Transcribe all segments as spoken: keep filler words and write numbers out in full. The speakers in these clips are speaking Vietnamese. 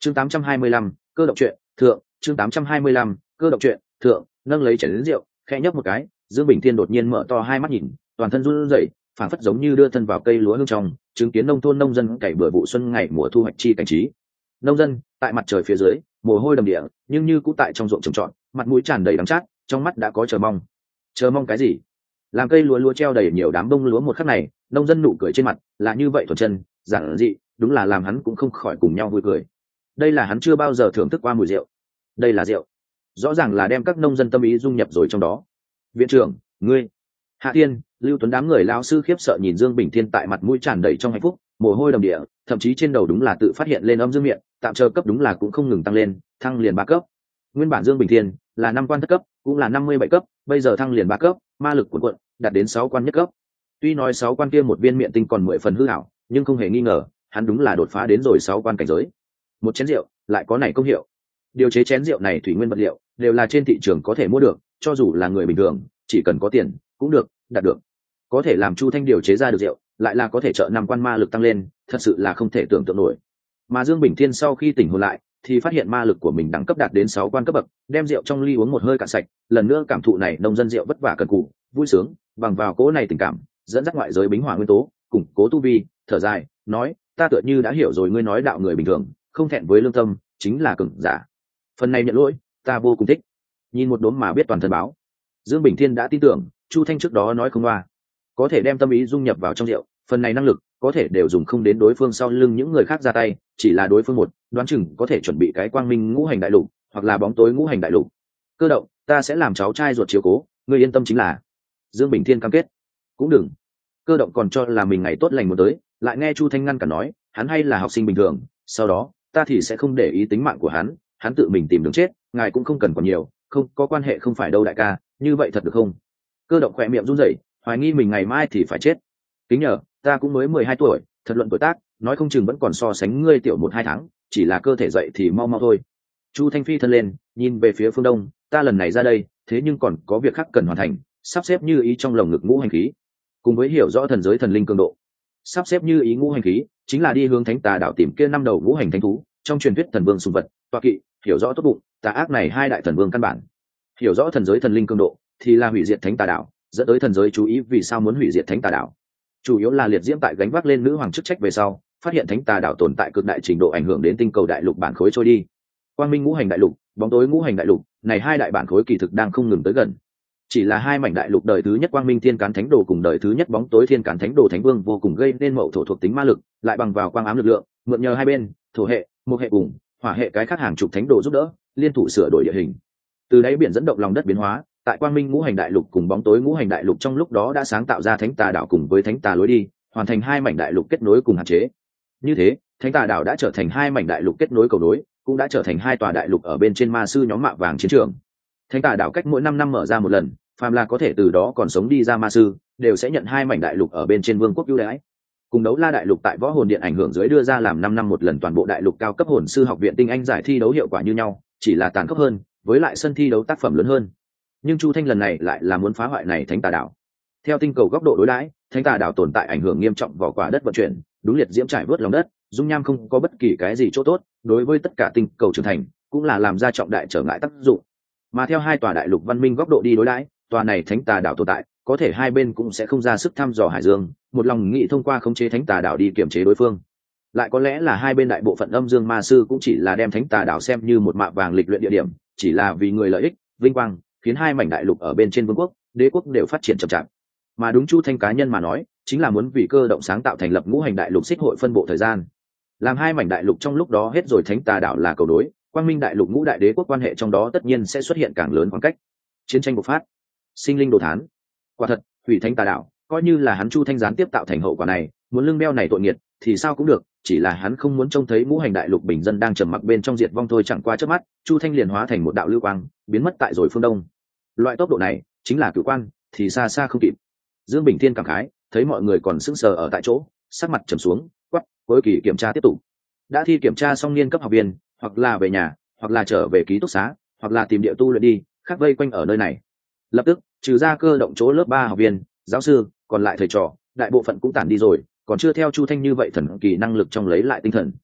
chương tám trăm hai mươi lăm, cơ động truyện thượng. Chương tám trăm hai mươi lăm, cơ động truyện thượng. Nâng lấy chén đến rượu, khẽ nhấp một cái, Dương Bình Thiên đột nhiên mở to hai mắt nhìn, toàn thân run rẩy, phảng phất giống như đưa thân vào cây lúa hương trong, chứng kiến nông thôn nông dân cày bừa vụ xuân ngày mùa thu hoạch chi cảnh trí. Nông dân tại mặt trời phía dưới, mồ hôi đầm địa, nhưng như cũng tại trong ruộng trồng trọt, mặt mũi tràn đầy đắng chát, trong mắt đã có chờ mong. Chờ mong cái gì? Làm cây lúa lúa treo đầy nhiều đám bông lúa một khắc này, nông dân nụ cười trên mặt là như vậy thuần chân, giản dị, đúng là làm hắn cũng không khỏi cùng nhau vui cười. Đây là hắn chưa bao giờ thưởng thức qua mùi rượu. Đây là rượu, rõ ràng là đem các nông dân tâm ý dung nhập rồi trong đó. Viện trưởng, ngươi, Hạ Thiên, Lưu Tuấn đám người lao sư khiếp sợ nhìn Dương Bình Thiên tại mặt mũi tràn đầy trong hạnh phúc, mồ hôi đầm địa, thậm chí trên đầu đúng là tự phát hiện lên âm dương miệng, tạm chờ cấp đúng là cũng không ngừng tăng lên, thăng liền ba cấp. Nguyên bản Dương Bình Thiên là năm quan thất cấp, cũng là năm mươi bảy cấp, bây giờ thăng liền ba cấp, ma lực cuộn cuộn, đạt đến sáu quan nhất cấp. Tuy nói sáu quan kia một viên miệng tinh còn mười phần hư ảo, nhưng không hề nghi ngờ, hắn đúng là đột phá đến rồi sáu quan cảnh giới. Một chén rượu lại có này công hiệu. Điều chế chén rượu này thủy nguyên vật liệu đều là trên thị trường có thể mua được, cho dù là người bình thường, chỉ cần có tiền cũng được, đạt được. Có thể làm Chu Thanh điều chế ra được rượu, lại là có thể trợ năm quan ma lực tăng lên, thật sự là không thể tưởng tượng nổi. Mà Dương Bình Thiên sau khi tỉnh hồn lại, thì phát hiện ma lực của mình đẳng cấp đạt đến sáu quan cấp bậc, đem rượu trong ly uống một hơi cạn sạch, lần nữa cảm thụ này nông dân rượu vất vả cần cù, vui sướng, bằng vào cố này tình cảm, dẫn dắt ngoại giới bính hỏa nguyên tố, củng cố tu vi, thở dài, nói, ta tựa như đã hiểu rồi, ngươi nói đạo người bình thường, không thẹn với lương tâm, chính là cường giả. Phần này nhận lỗi, ta vô cùng thích. Nhìn một đốm mà biết toàn thân báo. Dương Bình Thiên đã tin tưởng, Chu Thanh trước đó nói không qua, có thể đem tâm ý dung nhập vào trong rượu, phần này năng lực có thể đều dùng không đến đối phương sau lưng những người khác ra tay, chỉ là đối phương một, đoán chừng có thể chuẩn bị cái quang minh ngũ hành đại lục, hoặc là bóng tối ngũ hành đại lục. Cơ động, ta sẽ làm cháu trai ruột chiếu cố, ngươi yên tâm chính là. Dương Bình Thiên cam kết. Cũng đừng. Cơ động còn cho là mình ngày tốt lành muốn tới, lại nghe Chu Thanh ngăn cản nói, hắn hay là học sinh bình thường, sau đó ta thì sẽ không để ý tính mạng của hắn, hắn tự mình tìm đường chết, ngài cũng không cần còn nhiều, không có quan hệ không phải đâu đại ca, như vậy thật được không? Cơ động khỏe miệng run rẩy, hoài nghi mình ngày mai thì phải chết. Kính nhờ, ta cũng mới mười hai tuổi, thật luận tuổi tác, nói không chừng vẫn còn so sánh ngươi tiểu một hai tháng, chỉ là cơ thể dậy thì mau mau thôi. Chu Thanh phi thân lên, nhìn về phía phương đông, ta lần này ra đây, thế nhưng còn có việc khác cần hoàn thành, sắp xếp như ý trong lồng ngực ngũ hành khí, cùng với hiểu rõ thần giới thần linh cường độ. Sắp xếp như ý ngũ hành khí, chính là đi hướng Thánh Tà đảo tìm kia năm đầu ngũ hành thánh thú, trong truyền thuyết thần vương sùng vật, tọa kỵ, hiểu rõ tốt bụng, tà ác này hai đại thần vương căn bản. Hiểu rõ thần giới thần linh cường độ, thì là hủy diệt Thánh Tà đảo, dẫn tới thần giới chú ý vì sao muốn hủy diệt Thánh Tà đảo. Chủ yếu là liệt diễm tại gánh vác lên nữ hoàng chức trách về sau, phát hiện Thánh Tà đảo tồn tại cực đại trình độ ảnh hưởng đến tinh cầu đại lục bản khối trôi đi. Quang minh ngũ hành đại lục, bóng tối ngũ hành đại lục, này hai đại bản khối kỳ thực đang không ngừng tới gần. Chỉ là hai mảnh đại lục đời thứ nhất quang minh thiên cán thánh đồ cùng đời thứ nhất bóng tối thiên cán thánh đồ thánh vương vô cùng gây nên mậu thổ thuộc tính ma lực, lại bằng vào quang ám lực lượng, mượn nhờ hai bên, thổ hệ, mộc hệ cùng hỏa hệ cái khác hàng chục thánh đồ giúp đỡ, liên thủ sửa đổi địa hình. Từ đáy biển dẫn động lòng đất biến hóa, tại quang minh ngũ hành đại lục cùng bóng tối ngũ hành đại lục trong lúc đó đã sáng tạo ra Thánh Tà đảo cùng với Thánh Tà lối đi, hoàn thành hai mảnh đại lục kết nối cùng hạn chế. Như thế, Thánh Tà đảo đã trở thành hai mảnh đại lục kết nối cầu nối, cũng đã trở thành hai tòa đại lục ở bên trên ma sư nhóm mạ vàng chiến trường. Thánh Tà đảo cách mỗi năm năm mở ra một lần, phàm là có thể từ đó còn sống đi ra ma sư, đều sẽ nhận hai mảnh đại lục ở bên trên vương quốc ưu đãi. Cùng Đấu La đại lục tại võ hồn điện ảnh hưởng dưới đưa ra làm năm năm một lần toàn bộ đại lục cao cấp hồn sư học viện tinh anh giải thi đấu hiệu quả như nhau, chỉ là tàn khốc hơn, với lại sân thi đấu tác phẩm lớn hơn. Nhưng Chu Thanh lần này lại là muốn phá hoại này Thánh Tà đảo. Theo tinh cầu góc độ đối đãi, Thánh Tà đảo tồn tại ảnh hưởng nghiêm trọng vỏ quả đất vận chuyển, đúng liệt diễm trải vớt lòng đất, dung nham không có bất kỳ cái gì chỗ tốt, đối với tất cả tinh cầu trưởng thành, cũng là làm ra trọng đại trở ngại tác dụng. Mà theo hai tòa đại lục văn minh góc độ đi đối đãi, tòa này Thánh Tà đảo tồn tại, có thể hai bên cũng sẽ không ra sức thăm dò hải dương, một lòng nghĩ thông qua khống chế Thánh Tà đảo đi kiểm chế đối phương. Lại có lẽ là hai bên đại bộ phận âm dương ma sư cũng chỉ là đem Thánh Tà đảo xem như một mạ vàng lịch luyện địa điểm, chỉ là vì người lợi ích, vinh quang, khiến hai mảnh đại lục ở bên trên vương quốc, đế quốc đều phát triển chậm chạp. Mà đúng Chu Thanh cá nhân mà nói, chính là muốn vì cơ động sáng tạo thành lập ngũ hành đại lục xích hội phân bộ thời gian. Làm hai mảnh đại lục trong lúc đó hết rồi Thánh Tà đảo là cầu đối, quang minh đại lục ngũ đại đế quốc quan hệ trong đó tất nhiên sẽ xuất hiện càng lớn khoảng cách. Chiến tranh bộc phát, sinh linh đồ thán. Quả thật, hủy Thánh Tà đảo, coi như là hắn Chu Thanh gián tiếp tạo thành hậu quả này, muốn lưng beo này tội nghiệt thì sao cũng được, chỉ là hắn không muốn trông thấy ngũ hành đại lục bình dân đang trầm mặc bên trong diệt vong thôi. Chẳng qua trước mắt, Chu Thanh liền hóa thành một đạo lưu quang, biến mất tại rồi phương đông. Loại tốc độ này chính là cửu quan, thì xa xa không kịp. Dương Bình Thiên cảm khái, thấy mọi người còn sững sờ ở tại chỗ, sắc mặt trầm xuống, quắc, cuối kỳ kiểm tra tiếp tục. Đã thi kiểm tra xong niên cấp học viên, hoặc là về nhà, hoặc là trở về ký túc xá, hoặc là tìm địa tu luyện đi, khác vây quanh ở nơi này. Lập tức, trừ ra cơ động chỗ lớp ba học viên, giáo sư, còn lại thầy trò, đại bộ phận cũng tản đi rồi, còn chưa theo Chu Thanh như vậy thần kỳ năng lực trong lấy lại tinh thần.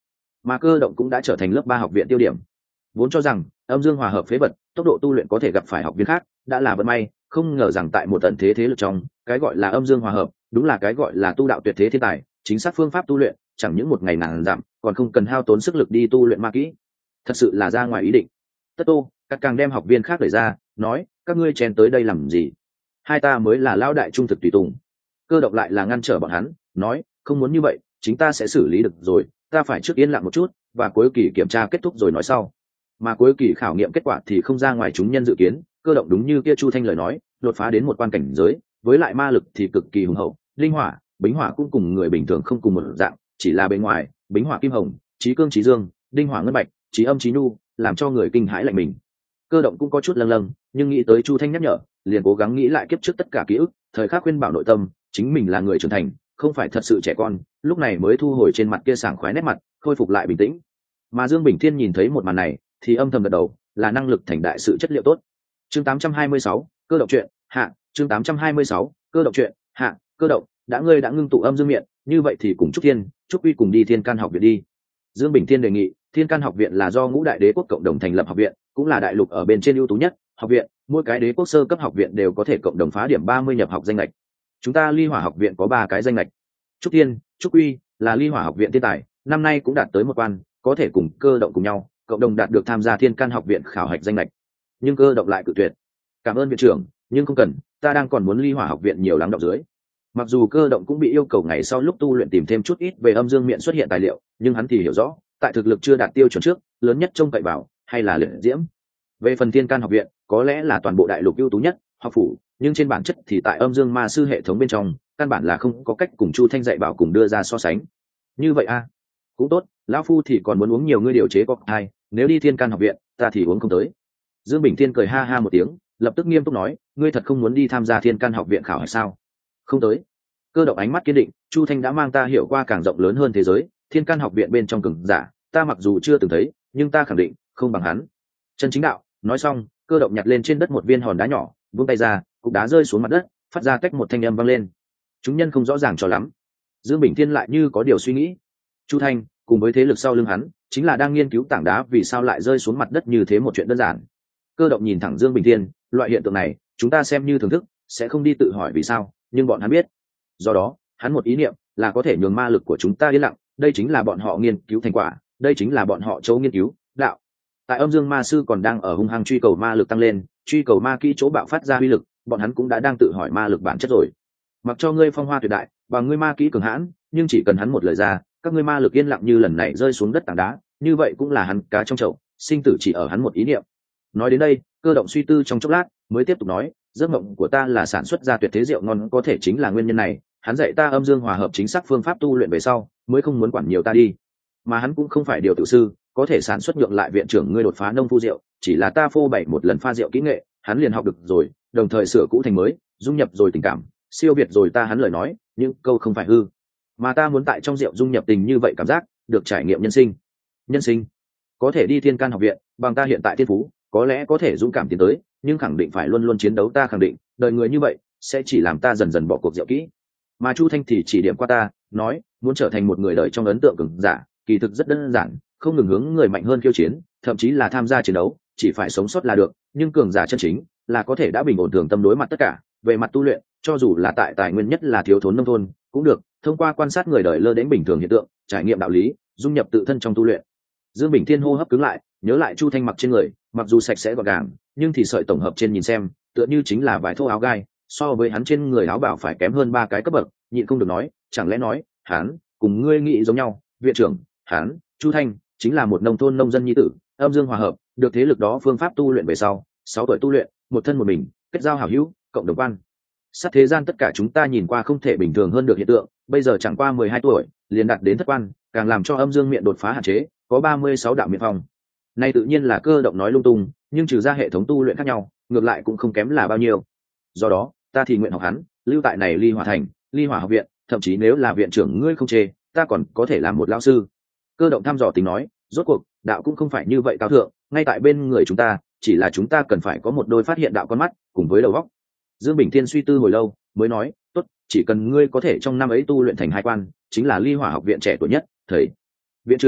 mà cơ động cũng đã trở thành lớp ba học viện tiêu điểm. Vốn cho rằng âm dương hòa hợp phế vật, tốc độ tu luyện có thể gặp phải học viên khác, đã là vận may, không ngờ rằng tại một tận thế thế lực trong, cái gọi là âm dương hòa hợp, đúng là cái gọi là tu đạo tuyệt thế thiên tài, chính xác phương pháp tu luyện, chẳng những một ngày nàng giảm, còn không cần hao tốn sức lực đi tu luyện ma kỹ. Thật sự là ra ngoài ý định. Tất Tô, các càng đem học viên khác đẩy ra, nói, các ngươi chen tới đây làm gì? Hai ta mới là lão đại trung thực tùy tùng. Cơ động lại là ngăn trở bọn hắn, nói, không muốn như vậy, chính ta sẽ xử lý được rồi, ta phải trước yên lặng một chút, và cuối kỳ kiểm tra kết thúc rồi nói sau. Mà cuối kỳ khảo nghiệm kết quả thì không ra ngoài chúng nhân dự kiến, cơ động đúng như kia Chu Thanh lời nói, đột phá đến một quan cảnh giới, với lại ma lực thì cực kỳ hùng hậu, linh hỏa, bính hỏa cũng cùng người bình thường không cùng một dạng, chỉ là bên ngoài, bính hỏa kim hồng, trí cương trí dương, đinh hỏa ngân bạch, trí âm trí nhu, làm cho người kinh hãi lạnh mình. Cơ động cũng có chút lâng lâng, nhưng nghĩ tới Chu Thanh nhắc nhở, liền cố gắng nghĩ lại kiếp trước tất cả ký ức, thời khắc khuyên bảo nội tâm, chính mình là người trưởng thành, không phải thật sự trẻ con, lúc này mới thu hồi trên mặt kia sảng khoái nét mặt, khôi phục lại bình tĩnh. Mà Dương Bình Thiên nhìn thấy một màn này, thì âm thầm gật đầu, là năng lực thành đại sự chất liệu tốt. Chương tám trăm hai mươi sáu, cơ động truyện, hạ, chương tám trăm hai mươi sáu, cơ động truyện, hạ, cơ động, đã ngươi đã ngưng tụ âm dương miệng, như vậy thì cùng Trúc Thiên, Trúc Uy cùng đi Thiên Can học viện đi. Dương Bình Thiên đề nghị, Thiên Can học viện là do ngũ đại đế quốc cộng đồng thành lập học viện, cũng là đại lục ở bên trên ưu tú nhất học viện, mỗi cái đế quốc sơ cấp học viện đều có thể cộng đồng phá điểm ba mươi nhập học danh lệch. Chúng ta Ly Hỏa học viện có ba cái danh lệch. Trúc Thiên, Trúc Uy là Ly Hỏa học viện thiên tài, năm nay cũng đạt tới một quan, có thể cùng cơ động cùng nhau, cộng đồng đạt được tham gia Thiên Can học viện khảo hạch danh lệch. Nhưng cơ động lại cự tuyệt. Cảm ơn viện trưởng, nhưng không cần, ta đang còn muốn Ly Hỏa học viện nhiều lắng động dưới. Mặc dù cơ động cũng bị yêu cầu ngày sau lúc tu luyện tìm thêm chút ít về âm dương miệng xuất hiện tài liệu, nhưng hắn thì hiểu rõ, tại thực lực chưa đạt tiêu chuẩn trước, lớn nhất trông cậy vào hay là liệt diễm. Về phần Thiên Can học viện, có lẽ là toàn bộ đại lục ưu tú nhất học phủ, nhưng trên bản chất thì tại âm dương ma sư hệ thống bên trong, căn bản là không có cách cùng Chu Thanh dạy bảo cùng đưa ra so sánh. Như vậy a, à? Cũng tốt, lão phu thì còn muốn uống nhiều ngươi điều chế cocktail, nếu đi Thiên Can học viện, ta thì uống không tới. Dương Bình Thiên cười ha ha một tiếng, lập tức nghiêm túc nói, ngươi thật không muốn đi tham gia Thiên Can học viện khảo hạch sao? Không tới. Cơ động ánh mắt kiên định, Chu Thanh đã mang ta hiểu qua càng rộng lớn hơn thế giới, Thiên Can học viện bên trong cường giả, ta mặc dù chưa từng thấy, nhưng ta khẳng định không bằng hắn. Chân chính đạo. Nói xong, cơ động nhặt lên trên đất một viên hòn đá nhỏ, vung tay ra, cục đá rơi xuống mặt đất, phát ra cách một thanh âm vang lên. Chúng nhân không rõ ràng cho lắm. Dương Bình Thiên lại như có điều suy nghĩ. Chu Thanh cùng với thế lực sau lưng hắn, chính là đang nghiên cứu tảng đá vì sao lại rơi xuống mặt đất như thế một chuyện đơn giản. Cơ động nhìn thẳng Dương Bình Thiên, loại hiện tượng này, chúng ta xem như thưởng thức, sẽ không đi tự hỏi vì sao, nhưng bọn hắn biết. Do đó, hắn một ý niệm là có thể nhường ma lực của chúng ta yên lặng, đây chính là bọn họ nghiên cứu thành quả, đây chính là bọn họ châu nghiên cứu đạo. Tại âm dương ma sư còn đang ở hung hăng truy cầu ma lực tăng lên, truy cầu ma kỹ chỗ bạo phát ra uy lực, bọn hắn cũng đã đang tự hỏi ma lực bản chất rồi. Mặc cho ngươi phong hoa tuyệt đại, bằng ngươi ma kỹ cường hãn, nhưng chỉ cần hắn một lời ra, các ngươi ma lực yên lặng như lần này rơi xuống đất tảng đá, như vậy cũng là hắn cá trong chậu, sinh tử chỉ ở hắn một ý niệm. Nói đến đây, cơ động suy tư trong chốc lát, mới tiếp tục nói, giấc mộng của ta là sản xuất ra tuyệt thế rượu ngon, có thể chính là nguyên nhân này, hắn dạy ta âm dương hòa hợp chính xác phương pháp tu luyện về sau, mới không muốn quản nhiều ta đi. Mà hắn cũng không phải điều tự sư, có thể sản xuất nhượng lại viện trưởng ngươi đột phá nông phu rượu, chỉ là ta phô bày một lần pha rượu kỹ nghệ, hắn liền học được rồi, đồng thời sửa cũ thành mới, dung nhập rồi tình cảm, siêu việt rồi ta hắn lời nói, những câu không phải hư. Mà ta muốn tại trong rượu dung nhập tình như vậy cảm giác, được trải nghiệm nhân sinh. Nhân sinh, có thể đi Thiên Can học viện, bằng ta hiện tại thiên phú, có lẽ có thể dũng cảm tiến tới, nhưng khẳng định phải luôn luôn chiến đấu, ta khẳng định, đời người như vậy sẽ chỉ làm ta dần dần bỏ cuộc rượu kỹ. Mà Chu Thanh thì chỉ điểm qua ta, nói, muốn trở thành một người đời trong ấn tượng cường giả, kỳ thực rất đơn giản, không ngừng hướng người mạnh hơn khiêu chiến, thậm chí là tham gia chiến đấu, chỉ phải sống sót là được, nhưng cường giả chân chính là có thể đã bình ổn thường tâm đối mặt tất cả, về mặt tu luyện, cho dù là tại tài nguyên nhất là thiếu thốn nông thôn, cũng được, thông qua quan sát người đời lơ đến bình thường hiện tượng, trải nghiệm đạo lý, dung nhập tự thân trong tu luyện. Dương Bình Thiên hô hấp cứng lại, nhớ lại Chu Thanh mặc trên người, mặc dù sạch sẽ gọn gàng, nhưng thì sợi tổng hợp trên nhìn xem, tựa như chính là vải thô áo gai, so với hắn trên người áo bảo phải kém hơn ba cái cấp bậc, nhịn không được nói, chẳng lẽ nói, hắn cùng ngươi nghĩ giống nhau, viện trưởng, hắn, Chu Thanh chính là một nông thôn nông dân nhi tử, âm dương hòa hợp, được thế lực đó phương pháp tu luyện về sau, sáu tuổi tu luyện, một thân một mình, kết giao hảo hữu, cộng đồng quan. Sát thế gian tất cả chúng ta nhìn qua không thể bình thường hơn được hiện tượng, bây giờ chẳng qua mười hai tuổi, liền đạt đến thất quan, càng làm cho âm dương miệng đột phá hạn chế, có ba mươi sáu đạo miệng phong. Này tự nhiên là cơ động nói lung tung, nhưng trừ ra hệ thống tu luyện khác nhau, ngược lại cũng không kém là bao nhiêu. Do đó, ta thì nguyện học hắn, lưu tại này Ly Hỏa thành, Ly Hỏa học viện, thậm chí nếu là viện trưởng ngươi không chê, ta còn có thể làm một lão sư. Cơ động thăm dò tính nói, rốt cuộc đạo cũng không phải như vậy cao thượng, ngay tại bên người chúng ta, chỉ là chúng ta cần phải có một đôi phát hiện đạo con mắt cùng với đầu óc. Dương Bình Thiên suy tư hồi lâu, mới nói, tốt, chỉ cần ngươi có thể trong năm ấy tu luyện thành hai quan, chính là Ly Hỏa học viện trẻ tuổi nhất, thầy viện trưởng,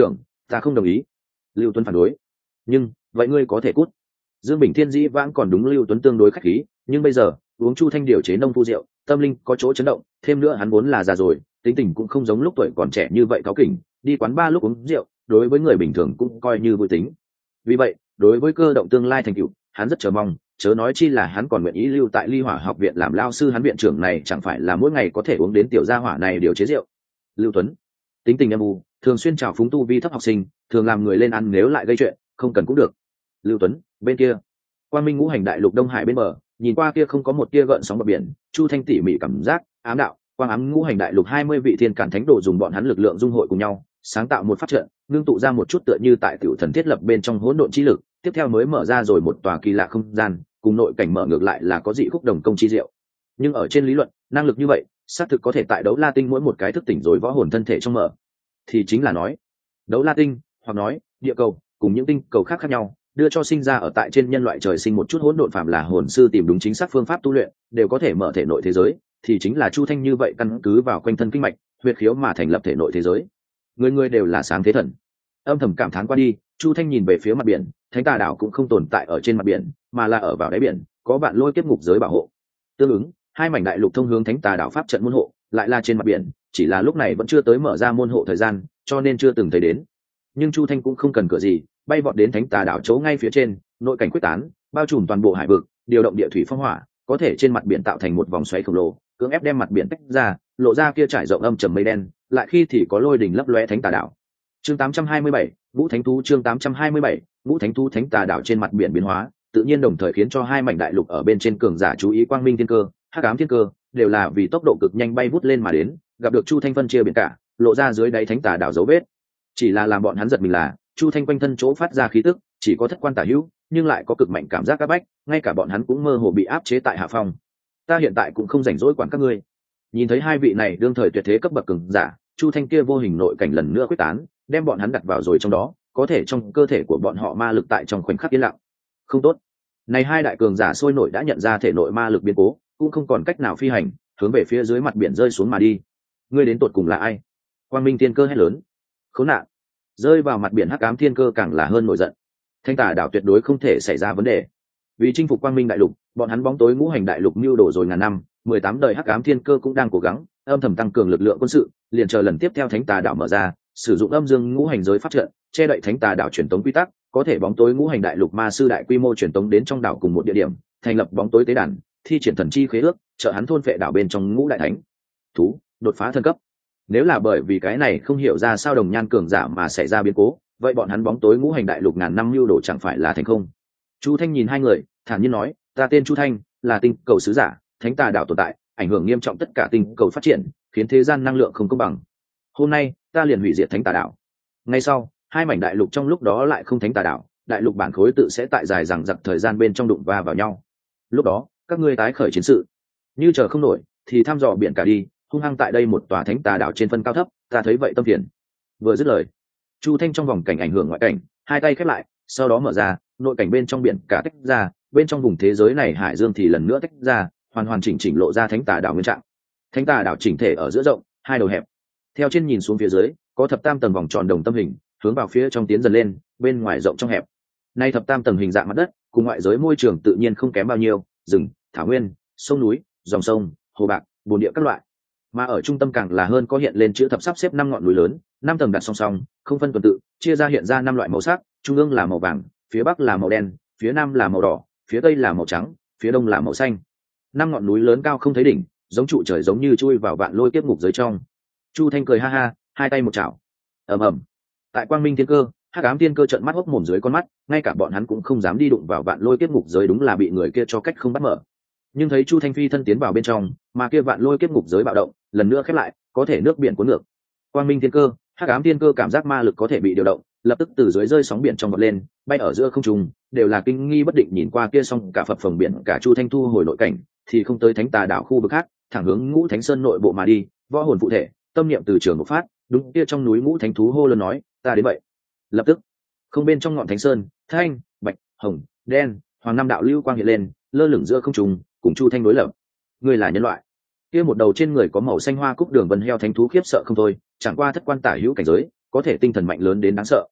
Ta không đồng ý. Lưu Tuấn phản đối. Nhưng vậy ngươi có thể cút. Dương Bình Thiên dĩ vãng còn đúng Lưu Tuấn tương đối khách khí, nhưng bây giờ uống Chu Thanh điều chế nông phu rượu, tâm linh có chỗ chấn động, thêm nữa hắn vốn là già rồi, tính tình cũng không giống lúc tuổi còn trẻ như vậy cáu kỉnh, đi quán ba lúc uống rượu, đối với người bình thường cũng coi như vui tính. Vì vậy, đối với cơ động tương lai thành tựu, hắn rất chờ mong, chớ nói chi là hắn còn nguyện ý lưu tại Ly Hỏa học viện làm lao sư, hắn viện trưởng này chẳng phải là mỗi ngày có thể uống đến tiểu gia hỏa này điều chế rượu. Lưu Tuấn, tính tình âm u, thường xuyên trào phúng tu vi thấp học sinh, thường làm người lên ăn nếu lại gây chuyện, không cần cũng được. Lưu Tuấn, bên kia, Quang Minh ngũ hành đại lục Đông Hải bên bờ, nhìn qua kia không có một tia gợn sóng bờ biển, Chu Thanh tỉ mỉ cảm giác, ám đạo, quang ám ngũ hành đại lục hai mươi vị thiên cản thánh đồ dùng bọn hắn lực lượng dung hội cùng nhau, sáng tạo một pháp trận, ngưng tụ ra một chút tựa như tại tiểu thần thiết lập bên trong hỗn độn chi lực, tiếp theo mới mở ra rồi một tòa kỳ lạ không gian, cùng nội cảnh mở ngược lại là có dị khúc đồng công chi diệu. Nhưng ở trên lý luận, năng lực như vậy, xác thực có thể tại đấu la tinh mỗi một cái thức tỉnh rồi võ hồn thân thể trong mở. Thì chính là nói, đấu la tinh, hoặc nói, địa cầu, cùng những tinh cầu khác khác nhau, đưa cho sinh ra ở tại trên nhân loại trời sinh một chút hỗn độn phạm là hồn sư tìm đúng chính xác phương pháp tu luyện, đều có thể mở thể nội thế giới, thì chính là Chu Thanh như vậy căn cứ vào quanh thân kinh mạch, huyết khiếu mà thành lập thể nội thế giới. Người người đều là sáng thế thần. Âm thầm cảm thán qua đi, Chu Thanh nhìn về phía mặt biển, Thánh Tà đảo cũng không tồn tại ở trên mặt biển, mà là ở vào đáy biển, có vạn lôi kiếp ngục giới bảo hộ. Tương ứng, hai mảnh đại lục thông hướng Thánh Tà đảo pháp trận môn hộ, lại là trên mặt biển, chỉ là lúc này vẫn chưa tới mở ra môn hộ thời gian, cho nên chưa từng thấy đến. Nhưng Chu Thanh cũng không cần cửa gì, bay vọt đến Thánh Tà đảo chỗ ngay phía trên, nội cảnh quyết tán, bao trùm toàn bộ hải vực, điều động địa thủy phong hỏa, có thể trên mặt biển tạo thành một vòng xoáy khổng lồ, cưỡng ép đem mặt biển tách ra, lộ ra kia trải rộng âm trầm mây đen, lại khi thì có lôi đỉnh lấp lóe Thánh Tà đảo. Chương tám trăm hai mươi bảy, Ngũ Thánh thú chương tám trăm hai mươi bảy, Ngũ Thánh thú Thánh Tà đảo trên mặt biển biến hóa, tự nhiên đồng thời khiến cho hai mảnh đại lục ở bên trên cường giả chú ý quang minh thiên cơ, hắc ám thiên cơ, đều là vì tốc độ cực nhanh bay vút lên mà đến, gặp được Chu Thanh phân chia biển cả, lộ ra dưới đáy Thánh Tà đảo dấu vết. Chỉ là làm bọn hắn giật mình là, Chu Thanh quanh thân chỗ phát ra khí tức, chỉ có thất quan tả hữu, nhưng lại có cực mạnh cảm giác áp bách, ngay cả bọn hắn cũng mơ hồ bị áp chế tại hạ phong. Ta hiện tại cũng không rảnh rỗi quản các ngươi. Nhìn thấy hai vị này đương thời tuyệt thế cấp bậc cường giả, Chu Thanh kia vô hình nội cảnh lần nữa quyết tán, đem bọn hắn đặt vào rồi trong đó, có thể trong cơ thể của bọn họ ma lực tại trong khoảnh khắc yên lặng. Không tốt. Này hai đại cường giả sôi nổi đã nhận ra thể nội ma lực biến cố, cũng không còn cách nào phi hành, hướng về phía dưới mặt biển rơi xuống mà đi. Ngươi đến tột cùng là ai? Quang Minh Thiên Cơ hét lớn. Khốn nạn. Rơi vào mặt biển hắc ám thiên cơ càng là hơn nổi giận. Thanh Tà đảo tuyệt đối không thể xảy ra vấn đề. Vì chinh phục Quang Minh đại lục, bọn hắn bóng tối ngũ hành đại lục mưu đồ rồi ngàn năm, mười tám đời hắc ám thiên cơ cũng đang cố gắng âm thầm tăng cường lực lượng quân sự, liền chờ lần tiếp theo Thánh Tà đảo mở ra, sử dụng âm dương ngũ hành giới pháp trận, che đậy Thánh Tà đảo truyền tống quy tắc, có thể bóng tối ngũ hành đại lục ma sư đại quy mô truyền tống đến trong đảo cùng một địa điểm, thành lập bóng tối tế đàn, thi triển thần chi khế ước, trợ hắn thôn phệ đảo bên trong ngũ đại thánh thú, đột phá thân cấp. Nếu là bởi vì cái này không hiểu ra sao đồng nhan cường giả mà xảy ra biến cố, vậy bọn hắn bóng tối ngũ hành đại lục ngàn năm lưu đồ chẳng phải là thành không? Chu Thanh nhìn hai người, thản nhiên nói, ta tên Chu Thanh, là tinh cầu sứ giả, Thánh Tà đảo tồn tại, ảnh hưởng nghiêm trọng tất cả tinh cầu phát triển, khiến thế gian năng lượng không công bằng. Hôm nay, ta liền hủy diệt Thánh Tà đảo. Ngay sau, hai mảnh đại lục trong lúc đó lại không Thánh Tà đảo, đại lục bản khối tự sẽ tại dài rằng giặc thời gian bên trong đụng va vào nhau. Lúc đó, các ngươi tái khởi chiến sự. Như chờ không nổi, thì thăm dò biển cả đi, hung hăng tại đây một tòa Thánh Tà đảo trên phân cao thấp, ta thấy vậy tâm phiền. Vừa dứt lời, Chu Thanh trong vòng cảnh ảnh hưởng ngoại cảnh, hai tay khép lại, sau đó mở ra, nội cảnh bên trong biển cả tách ra, bên trong vùng thế giới này hải dương thì lần nữa tách ra, hoàn hoàn chỉnh chỉnh lộ ra Thánh Tà đảo nguyên trạng. Thánh Tà đảo chỉnh thể ở giữa rộng, hai đầu hẹp. Theo trên nhìn xuống phía dưới, có thập tam tầng vòng tròn đồng tâm hình, hướng vào phía trong tiến dần lên, bên ngoài rộng trong hẹp. Nay thập tam tầng hình dạng mặt đất, cùng ngoại giới môi trường tự nhiên không kém bao nhiêu, rừng, thảo nguyên, sông núi, dòng sông, hồ bạc, bồn địa các loại. Mà ở trung tâm càng là hơn có hiện lên chữ thập sắp xếp năm ngọn núi lớn, năm tầng đặt song song, không phân tuần tự, chia ra hiện ra năm loại màu sắc, trung ương là màu vàng, phía bắc là màu đen, phía nam là màu đỏ, phía tây là màu trắng, phía đông là màu xanh. Năm ngọn núi lớn cao không thấy đỉnh, giống trụ trời giống như chui vào vạn lôi kiếp ngục dưới trong. Chu Thanh cười ha ha, hai tay một chảo. Ầm ầm. Tại Quang Minh Thiên Cơ, hắc ám thiên cơ trợn mắt hốc mồm dưới con mắt, ngay cả bọn hắn cũng không dám đi đụng vào vạn lôi kiếp ngục giới, đúng là bị người kia cho cách không bắt mở. Nhưng thấy Chu Thanh phi thân tiến vào bên trong, mà kia vạn lôi kiếp ngục giới bạo động, lần nữa khép lại, có thể nước biển cuốn ngược. Quang Minh Thiên Cơ, hắc ám thiên cơ cảm giác ma lực có thể bị điều động, lập tức từ dưới rơi sóng biển trong vọt lên, bay ở giữa không trung, đều là kinh nghi bất định nhìn qua kia xong cả phập phồng biển cả. Chu Thanh thu hồi nội cảnh, thì không tới Thánh Tà đảo khu vực khác, thẳng hướng Ngũ Thánh Sơn nội bộ mà đi, võ hồn phụ thể, tâm niệm từ trường một phát, đúng kia trong núi Ngũ Thánh thú hô lớn nói, ta đến vậy. Lập tức, không bên trong ngọn Thánh Sơn, thanh, bạch, hồng, đen, hoàng năm đạo lưu quang hiện lên, lơ lửng giữa không trung, cùng Chu Thanh đối lập. Ngươi là nhân loại. Kia một đầu trên người có màu xanh hoa cúc đường vân heo thánh thú khiếp sợ không thôi, chẳng qua thất quan tả hữu cảnh giới, có thể tinh thần mạnh lớn đến đáng sợ,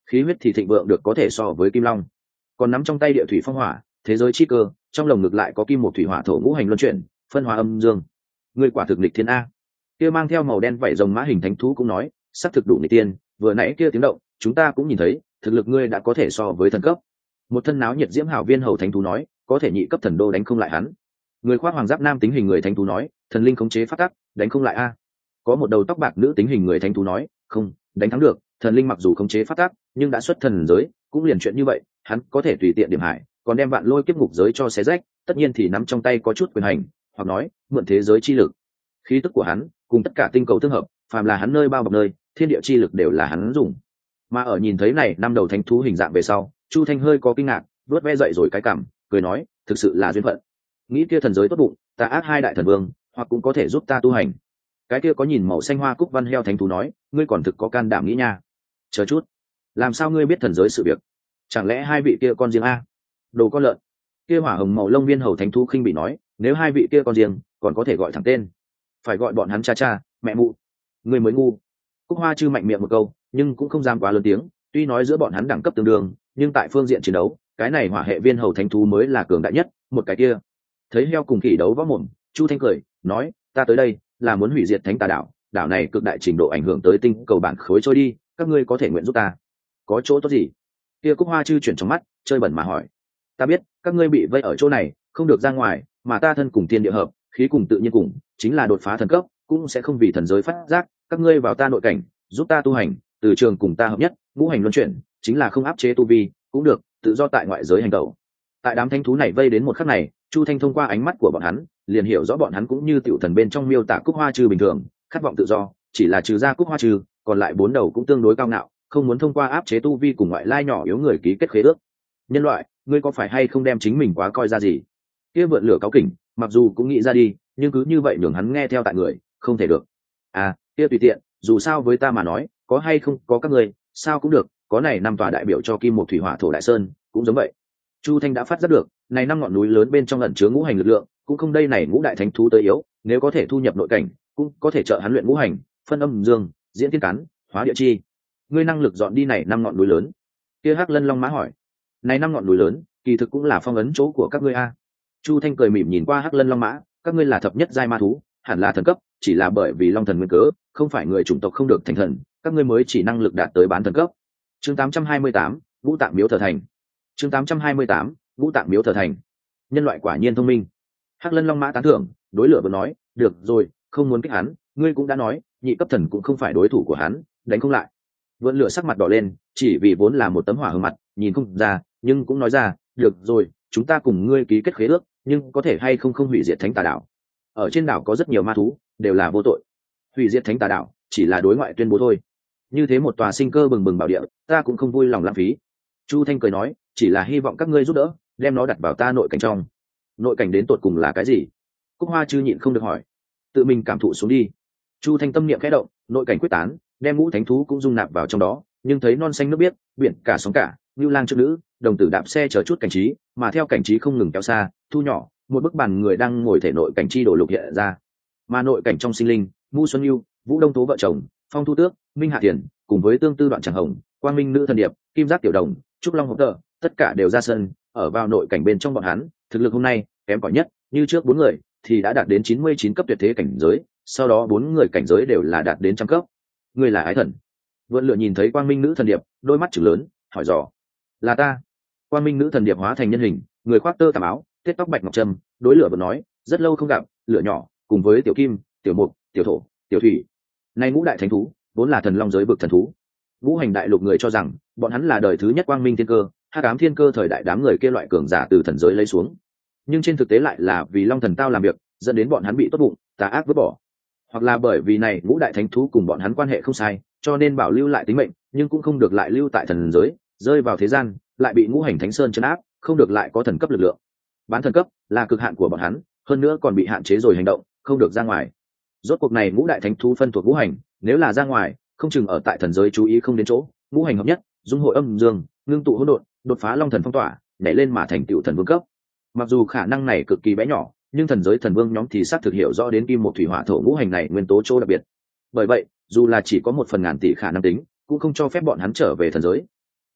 khí huyết thì thịnh vượng được có thể so với kim long. Còn nắm trong tay địa thủy phong hỏa, thế giới chi cơ, trong lồng ngực lại có kim một thủy hỏa thổ ngũ hành luân chuyển, phân hóa âm dương. Ngươi quả thực nghịch thiên a. Kia mang theo màu đen vảy rồng mã hình thánh thú cũng nói, sắc thực đủ nghịch tiên, vừa nãy kia tiếng động, chúng ta cũng nhìn thấy, thực lực ngươi đã có thể so với thần cấp. Một thân náo nhiệt diễm hào viên hầu thánh thú nói, có thể nhị cấp thần đô đánh không lại hắn. Người khoác hoàng giáp nam tính hình người thánh thú nói, thần linh khống chế phát tắc, đánh không lại a. Có một đầu tóc bạc nữ tính hình người thánh thú nói, không, đánh thắng được, thần linh mặc dù khống chế phát tắc, nhưng đã xuất thần giới, cũng liền chuyện như vậy, hắn có thể tùy tiện điểm hại, còn đem vạn lôi kiếp ngục giới cho xé rách, tất nhiên thì nắm trong tay có chút quyền hành, hoặc nói, mượn thế giới chi lực. Khí tức của hắn, cùng tất cả tinh cầu tương hợp, phàm là hắn nơi bao bọc nơi, thiên địa chi lực đều là hắn dùng. Mà ở nhìn thấy này năm đầu thánh thú hình dạng về sau, Chu Thanh hơi có kinh ngạc, vuốt ve dậy rồi cái cằm, cười nói, thực sự là duyên phận. Nghĩ kia thần giới tốt bụng, ta ác hai đại thần vương, hoặc cũng có thể giúp ta tu hành. Cái kia có nhìn màu xanh hoa cúc văn heo thánh thú nói, ngươi còn thực có can đảm nghĩ nha. Chờ chút, làm sao ngươi biết thần giới sự việc? Chẳng lẽ hai vị kia con riêng a? Đồ con lợn. Kia hỏa hồng màu lông viên hầu thánh thú khinh bị nói, nếu hai vị kia con riêng, còn có thể gọi thẳng tên. Phải gọi bọn hắn cha cha, mẹ mụ. Ngươi mới ngu. Cúc Hoa Chư mạnh miệng một câu, nhưng cũng không dám quá lớn tiếng, tuy nói giữa bọn hắn đẳng cấp tương đương, nhưng tại phương diện chiến đấu, cái này hỏa hệ viên hầu thánh thú mới là cường đại nhất, một cái kia. Thấy heo cùng khỉ đấu võ mồm, Chu Thanh cười, nói, ta tới đây là muốn hủy diệt Thánh Tà đảo, đảo này cực đại trình độ ảnh hưởng tới tinh cầu bản khối trôi đi, các ngươi có thể nguyện giúp ta. Có chỗ tốt gì? Kia Cúc Hoa Chư chuyển trong mắt, chơi bẩn mà hỏi. Ta biết, các ngươi bị vây ở chỗ này, không được ra ngoài, mà ta thân cùng tiên địa hợp, khí cùng tự nhiên cùng, chính là đột phá thần cấp, cũng sẽ không vì thần giới phát giác, các ngươi vào ta nội cảnh, giúp ta tu hành, từ trường cùng ta hợp nhất, ngũ hành luân chuyển, chính là không áp chế tu vi, cũng được, tự do tại ngoại giới hành động. Tại đám thánh thú này vây đến một khắc này, Chu Thanh thông qua ánh mắt của bọn hắn, liền hiểu rõ bọn hắn cũng như tiểu thần bên trong miêu tả Cúc Hoa Chư bình thường, khát vọng tự do, chỉ là trừ ra Cúc Hoa Chư, còn lại bốn đầu cũng tương đối cao ngạo, không muốn thông qua áp chế tu vi cùng ngoại lai nhỏ yếu người ký kết khế ước. Nhân loại, ngươi có phải hay không đem chính mình quá coi ra gì? Kia vượn lửa cáu kỉnh, mặc dù cũng nghĩ ra đi, nhưng cứ như vậy nhường hắn nghe theo tại người, không thể được. À, kia tùy tiện, dù sao với ta mà nói, có hay không có các ngươi, sao cũng được, có này năm tòa đại biểu cho kim một thủy hỏa thổ đại sơn, cũng giống vậy. Chu Thanh đã phát giác được, này năm ngọn núi lớn bên trong ẩn chứa ngũ hành lực lượng, cũng không đây này ngũ đại thánh thú tới yếu, nếu có thể thu nhập nội cảnh, cũng có thể trợ hắn luyện ngũ hành, phân âm dương, diễn thiên cắn, hóa địa chi. Ngươi năng lực dọn đi này năm ngọn núi lớn. Kia Hắc Lân Long Mã hỏi, này năm ngọn núi lớn, kỳ thực cũng là phong ấn chỗ của các ngươi a. Chu Thanh cười mỉm nhìn qua Hắc Lân Long Mã, các ngươi là thập nhất giai ma thú, hẳn là thần cấp, chỉ là bởi vì Long thần nguyên cớ, không phải người chủng tộc không được thành thần, các ngươi mới chỉ năng lực đạt tới bán thần cấp. Chương tám trăm hai mươi tám, Ngũ Tạng Miếu Thờ Thành. Chương tám trăm hai mươi tám, Ngũ Tạng Miếu Thờ Thành. Nhân loại quả nhiên thông minh. Hắc Lân Long Mã tán thưởng, đối lửa vừa nói, được rồi, không muốn kích hắn, ngươi cũng đã nói, nhị cấp thần cũng không phải đối thủ của hắn, đánh không lại. Vượn lửa sắc mặt đỏ lên, chỉ vì vốn là một tấm hỏa hừng mặt, nhìn không ra, nhưng cũng nói ra, được rồi, chúng ta cùng ngươi ký kết khế ước, nhưng có thể hay không không hủy diệt Thánh Tà đảo. Ở trên đảo có rất nhiều ma thú, đều là vô tội. Hủy diệt Thánh Tà đảo chỉ là đối ngoại tuyên bố thôi. Như thế một tòa sinh cơ bừng bừng bảo địa, ta cũng không vui lòng lãng phí. Chu Thanh cười nói, chỉ là hy vọng các ngươi giúp đỡ, đem nó đặt vào ta nội cảnh trong. Nội cảnh đến tột cùng là cái gì? Cúc Hoa Chư nhịn không được hỏi. Tự mình cảm thụ xuống đi. Chu Thanh tâm niệm khẽ động, nội cảnh quyết tán, đem ngũ thánh thú cũng dung nạp vào trong đó, nhưng thấy non xanh nước biếc, biển cả sóng cả, như lang trước nữ, đồng tử đạp xe chờ chút cảnh trí, mà theo cảnh trí không ngừng kéo xa, thu nhỏ, một bức bàn người đang ngồi thể nội cảnh chi đổ lục hiện ra. Mà nội cảnh trong sinh linh, Mu Xuân Nhu, Vũ Đông Tố vợ chồng, Phong Thu Tước, Minh Hạ Thiền, cùng với Tương Tư Đoạn Tràng Hồng, Quang Minh Nữ Thần Điệp, Kim Giác Tiểu Đồng, Trúc Long Hộp Tợ, tất cả đều ra sân, ở vào nội cảnh bên trong bọn hắn, thực lực hôm nay kém cỏi nhất, như trước bốn người thì đã đạt đến chín mươi chín cấp tuyệt thế cảnh giới, sau đó bốn người cảnh giới đều là đạt đến trăm cấp. Ngươi là Ái Thần? Vượn Lửa nhìn thấy Quang Minh Nữ Thần Điệp, đôi mắt trừng lớn, hỏi dò. Là ta. Quang Minh Nữ Thần Điệp hóa thành nhân hình, người khoác tơ tằm áo, tết tóc bạch ngọc trâm, đối Lửa vừa nói, rất lâu không gặp, Lửa nhỏ, cùng với Tiểu Kim, Tiểu Mục, Tiểu Thổ, Tiểu Thủy. Nay ngũ đại thánh thú, vốn là thần long giới vực thần thú. Ngũ hành đại lục người cho rằng, bọn hắn là đời thứ nhất Quang Minh Thiên Cơ, Hắc Ám Thiên Cơ thời đại đám người kia loại cường giả từ thần giới lấy xuống. Nhưng trên thực tế lại là vì Long Thần Tao làm việc, dẫn đến bọn hắn bị tốt bụng, tà ác vứt bỏ. Hoặc là bởi vì này ngũ đại thánh thú cùng bọn hắn quan hệ không sai, cho nên bảo lưu lại tính mệnh, nhưng cũng không được lại lưu tại thần giới, rơi vào thế gian, lại bị ngũ hành thánh sơn trấn áp, không được lại có thần cấp lực lượng. Bán thần cấp là cực hạn của bọn hắn, hơn nữa còn bị hạn chế rồi hành động, không được ra ngoài. Rốt cuộc này ngũ đại thánh thú phân thuộc ngũ hành, nếu là ra ngoài, không chừng ở tại thần giới chú ý không đến chỗ, ngũ hành hợp nhất, dung hội âm dương, ngưng tụ hỗn độn, đột phá long thần phong tỏa, nhảy lên mà thành tựu thần vương cấp. Mặc dù khả năng này cực kỳ bé nhỏ, nhưng thần giới thần vương nhóm thì xác thực hiểu rõ đến kim một thủy hỏa thổ ngũ hành này nguyên tố chỗ đặc biệt. Bởi vậy, dù là chỉ có một phần ngàn tỷ khả năng tính, cũng không cho phép bọn hắn trở về thần giới.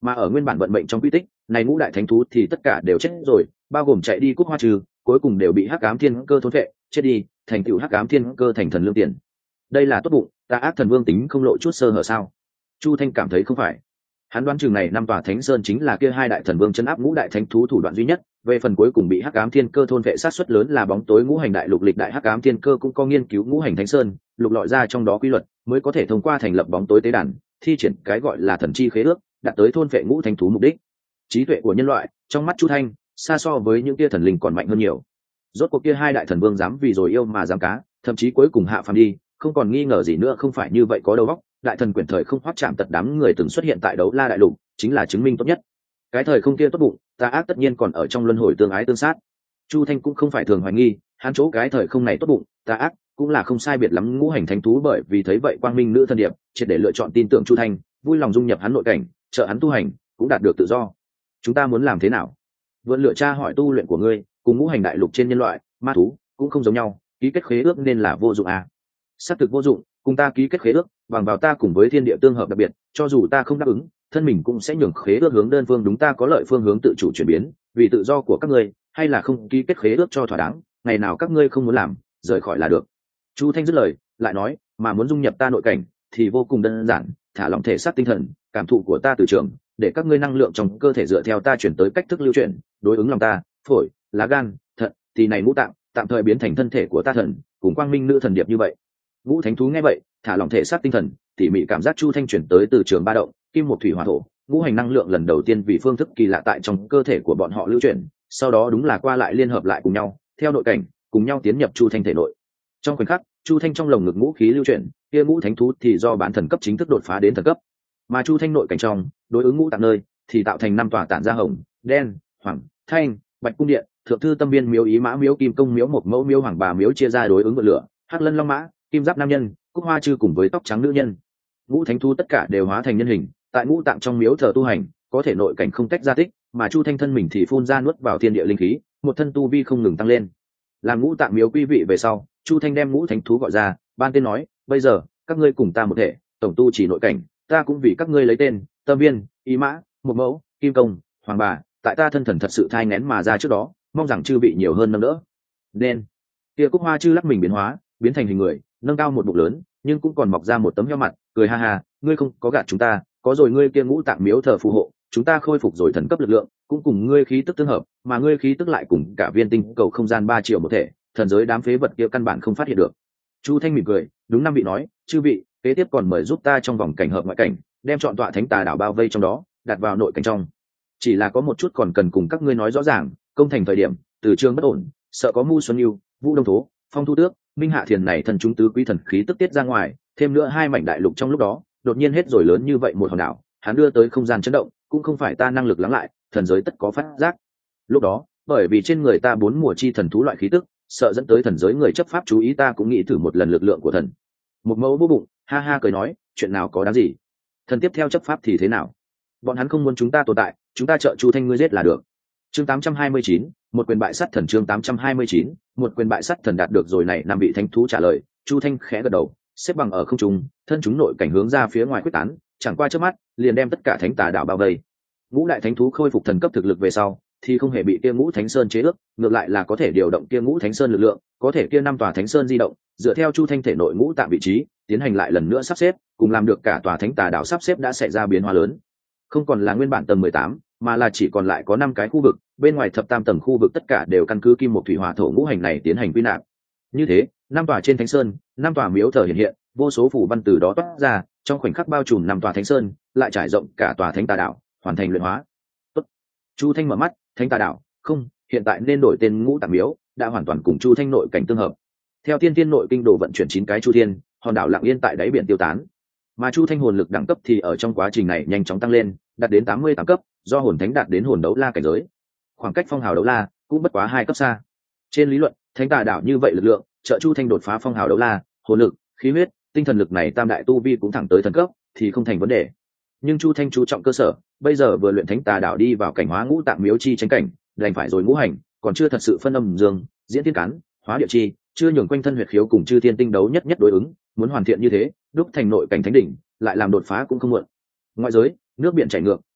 Mà ở nguyên bản vận mệnh trong quy tích này, ngũ đại thánh thú thì tất cả đều chết rồi, bao gồm chạy đi Cúc Hoa Trừ, cuối cùng đều bị hắc ám thiên cơ thôn vệ chết đi, thành tựu hắc ám thiên cơ thành thần lương tiền. Đây là tốt bụng, ta ác thần vương tính không lộ chút sơ hở sao? Chu Thanh cảm thấy không phải. Hắn đoán chừng này năm tòa thánh sơn chính là kia hai đại thần vương chấn áp ngũ đại thánh thú thủ đoạn duy nhất. Về phần cuối cùng bị hắc ám thiên cơ thôn vệ sát suất lớn là bóng tối ngũ hành đại lục lịch đại hắc ám thiên cơ cũng có nghiên cứu ngũ hành thánh sơn, lục lọi ra trong đó quy luật, mới có thể thông qua thành lập bóng tối tế đàn, thi triển cái gọi là thần chi khế ước, đạt tới thôn vệ ngũ thánh thú mục đích. Trí tuệ của nhân loại trong mắt Chu Thanh xa so với những kia thần linh còn mạnh hơn nhiều. Rốt cuộc kia hai đại thần vương dám vì rồi yêu mà dám cá, thậm chí cuối cùng hạ phàm đi, không còn nghi ngờ gì nữa, không phải như vậy có đầu óc. Đại thần quyển thời không hoắt chạm tật đám người từng xuất hiện tại đấu la đại lục, chính là chứng minh tốt nhất. Cái thời không kia tốt bụng, tà ác tất nhiên còn ở trong luân hồi tương ái tương sát. Chu Thanh cũng không phải thường hoài nghi, hắn chỗ cái thời không này tốt bụng, tà ác cũng là không sai biệt lắm ngũ hành thánh thú, bởi vì thấy vậy quang minh nữ thần điệp triệt để lựa chọn tin tưởng Chu Thanh, vui lòng dung nhập hắn nội cảnh, trợ hắn tu hành, cũng đạt được tự do. Chúng ta muốn làm thế nào? Vượn lựa tra hỏi tu luyện của ngươi, cùng ngũ hành đại lục trên nhân loại, ma thú cũng không giống nhau, ký kết khế ước nên là vô dụng à? Xác thực vô dụng, cùng ta ký kết khế ước, bằng vào ta cùng với thiên địa tương hợp đặc biệt, cho dù ta không đáp ứng, thân mình cũng sẽ nhường khế ước hướng đơn phương đúng ta có lợi phương hướng tự chủ chuyển biến, vì tự do của các ngươi, hay là không ký kết khế ước cho thỏa đáng, ngày nào các ngươi không muốn làm, rời khỏi là được. Chu Thanh dứt lời, lại nói, mà muốn dung nhập ta nội cảnh thì vô cùng đơn giản, thả lỏng thể xác tinh thần, cảm thụ của ta từ trường, để các ngươi năng lượng trong cơ thể dựa theo ta chuyển tới cách thức lưu chuyển, đối ứng lòng ta, phổi, lá gan, thận, thì này ngũ tạng tạm thời biến thành thân thể của ta thần, cùng quang minh nữ thần điệp như vậy. Ngũ thánh thú nghe vậy, thả lỏng thể xác tinh thần, tỉ mỉ cảm giác Chu Thanh chuyển tới từ trường ba động, kim một thủy hỏa thổ, ngũ hành năng lượng lần đầu tiên vì phương thức kỳ lạ tại trong cơ thể của bọn họ lưu chuyển, sau đó đúng là qua lại liên hợp lại cùng nhau, theo nội cảnh, cùng nhau tiến nhập Chu Thanh thể nội. Trong khoảnh khắc, Chu Thanh trong lồng ngực ngũ khí lưu chuyển, kia ngũ thánh thú thì do bán thần cấp chính thức đột phá đến thần cấp, mà Chu Thanh nội cảnh trong đối ứng ngũ tạng nơi thì tạo thành năm tòa tản ra hồng, đen, hoàng, thanh, bạch cung điện, thượng thư tâm viên miếu ý mã miếu kim công miếu một mẫu miếu hoàng bà miếu chia ra đối ứng ngọn lửa, hắc lân long mã, kim giáp nam nhân, cúc hoa chư cùng với tóc trắng nữ nhân. Ngũ thánh thú tất cả đều hóa thành nhân hình, tại ngũ tạng trong miếu thờ tu hành, có thể nội cảnh không tách ra tích, mà Chu Thanh thân mình thì phun ra nuốt vào thiên địa linh khí, một thân tu vi không ngừng tăng lên. Làm ngũ tạng miếu quý vị về sau, Chu Thanh đem ngũ thánh thú gọi ra, ban tên nói, bây giờ các ngươi cùng ta một thể, tổng tu chỉ nội cảnh, ta cũng vì các ngươi lấy tên, tâm viên, ý mã, một mẫu, kim công, hoàng bà, tại ta thân thần thật sự thai nén mà ra trước đó, mong rằng chư vị nhiều hơn nâng đỡ. Nên kia cúc hoa chư lắc mình biến hóa, biến thành hình người, nâng cao một bụng lớn, nhưng cũng còn mọc ra một tấm heo mặt, cười ha ha, ngươi không có gạt chúng ta, có rồi ngươi kia ngũ tạng miếu thờ phù hộ, chúng ta khôi phục rồi thần cấp lực lượng, cũng cùng ngươi khí tức tương hợp, mà ngươi khí tức lại cùng cả viên tinh cầu không gian ba triệu một thể, thần giới đám phế vật kia căn bản không phát hiện được. Chu Thanh mỉm cười, đúng năm vị nói, chư vị, kế tiếp còn mời giúp ta trong vòng cảnh hợp ngoại cảnh, đem chọn tọa thánh tà đảo bao vây trong đó, đặt vào nội cảnh trong. Chỉ là có một chút còn cần cùng các ngươi nói rõ ràng, công thành thời điểm, từ trường bất ổn, sợ có Mu Xuân Yêu, Vũ Đông Thố, Phong Thu Tước, Minh Hạ Thiền này thần chúng tứ quý thần khí tức tiết ra ngoài, thêm nữa hai mảnh đại lục trong lúc đó, đột nhiên hết rồi lớn như vậy một hòn đảo, hắn đưa tới không gian chấn động, cũng không phải ta năng lực lắng lại, thần giới tất có phát giác. Lúc đó, bởi vì trên người ta bốn mùa chi thần thú loại khí tức, sợ dẫn tới thần giới người chấp pháp chú ý, ta cũng nghĩ thử một lần lực lượng của thần. Một mẫu vô bụng, ha ha cười nói, chuyện nào có đáng gì? Thần tiếp theo chấp pháp thì thế nào? Bọn hắn không muốn chúng ta tồn tại, chúng ta trợ Chu Thanh ngươi giết là được. Chương tám trăm hai mươi chín, một quyền bại sát thần. Chương tám trăm hai mươi chín, một quyền bại sát thần. Đạt được rồi này, năm vị thánh thú trả lời, Chu Thanh khẽ gật đầu, xếp bằng ở không trung, thân chúng nội cảnh hướng ra phía ngoài quyết tán, chẳng qua trước mắt liền đem tất cả thánh tà đảo bao vây. Ngũ đại thánh thú khôi phục thần cấp thực lực về sau, thì không hề bị kia ngũ thánh sơn chế ước, ngược lại là có thể điều động kia ngũ thánh sơn lực lượng, có thể kia năm tòa thánh sơn di động, dựa theo Chu Thanh thể nội ngũ tạng vị trí, tiến hành lại lần nữa sắp xếp, cùng làm được cả tòa thánh tà đảo sắp xếp đã xảy ra biến hóa lớn. Không còn là nguyên bản tầng mười tám, mà là chỉ còn lại có năm cái khu vực, bên ngoài thập tam tầng khu vực tất cả đều căn cứ kim một thủy hỏa thổ ngũ hành này tiến hành quy nạp. Như thế, năm tòa trên thánh sơn, năm tòa miếu thờ hiện hiện, vô số phù văn từ đó toát ra, trong khoảnh khắc bao trùm năm tòa thánh sơn, lại trải rộng cả tòa thánh tà đảo, hoàn thành luyện hóa. Tốt. Chu Thanh mở mắt, thánh tà đảo, không, hiện tại nên đổi tên ngũ tạng miếu, đã hoàn toàn cùng Chu Thanh nội cảnh tương hợp. Theo tiên tiên nội kinh đồ vận chuyển chín cái chu thiên, hòn đảo lặng yên tại đáy biển tiêu tán. Mà Chu Thanh hồn lực đẳng cấp thì ở trong quá trình này nhanh chóng tăng lên, đạt đến tám mươi tám cấp, do hồn thánh đạt đến hồn đấu la cảnh giới. Khoảng cách phong hào đấu la cũng bất quá hai cấp xa. Trên lý luận, thánh tà đảo như vậy lực lượng, trợ Chu Thanh đột phá phong hào đấu la, hồn lực, khí huyết, tinh thần lực này tam đại tu vi cũng thẳng tới thần cấp, thì không thành vấn đề. Nhưng Chu Thanh chú trọng cơ sở, bây giờ vừa luyện thánh tà đảo đi vào cảnh hóa ngũ tạng miếu chi tranh cảnh, đành phải rồi ngũ hành, còn chưa thật sự phân âm dương, diễn thiên cán, hóa địa chi, chưa nhường quanh thân huyệt khiếu cùng chư thiên tinh đấu nhất nhất đối ứng, muốn hoàn thiện như thế, đúc thành nội cảnh thánh đỉnh, lại làm đột phá cũng không muộn. Ngoại giới, nước biển chảy ngược,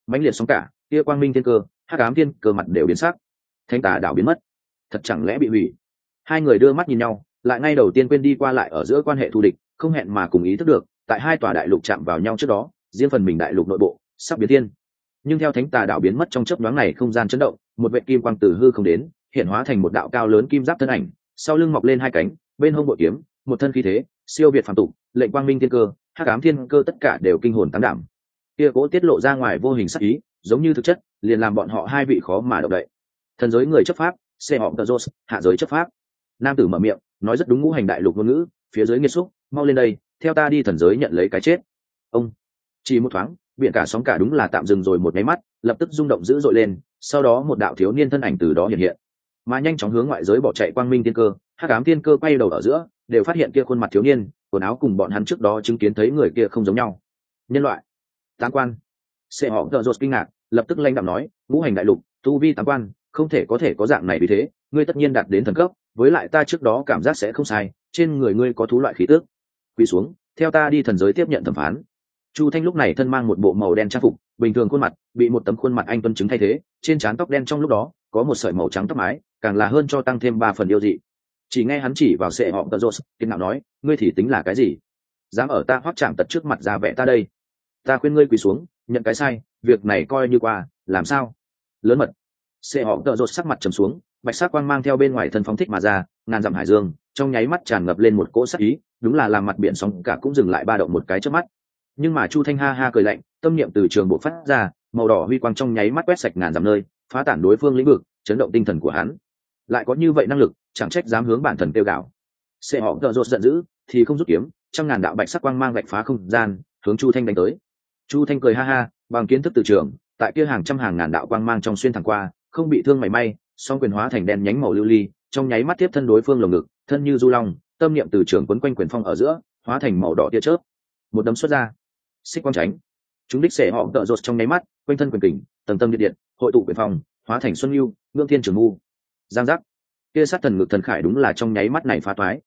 mãnh liệt sóng cả, kia quang minh thiên cơ, hắc ám thiên cơ mặt đều biến sắc. Thánh tà đảo biến mất, thật chẳng lẽ bị hủy? Hai người đưa mắt nhìn nhau, lại ngay đầu tiên quên đi qua lại ở giữa quan hệ thù địch, không hẹn mà cùng ý thức được, tại hai tòa đại lục chạm vào nhau trước đó, riêng phần mình đại lục nội bộ sắp biến thiên. Nhưng theo thánh tà đảo biến mất trong chớp nhoáng này, không gian chấn động, một vệt kim quang từ hư không đến, hiện hóa thành một đạo cao lớn kim giáp thân ảnh, sau lưng mọc lên hai cánh, bên hông bội kiếm, một thân khí thế siêu việt phàm tục, lệnh quang minh thiên cơ, hắc ám thiên cơ tất cả đều kinh hồn tán đảm. Kia cố tiết lộ ra ngoài vô hình sắc ý, giống như thực chất, liền làm bọn họ hai vị khó mà động đậy. Thần giới người chấp pháp, xe họ Tazos, hạ giới chấp pháp. Nam tử mở miệng, nói rất đúng ngũ hành đại lục ngôn ngữ, phía dưới nghiệt xúc, mau lên đây, theo ta đi thần giới nhận lấy cái chết. Ông chỉ một thoáng, biển cả sóng cả đúng là tạm dừng rồi một cái mắt, lập tức rung động dữ dội lên, sau đó một đạo thiếu niên thân ảnh từ đó hiện hiện, mà nhanh chóng hướng ngoại giới bỏ chạy quang minh thiên cơ, hắc ám thiên cơ quay đầu ở giữa, đều phát hiện kia khuôn mặt thiếu niên, quần áo cùng bọn hắn trước đó chứng kiến thấy người kia không giống nhau. Nhân loại, tám quan. Sẽ họ Tazos kinh ngạc, lập tức lanh đạm nói, ngũ hành đại lục, tu vi tám quan, không thể có thể có dạng này vì thế, ngươi tất nhiên đạt đến thần cấp, với lại ta trước đó cảm giác sẽ không sai, trên người ngươi có thú loại khí tước. Quỳ xuống, theo ta đi thần giới tiếp nhận thẩm phán. Chu Thanh lúc này thân mang một bộ màu đen trang phục, bình thường khuôn mặt bị một tấm khuôn mặt anh tuấn chứng thay thế, trên trán tóc đen trong lúc đó có một sợi màu trắng tóc mái, càng là hơn cho tăng thêm ba phần yêu dị. Chỉ nghe hắn chỉ vào Sệ họ Tazos, kiên ngạo nói, ngươi thì tính là cái gì? Dám ở ta hoắc chạm tật trước mặt ra vẻ ta đây? Ta khuyên ngươi quỳ xuống, nhận cái sai, việc này coi như qua, làm sao? Lớn mật. Sệ họ Tazos sắc mặt trầm xuống, bạch sắc quang mang theo bên ngoài thân phóng thích mà ra, ngàn dặm hải dương, trong nháy mắt tràn ngập lên một cỗ sắc ý, đúng là làm mặt biển sóng cả cũng dừng lại ba động một cái chớp mắt. Nhưng mà Chu Thanh ha ha cười lạnh, tâm niệm từ trường bộ phát ra, màu đỏ huy quang trong nháy mắt quét sạch ngàn dặm nơi, phá tản đối phương lĩnh vực, chấn động tinh thần của hắn. Lại có như vậy năng lực, chẳng trách dám hướng bản thần tiêu gạo. Sẽ họ Tazos giận dữ, thì không rút kiếm, trăm ngàn đạo bạch sắc quang mang vạch phá không gian, hướng Chu Thanh đánh tới. Chu Thanh cười ha ha, bằng kiến thức từ trường, tại kia hàng trăm hàng ngàn đạo quang mang trong xuyên thẳng qua, không bị thương mảy may, song quyền hóa thành đen nhánh màu lưu ly, trong nháy mắt tiếp thân đối phương lồng ngực, thân như du long, tâm niệm từ trường quấn quanh quyền phong ở giữa, hóa thành màu đỏ tia chớp, một đấm xuất ra, xích quang tránh. Chúng đích Sẽ họ Tazos trong nháy mắt, quanh thân quyền kình, tầng tâm điện điện, hội tụ quyền phong, hóa thành xuân lưu, ngưỡng thiên trường u. Giang giác, kia sát thần ngực thần khải đúng là trong nháy mắt này phá toái.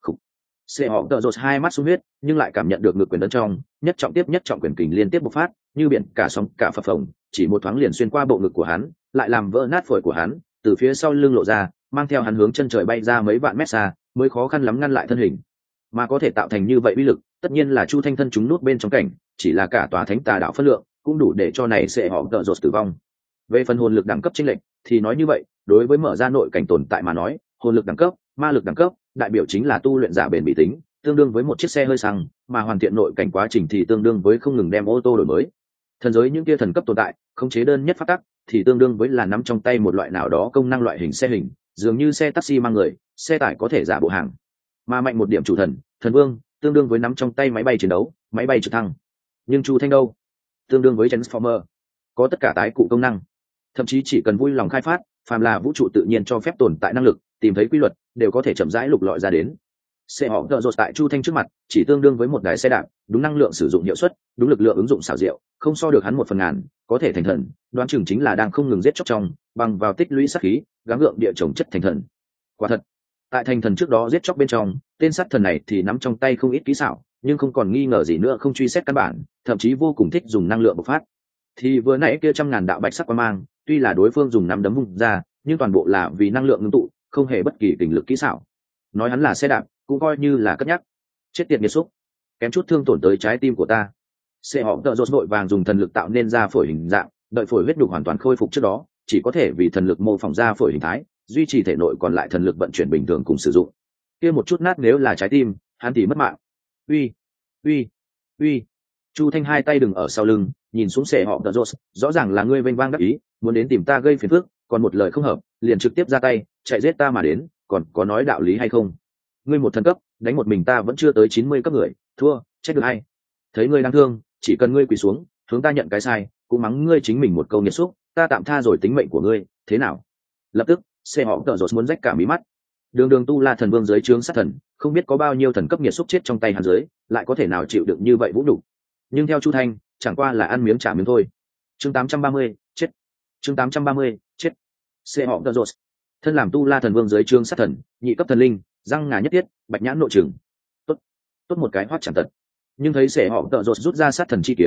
Sẽ họ Tazos hai mắt sung huyết, nhưng lại cảm nhận được ngực quyền ấn trong, nhất trọng tiếp nhất trọng quyền kình liên tiếp bộc phát, như biển cả sóng cả phập phồng, chỉ một thoáng liền xuyên qua bộ ngực của hắn, lại làm vỡ nát phổi của hắn, từ phía sau lưng lộ ra, mang theo hắn hướng chân trời bay ra mấy vạn mét xa, mới khó khăn lắm ngăn lại thân hình. Mà có thể tạo thành như vậy uy lực, tất nhiên là Chu Thanh thân chúng nút bên trong cảnh, chỉ là cả tòa thánh tà đạo phân lượng, cũng đủ để cho này Sẽ họ Tazos tử vong. Về phần hồn lực đẳng cấp chênh lệch, thì nói như vậy, đối với mở ra nội cảnh tồn tại mà nói, hồn lực đẳng cấp, ma lực đẳng cấp, đại biểu chính là tu luyện giả bền bỉ tính, tương đương với một chiếc xe hơi xăng, mà hoàn thiện nội cảnh quá trình thì tương đương với không ngừng đem ô tô đổi mới. Thần giới những kia thần cấp tồn tại, khống chế đơn nhất pháp tắc, thì tương đương với là nắm trong tay một loại nào đó công năng loại hình xe hình, dường như xe taxi mang người, xe tải có thể giả bộ hàng. Mà mạnh một điểm chủ thần, thần vương, tương đương với nắm trong tay máy bay chiến đấu, máy bay trực thăng. Nhưng Chu Thanh đâu? Tương đương với Transformer, có tất cả tái cụ công năng, thậm chí chỉ cần vui lòng khai phát, phàm là vũ trụ tự nhiên cho phép tồn tại năng lực, tìm thấy quy luật, đều có thể chậm rãi lục lọi ra đến. Xe họ Tazos tại Chu Thanh trước mặt, chỉ tương đương với một đài xe đạp, đúng năng lượng sử dụng hiệu suất, đúng lực lượng ứng dụng xảo diệu, không so được hắn một phần ngàn, có thể thành thần, đoán chừng chính là đang không ngừng giết chóc trong, bằng vào tích lũy sát khí, gắng gượng địa chồng chất thành thần. Quả thật, tại thành thần trước đó giết chóc bên trong, tên sát thần này thì nắm trong tay không ít kỹ xảo, nhưng không còn nghi ngờ gì nữa không truy xét căn bản, thậm chí vô cùng thích dùng năng lượng bộc phát. Thì vừa nãy kia trăm ngàn đạo bạch sắc quang mang, tuy là đối phương dùng nắm đấm vung ra, nhưng toàn bộ là vì năng lượng ngưng tụ, không hề bất kỳ kình lực kỹ xảo. Nói hắn là xe đạp, cũng coi như là cất nhắc. Chết tiệt nghiệt xúc, kém chút thương tổn tới trái tim của ta. Sẽ họ Tazos vội vàng dùng thần lực tạo nên ra phổi hình dạng, đợi phổi huyết đục hoàn toàn khôi phục trước đó, chỉ có thể vì thần lực mô phỏng ra phổi hình thái, duy trì thể nội còn lại thần lực vận chuyển bình thường cùng sử dụng. Kia một chút nát nếu là trái tim, hắn thì mất mạng. Uy, uy, uy. Chu Thanh hai tay đừng ở sau lưng, nhìn xuống Sẽ họ Tazos, rõ ràng là ngươi vênh vang đắc ý, muốn đến tìm ta gây phiền phức, còn một lời không hợp, liền trực tiếp ra tay, chạy giết ta mà đến, còn có nói đạo lý hay không? Ngươi một thần cấp, đánh một mình ta vẫn chưa tới chín mươi cấp người, thua, trách được hay? Thấy ngươi đáng thương, chỉ cần ngươi quỳ xuống, hướng ta nhận cái sai, cũng mắng ngươi chính mình một câu nghiệt xúc, ta tạm tha rồi tính mệnh của ngươi, thế nào? Lập tức, Sẽ họ Tazos muốn rách cả mí mắt. Đường Đường tu La thần vương dưới trướng sát thần, không biết có bao nhiêu thần cấp nghiệt xúc chết trong tay hắn dưới, lại có thể nào chịu được như vậy vũ đủ? Nhưng theo Chu Thanh, chẳng qua là ăn miếng trả miếng thôi. Chương tám trăm ba mươi, chết. Chương tám trăm ba mươi, chết. Sẽ họ Tazos, thân làm tu La thần vương dưới trướng sát thần, nhị cấp thần linh, răng ngà nhất tiết, bạch nhãn nội trừng. Tốt, tốt một cái hoắt chẳng tật. Nhưng thấy Sẽ họ Tazos rút ra sát thần chi kiếm,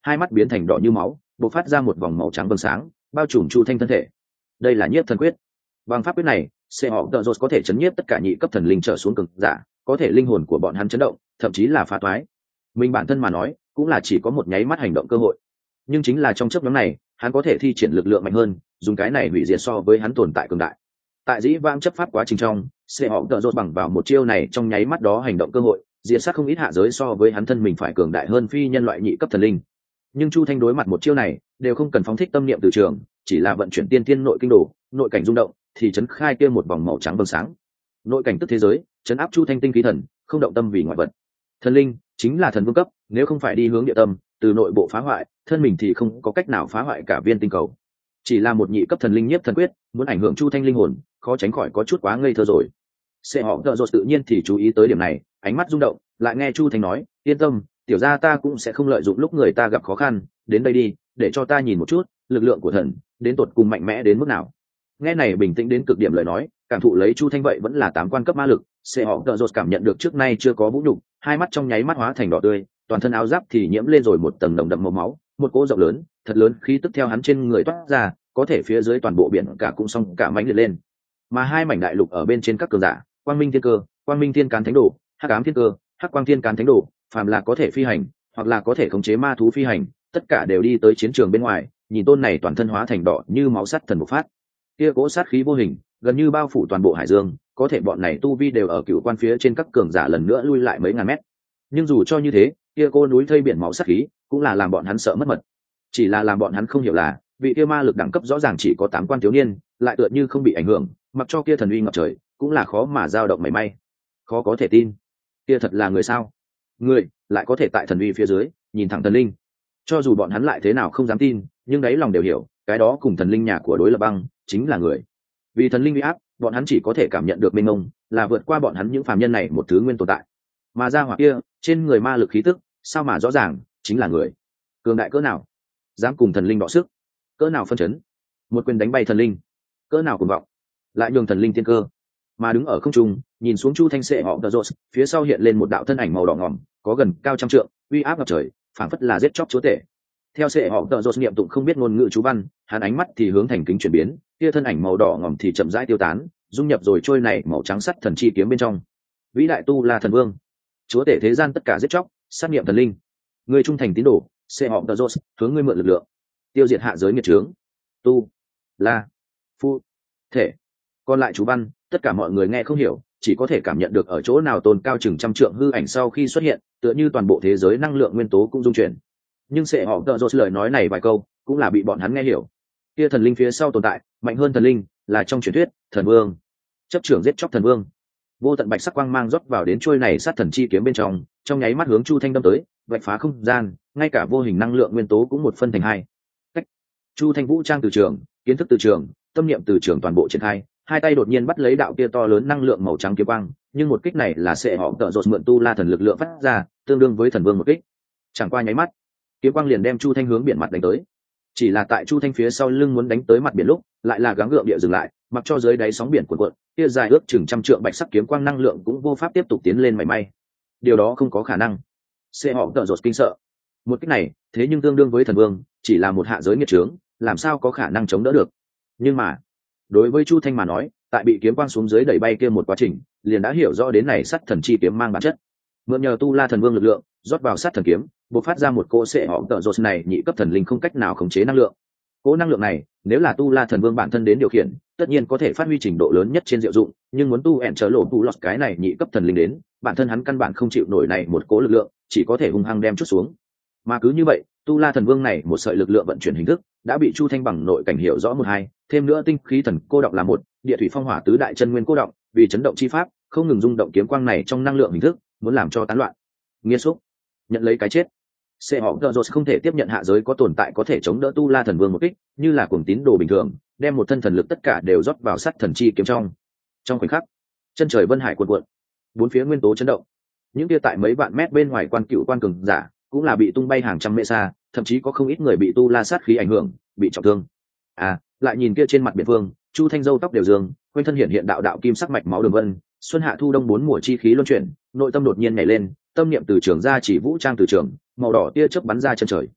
hai mắt biến thành đỏ như máu, bộc phát ra một vòng màu trắng vầng sáng, bao trùm chu thanh thân thể. Đây là nhiếp thần quyết. Bằng pháp quyết này, sẽ họ tợ rột có thể chấn nhiếp tất cả nhị cấp thần linh trở xuống cường giả, có thể linh hồn của bọn hắn chấn động, thậm chí là phá toái. Mình bản thân mà nói, cũng là chỉ có một nháy mắt hành động cơ hội, nhưng chính là trong chớp nhoáng này, hắn có thể thi triển lực lượng mạnh hơn, dùng cái này hủy diệt so với hắn tồn tại cường đại. Tại dĩ vãng chấp pháp quá trình trong, sẽ họ tợ rột bằng vào một chiêu này trong nháy mắt đó hành động cơ hội, diệt sát không ít hạ giới so với hắn thân mình phải cường đại hơn phi nhân loại nhị cấp thần linh. Nhưng Chu Thanh đối mặt một chiêu này, đều không cần phóng thích tâm niệm từ trường, chỉ là vận chuyển tiên tiên nội kinh đồ, nội cảnh rung động, thì chấn khai kia một vòng màu trắng vầng sáng. Nội cảnh tức thế giới, chấn áp Chu Thanh tinh khí thần, không động tâm vì ngoại vật. Thần linh chính là thần vương cấp, nếu không phải đi hướng địa tâm, từ nội bộ phá hoại, thân mình thì không có cách nào phá hoại cả viên tinh cầu. Chỉ là một nhị cấp thần linh nhiếp thần quyết, muốn ảnh hưởng Chu Thanh linh hồn, khó tránh khỏi có chút quá ngây thơ rồi. Sẽ họ tợ rột tự nhiên thì chú ý tới điểm này, ánh mắt rung động, lại nghe Chu Thanh nói, yên tâm, tiểu gia ta cũng sẽ không lợi dụng lúc người ta gặp khó khăn, đến đây đi, để cho ta nhìn một chút, lực lượng của thần đến tột cùng mạnh mẽ đến mức nào. Nghe này bình tĩnh đến cực điểm lời nói, cảm thụ lấy Chu Thanh vậy vẫn là tám quan cấp ma lực, sẽ họ tợ rột cảm nhận được trước nay chưa có vũ nhục, hai mắt trong nháy mắt hóa thành đỏ tươi, toàn thân áo giáp thì nhiễm lên rồi một tầng nồng đậm màu máu, một cỗ rộng lớn, thật lớn khí tức theo hắn trên người toát ra, có thể phía dưới toàn bộ biển cả cũng xong cả mánh liệt lên. Mà hai mảnh đại lục ở bên trên các cường giả, Quang Minh Thiên Cơ, Quang Minh Thiên Cán Thánh Đồ, Hắc Ám Thiên Cơ, Hắc Quang Thiên Cán Thánh Đồ, phàm là có thể phi hành, hoặc là có thể khống chế ma thú phi hành, tất cả đều đi tới chiến trường bên ngoài, nhìn tôn này toàn thân hóa thành đỏ như máu sắt thần bộc phát. Kia cỗ sát khí vô hình, gần như bao phủ toàn bộ hải dương, có thể bọn này tu vi đều ở cựu quan phía trên các cường giả lần nữa lui lại mấy ngàn mét. Nhưng dù cho như thế, kia cô núi thây biển máu sát khí, cũng là làm bọn hắn sợ mất mật. Chỉ là làm bọn hắn không hiểu là, vị kia ma lực đẳng cấp rõ ràng chỉ có tám quan thiếu niên, lại tựa như không bị ảnh hưởng, mặc cho kia thần uy ngập trời, cũng là khó mà dao động mảy may. Khó có thể tin, kia thật là người sao? Người lại có thể tại thần uy phía dưới, nhìn thẳng thần linh. Cho dù bọn hắn lại thế nào không dám tin, nhưng đáy lòng đều hiểu, cái đó cùng thần linh nhà của đối lập băng, chính là người. Vì thần linh uy áp, bọn hắn chỉ có thể cảm nhận được mênh mông, là vượt qua bọn hắn những phàm nhân này một thứ nguyên tồn tại. Mà ra hỏa kia, trên người ma lực khí tức, sao mà rõ ràng, chính là người. Cường đại cỡ nào, dám cùng thần linh đọ sức, cỡ nào phân chấn, một quyền đánh bay thần linh, cỡ nào cuồng vọng, lại nhường thần linh tiên cơ. Mà đứng ở không trung, nhìn xuống Chu Thanh Sệ họ tờ rột, phía sau hiện lên một đạo thân ảnh màu đỏ ngòm, có gần cao trăm trượng, uy áp ngập trời, phảng phất là giết chóc chúa tể. Theo Sệ họ tờ rột niệm tụng không biết ngôn ngữ chú văn, hắn ánh mắt thì hướng thành kính chuyển biến, kia thân ảnh màu đỏ ngòm thì chậm rãi tiêu tán, dung nhập rồi trôi này màu trắng sắt thần chi kiếm bên trong. Vĩ đại tu là thần vương, chúa tể thế gian tất cả giết chóc, sát niệm thần linh, người trung thành tín đồ, Sệ họ tờ rột, hướng ngươi mượn lực lượng, tiêu diệt hạ giới nghiệt trướng. Tu la phu thể. Còn lại chú văn, tất cả mọi người nghe không hiểu, chỉ có thể cảm nhận được ở chỗ nào tôn cao chừng trăm trượng hư ảnh sau khi xuất hiện, tựa như toàn bộ thế giới năng lượng nguyên tố cũng dung chuyển. Nhưng Sệ họ tợ rột lời nói này vài câu, cũng là bị bọn hắn nghe hiểu. Kia thần linh phía sau tồn tại, mạnh hơn thần linh, là trong truyền thuyết, thần vương, chấp trưởng giết chóc thần vương. Vô tận bạch sắc quang mang rót vào đến chuôi này sát thần chi kiếm bên trong, trong nháy mắt hướng Chu Thanh đâm tới, vạch phá không gian, ngay cả vô hình năng lượng nguyên tố cũng một phân thành hai. Cách. Chu Thanh vũ trang từ trường, kiến thức từ trường, tâm niệm từ trường toàn bộ triển khai, hai tay đột nhiên bắt lấy đạo kia to lớn năng lượng màu trắng kiếm quang, nhưng một kích này là Sệ họ tợ rột mượn tu la thần lực lượng phát ra, tương đương với thần vương một kích. Chẳng qua nháy mắt, kiếm quang liền đem Chu Thanh hướng biển mặt đánh tới. Chỉ là tại Chu Thanh phía sau lưng muốn đánh tới mặt biển lúc, lại là gắng gượng địa dừng lại, mặc cho dưới đáy sóng biển cuộn cuộn, kia dài ước chừng trăm trượng bạch sắc kiếm quang năng lượng cũng vô pháp tiếp tục tiến lên mảy may. Điều đó không có khả năng. Sệ họ tợ rột kinh sợ. Một kích này, thế nhưng tương đương với thần vương, chỉ là một hạ giới nghiệt trướng, làm sao có khả năng chống đỡ được. Nhưng mà, đối với Chu Thanh mà nói, tại bị kiếm quang xuống dưới đẩy bay kia một quá trình, liền đã hiểu rõ đến này sắt thần chi kiếm mang bản chất. Mượn nhờ tu la thần vương lực lượng, rót vào sát thần kiếm, bộc phát ra một cỗ Sệ họ tợ rột này nhị cấp thần linh không cách nào khống chế năng lượng. Cỗ năng lượng này, nếu là tu la thần vương bản thân đến điều khiển, tất nhiên có thể phát huy trình độ lớn nhất trên diệu dụng, nhưng muốn tu ẻn trở lộ tu lọt cái này nhị cấp thần linh đến, bản thân hắn căn bản không chịu nổi này một cỗ lực lượng, chỉ có thể hung hăng đem chút xuống. Mà cứ như vậy, tu la thần vương này một sợi lực lượng vận chuyển hình thức, đã bị Chu Thanh bằng nội cảnh hiểu rõ một hai, thêm nữa tinh khí thần cô động là một, địa thủy phong hỏa tứ đại chân nguyên cô động, vì chấn động chi pháp, không ngừng rung động kiếm quang này trong năng lượng hình thức, muốn làm cho tán loạn. Nghiệt xúc, nhận lấy cái chết. Sệ họ tợ rột không thể tiếp nhận hạ giới có tồn tại có thể chống đỡ tu la thần vương một kích, như là cuồng tín đồ bình thường, đem một thân thần lực tất cả đều rót vào sát thần chi kiếm trong. Trong khoảnh khắc, chân trời vân hải cuộn cuộn, bốn phía nguyên tố chấn động. Những kia tại mấy vạn mét bên ngoài quan cựu quan cường giả, cũng là bị tung bay hàng trăm mét xa, thậm chí có không ít người bị tu la sát khí ảnh hưởng, bị trọng thương. À, lại nhìn kia trên mặt biển phương, Chu Thanh râu tóc đều dương, quanh thân hiện hiện đạo đạo kim sắc mạch máu đường vân, xuân hạ thu đông bốn mùa chi khí luân chuyển, nội tâm đột nhiên nhảy lên, tâm niệm từ trường ra chỉ vũ trang từ trường, màu đỏ tia chớp bắn ra chân trời.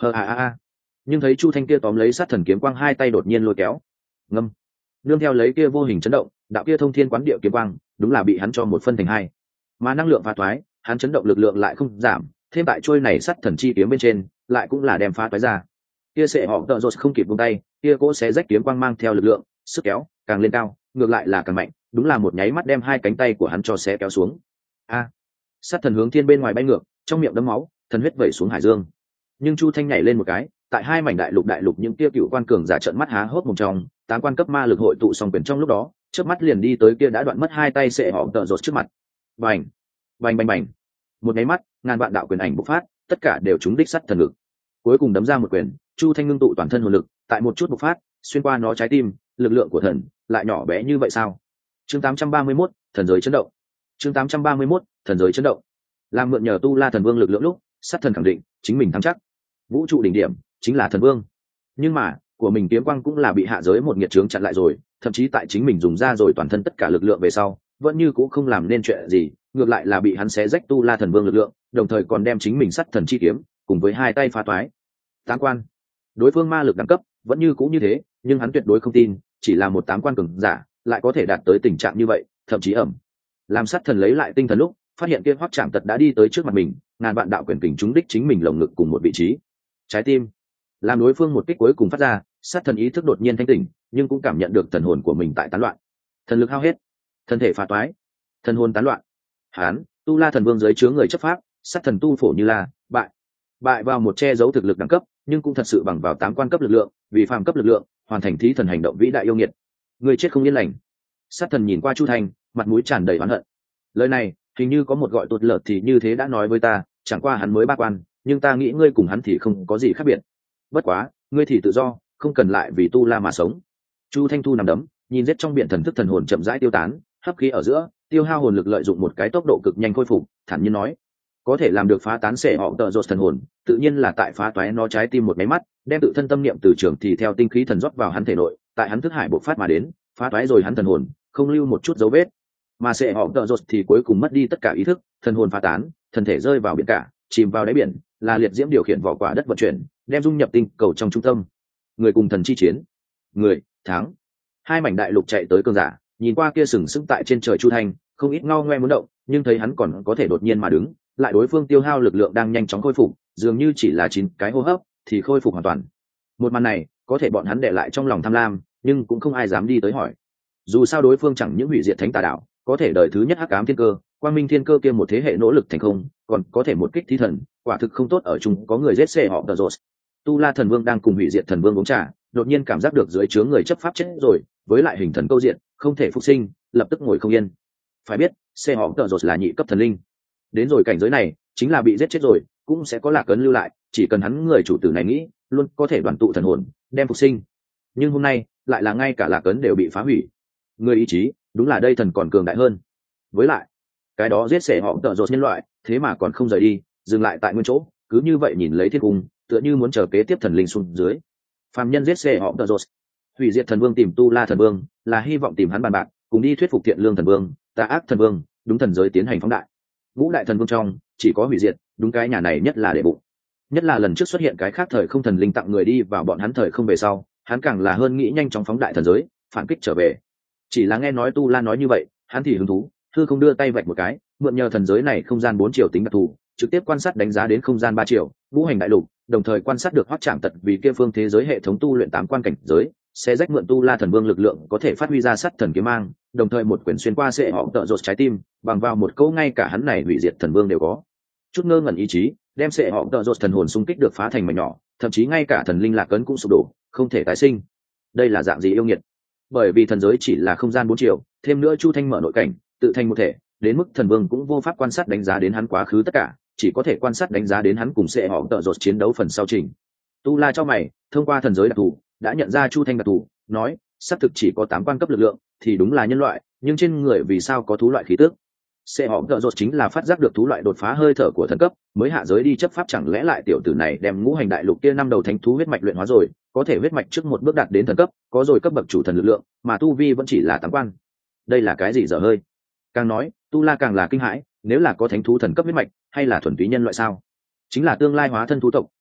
hờ a a a nhưng thấy chu thanh kia tóm lấy sát thần kiếm quang hai tay đột nhiên lôi kéo ngâm nương theo lấy kia vô hình chấn động, đạo kia thông thiên quán địa kiếm quang đúng là bị hắn cho một phân thành hai, mà năng lượng phá toái hắn chấn động lực lượng lại không giảm, thêm tại trôi này sắt thần chi kiếm bên trên lại cũng là đem phá toái ra. Kia sẽ họ tợ rột không kịp buông tay, kia cỗ xé rách kiếm quang mang theo lực lượng sức kéo càng lên cao, ngược lại là càng mạnh, đúng là một nháy mắt đem hai cánh tay của hắn cho xé kéo xuống. A! Sắt thần hướng thiên bên ngoài bay ngược, trong miệng đấm máu, thần huyết vẩy xuống hải dương. Nhưng chu thanh nhảy lên một cái, tại hai mảnh đại lục đại lục những kia cựu quan cường giả trợn mắt há hốc mồm trong, tám quan cấp ma lực hội tụ xong quyền trong lúc đó, chớp mắt liền đi tới kia đã đoạn mất hai tay sẽ họ tợ rột trước mặt. Bành! Bành bành bành! Một nháy mắt, ngàn vạn đạo quyền ảnh bộc phát, tất cả đều trúng đích sắt thần ngực. Cuối cùng đấm ra một quyền, chu thanh ngưng tụ toàn thân hồn lực, tại một chút bộc phát, xuyên qua nó trái tim, lực lượng của thần lại nhỏ bé như vậy sao? Chương tám trăm ba mươi mốt, thần giới chấn động. Chương tám trăm ba mươi mốt, thần giới chấn động. Làm mượn nhờ tu la thần vương lực lượng lúc, sát thần khẳng định chính mình thắng chắc. Vũ trụ đỉnh điểm chính là thần vương, nhưng mà của mình kiếm quang cũng là bị hạ giới một nghiệt chướng chặn lại rồi, thậm chí tại chính mình dùng ra rồi toàn thân tất cả lực lượng về sau, vẫn như cũng không làm nên chuyện gì, ngược lại là bị hắn xé rách tu la thần vương lực lượng, đồng thời còn đem chính mình sắt thần chi kiếm cùng với hai tay phá toái. Tám quan, đối phương ma lực đẳng cấp vẫn như cũng như thế, nhưng hắn tuyệt đối không tin, chỉ là một tám quan cường giả lại có thể đạt tới tình trạng như vậy, thậm chí ẩm. Làm sát thần lấy lại tinh thần lúc, phát hiện kia hoắc trảm tật đã đi tới trước mặt mình, ngàn vạn đạo quyền kình trúng đích chính mình lồng ngực cùng một vị trí, trái tim. Làm đối phương một kích cuối cùng phát ra, sát thần ý thức đột nhiên thanh tỉnh, nhưng cũng cảm nhận được thần hồn của mình tại tán loạn, thần lực hao hết, thân thể phá toái, thần hồn tán loạn. Hán, tu la thần vương dưới chướng người chấp pháp, sát thần tu phổ như là bại, bại vào một che giấu thực lực đẳng cấp, nhưng cũng thật sự bằng vào tám quan cấp lực lượng, vì phàm cấp lực lượng, hoàn thành thí thần hành động vĩ đại yêu nghiệt. Người chết không yên lành. Sát thần nhìn qua chu thanh, mặt mũi tràn đầy oán hận. Lời này hình như có một gọi tụt lợt thì như thế đã nói với ta, chẳng qua hắn mới ba quan, nhưng ta nghĩ ngươi cùng hắn thì không có gì khác biệt. Bất quá ngươi thì tự do, không cần lại vì tu la mà sống. Chu thanh thu nằm đấm, nhìn giết trong biển thần thức thần hồn chậm rãi tiêu tán, hấp khí ở giữa tiêu hao hồn lực lợi dụng một cái tốc độ cực nhanh khôi phục, thản nhiên nói, có thể làm được phá tán xẻ họ tợ rột thần hồn, tự nhiên là tại phá toái nó trái tim một máy mắt, đem tự thân tâm niệm từ trường thì theo tinh khí thần rót vào hắn thể nội, tại hắn thức hải bộc phát mà đến, phá toái rồi hắn thần hồn, không lưu một chút dấu vết. Mà xẻ họ tợ rột thì cuối cùng mất đi tất cả ý thức, thần hồn phá tán, thân thể rơi vào biển cả, chìm vào đáy biển, là liệt diễm điều khiển vỏ quả đất vận chuyển, đem dung nhập tinh cầu trong trung tâm. Người cùng thần chi chiến, người thắng. Hai mảnh đại lục chạy tới cường giả, nhìn qua kia sừng sững tại trên trời chu thanh, không ít ngao ngoe muốn động, nhưng thấy hắn còn có thể đột nhiên mà đứng, lại đối phương tiêu hao lực lượng đang nhanh chóng khôi phục, dường như chỉ là chín cái hô hấp thì khôi phục hoàn toàn. Một màn này có thể bọn hắn để lại trong lòng tham lam, nhưng cũng không ai dám đi tới hỏi. Dù sao đối phương chẳng những hủy diệt thánh tà đạo, có thể đời thứ nhất hắc ám thiên cơ, quang minh thiên cơ kia một thế hệ nỗ lực thành không, còn có thể một kích thí thần, quả thực không tốt ở chung có người giết xẻ họ tờ rột. Tu la thần vương đang cùng hủy diệt thần vương uống trà, đột nhiên cảm giác được dưới chướng người chấp pháp chết rồi, với lại hình thần câu diện, không thể phục sinh, lập tức ngồi không yên. Phải biết, xẻ họ tờ rột là nhị cấp thần linh, đến rồi cảnh giới này chính là bị giết chết rồi cũng sẽ có lạc ấn lưu lại, chỉ cần hắn người chủ tử này nghĩ, luôn có thể đoàn tụ thần hồn, đem phục sinh. Nhưng hôm nay lại là ngay cả lạc ấn đều bị phá hủy. Người ý chí đúng là đây thần còn cường đại hơn. Với lại cái đó giết xẻ họ tợ rột nhân loại, thế mà còn không rời đi, dừng lại tại nguyên chỗ, cứ như vậy nhìn lấy thiên cung, tựa như muốn chờ kế tiếp thần linh xuống dưới. Phàm nhân giết xẻ họ tợ rột, hủy diệt thần vương tìm tu la thần vương, là hy vọng tìm hắn bàn bạc, cùng đi thuyết phục thiện lương thần vương, tà ác thần vương, đúng thần giới tiến hành phóng đại. Ngũ đại thần vương trong chỉ có hủy diệt, đúng cái nhà này nhất là để bụng. Nhất là lần trước xuất hiện cái khác thời không thần linh tặng người đi vào bọn hắn thời không về sau, hắn càng là hơn nghĩ nhanh chóng phóng đại thần giới, phản kích trở về. Chỉ là nghe nói tu la nói như vậy, hắn thì hứng thú, thư không đưa tay vạch một cái, mượn nhờ thần giới này không gian bốn chiều tính đặc thù, trực tiếp quan sát đánh giá đến không gian ba chiều, ngũ hành đại lục, đồng thời quan sát được hoắc trảm tật vì kia phương thế giới hệ thống tu luyện tám quan cảnh giới, sẽ rách mượn tu la thần vương lực lượng có thể phát huy ra sát thần kiếm mang, đồng thời một quyển xuyên qua sẽ họ tợ rột trái tim, bằng vào một câu ngay cả hắn này hủy diệt thần vương đều có chút ngơ ngẩn ý chí, đem sẽ họ tợ rột thần hồn xung kích được phá thành mảnh nhỏ, thậm chí ngay cả thần linh lạc ấn cũng sụp đổ, không thể tái sinh. Đây là dạng gì yêu nghiệt? Bởi vì thần giới chỉ là không gian bốn chiều, thêm nữa chu thanh mở nội cảnh, tự thành một thể, đến mức thần vương cũng vô pháp quan sát đánh giá đến hắn quá khứ tất cả, chỉ có thể quan sát đánh giá đến hắn cùng sẽ họ tợ rột chiến đấu phần sau trình. Tu la cho mày, thông qua thần giới đặc thù đã nhận ra chu thanh đặc thù, nói xác thực chỉ có tám quan cấp lực lượng thì đúng là nhân loại, nhưng trên người vì sao có thú loại khí tước? Sẽ họ tợ rột chính là phát giác được thú loại đột phá hơi thở của thần cấp, mới hạ giới đi chấp pháp, chẳng lẽ lại tiểu tử này đem ngũ hành đại lục kia năm đầu thánh thú huyết mạch luyện hóa rồi, có thể huyết mạch trước một bước đạt đến thần cấp, có rồi cấp bậc chủ thần lực lượng, mà tu vi vẫn chỉ là tám quan. Đây là cái gì dở hơi? Càng nói tu la càng là kinh hãi, nếu là có thánh thú thần cấp huyết mạch, hay là thuần túy nhân loại sao? Chính là tương lai hóa thân thú tộc,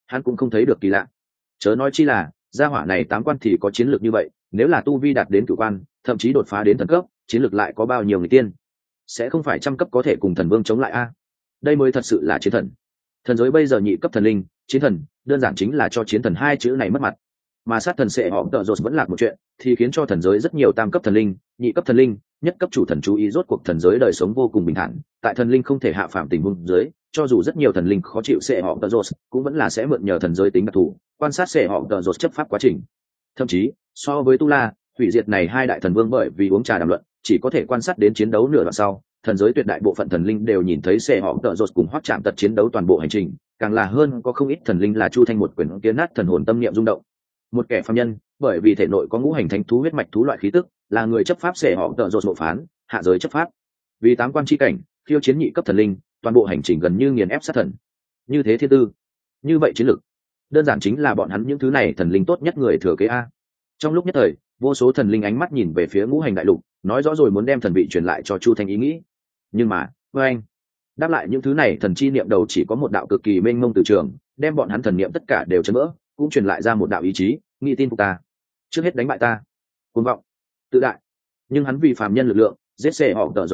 hắn cũng không thấy được kỳ lạ. Chớ nói chi là gia hỏa này tám quan thì có chiến lược như vậy, nếu là tu vi đạt đến cửu quan, thậm chí đột phá đến thần cấp, chiến lược lại có bao nhiêu người tiên, sẽ không phải trăm cấp có thể cùng thần vương chống lại a. Đây mới thật sự là chiến thần. Thần giới bây giờ nhị cấp thần linh, chiến thần đơn giản chính là cho chiến thần hai chữ này mất mặt. Mà sát thần sẽ họ tợ rột vẫn là một chuyện, thì khiến cho thần giới rất nhiều tam cấp thần linh, nhị cấp thần linh, nhất cấp chủ thần chú ý. Rốt cuộc thần giới đời sống vô cùng bình thản, tại thần linh không thể hạ phạm tình huống dưới, cho dù rất nhiều thần linh khó chịu sẽ họ tợ rột, cũng vẫn là sẽ mượn nhờ thần giới tính đặc thù quan sát sẽ họ tợ rột chấp pháp quá trình. Thậm chí so với tu la hủy diệt này hai đại thần vương, bởi vì uống trà đàm luận chỉ có thể quan sát đến chiến đấu nửa đoạn sau, thần giới tuyệt đại bộ phận thần linh đều nhìn thấy sẽ họ tợ rột cùng hoắc chạm tật chiến đấu toàn bộ hành trình. Càng là hơn, có không ít thần linh là chu thanh một quyền kiến nát thần hồn tâm niệm rung động. Một kẻ phàm nhân bởi vì thể nội có ngũ hành thánh thú huyết mạch thú loại khí tức, là người chấp pháp sẽ họ tợ rột bộ phán hạ giới chấp pháp, vì tám quan chi cảnh khiêu chiến nhị cấp thần linh, toàn bộ hành trình gần như nghiền ép sát thần. Như thế thiên tư, như vậy chiến lực, đơn giản chính là bọn hắn những thứ này thần linh tốt nhất người thừa kế a. Trong lúc nhất thời, vô số thần linh ánh mắt nhìn về phía ngũ hành đại lục, nói rõ rồi muốn đem thần vị truyền lại cho chu thanh ý nghĩ. Nhưng mà với anh đáp lại những thứ này thần chi niệm đầu chỉ có một đạo cực kỳ mênh mông từ trường, đem bọn hắn thần niệm tất cả đều chấn vỡ, cũng truyền lại ra một đạo ý chí, nghĩ tin phục ta, trước hết đánh bại ta. Cuồng vọng, tự đại. Nhưng hắn vì phàm nhân lực lượng giết xe họ tợ rột,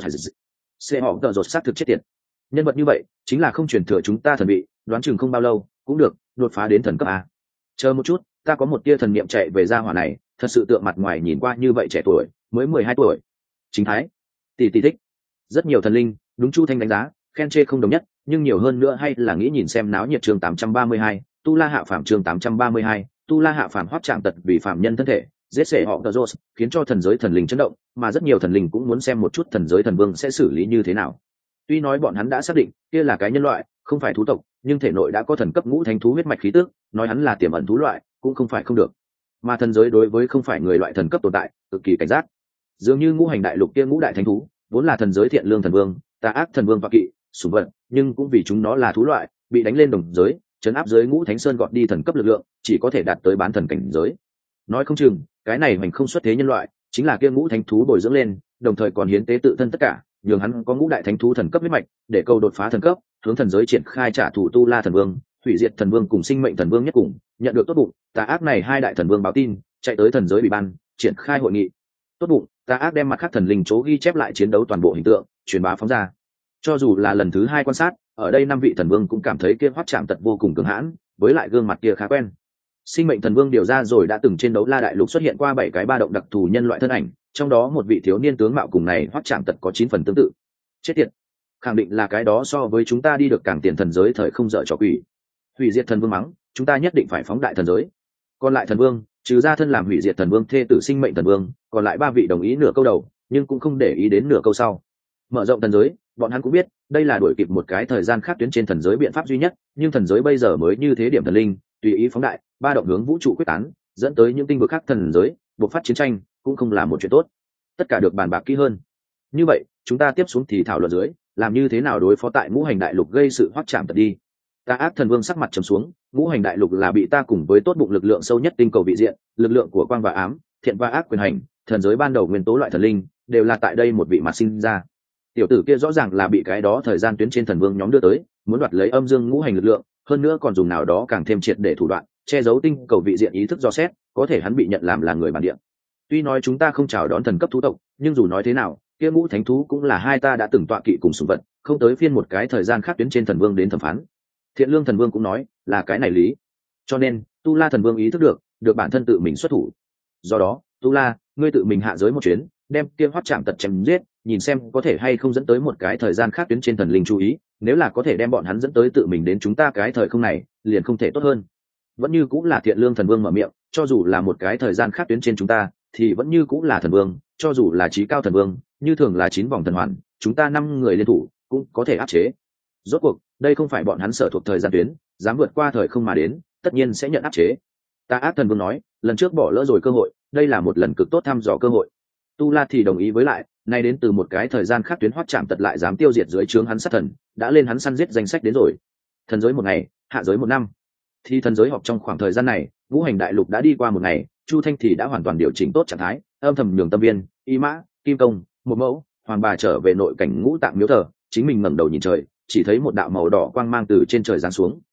xe họ tợ rột xác thực chết tiệt. Nhân vật như vậy chính là không truyền thừa chúng ta thần vị, đoán chừng không bao lâu cũng được đột phá đến thần cấp a. Chờ một chút, ta có một tia thần niệm chạy về gia hỏa này, thật sự tượng mặt ngoài nhìn qua như vậy trẻ tuổi, mới mười hai tuổi. Chính thái tỷ tỷ thích. Rất nhiều thần linh đúng chu thanh đánh giá khen chê không đồng nhất, nhưng nhiều hơn nữa hay là nghĩ nhìn xem náo nhiệt. Chương tám trăm ba mươi hai, tu la hạ phàm. Chương tám trăm ba mươi hai, tu la hạ phàm. Hoắc trạng tật vì phàm nhân thân thể giết sệ họ tờ rốt, khiến cho thần giới thần linh chấn động, mà rất nhiều thần linh cũng muốn xem một chút thần giới thần vương sẽ xử lý như thế nào. Tuy nói bọn hắn đã xác định kia là cái nhân loại, không phải thú tộc, nhưng thể nội đã có thần cấp ngũ thánh thú huyết mạch khí tức, nói hắn là tiềm ẩn thú loại cũng không phải không được. Mà thần giới đối với không phải người loại thần cấp tồn tại cực kỳ cảnh giác. Dường như ngũ hành đại lục kia ngũ đại thánh thú vốn là thần giới thiện lương thần vương, tà ác thần vương và kỵ sủng vật, nhưng cũng vì chúng nó là thú loại, bị đánh lên đồng giới, chấn áp giới ngũ thánh sơn gọt đi thần cấp lực lượng, chỉ có thể đạt tới bán thần cảnh giới. Nói không chừng cái này hoành không xuất thế nhân loại chính là kia ngũ thánh thú bồi dưỡng lên, đồng thời còn hiến tế tự thân tất cả, nhường hắn có ngũ đại thánh thú thần cấp huyết mạch, để cầu đột phá thần cấp, hướng thần giới triển khai trả thù tu la thần vương, hủy diệt thần vương cùng sinh mệnh thần vương nhất cùng nhận được tốt bụng tà ác này hai đại thần vương báo tin, chạy tới thần giới bị ban triển khai hội nghị. Tốt bụng tà ác đem mặt khác thần linh chỗ ghi chép lại chiến đấu toàn bộ hình tượng truyền bá phóng ra. Cho dù là lần thứ hai quan sát, ở đây năm vị thần vương cũng cảm thấy kia Hoắc Trạm Tật vô cùng cường hãn, với lại gương mặt kia khá quen. Sinh mệnh thần vương điều ra rồi đã từng trên đấu la đại lục xuất hiện qua bảy cái ba động đặc thù nhân loại thân ảnh, trong đó một vị thiếu niên tướng mạo cùng này Hoắc Trạm Tật có chín phần tương tự. Chết tiệt, khẳng định là cái đó so với chúng ta đi được càng tiền thần giới thời không dở trò quỷ. Hủy diệt thần vương mắng, chúng ta nhất định phải phóng đại thần giới. Còn lại thần vương, trừ ra thân làm hủy diệt thần vương thê tử sinh mệnh thần vương, còn lại ba vị đồng ý nửa câu đầu, nhưng cũng không để ý đến nửa câu sau. Mở rộng thần giới, bọn hắn cũng biết đây là đuổi kịp một cái thời gian khác tuyến trên thần giới biện pháp duy nhất, nhưng thần giới bây giờ mới như thế điểm thần linh, tùy ý phóng đại, ba động hướng vũ trụ quyết tán, dẫn tới những tinh vực khác thần giới buộc phát chiến tranh, cũng không là một chuyện tốt. Tất cả được bàn bạc kỹ hơn. Như vậy chúng ta tiếp xuống thì thảo luận dưới làm như thế nào đối phó tại ngũ hành đại lục gây sự Hoắc Trạm Tật đi. Tà ác thần vương sắc mặt trầm xuống, ngũ hành đại lục là bị ta cùng với tốt bụng lực lượng sâu nhất tinh cầu vị diện, lực lượng của quang và ám, thiện và ác quyền hành, thần giới ban đầu nguyên tố loại thần linh đều là tại đây một vị mà sinh ra. Tiểu tử kia rõ ràng là bị cái đó thời gian tuyến trên thần vương nhóm đưa tới, muốn đoạt lấy âm dương ngũ hành lực lượng, hơn nữa còn dùng nào đó càng thêm triệt để thủ đoạn che giấu tinh cầu vị diện ý thức do xét, có thể hắn bị nhận làm là người bản địa. Tuy nói chúng ta không chào đón thần cấp thú tộc, nhưng dù nói thế nào, kia ngũ thánh thú cũng là hai ta đã từng tọa kỵ cùng sủng vật, không tới phiên một cái thời gian khác tuyến trên thần vương đến thẩm phán. Thiện lương thần vương cũng nói là cái này lý, cho nên tu la thần vương ý thức được được bản thân tự mình xuất thủ. Do đó tu la, ngươi tự mình hạ giới một chuyến, đem kia Hoắc Trạm Tật chém giết, nhìn xem có thể hay không dẫn tới một cái thời gian khác tuyến trên thần linh chú ý, nếu là có thể đem bọn hắn dẫn tới tự mình đến chúng ta cái thời không này, liền không thể tốt hơn. Vẫn như cũng là thiện lương thần vương mở miệng, cho dù là một cái thời gian khác tuyến trên chúng ta thì vẫn như cũng là thần vương, cho dù là trí cao thần vương, như thường là chín vòng thần hoàn, chúng ta năm người liên thủ cũng có thể áp chế. Rốt cuộc đây không phải bọn hắn sở thuộc thời gian tuyến, dám vượt qua thời không mà đến, tất nhiên sẽ nhận áp chế. Tà ác thần vương nói, lần trước bỏ lỡ rồi cơ hội, đây là một lần cực tốt thăm dò cơ hội. Tu La thì đồng ý với lại, nay đến từ một cái thời gian khác tuyến Hoắc Trạm Tật lại dám tiêu diệt dưới trướng hắn sát thần, đã lên hắn săn giết danh sách đến rồi. Thần giới một ngày, hạ giới một năm. Thì thần giới họp trong khoảng thời gian này, ngũ hành đại lục đã đi qua một ngày, Chu Thanh thì đã hoàn toàn điều chỉnh tốt trạng thái, âm thầm nhường tâm viên, y mã, kim công, một mẫu, hoàng bà trở về nội cảnh ngũ tạng miếu thờ, chính mình ngẩng đầu nhìn trời, chỉ thấy một đạo màu đỏ quang mang từ trên trời giáng xuống.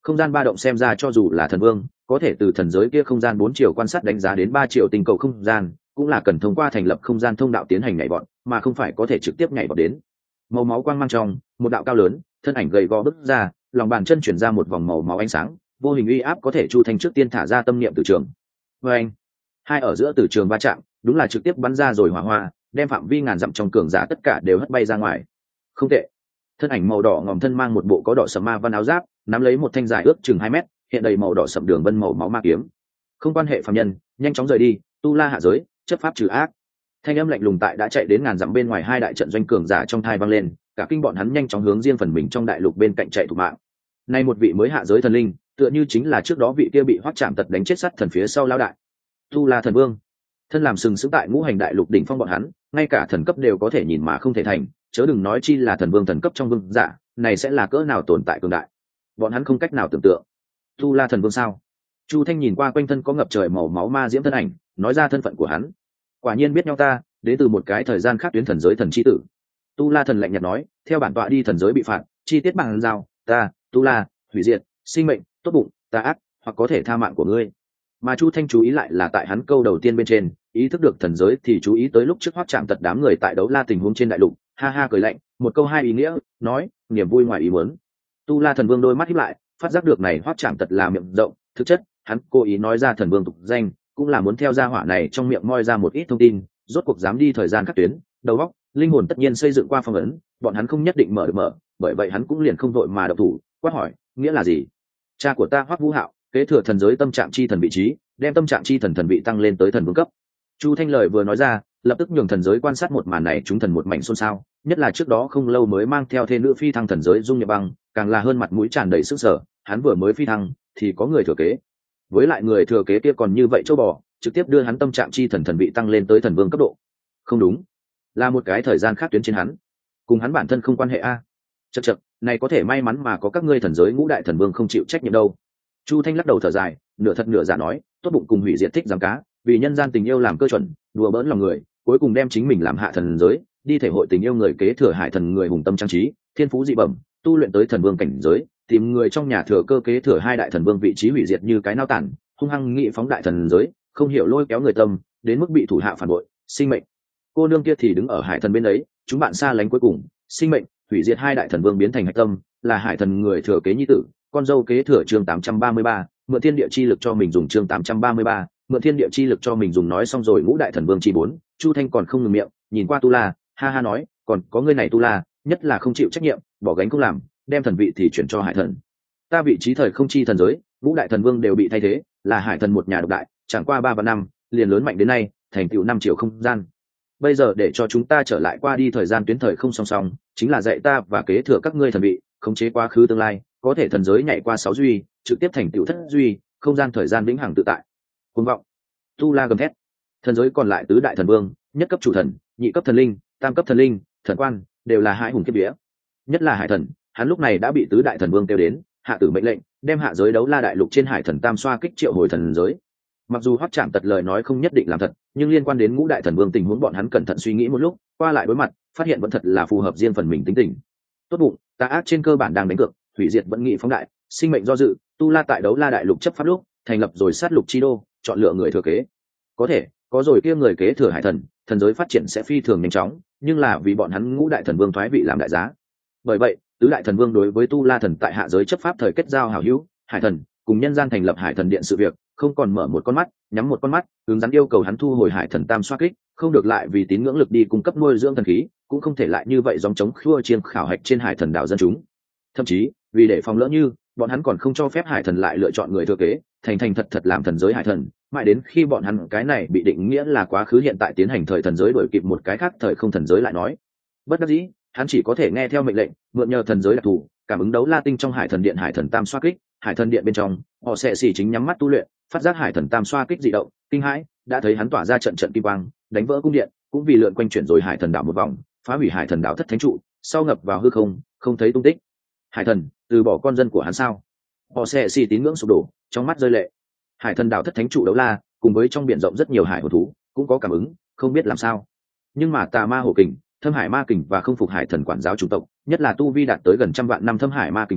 Không gian ba động xem ra cho dù là thần vương có thể từ thần giới kia không gian bốn chiều quan sát đánh giá đến ba triệu tinh cầu không gian, cũng là cần thông qua thành lập không gian thông đạo tiến hành nhảy vọt, mà không phải có thể trực tiếp nhảy vọt đến. Màu máu quang mang trong, một đạo cao lớn, thân ảnh gầy gò bước ra, lòng bàn chân chuyển ra một vòng màu máu ánh sáng, vô hình uy áp có thể Chu Thanh trước tiên thả ra tâm niệm từ trường. Và anh, hai ở giữa từ trường va chạm, đúng là trực tiếp bắn ra rồi hỏa hoa, đem phạm vi ngàn dặm trong cường giả tất cả đều hất bay ra ngoài. Không tệ. Thân ảnh màu đỏ ngòm thân mang một bộ có đỏ sẫm ma văn áo giáp, nắm lấy một thanh dài ước chừng hai mét, hiện đầy màu đỏ sẫm đường vân màu máu ma kiếm. Không quan hệ phàm nhân, nhanh chóng rời đi, tu la hạ giới, chấp pháp trừ ác. Thanh âm lạnh lùng tại đã chạy đến ngàn dặm bên ngoài hai đại trận doanh cường giả trong thai vang lên, cả kinh bọn hắn nhanh chóng hướng riêng phần mình trong đại lục bên cạnh chạy thủ mạng. Nay một vị mới hạ giới thần linh, tựa như chính là trước đó vị kia bị Hoắc Trảm Tật đánh chết sắt thần phía sau lao đại. Tu La thần vương, thân làm sừng sững tại ngũ hành đại lục đỉnh phong bọn hắn, ngay cả thần cấp đều có thể nhìn mà không thể thành, chớ đừng nói chi là thần vương thần cấp trong vương giả, này sẽ là cỡ nào tồn tại cường đại. Bọn hắn không cách nào tưởng tượng. Tu La thần vương sao? Chu Thanh nhìn qua quanh thân có ngập trời màu máu ma diễm thân ảnh, nói ra thân phận của hắn. Quả nhiên biết nhau ta, đến từ một cái thời gian khác tuyến thần giới thần chi tử. Tu La thần lạnh nhạt nói, theo bản tọa đi thần giới bị phạt, chi tiết bằng giao, ta, Tu La, hủy diệt, sinh mệnh, tốt bụng, tà ác, hoặc có thể tha mạng của ngươi. Mà Chu Thanh chú ý lại là tại hắn câu đầu tiên bên trên, ý thức được thần giới thì chú ý tới lúc trước Hoắc Trảm Tật đám người tại đấu la tình huống trên đại lục, ha ha cười lạnh, một câu hai ý nghĩa, nói, niềm vui ngoài ý muốn. Tu La thần vương đôi mắt híp lại, phát giác được này Hoắc Trảm Tật là miệng rộng, thực chất, hắn cố ý nói ra thần vương tục danh, cũng là muốn theo gia hỏa này trong miệng moi ra một ít thông tin, rốt cuộc dám đi thời gian khắc tuyến, đầu óc, linh hồn tất nhiên xây dựng qua phong ấn, bọn hắn không nhất định mở được mở, bởi vậy hắn cũng liền không vội mà động thủ, quát hỏi, nghĩa là gì? Cha của ta Hoắc Vũ Hạo, kế thừa thần giới tâm trạng chi thần vị trí, đem tâm trạng chi thần thần vị tăng lên tới thần vương cấp. Chu Thanh lời vừa nói ra, lập tức nhường thần giới quan sát một màn này chúng thần một mảnh xôn xao, nhất là trước đó không lâu mới mang theo thê nữ phi thăng thần giới Dung Nhập Băng, càng là hơn mặt mũi tràn đầy sức sở, hắn vừa mới phi thăng thì có người thừa kế. Với lại người thừa kế kia còn như vậy châu bò, trực tiếp đưa hắn tâm trạng chi thần thần vị tăng lên tới thần vương cấp độ. Không đúng, là một cái thời gian khác tuyến trên hắn, cùng hắn bản thân không quan hệ a. Chậc chậc, này có thể may mắn mà có các ngươi thần giới ngũ đại thần vương không chịu trách nhiệm đâu. Chu Thanh lắc đầu thở dài, nửa thật nửa giả nói, tốt bụng cùng hủy diệt thích giám cá, vì nhân gian tình yêu làm cơ chuẩn, đùa bỡn lòng người, cuối cùng đem chính mình làm hạ thần giới, đi thể hội tình yêu người kế thừa hải thần người hùng tâm trang trí, thiên phú dị bẩm, tu luyện tới thần vương cảnh giới, tìm người trong nhà thừa cơ kế thừa hai đại thần vương vị trí hủy diệt như cái nao tản, hung hăng nghị phóng đại thần giới, không hiểu lôi kéo người tâm, đến mức bị thủ hạ phản bội, sinh mệnh. Cô nương kia thì đứng ở hải thần bên ấy, chúng bạn xa lánh cuối cùng, sinh mệnh, hủy diệt hai đại thần vương biến thành hạch tâm, là hải thần người thừa kế nhi tử, con dâu kế thừa chương tám trăm ba mươi ba, mượn thiên địa chi lực cho mình dùng chương tám trăm ba mươi ba, mượn thiên địa chi lực cho mình dùng nói xong rồi ngũ đại thần vương chi bốn, Chu Thanh còn không ngừng miệng, nhìn qua Tu La, ha ha nói, còn có ngươi này Tu La, nhất là không chịu trách nhiệm, bỏ gánh không làm, đem thần vị thì chuyển cho hải thần. Ta vị trí thời không chi thần giới, ngũ đại thần vương đều bị thay thế, là hải thần một nhà độc đại, chẳng qua ba và năm, liền lớn mạnh đến nay, thành tựu năm triệu không gian. Bây giờ để cho chúng ta trở lại qua đi thời gian tuyến thời không song song, chính là dạy ta và kế thừa các ngươi thần vị, khống chế quá khứ tương lai, có thể thần giới nhảy qua sáu duy, trực tiếp thành tựu thất duy, không gian thời gian vĩnh hằng tự tại. Cuồng vọng. Tu La gầm thét. Thần giới còn lại tứ đại thần vương, nhất cấp chủ thần, nhị cấp thần linh, tam cấp thần linh, thần quan, đều là hai hùng kiếp vía. Nhất là hải thần, hắn lúc này đã bị tứ đại thần vương kêu đến, hạ tử mệnh lệnh, đem hạ giới đấu la đại lục trên hải thần tam xoa kích triệu hồi thần giới. Mặc dù Hoắc Trảm Tật lời nói không nhất định làm thật, nhưng liên quan đến ngũ đại thần vương tình huống bọn hắn cẩn thận suy nghĩ một lúc, qua lại đối mặt, phát hiện vẫn thật là phù hợp riêng phần mình tính tình. Tốt bụng, tà ác trên cơ bản đang đánh cược, hủy diệt vẫn nghị phóng đại, sinh mệnh do dự, Tu La tại đấu la đại lục chấp pháp lúc, thành lập rồi sát lục chi đô, chọn lựa người thừa kế. Có thể, có rồi kia người kế thừa hải thần, thần giới phát triển sẽ phi thường nhanh chóng, nhưng là vì bọn hắn ngũ đại thần vương thoái vị làm đại giá. Bởi vậy, tứ đại thần vương đối với Tu La thần tại hạ giới chấp pháp thời kết giao hảo hữu, hải thần, cùng nhân gian thành lập hải thần điện sự việc, không còn mở một con mắt, nhắm một con mắt, hướng dẫn yêu cầu hắn thu hồi hải thần tam xoa kích, không được lại vì tín ngưỡng lực đi cung cấp nuôi dưỡng thần khí, cũng không thể lại như vậy dòng chống khua chiên khảo hạch trên hải thần đảo dân chúng. Thậm chí, vì để phòng lỡ như, bọn hắn còn không cho phép hải thần lại lựa chọn người thừa kế, thành thành thật thật làm thần giới hải thần, mãi đến khi bọn hắn cái này bị định nghĩa là quá khứ hiện tại tiến hành thời thần giới đổi kịp một cái khác thời không thần giới lại nói. Bất đắc dĩ, hắn chỉ có thể nghe theo mệnh lệnh, mượn nhờ thần giới đặc thù, cảm ứng đấu la tinh trong hải thần điện hải thần tam xoa kích, hải thần điện bên trong, họ sẽ xỉ chính nhắm mắt tu luyện, phát giác hải thần tam xoa kích dị động, kinh hãi, đã thấy hắn tỏa ra trận trận kim quang, đánh vỡ cung điện, cũng vì lượn quanh chuyển rồi hải thần đảo một vòng, phá hủy hải thần đảo thất thánh trụ, sau ngập vào hư không, không thấy tung tích. Hải thần từ bỏ con dân của hắn sao? Họ sẽ xỉ tín ngưỡng sụp đổ, trong mắt rơi lệ. Hải thần đảo thất thánh trụ đấu la, cùng với trong biển rộng rất nhiều hải hổ thú, cũng có cảm ứng, không biết làm sao. Nhưng mà tà ma hổ kình, thâm hải ma kình và không phục hải thần quản giáo chủng tộc, nhất là tu vi đạt tới gần trăm vạn năm thâm hải ma kình vương,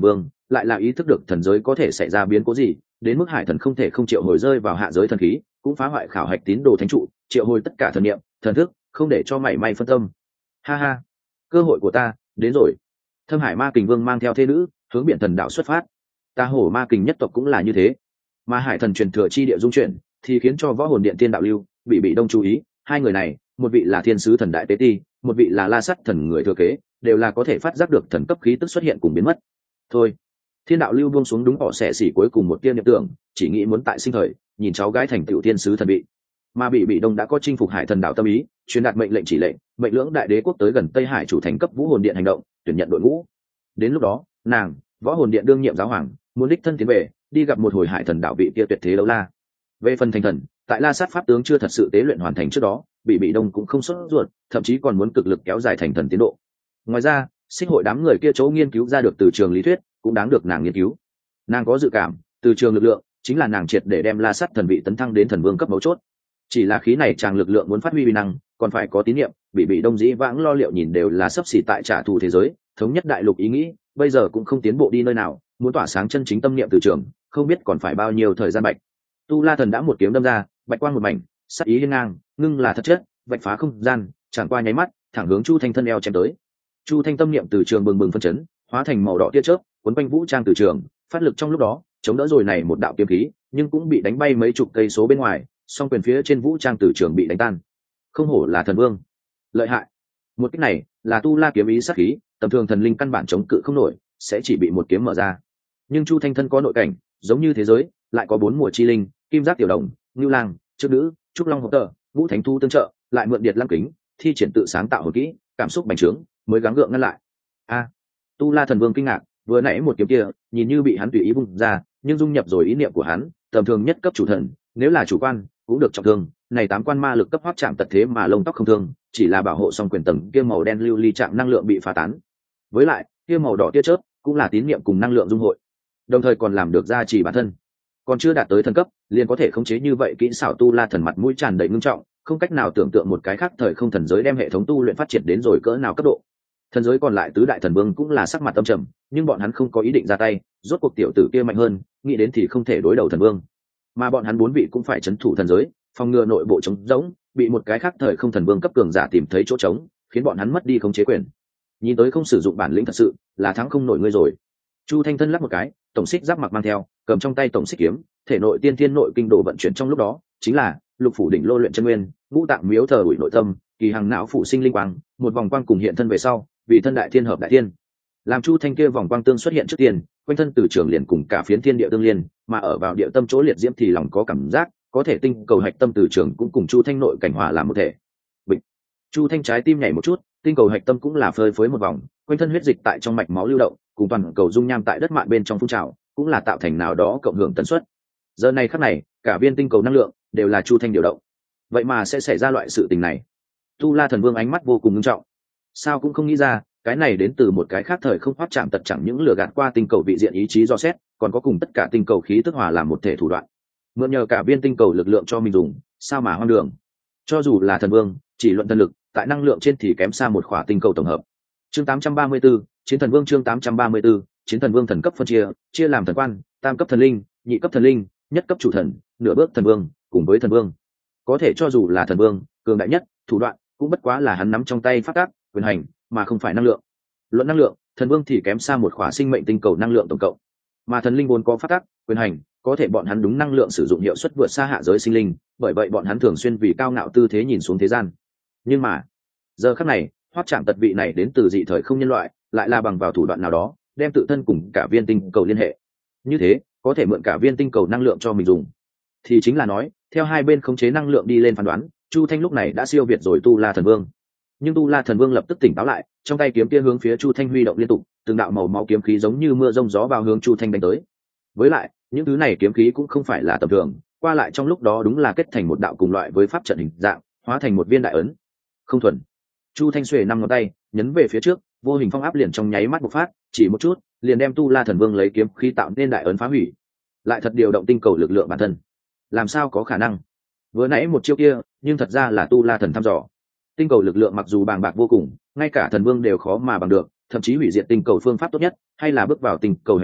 lại là ý thức được thần giới có thể xảy ra biến cố gì, đến mức hải thần không thể không triệu hồi rơi vào hạ giới thần khí, cũng phá hoại khảo hạch tín đồ thánh trụ, triệu hồi tất cả thần niệm thần thức, không để cho mảy may phân tâm. Ha ha, cơ hội của ta đến rồi. Thâm Hải Ma Kình Vương mang theo thê nữ hướng biển thần đạo xuất phát. Ta hổ ma kình nhất tộc cũng là như thế, mà hải thần truyền thừa chi địa dung chuyển thì khiến cho võ hồn điện tiên đạo lưu bị bị đông chú ý. Hai người này, một vị là thiên sứ thần đại tế ti, một vị là la sắt thần người thừa kế, đều là có thể phát giác được thần cấp khí tức xuất hiện cùng biến mất. Thôi, thiên đạo lưu buông xuống đúng họ xẻ xỉ cuối cùng một tia niệm tưởng, chỉ nghĩ muốn tại sinh thời nhìn cháu gái thành tựu thiên sứ thần bị. Mà bị bị đông đã có chinh phục hải thần đạo tâm ý, truyền đạt mệnh lệnh chỉ lệnh, mệnh lưỡng đại đế quốc tới gần Tây Hải chủ thành cấp vũ hồn điện hành động, tuyển nhận đội ngũ. Đến lúc đó, nàng, võ hồn điện đương nhiệm giáo hoàng, muốn đích thân tiến về, đi gặp một hồi hải thần đạo vị kia tuyệt thế đấu la. Về phần thành thần, tại La Sát pháp tướng chưa thật sự tế luyện hoàn thành trước đó, bị bị đông cũng không sốt ruột, thậm chí còn muốn cực lực kéo dài thành thần tiến độ. Ngoài ra, sinh hội đám người kia chỗ nghiên cứu ra được từ trường lý thuyết, cũng đáng được nàng nghiên cứu. Nàng có dự cảm, từ trường lực lượng chính là nàng triệt để đem La Sát thần vị tấn thăng đến thần vương cấp mấu chốt. Chỉ là khí này chàng lực lượng muốn phát huy uy năng, còn phải có tín nhiệm, bị bị đông dĩ vãng lo liệu nhìn đều là sắp xỉ tại trả thù thế giới, thống nhất đại lục ý nghĩ, bây giờ cũng không tiến bộ đi nơi nào, muốn tỏa sáng chân chính tâm niệm từ trường, không biết còn phải bao nhiêu thời gian bạch. Tu La thần đã một kiếm đâm ra, bạch quang một mảnh, sắc ý hiên ngang, ngưng là thật chất, vạch phá không gian, chẳng qua nháy mắt, thẳng hướng Chu Thanh thân eo chém tới. Chu Thanh tâm niệm từ trường bừng bừng phân chấn, hóa thành màu đỏ tia chớp, cuốn quanh vũ trang từ trường, phát lực trong lúc đó, chống đỡ rồi này một đạo kiếm khí, nhưng cũng bị đánh bay mấy chục cây số bên ngoài, song quyền phía trên vũ trang từ trường bị đánh tan. Không hổ là thần vương, lợi hại. Một kích này là Tu La kiếm ý sát khí, tầm thường thần linh căn bản chống cự không nổi, sẽ chỉ bị một kiếm mở ra. Nhưng Chu Thanh thân có nội cảnh, giống như thế giới, lại có bốn mùa chi linh, kim giác tiểu đồng, ngưu lang, trước nữ, trúc long hộp tờ, ngũ thánh thu tương trợ, lại mượn điệt lăng kính, thi triển tự sáng tạo hồn kỹ, cảm xúc bành trướng, mới gắng gượng ngăn lại. A, Tu La thần vương kinh ngạc, vừa nãy một kiếm kia, nhìn như bị hắn tùy ý vung ra, nhưng dung nhập rồi ý niệm của hắn, tầm thường nhất cấp chủ thần, nếu là chủ quan, cũng được trọng thương. Này tám quan ma lực cấp hoắc chạm tật thế mà lông tóc không thương, chỉ là bảo hộ xong quyền tầng kia màu đen lưu ly chạm năng lượng bị phá tán. Với lại, kia màu đỏ tia chớp cũng là tín niệm cùng năng lượng dung hội, đồng thời còn làm được gia trì bản thân. Còn chưa đạt tới thần cấp, liền có thể khống chế như vậy kỹ xảo Tu La thần mặt mũi tràn đầy ngưng trọng, không cách nào tưởng tượng một cái khác thời không thần giới đem hệ thống tu luyện phát triển đến rồi cỡ nào cấp độ. Thần giới còn lại tứ đại thần vương cũng là sắc mặt âm trầm, nhưng bọn hắn không có ý định ra tay, rốt cuộc tiểu tử kia mạnh hơn, nghĩ đến thì không thể đối đầu thần vương. Mà bọn hắn bốn vị cũng phải trấn thủ thần giới, phòng ngừa nội bộ trống rỗng, bị một cái khác thời không thần vương cấp cường giả tìm thấy chỗ trống, khiến bọn hắn mất đi khống chế quyền. Nhìn tới không sử dụng bản lĩnh thật sự, là thắng không nổi ngươi rồi. Chu Thanh thân lắc một cái, tổng xích giáp mặc mang theo, cầm trong tay tổng xích kiếm, thể nội tiên thiên nội kinh đồ vận chuyển trong lúc đó, chính là lục phủ đỉnh lô luyện chân nguyên, ngũ tạng miếu thờ ủi nội tâm, kỳ hàng não phụ sinh linh quang, một vòng quang cùng hiện thân về sau, vì thân đại thiên hợp đại thiên. Làm Chu Thanh kia vòng quang tương xuất hiện trước tiên, quanh thân từ trường liền cùng cả phiến thiên địa tương liên, mà ở vào địa tâm chỗ liệt diễm thì lòng có cảm giác, có thể tinh cầu hạch tâm từ trường cũng cùng Chu Thanh nội cảnh hòa làm một thể. Bịch. Chu Thanh trái tim nhảy một chút, tinh cầu hạch tâm cũng là phơi phới một vòng, quanh thân huyết dịch tại trong mạch máu lưu động, cùng toàn cầu dung nham tại đất mạn bên trong phun trào, cũng là tạo thành nào đó cộng hưởng tần suất. Giờ này khắc này, cả viên tinh cầu năng lượng đều là Chu Thanh điều động. Vậy mà sẽ xảy ra loại sự tình này. Tu La thần vương ánh mắt vô cùng nghiêm trọng. Sao cũng không nghĩ ra, cái này đến từ một cái khác thời không hoắc chạm tật chẳng những lừa gạt qua tinh cầu vị diện ý chí do xét, còn có cùng tất cả tinh cầu khí tức hòa làm một thể thủ đoạn. Mượn nhờ cả viên tinh cầu lực lượng cho mình dùng, sao mà hoang đường. Cho dù là thần vương, chỉ luận thần lực, tại năng lượng trên thì kém xa một khỏa tinh cầu tổng hợp. Chương tám trăm ba mươi 34, Chiến thần vương chương tám trăm ba mươi 34, Chiến thần vương thần cấp phân chia, chia làm thần quan, tam cấp thần linh, nhị cấp thần linh, nhất cấp chủ thần, nửa bước thần vương, cùng với thần vương. Có thể cho dù là thần vương, cường đại nhất, thủ đoạn cũng bất quá là hắn nắm trong tay pháp tắc, quyền hành, mà không phải năng lượng. Luận năng lượng, thần vương thì kém xa một khỏa sinh mệnh tinh cầu năng lượng tổng cộng. Mà thần linh vốn có pháp tắc, quyền hành, có thể bọn hắn đúng năng lượng sử dụng hiệu suất vượt xa hạ giới sinh linh, bởi vậy bọn hắn thường xuyên vì cao ngạo tư thế nhìn xuống thế gian. Nhưng mà, giờ khắc này, hoắc chạm tật vị này đến từ dị thời không nhân loại, lại là bằng vào thủ đoạn nào đó, đem tự thân cùng cả viên tinh cầu liên hệ. Như thế, có thể mượn cả viên tinh cầu năng lượng cho mình dùng. Thì chính là nói, theo hai bên khống chế năng lượng đi lên phán đoán, Chu Thanh lúc này đã siêu việt rồi Tu La thần vương. Nhưng Tu La thần vương lập tức tỉnh táo lại, trong tay kiếm kia hướng phía Chu Thanh huy động liên tục, từng đạo màu máu kiếm khí giống như mưa rông gió bao hướng Chu Thanh đánh tới. Với lại, những thứ này kiếm khí cũng không phải là tầm thường, qua lại trong lúc đó đúng là kết thành một đạo cùng loại với pháp trận hình dạng, hóa thành một viên đại ấn. Không thuần. Chu Thanh xuề năm ngón tay, nhấn về phía trước, vô hình phong áp liền trong nháy mắt bộc phát, chỉ một chút, liền đem Tu La thần vương lấy kiếm khí tạo nên đại ấn phá hủy. Lại thật điều động tinh cầu lực lượng bản thân. Làm sao có khả năng? Vừa nãy một chiêu kia, nhưng thật ra là Tu La thần thăm dò. Tinh cầu lực lượng mặc dù bàng bạc vô cùng, ngay cả thần vương đều khó mà bằng được, thậm chí hủy diệt tinh cầu phương pháp tốt nhất, hay là bước vào tinh cầu hạch tâm,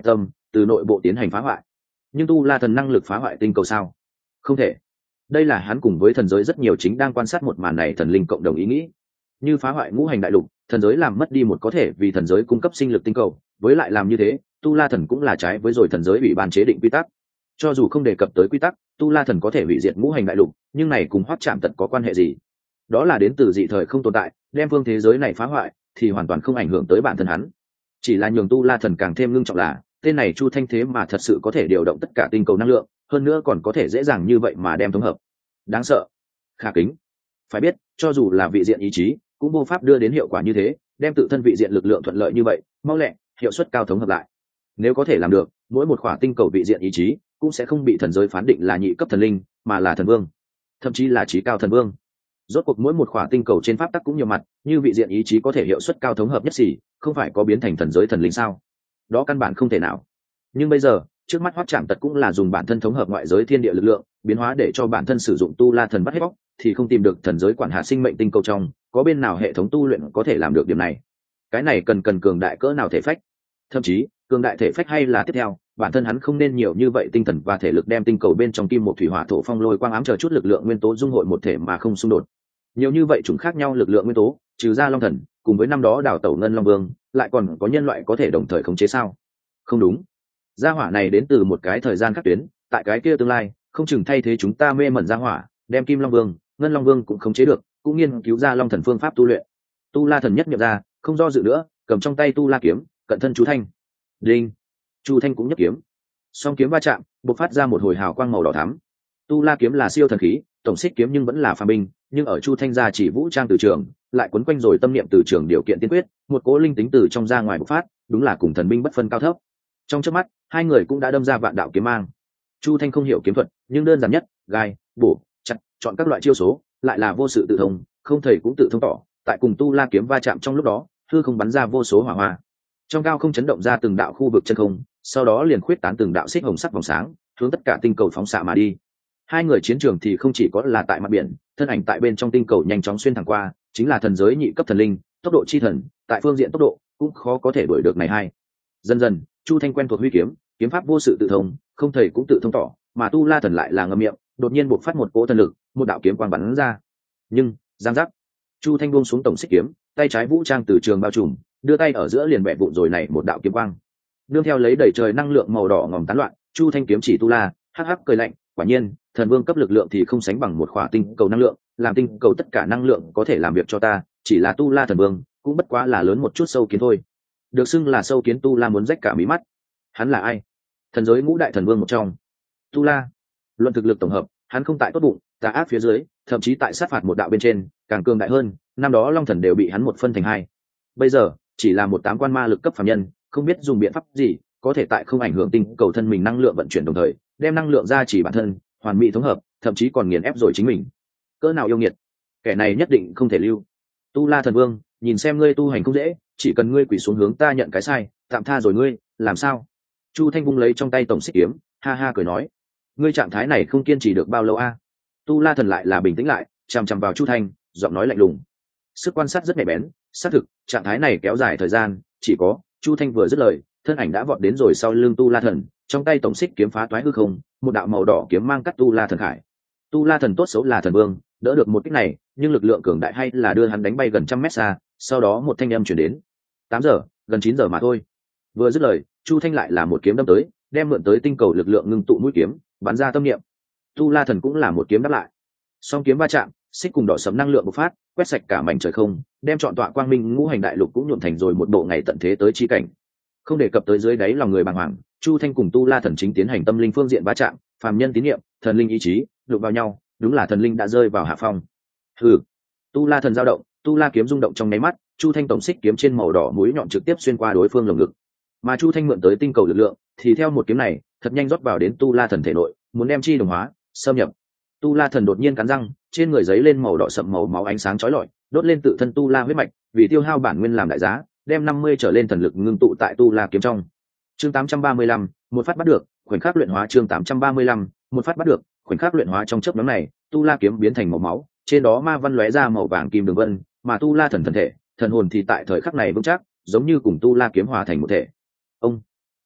từ nội bộ tiến hành phá hoại. Nhưng tu la thần năng lực phá hoại tinh cầu sao? Không thể. Đây là hắn cùng với thần giới rất nhiều chính đang quan sát một màn này thần linh cộng đồng ý nghĩ. Như phá hoại ngũ hành đại lục, thần giới làm mất đi một có thể vì thần giới cung cấp sinh lực tinh cầu, với lại làm như thế, tu la thần cũng là trái với rồi thần giới ủy ban chế định quy tắc. Cho dù không đề cập tới quy tắc, tu la thần có thể hủy diệt ngũ hành đại lục, nhưng này cùng Hoắc Trạm Tật có quan hệ gì? Đó là đến từ dị thời không tồn tại, đem phương thế giới này phá hoại thì hoàn toàn không ảnh hưởng tới bản thân hắn. Chỉ là nhường tu la thần càng thêm ngưng trọng là tên này Chu Thanh thế mà thật sự có thể điều động tất cả tinh cầu năng lượng, hơn nữa còn có thể dễ dàng như vậy mà đem thống hợp. Đáng sợ. Khả kính. Phải biết, cho dù là vị diện ý chí, cũng vô pháp đưa đến hiệu quả như thế, đem tự thân vị diện lực lượng thuận lợi như vậy, mau lẹ, hiệu suất cao thống hợp lại. Nếu có thể làm được, mỗi một khỏa tinh cầu vị diện ý chí cũng sẽ không bị thần giới phán định là nhị cấp thần linh, mà là thần vương, thậm chí là chí cao thần vương. Rốt cuộc mỗi một khỏa tinh cầu trên pháp tắc cũng nhiều mặt, như vị diện ý chí có thể hiệu suất cao thống hợp nhất gì, không phải có biến thành thần giới thần linh sao? Đó căn bản không thể nào. Nhưng bây giờ, trước mắt Hoắc Trạm Tật cũng là dùng bản thân thống hợp ngoại giới thiên địa lực lượng, biến hóa để cho bản thân sử dụng tu la thần bắt hết bóc, thì không tìm được thần giới quản hạt sinh mệnh tinh cầu trong, có bên nào hệ thống tu luyện có thể làm được điểm này. Cái này cần cần cường đại cỡ nào thể phách, thậm chí cường đại thể phách hay là tiếp theo, bản thân hắn không nên nhiều như vậy tinh thần và thể lực đem tinh cầu bên trong kim một thủy hỏa thổ phong lôi quang ám chờ chút lực lượng nguyên tố dung hội một thể mà không xung đột. Nhiều như vậy chúng khác nhau lực lượng nguyên tố, trừ ra long thần cùng với năm đó đào tẩu ngân long vương, lại còn có nhân loại có thể đồng thời khống chế sao? Không đúng. Gia hỏa này đến từ một cái thời gian khác tuyến, tại cái kia tương lai không chừng thay thế chúng ta mê mẩn gia hỏa, đem kim long vương, ngân long vương cũng khống chế được, cũng nghiên cứu ra long thần phương pháp tu luyện. Tu la thần nhất nhập ra, không do dự nữa, cầm trong tay tu la kiếm, cận thân chú thanh. Đinh. Chu Thanh cũng nhất kiếm. Song kiếm va chạm, bộc phát ra một hồi hào quang màu đỏ thắm. Tu la kiếm là siêu thần khí, tổng xích kiếm nhưng vẫn là phàm binh, nhưng ở Chu Thanh gia chỉ vũ trang từ trường, lại quấn quanh rồi tâm niệm từ trường điều kiện tiên quyết, một cỗ linh tính từ trong ra ngoài bộc phát, đúng là cùng thần binh bất phân cao thấp. Trong chớp mắt, hai người cũng đã đâm ra vạn đạo kiếm mang. Chu Thanh không hiểu kiếm thuật, nhưng đơn giản nhất, gai, bổ, chặt, chọn các loại chiêu số, lại là vô sự tự thông, không thầy cũng tự thông tỏ, tại cùng tu la kiếm va chạm trong lúc đó, hư không bắn ra vô số hỏa hoa. Trong cao không chấn động ra từng đạo khu vực chân không, sau đó liền khuyết tán từng đạo xích hồng sắc vòng sáng, hướng tất cả tinh cầu phóng xạ mà đi. Hai người chiến trường thì không chỉ có là tại mặt biển, thân ảnh tại bên trong tinh cầu nhanh chóng xuyên thẳng qua, chính là thần giới nhị cấp thần linh, tốc độ chi thần, tại phương diện tốc độ cũng khó có thể đuổi được này hai. Dần dần, Chu Thanh quen thuộc huy kiếm, kiếm pháp vô sự tự thông, không thầy cũng tự thông tỏ, mà tu la thần lại là ngậm miệng, đột nhiên bộc phát một cỗ thần lực, một đạo kiếm quang bắn ra. Nhưng, giang giác, Chu Thanh buông xuống tổng xích kiếm, tay trái vũ trang từ trường bao trùm, đưa tay ở giữa liền bẻ vụn rồi này một đạo kiếm quang. Nương theo lấy đẩy trời năng lượng màu đỏ ngòm tán loạn, Chu Thanh kiếm chỉ tu la, hắc hắc cười lạnh, quả nhiên, thần vương cấp lực lượng thì không sánh bằng một khỏa tinh cầu năng lượng, làm tinh cầu tất cả năng lượng có thể làm việc cho ta, chỉ là tu la thần vương, cũng bất quá là lớn một chút sâu kiến thôi. Được xưng là sâu kiến tu la muốn rách cả mí mắt. Hắn là ai? Thần giới ngũ đại thần vương một trong. Tu la, luận thực lực tổng hợp, hắn không tại tốt bụng, tà ác phía dưới, thậm chí tại sát phạt một đạo bên trên, càng cường đại hơn, năm đó long thần đều bị hắn một phân thành hai. Bây giờ, chỉ là một tám quan ma lực cấp phàm nhân, không biết dùng biện pháp gì, có thể tại không ảnh hưởng tinh cầu thân mình năng lượng vận chuyển đồng thời, đem năng lượng ra chỉ bản thân, hoàn mỹ thống hợp, thậm chí còn nghiền ép rồi chính mình. Cỡ nào yêu nghiệt, kẻ này nhất định không thể lưu. Tu la thần vương, nhìn xem ngươi tu hành không dễ, chỉ cần ngươi quỳ xuống hướng ta nhận cái sai, tạm tha rồi ngươi, làm sao? Chu Thanh vung lấy trong tay tổng xích kiếm, ha ha cười nói, ngươi trạng thái này không kiên trì được bao lâu a? Tu la thần lại là bình tĩnh lại, chằm chằm vào Chu Thanh, giọng nói lạnh lùng. Sức quan sát rất nhạy bén, xác thực, trạng thái này kéo dài thời gian, chỉ có, Chu Thanh vừa dứt lời, thân ảnh đã vọt đến rồi sau lưng tu la thần, trong tay tổng xích kiếm phá toái hư không, một đạo màu đỏ kiếm mang cắt tu la thần khải. Tu la thần tốt xấu là thần vương, đỡ được một kích này, nhưng lực lượng cường đại hay là đưa hắn đánh bay gần trăm mét xa, sau đó một thanh âm truyền đến. Tám giờ, gần chín giờ mà thôi. Vừa dứt lời, Chu Thanh lại là một kiếm đâm tới, đem mượn tới tinh cầu lực lượng ngưng tụ mũi kiếm, bắn ra tâm niệm. Tu la thần cũng là một kiếm đáp lại. Song kiếm va chạm, xích cùng đỏ sẫm năng lượng bộc phát, quét sạch cả mảnh trời không, đem trọn tọa quang minh ngũ hành đại lục cũng nhuộm thành rồi một bộ ngày tận thế tới chi cảnh. Không đề cập tới dưới đáy lòng người bàng hoàng, Chu Thanh cùng tu la thần chính tiến hành tâm linh phương diện va chạm, phàm nhân tín niệm, thần linh ý chí, đụng vào nhau, đúng là thần linh đã rơi vào hạ phong. Hừ. Tu la thần dao động, tu la kiếm rung động trong nháy mắt, Chu Thanh tổng xích kiếm trên màu đỏ mũi nhọn trực tiếp xuyên qua đối phương lồng ngực. Mà Chu Thanh mượn tới tinh cầu lực lượng, thì theo một kiếm này, thật nhanh rót vào đến tu la thần thể nội, muốn đem chi đồng hóa, xâm nhập. Tu la thần đột nhiên cắn răng, trên người giấy lên màu đỏ sậm màu máu ánh sáng chói lọi, đốt lên tự thân tu la huyết mạch, vì tiêu hao bản nguyên làm đại giá, đem năm mươi trở lên thần lực ngưng tụ tại tu la kiếm trong. Chương tám trăm ba mươi lăm, một phát bắt được, khoảnh khắc luyện hóa chương tám trăm ba mươi lăm, một phát bắt được, khoảnh khắc luyện hóa trong chớp nhoáng này, tu la kiếm biến thành màu máu, trên đó ma văn lóe ra màu vàng kim đường vân, mà tu la thần thần thể, thần hồn thì tại thời khắc này vững chắc, giống như cùng tu la kiếm hòa thành một thể. Ông,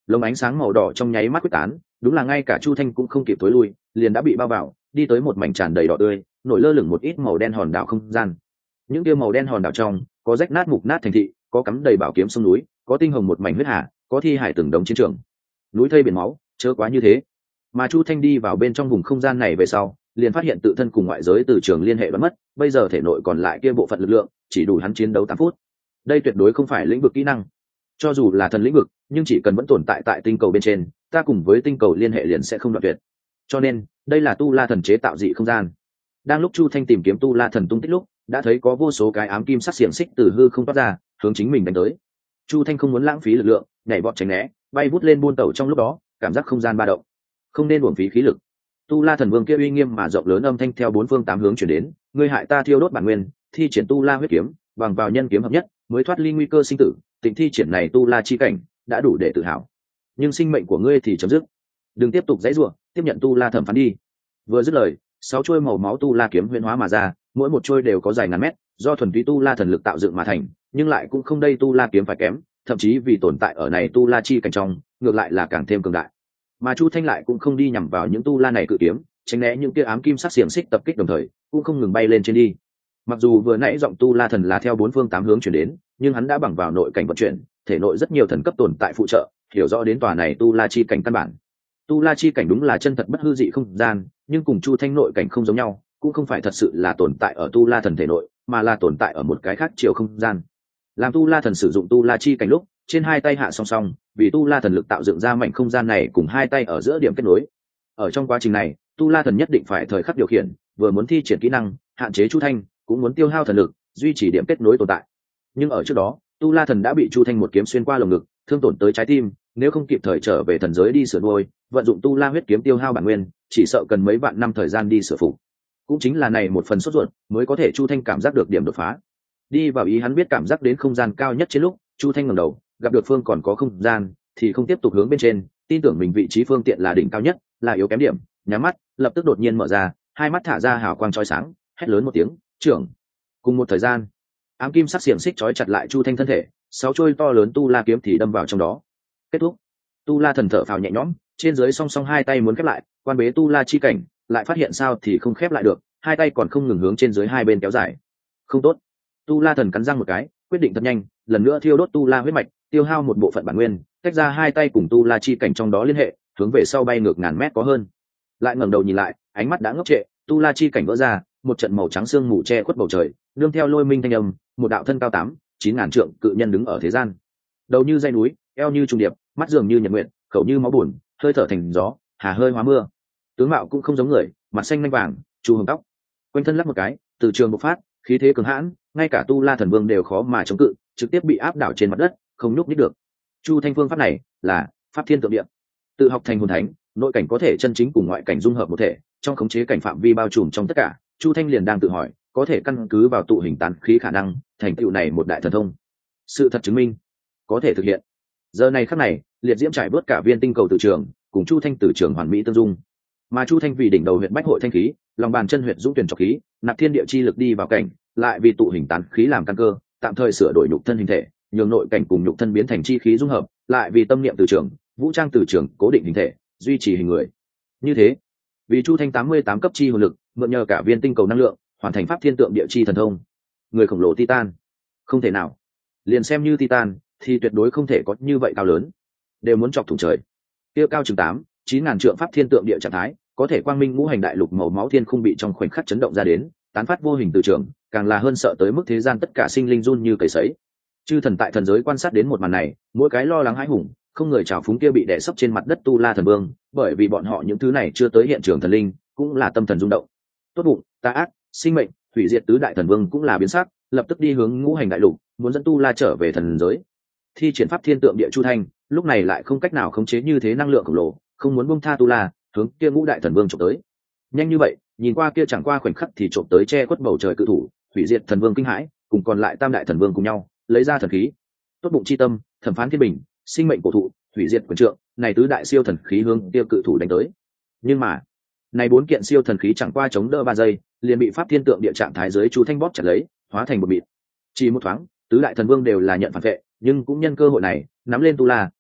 lồng ánh sáng màu đỏ trong nháy mắt quyết tán, đúng là ngay cả Chu Thanh cũng không kịp tối lui, liền đã bị bao vào, đi tới một mảnh tràn đầy đỏ tươi, nổi lơ lửng một ít màu đen hòn đảo không gian. Những kia màu đen hòn đảo trong, có rách nát mục nát thành thị, có cắm đầy bảo kiếm sông núi, có tinh hồng một mảnh huyết hà, có thi hải từng đống chiến trường. Núi thây biển máu, chớ quá như thế. Mà Chu Thanh đi vào bên trong vùng không gian này về sau, liền phát hiện tự thân cùng ngoại giới từ trường liên hệ vẫn mất, bây giờ thể nội còn lại kia bộ phận lực lượng, chỉ đủ hắn chiến đấu tám phút. Đây tuyệt đối không phải lĩnh vực kỹ năng. Cho dù là thần lĩnh vực, nhưng chỉ cần vẫn tồn tại tại tinh cầu bên trên, ta cùng với tinh cầu liên hệ liền sẽ không đoạn tuyệt. Cho nên, đây là tu la thần chế tạo dị không gian. Đang lúc Chu Thanh tìm kiếm tu la thần tung tích lúc, đã thấy có vô số cái ám kim sắc xiềng xích từ hư không toát ra, hướng chính mình đánh tới. Chu Thanh không muốn lãng phí lực lượng, nhảy vọt tránh né, bay vút lên buôn tàu trong lúc đó, cảm giác không gian ba động. Không nên uổng phí khí lực. Tu la thần vương kia uy nghiêm mà rộng lớn âm thanh theo bốn phương tám hướng truyền đến, ngươi hại ta thiêu đốt bản nguyên, thi triển tu la huyết kiếm, bằng vào nhân kiếm hợp nhất, mới thoát ly nguy cơ sinh tử, tình thi triển này tu la chi cảnh, đã đủ để tự hào. Nhưng sinh mệnh của ngươi thì chấm dứt. Đừng tiếp tục dãy rủa, tiếp nhận tu la thẩm phán đi. Vừa dứt lời, sáu chuôi màu máu tu la kiếm huyễn hóa mà ra, mỗi một chuôi đều có dài ngàn mét, do thuần túy tu la thần lực tạo dựng mà thành, nhưng lại cũng không đây tu la kiếm phải kém, thậm chí vì tồn tại ở này tu la chi cảnh trong, ngược lại là càng thêm cường đại. Mà Chu Thanh lại cũng không đi nhằm vào những tu la này cự kiếm, tránh né những kia ám kim sắc xiềng xích tập kích đồng thời, cũng không ngừng bay lên trên đi. Mặc dù vừa nãy giọng tu la thần là theo bốn phương tám hướng chuyển đến, nhưng hắn đã bằng vào nội cảnh vận chuyển, thể nội rất nhiều thần cấp tồn tại phụ trợ, hiểu rõ đến tòa này tu la chi cảnh căn bản. Tu la chi cảnh đúng là chân thật bất hư dị không gian, nhưng cùng Chu Thanh nội cảnh không giống nhau, cũng không phải thật sự là tồn tại ở tu la thần thể nội, mà là tồn tại ở một cái khác chiều không gian. Làm tu la thần sử dụng tu la chi cảnh lúc, trên hai tay hạ song song, vì tu la thần lực tạo dựng ra mảnh không gian này cùng hai tay ở giữa điểm kết nối. Ở trong quá trình này, tu la thần nhất định phải thời khắc điều khiển, vừa muốn thi triển kỹ năng, hạn chế Chu Thanh, cũng muốn tiêu hao thần lực, duy trì điểm kết nối tồn tại. Nhưng ở trước đó, tu la thần đã bị Chu Thanh một kiếm xuyên qua lồng ngực, thương tổn tới trái tim, nếu không kịp thời trở về thần giới đi sửa đuôi, vận dụng tu la huyết kiếm tiêu hao bản nguyên, chỉ sợ cần mấy vạn năm thời gian đi sửa phục. Cũng chính là này một phần sốt ruột, mới có thể Chu Thanh cảm giác được điểm đột phá. Đi vào ý hắn biết cảm giác đến không gian cao nhất trên lúc, Chu Thanh ngẩng đầu, gặp được phương còn có không gian, thì không tiếp tục hướng bên trên, tin tưởng mình vị trí phương tiện là đỉnh cao nhất, là yếu kém điểm, nhắm mắt, lập tức đột nhiên mở ra, hai mắt thả ra hào quang chói sáng, hét lớn một tiếng, "Trưởng!" Cùng một thời gian, ám kim sắc xiềng xích chói chặt lại Chu Thanh thân thể, sáu chuôi to lớn tu la kiếm thì đâm vào trong đó. Kết thúc. Tu la thần thở phào nhẹ nhõm, trên dưới song song hai tay muốn khép lại, quan bế tu la chi cảnh, lại phát hiện sao thì không khép lại được, hai tay còn không ngừng hướng trên dưới hai bên kéo dài. Không tốt. Tu la thần cắn răng một cái, quyết định thật nhanh, lần nữa thiêu đốt tu la huyết mạch, tiêu hao một bộ phận bản nguyên, tách ra hai tay cùng tu la chi cảnh trong đó liên hệ, hướng về sau bay ngược ngàn mét có hơn. Lại ngẩng đầu nhìn lại, ánh mắt đã ngốc trệ, tu la chi cảnh vỡ ra, một trận màu trắng sương mù che khuất bầu trời, nương theo lôi minh thanh âm, một đạo thân cao tám, chín ngàn trượng cự nhân đứng ở thế gian. Đầu như dây núi, eo như trùng điệp, mắt dường như nhật nguyện, khẩu như máu buồn, hơi thở thành gió, hà hơi hóa mưa. Tướng mạo cũng không giống người, mặt xanh nhanh vàng, chu hồng tóc, quanh thân lắc một cái, từ trường bộc phát, khí thế cường hãn, ngay cả tu la thần vương đều khó mà chống cự, trực tiếp bị áp đảo trên mặt đất, không nhúc nhích được. Chu Thanh phương pháp này là pháp thiên tượng địa, tự học thành hồn thánh, nội cảnh có thể chân chính cùng ngoại cảnh dung hợp một thể, trong khống chế cảnh phạm vi bao trùm trong tất cả. Chu Thanh liền đang tự hỏi, có thể căn cứ vào tụ hình tán khí khả năng, thành tựu này một đại thần thông. Sự thật chứng minh, có thể thực hiện. Giờ này khắc này, liệt diễm trải bớt cả viên tinh cầu từ trường, cùng Chu Thanh từ trường hoàn mỹ tương dung. Mà Chu Thanh vì đỉnh đầu huyện bách hội thanh khí, lòng bàn chân huyệt dũng tuyển trọc khí, nạp thiên địa chi lực đi vào cảnh, lại vì tụ hình tán khí làm căn cơ, tạm thời sửa đổi nhục thân hình thể, nhường nội cảnh cùng nhục thân biến thành chi khí dung hợp, lại vì tâm niệm từ trường, vũ trang từ trường cố định hình thể, duy trì hình người. Như thế, vì Chu Thanh tám mươi tám cấp chi hồn lực, mượn nhờ cả viên tinh cầu năng lượng, hoàn thành pháp thiên tượng địa chi thần thông. Người khổng lồ Titan, không thể nào. Liền xem như Titan, thì tuyệt đối không thể có như vậy cao lớn, đều muốn chọc thủng trời. Tiêu cao chừng tám, chín ngàn trượng pháp thiên tượng địa trạng thái, có thể quang minh ngũ hành đại lục màu máu thiên không bị trong khoảnh khắc chấn động ra đến, tán phát vô hình từ trường, càng là hơn sợ tới mức thế gian tất cả sinh linh run như cầy sấy. Chư thần tại thần giới quan sát đến một màn này, mỗi cái lo lắng hãi hùng, không người trào phúng kia bị đè sấp trên mặt đất tu la thần vương, bởi vì bọn họ những thứ này chưa tới hiện trường thần linh, cũng là tâm thần rung động. Tốt bụng, tà ác, sinh mệnh, hủy diệt tứ đại thần vương cũng là biến sắc, lập tức đi hướng ngũ hành đại lục, muốn dẫn tu la trở về thần giới. Thi triển pháp thiên tượng địa Chu Thanh, lúc này lại không cách nào khống chế như thế năng lượng khổng lồ, không muốn buông tha tu la, hướng kia ngũ đại thần vương chụp tới. Nhanh như vậy, nhìn qua kia chẳng qua khoảnh khắc thì chộp tới che khuất bầu trời cự thủ, hủy diệt thần vương kinh hãi, cùng còn lại tam đại thần vương cùng nhau lấy ra thần khí. Tốt bụng chi tâm, thẩm phán thiên bình, sinh mệnh cổ thụ, hủy diệt quyền trượng, này tứ đại siêu thần khí hướng tiêu cự thủ đánh tới. Nhưng mà, này bốn kiện siêu thần khí chẳng qua chống đỡ ba giây, liền bị pháp thiên tượng địa trạng thái dưới Chu Thanh bóp chặt lấy, hóa thành một mịt. Chỉ một thoáng, tứ đại thần vương đều là nhận phản vệ, nhưng cũng nhân cơ hội này, nắm lên tu la,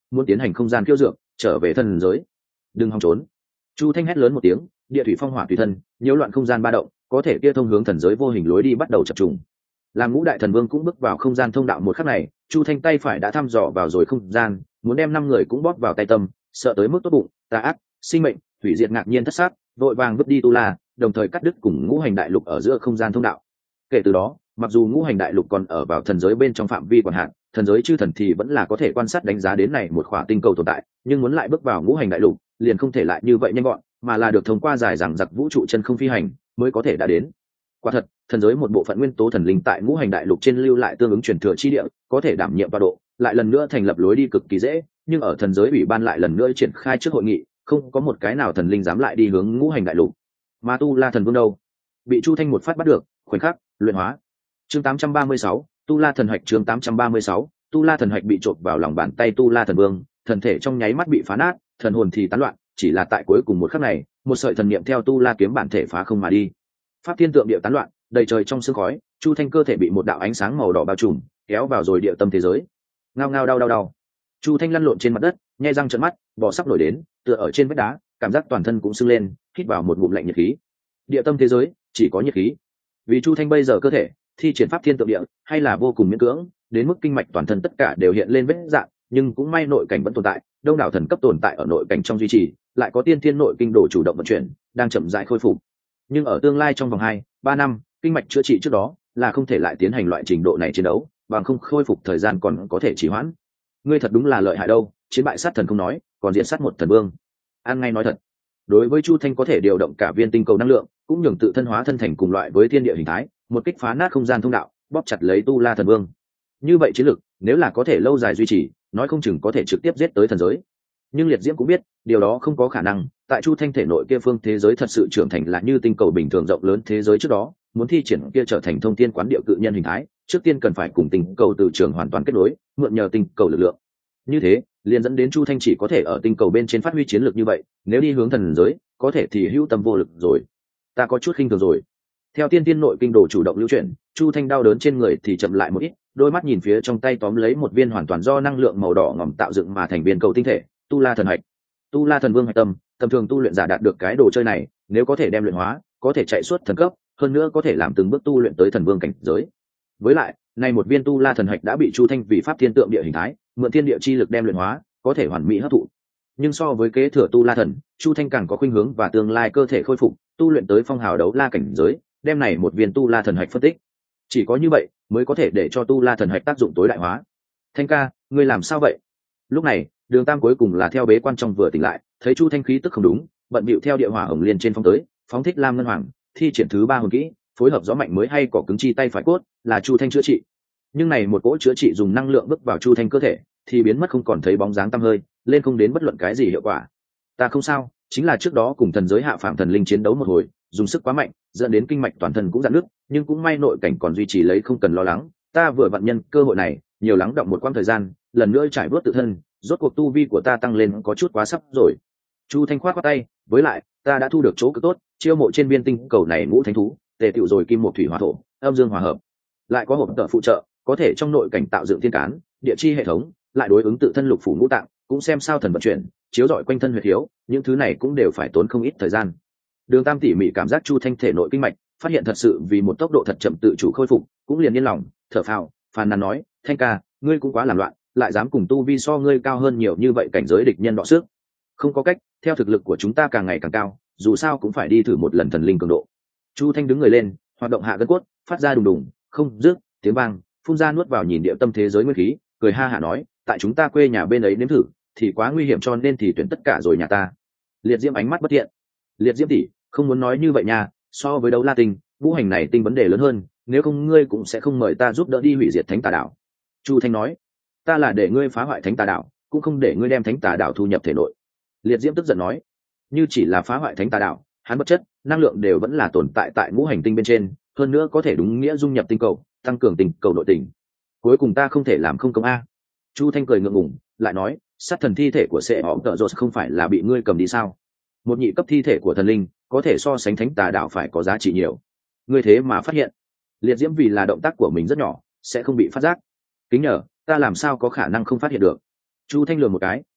muốn tiến hành không gian khiêu dược trở về thần giới. Đừng hòng trốn. Chu Thanh hét lớn một tiếng, địa thủy phong hỏa tùy thân, nhiễu loạn không gian ba động, có thể kia thông hướng thần giới vô hình lối đi bắt đầu chập trùng. Làm ngũ đại thần vương cũng bước vào không gian thông đạo một khắc này, Chu Thanh tay phải đã thăm dò vào rồi không gian, muốn đem năm người cũng bóp vào tay tâm, sợ tới mức tốt bụng, tà ác, sinh mệnh, hủy diệt ngạc nhiên thất xác, vội vàng vứt đi tu la, đồng thời cắt đứt cùng ngũ hành đại lục ở giữa không gian thông đạo. Kể từ đó, mặc dù ngũ hành đại lục còn ở vào thần giới bên trong phạm vi quản hạt, thần giới chư thần thì vẫn là có thể quan sát đánh giá đến này một khỏa tinh cầu tồn tại, nhưng muốn lại bước vào ngũ hành đại lục, liền không thể lại như vậy nhanh gọn, mà là được thông qua dài dằng dặc vũ trụ chân không phi hành mới có thể đã đến. Quả thật, thần giới một bộ phận nguyên tố thần linh tại ngũ hành đại lục trên lưu lại tương ứng truyền thừa chi địa, có thể đảm nhiệm tọa độ, lại lần nữa thành lập lối đi cực kỳ dễ, nhưng ở thần giới ủy ban lại lần nữa triển khai trước hội nghị, không có một cái nào thần linh dám lại đi hướng ngũ hành đại lục. Mà tu la thần vương đâu? Bị Chu Thanh một phát bắt được, khoảnh khắc luyện hóa. Chương tám trăm ba mươi sáu, tu la thần hạch. Chương tám trăm ba mươi sáu, tu la thần hạch bị trộn vào lòng bàn tay tu la thần vương, thần thể trong nháy mắt bị phá nát, thần hồn thì tán loạn, chỉ là tại cuối cùng một khắc này, một sợi thần niệm theo tu la kiếm bản thể phá không mà đi. Pháp thiên tượng địa tán loạn, đầy trời trong sương khói, Chu Thanh cơ thể bị một đạo ánh sáng màu đỏ bao trùm, kéo vào rồi địa tâm thế giới. Ngao ngao đau đau đau. Chu Thanh lăn lộn trên mặt đất, nhai răng trợn mắt, bò sắp nổi đến, tựa ở trên vách đá, cảm giác toàn thân cũng sưng lên, hít vào một ngụm lạnh nhiệt khí. Địa tâm thế giới chỉ có nhiệt khí. Vì Chu Thanh bây giờ cơ thể thi triển pháp thiên tượng địa hay là vô cùng miễn cưỡng, đến mức kinh mạch toàn thân tất cả đều hiện lên vết dạng, nhưng cũng may nội cảnh vẫn tồn tại, đông đảo thần cấp tồn tại ở nội cảnh trong duy trì, lại có tiên thiên nội kinh đồ chủ động vận chuyển, đang chậm rãi khôi phục. Nhưng ở tương lai trong vòng hai, ba năm, kinh mạch chữa trị trước đó là không thể lại tiến hành loại trình độ này chiến đấu, bằng không khôi phục thời gian còn có thể trì hoãn. Ngươi thật đúng là lợi hại đâu, chiến bại sát thần không nói, còn diện sát một thần vương. An ngay nói thật. Đối với Chu Thanh có thể điều động cả viên tinh cầu năng lượng, cũng nhường tự thân hóa thân thành cùng loại với thiên địa hình thái, một kích phá nát không gian thông đạo, bóp chặt lấy tu la thần vương. Như vậy chiến lực, nếu là có thể lâu dài duy trì, nói không chừng có thể trực tiếp giết tới thần giới. Nhưng Liệt Diễm cũng biết, điều đó không có khả năng, tại Chu Thanh thể nội kia phương thế giới thật sự trưởng thành là như tinh cầu bình thường rộng lớn thế giới trước đó, muốn thi triển kia trở thành thông thiên quán địa cự nhân hình thái, trước tiên cần phải cùng tinh cầu từ trường hoàn toàn kết nối, mượn nhờ tinh cầu lực lượng. Như thế, liền dẫn đến Chu Thanh chỉ có thể ở tinh cầu bên trên phát huy chiến lược như vậy, nếu đi hướng thần giới, có thể thì hữu tâm vô lực rồi. Ta có chút khinh thường rồi. Theo tiên tiên nội kinh đồ chủ động lưu chuyển, Chu Thanh đau đớn trên người thì chậm lại một ít, đôi mắt nhìn phía trong tay tóm lấy một viên hoàn toàn do năng lượng màu đỏ ngòm tạo dựng mà thành viên cầu tinh thể, tu la thần hạch. Tu la thần vương hạch tâm, tầm thường tu luyện giả đạt được cái đồ chơi này, nếu có thể đem luyện hóa, có thể chạy suốt thần cấp, hơn nữa có thể làm từng bước tu luyện tới thần vương cảnh giới. Với lại, nay một viên tu la thần hạch đã bị Chu Thanh vì pháp thiên tượng địa hình thái, mượn thiên địa chi lực đem luyện hóa, có thể hoàn mỹ hấp thụ. Nhưng so với kế thừa tu la thần, Chu Thanh càng có khuynh hướng và tương lai cơ thể khôi phục, tu luyện tới phong hào đấu la cảnh giới, đem này một viên tu la thần hạch phân tích. Chỉ có như vậy mới có thể để cho tu la thần hạch tác dụng tối đại hóa. Thanh ca, ngươi làm sao vậy? Lúc này, Đường Tam cuối cùng là theo bế quan trong vừa tỉnh lại, thấy Chu Thanh khí tức không đúng, bận bịu theo địa hỏa hồng liên trên phong tới, phóng thích lam ngân hoàng, thi triển thứ ba hồn kỹ, phối hợp gió mạnh mới hay cỏ cứng chi tay phải cốt, là Chu Thanh chữa trị. Nhưng này một cỗ chữa trị dùng năng lượng bước vào Chu Thanh cơ thể, thì biến mất không còn thấy bóng dáng tăm hơi, lên không đến bất luận cái gì hiệu quả. Ta không sao, chính là trước đó cùng thần giới hạ phạm thần linh chiến đấu một hồi, dùng sức quá mạnh, dẫn đến kinh mạch toàn thân cũng giãn nứt, nhưng cũng may nội cảnh còn duy trì lấy không cần lo lắng. Ta vừa vận nhân cơ hội này, nhiều lắng động một quãng thời gian, lần nữa trải bước tự thân, rốt cuộc tu vi của ta tăng lên có chút quá sắp rồi. Chu Thanh khoát qua tay, với lại, ta đã thu được chỗ cực tốt, chiêu mộ trên viên tinh cầu này ngũ thánh thú, tề tựu rồi kim một thủy hỏa thổ, âm dương hòa hợp, lại có hộp trợ phụ trợ, có thể trong nội cảnh tạo dựng thiên cán, địa chi hệ thống, lại đối ứng tự thân lục phủ ngũ tạng, cũng xem sao thần vận chuyển, chiếu rọi quanh thân huyệt hiếu, những thứ này cũng đều phải tốn không ít thời gian. Đường Tam tỉ mỉ cảm giác Chu Thanh thể nội kinh mạch, phát hiện thật sự vì một tốc độ thật chậm tự chủ khôi phục, cũng liền yên lòng, thở phào, phàn nàn nói, Thanh ca, ngươi cũng quá làm loạn, lại dám cùng tu vi so ngươi cao hơn nhiều như vậy cảnh giới địch nhân đọ sức. Không có cách, theo thực lực của chúng ta càng ngày càng cao, dù sao cũng phải đi thử một lần thần linh cường độ. Chu Thanh đứng người lên, hoạt động hạ gân cốt, phát ra đùng đùng, không rước, tiếng vang, phun ra nuốt vào nhìn địa tâm thế giới nguyên khí, cười ha hả nói, tại chúng ta quê nhà bên ấy nếm thử, thì quá nguy hiểm cho nên thì tuyển tất cả rồi nhà ta. Liệt Diễm ánh mắt bất thiện. Liệt Diễm tỷ, không muốn nói như vậy nha, so với đấu la tinh, vũ hành này tinh vấn đề lớn hơn, nếu không ngươi cũng sẽ không mời ta giúp đỡ đi hủy diệt thánh tà đảo. Chu Thanh nói, ta là để ngươi phá hoại thánh tà đảo, cũng không để ngươi đem thánh tà đảo thu nhập thể nội. Liệt Diễm tức giận nói, như chỉ là phá hoại thánh tà đảo, hắn bất chất, năng lượng đều vẫn là tồn tại tại ngũ hành tinh bên trên, hơn nữa có thể đúng nghĩa dung nhập tinh cầu, tăng cường tình cầu nội tình. Cuối cùng ta không thể làm không công a. Chu Thanh cười ngượng ngùng, lại nói, sát thần thi thể của sệ họ tợ rột không phải là bị ngươi cầm đi sao? Một nhị cấp thi thể của thần linh, có thể so sánh thánh tà đảo phải có giá trị nhiều. Ngươi thế mà phát hiện. Liệt Diễm vì là động tác của mình rất nhỏ, sẽ không bị phát giác. Kính nhờ, ta làm sao có khả năng không phát hiện được? Chu Thanh lườm một cái,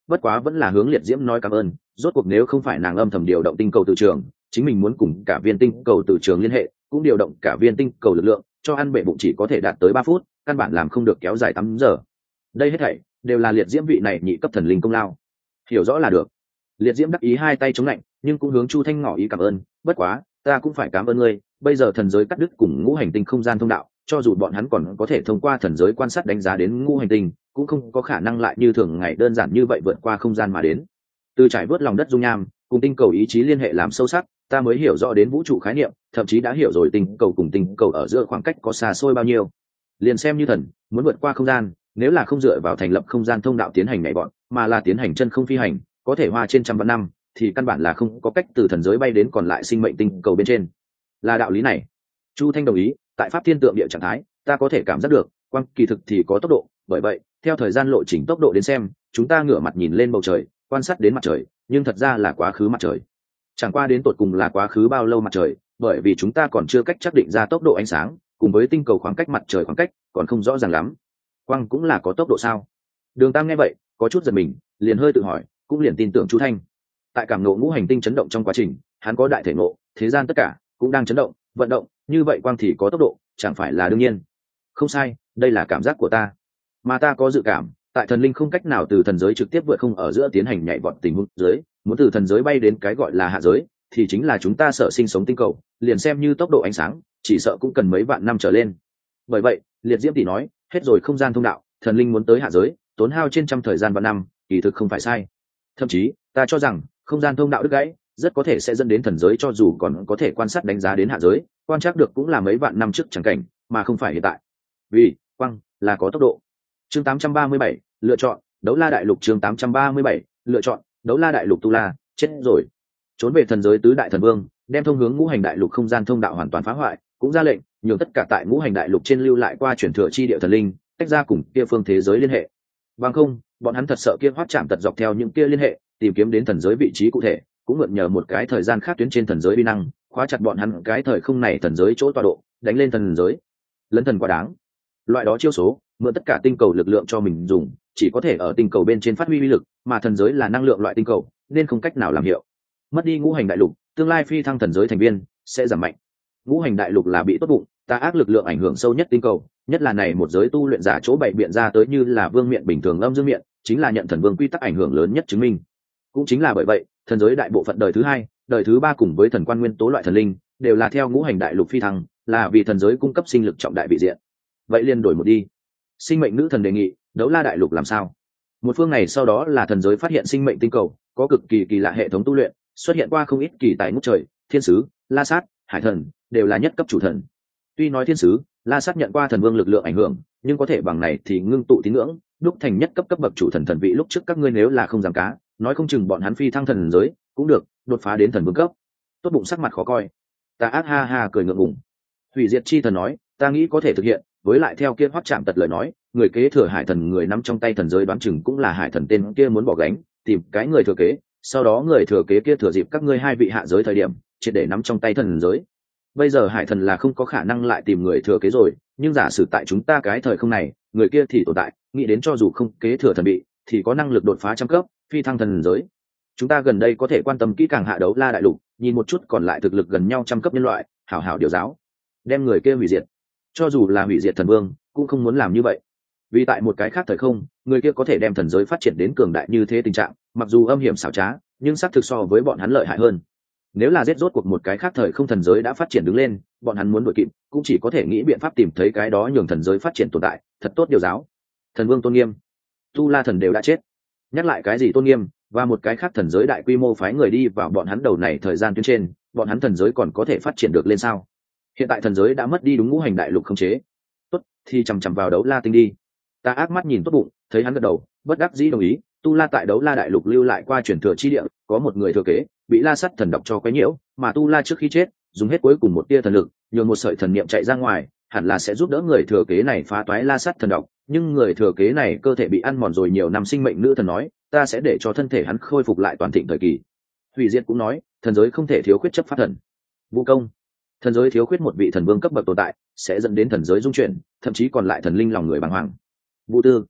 bất quá vẫn là hướng liệt diễm nói cảm ơn. Rốt cuộc nếu không phải nàng âm thầm điều động tinh cầu từ trường, chính mình muốn cùng cả viên tinh cầu từ trường liên hệ, cũng điều động cả viên tinh cầu lực lượng, cho ăn bể bụng chỉ có thể đạt tới ba phút, căn bản làm không được kéo dài tám giờ. Đây hết thảy đều là liệt diễm vị này nhị cấp thần linh công lao. Hiểu rõ là được. Liệt diễm đắc ý hai tay chống lạnh, nhưng cũng hướng Chu Thanh ngỏ ý cảm ơn. Bất quá, ta cũng phải cảm ơn ngươi. Bây giờ thần giới cắt đứt cùng ngũ hành tinh không gian thông đạo, cho dù bọn hắn còn có thể thông qua thần giới quan sát đánh giá đến ngũ hành tinh, cũng không có khả năng lại như thường ngày đơn giản như vậy vượt qua không gian mà đến. Từ trải vớt lòng đất dung nham, cùng tinh cầu ý chí liên hệ làm sâu sắc, ta mới hiểu rõ đến vũ trụ khái niệm, thậm chí đã hiểu rồi tinh cầu cùng tinh cầu ở giữa khoảng cách có xa xôi bao nhiêu. Liền xem như thần muốn vượt qua không gian, nếu là không dựa vào thành lập không gian thông đạo tiến hành nhảy bọn, mà là tiến hành chân không phi hành, có thể hoa trên trăm vạn năm, thì căn bản là không có cách từ thần giới bay đến còn lại sinh mệnh tinh cầu bên trên. Là đạo lý này. Chu Thanh đồng ý, tại pháp thiên tượng địa trạng thái, ta có thể cảm giác được, quang kỳ thực thì có tốc độ, bởi vậy, theo thời gian lộ trình tốc độ đến xem, chúng ta ngửa mặt nhìn lên bầu trời, quan sát đến mặt trời, nhưng thật ra là quá khứ mặt trời. Chẳng qua đến tột cùng là quá khứ bao lâu mặt trời, bởi vì chúng ta còn chưa cách xác định ra tốc độ ánh sáng, cùng với tinh cầu khoảng cách mặt trời khoảng cách, còn không rõ ràng lắm. Quang cũng là có tốc độ sao? Đường Tam nghe vậy, có chút giật mình, liền hơi tự hỏi, cũng liền tin tưởng Chu Thanh. Tại cảm ngộ ngũ hành tinh chấn động trong quá trình, hắn có đại thể ngộ, thế gian tất cả cũng đang chấn động, vận động, như vậy quang thì có tốc độ, chẳng phải là đương nhiên. Không sai, đây là cảm giác của ta. Mà ta có dự cảm, tại thần linh không cách nào từ thần giới trực tiếp vượt không ở giữa tiến hành nhảy vọt tình huống dưới, muốn từ thần giới bay đến cái gọi là hạ giới, thì chính là chúng ta sợ sinh sống tinh cầu, liền xem như tốc độ ánh sáng, chỉ sợ cũng cần mấy vạn năm trở lên. Bởi vậy, Liệt Diễm tỷ nói, hết rồi không gian thông đạo, thần linh muốn tới hạ giới, tốn hao trên trăm thời gian và năm, kỳ thực không phải sai. Thậm chí, ta cho rằng, không gian thông đạo đứt gãy, rất có thể sẽ dẫn đến thần giới cho dù còn có thể quan sát đánh giá đến hạ giới, quan trắc được cũng là mấy vạn năm trước chẳng cảnh, mà không phải hiện tại. Vì, quang là có tốc độ. Chương tám trăm ba mươi bảy, lựa chọn, Đấu La Đại Lục chương tám trăm ba mươi bảy, lựa chọn, Đấu La Đại Lục Tu La, chết rồi. Trốn về thần giới tứ đại thần vương, đem thông hướng ngũ hành đại lục không gian thông đạo hoàn toàn phá hoại, cũng ra lệnh, nhường tất cả tại ngũ hành đại lục trên lưu lại qua chuyển thừa chi địa thần linh, tách ra cùng kia phương thế giới liên hệ. Bằng không, bọn hắn thật sợ kia hoắc chạm tật dọc theo những kia liên hệ, tìm kiếm đến thần giới vị trí cụ thể, cũng mượn nhờ một cái thời gian khác tuyến trên thần giới uy năng, khóa chặt bọn hắn cái thời không này thần giới chỗ tọa độ, đánh lên thần giới. Lấn thần quá đáng. Loại đó chiêu số, mượn tất cả tinh cầu lực lượng cho mình dùng, chỉ có thể ở tinh cầu bên trên phát huy uy lực, mà thần giới là năng lượng loại tinh cầu, nên không cách nào làm hiệu. Mất đi ngũ hành đại lục, tương lai phi thăng thần giới thành viên sẽ giảm mạnh. Ngũ hành đại lục là bị tốt bụng, tà ác lực lượng ảnh hưởng sâu nhất tinh cầu, nhất là này một giới tu luyện giả chỗ bày biện ra tới như là vương miện bình thường âm dương miện, chính là nhận thần vương quy tắc ảnh hưởng lớn nhất chứng minh. Cũng chính là bởi vậy, thần giới đại bộ phận đời thứ hai, đời thứ ba cùng với thần quan nguyên tố loại thần linh, đều là theo ngũ hành đại lục phi thăng, là vì thần giới cung cấp sinh lực trọng đại vị diện. Vậy liền đổi một đi. Sinh mệnh nữ thần đề nghị, Đấu La Đại Lục làm sao? Một phương này sau đó là thần giới phát hiện sinh mệnh tinh cầu, có cực kỳ kỳ lạ hệ thống tu luyện, xuất hiện qua không ít kỳ tài ngút trời, thiên sứ, la sát, hải thần, đều là nhất cấp chủ thần. Tuy nói thiên sứ, la sát nhận qua thần vương lực lượng ảnh hưởng, nhưng có thể bằng này thì ngưng tụ tín ngưỡng, đúc thành nhất cấp cấp bậc chủ thần thần vị lúc trước các ngươi nếu là không dám cá, nói không chừng bọn hắn phi thăng thần giới, cũng được, đột phá đến thần vương cấp. Tốt bụng sắc mặt khó coi. Ta ác ha ha cười ngượng ngùng. Hủy diệt chi thần nói, ta nghĩ có thể thực hiện, với lại theo kia hoắc chạm tật lời nói, người kế thừa hải thần người nắm trong tay thần giới đoán chừng cũng là hải thần tên kia muốn bỏ gánh, tìm cái người thừa kế, sau đó người thừa kế kia thừa dịp các ngươi hai vị hạ giới thời điểm, triệt để nắm trong tay thần giới. Bây giờ hải thần là không có khả năng lại tìm người thừa kế rồi, nhưng giả sử tại chúng ta cái thời không này, người kia thì tồn tại, nghĩ đến cho dù không kế thừa thần bị, thì có năng lực đột phá trăm cấp, phi thăng thần giới. Chúng ta gần đây có thể quan tâm kỹ càng hạ Đấu La Đại Lục, nhìn một chút còn lại thực lực gần nhau trăm cấp nhân loại, hảo hảo điều giáo, đem người kia hủy diệt. Cho dù là hủy diệt thần vương, cũng không muốn làm như vậy. Vì tại một cái khác thời không, người kia có thể đem thần giới phát triển đến cường đại như thế tình trạng, mặc dù âm hiểm xảo trá, nhưng xác thực so với bọn hắn lợi hại hơn. Nếu là giết rốt cuộc một cái khác thời không thần giới đã phát triển đứng lên, bọn hắn muốn đuổi kịp, cũng chỉ có thể nghĩ biện pháp tìm thấy cái đó nhường thần giới phát triển tồn tại, thật tốt điều giáo. Thần vương tôn nghiêm, tu la thần đều đã chết, nhắc lại cái gì tôn nghiêm, và một cái khác thần giới đại quy mô phái người đi vào bọn hắn đầu này thời gian tuyến trên, bọn hắn thần giới còn có thể phát triển được lên sao? Hiện tại thần giới đã mất đi đúng ngũ hành đại lục không chế. Tốt, thì chằm chằm vào Đấu La tinh đi. Ta ác mắt nhìn tốt bụng, thấy hắn gật đầu, bất đắc dĩ đồng ý. Tu La tại Đấu La đại lục lưu lại qua truyền thừa chi địa, có một người thừa kế, bị La Sắt thần độc cho quấy nhiễu, mà Tu La trước khi chết, dùng hết cuối cùng một tia thần lực, nhường một sợi thần niệm chạy ra ngoài, hẳn là sẽ giúp đỡ người thừa kế này phá toái La Sắt thần độc. Nhưng người thừa kế này cơ thể bị ăn mòn rồi nhiều năm, sinh mệnh nữ thần nói, ta sẽ để cho thân thể hắn khôi phục lại toàn thịnh thời kỳ. Hủy Diệt cũng nói, thần giới không thể thiếu khuyết chấp pháp thần. Vũ Công, thần giới thiếu khuyết một vị thần vương cấp bậc tồn tại, sẽ dẫn đến thần giới dung chuyển, thậm chí còn lại thần linh lòng người bàng hoàng. Vũ Tư,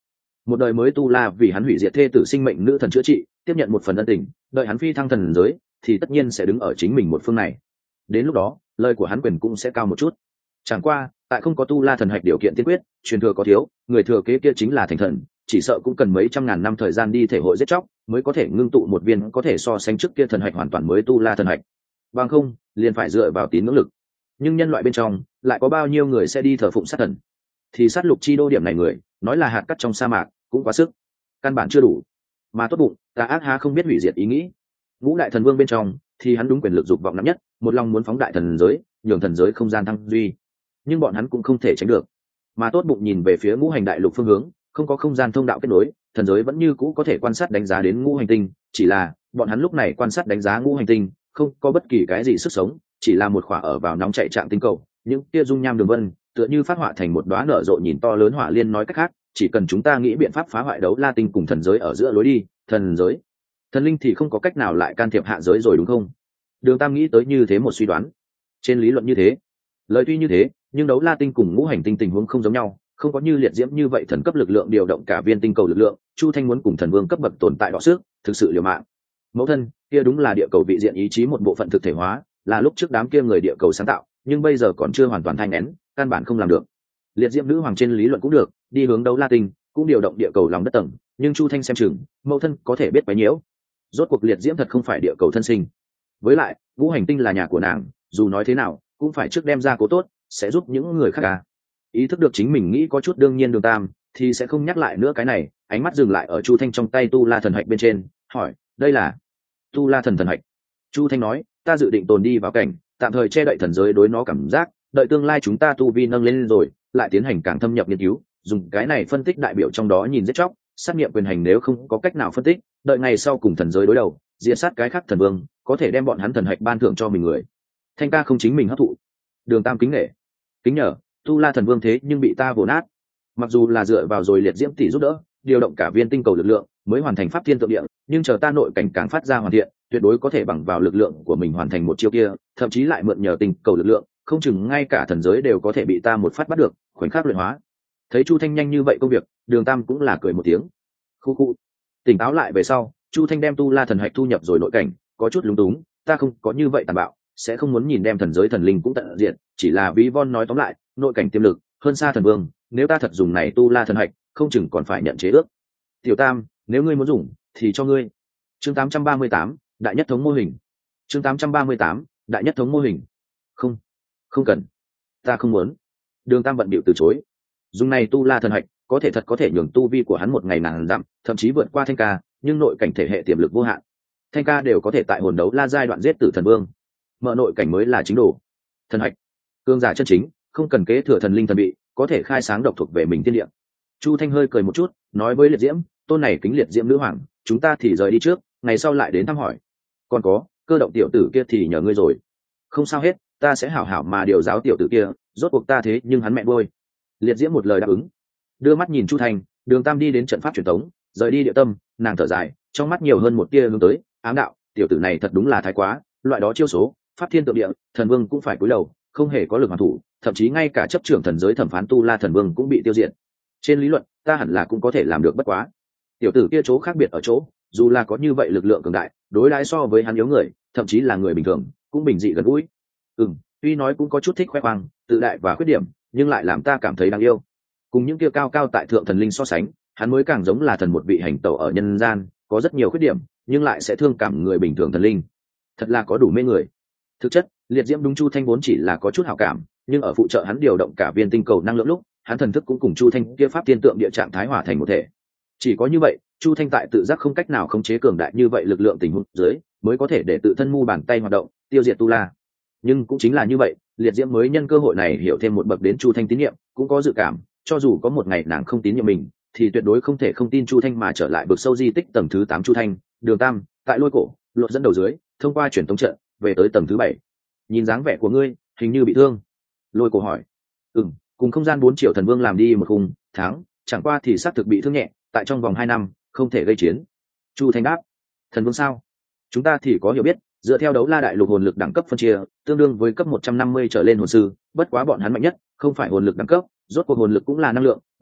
một đời mới tu la vì hắn hủy diệt thê tử sinh mệnh nữ thần chữa trị, tiếp nhận một phần ân tình, đợi hắn phi thăng thần giới thì tất nhiên sẽ đứng ở chính mình một phương này. Đến lúc đó lời của hắn quyền cũng sẽ cao một chút. Chẳng qua tại không có tu la thần hạch điều kiện tiên quyết, truyền thừa có thiếu, người thừa kế kia chính là thành thần, chỉ sợ cũng cần mấy trăm ngàn năm thời gian đi thể hội giết chóc mới có thể ngưng tụ một viên có thể so sánh trước kia thần hạch hoàn toàn mới tu la thần hạch. Bằng không liền phải dựa vào tín ngưỡng lực. Nhưng nhân loại bên trong lại có bao nhiêu người sẽ đi thờ phụng sát thần? Thì sát lục chi đô điểm này người nói là hạt cát trong sa mạc cũng quá sức, căn bản chưa đủ. Mà tốt bụng tà ác há không biết hủy diệt ý nghĩ. Ngũ đại thần vương bên trong thì hắn đúng quyền lực dục vọng nặng nhất, một lòng muốn phóng đại thần giới, nhường thần giới không gian thăng duy. Nhưng bọn hắn cũng không thể tránh được. Mà tốt bụng nhìn về phía ngũ hành đại lục phương hướng, không có không gian thông đạo kết nối, thần giới vẫn như cũ có thể quan sát đánh giá đến ngũ hành tinh, chỉ là bọn hắn lúc này quan sát đánh giá ngũ hành tinh không có bất kỳ cái gì sức sống, chỉ là một khỏa ở vào nóng chạy trạng tinh cầu, những tia dung nham đường vân tựa như phát họa thành một đóa nở rộ nhìn to lớn hỏa liên. Nói cách khác, chỉ cần chúng ta nghĩ biện pháp phá hoại đấu la tinh cùng thần giới ở giữa lối đi, thần giới thần linh thì không có cách nào lại can thiệp hạ giới rồi, đúng không? Đường Tam nghĩ tới như thế một suy đoán. Trên lý luận như thế, lời tuy như thế, nhưng đấu la tinh cùng ngũ hành tinh tình huống không giống nhau, không có như liệt diễm như vậy thần cấp lực lượng điều động cả viên tinh cầu lực lượng. Chu Thanh muốn cùng thần vương cấp bậc tồn tại đọ sức, thực sự liều mạng. Mẫu thân kia đúng là địa cầu vị diện ý chí một bộ phận thực thể hóa, là lúc trước đám kia người địa cầu sáng tạo, nhưng bây giờ còn chưa hoàn toàn thanh nén, căn bản không làm được. Liệt diễm nữ hoàng trên lý luận cũng được, đi hướng đấu la tinh cũng điều động địa cầu lòng đất tầng, nhưng Chu Thanh xem chừng mẫu thân có thể biết bấy nhiêu. Rốt cuộc liệt diễm thật không phải địa cầu thân sinh, với lại ngũ hành tinh là nhà của nàng, dù nói thế nào cũng phải trước đem ra cố tốt, sẽ giúp những người khác à. Ý thức được chính mình nghĩ có chút đương nhiên, Đường Tam thì sẽ không nhắc lại nữa cái này, ánh mắt dừng lại ở Chu Thanh trong tay tu la thần hạch bên trên, hỏi đây là tu la thần thần hạch. Chu Thanh nói ta dự định tồn đi vào cảnh, tạm thời che đậy thần giới đối nó cảm giác, đợi tương lai chúng ta tu vi nâng lên rồi lại tiến hành càng thâm nhập nghiên cứu, dùng cái này phân tích đại biểu trong đó nhìn giết chóc sát nghiệm quyền hành. Nếu không có cách nào phân tích, đợi ngày sau cùng thần giới đối đầu, diệt sát cái khác thần vương, có thể đem bọn hắn thần hạch ban thưởng cho mình người. Thanh ca không chính mình hấp thụ. Đường Tam kính nể kính nhờ, tu la thần vương thế nhưng bị ta vồ nát. Mặc dù là dựa vào rồi liệt diễm tỷ giúp đỡ, điều động cả viên tinh cầu lực lượng mới hoàn thành pháp thiên tượng địa, nhưng chờ ta nội cảnh càng phát ra hoàn thiện, tuyệt đối có thể bằng vào lực lượng của mình hoàn thành một chiêu kia, thậm chí lại mượn nhờ tinh cầu lực lượng, không chừng ngay cả thần giới đều có thể bị ta một phát bắt được, khoảnh khắc luyện hóa. Thấy Chu Thanh nhanh như vậy công việc, Đường Tam cũng là cười một tiếng. Khu khu. Tỉnh táo lại về sau, Chu Thanh đem tu la thần hạch thu nhập rồi nội cảnh, có chút lúng túng, ta không có như vậy tàn bạo, sẽ không muốn nhìn đem thần giới thần linh cũng tận diệt, chỉ là ví von nói tóm lại, nội cảnh tiềm lực hơn xa thần vương, nếu ta thật dùng này tu la thần hạch, không chừng còn phải nhận chế ước. Tiểu Tam, nếu ngươi muốn dùng thì cho ngươi. Chương tám trăm ba mươi tám, đại nhất thống mô hình. Chương tám trăm ba mươi tám, đại nhất thống mô hình. Không, không cần, ta không muốn. Đường Tam bận bịu từ chối. Dùng này tu la thần hạch, có thể thật có thể nhường tu vi của hắn một ngày nàng dặm, thậm chí vượt qua Thanh ca, nhưng nội cảnh thể hệ tiềm lực vô hạn. Thanh ca đều có thể tại hồn đấu la giai đoạn giết tử thần vương, mở nội cảnh mới là chính đồ. Thần hạch, cương giả chân chính, không cần kế thừa thần linh thần bị, có thể khai sáng độc thuộc về mình tiên địa. Chu Thanh hơi cười một chút, nói với liệt diễm, tôn này kính liệt diễm nữ hoàng, chúng ta thì rời đi trước, ngày sau lại đến thăm hỏi. Còn có cơ động tiểu tử kia thì nhờ ngươi rồi. Không sao hết, ta sẽ hảo hảo mà điều giáo tiểu tử kia, rốt cuộc ta thế nhưng hắn mẹ bôi. Liệt diễm một lời đáp ứng. Đưa mắt nhìn Chu Thanh, Đường Tam đi đến trận pháp truyền thống, rời đi địa tâm, nàng thở dài, trong mắt nhiều hơn một tia hướng tới ám đạo, tiểu tử này thật đúng là thái quá, loại đó chiêu số pháp thiên tượng địa, thần vương cũng phải cúi đầu, không hề có lực hoàn thủ, thậm chí ngay cả chấp trưởng thần giới thẩm phán tu la thần vương cũng bị tiêu diệt. Trên lý luận ta hẳn là cũng có thể làm được, bất quá tiểu tử kia chỗ khác biệt ở chỗ, dù là có như vậy lực lượng cường đại, đối đãi so với hắn yếu người, thậm chí là người bình thường, cũng bình dị gần gũi. Ừm, tuy nói cũng có chút thích khoe khoang, tự đại và khuyết điểm, nhưng lại làm ta cảm thấy đáng yêu. Cùng những kia cao cao tại thượng thần linh so sánh, hắn mới càng giống là thần một vị hành tẩu ở nhân gian, có rất nhiều khuyết điểm, nhưng lại sẽ thương cảm người bình thường thần linh. Thật là có đủ mê người. Thực chất, liệt diễm đúng Chu Thanh vốn chỉ là có chút hảo cảm, nhưng ở phụ trợ hắn điều động cả viên tinh cầu năng lượng lúc, hắn thần thức cũng cùng Chu Thanh kia pháp tiên tượng địa trạng thái hòa thành một thể. Chỉ có như vậy, Chu Thanh tại tự giác không cách nào khống chế cường đại như vậy lực lượng tình huống dưới, mới có thể để tự thân mu bàn tay hoạt động, tiêu diệt tu la. Nhưng cũng chính là như vậy, liệt diễm mới nhân cơ hội này hiểu thêm một bậc đến Chu Thanh tín nhiệm, cũng có dự cảm, cho dù có một ngày nàng không tín nhiệm mình, thì tuyệt đối không thể không tin Chu Thanh mà trở lại vực sâu di tích tầng thứ tám. Chu Thanh, Đường Tam, tại lôi cổ, lột dẫn đầu dưới, thông qua truyền tống trận, về tới tầng thứ bảy. Nhìn dáng vẻ của ngươi, hình như bị thương. Lôi cổ hỏi. Ừm, cùng không gian bốn triệu thần vương làm đi một khung tháng, chẳng qua thì xác thực bị thương nhẹ, tại trong vòng hai năm không thể gây chiến. Chu Thanh đáp. Thần vương sao? Chúng ta thì có hiểu biết, dựa theo đấu la đại lục hồn lực đẳng cấp phân chia, tương đương với cấp một trăm năm mươi trở lên hồn sư, bất quá bọn hắn mạnh nhất không phải hồn lực đẳng cấp, rốt cuộc hồn lực cũng là năng lượng,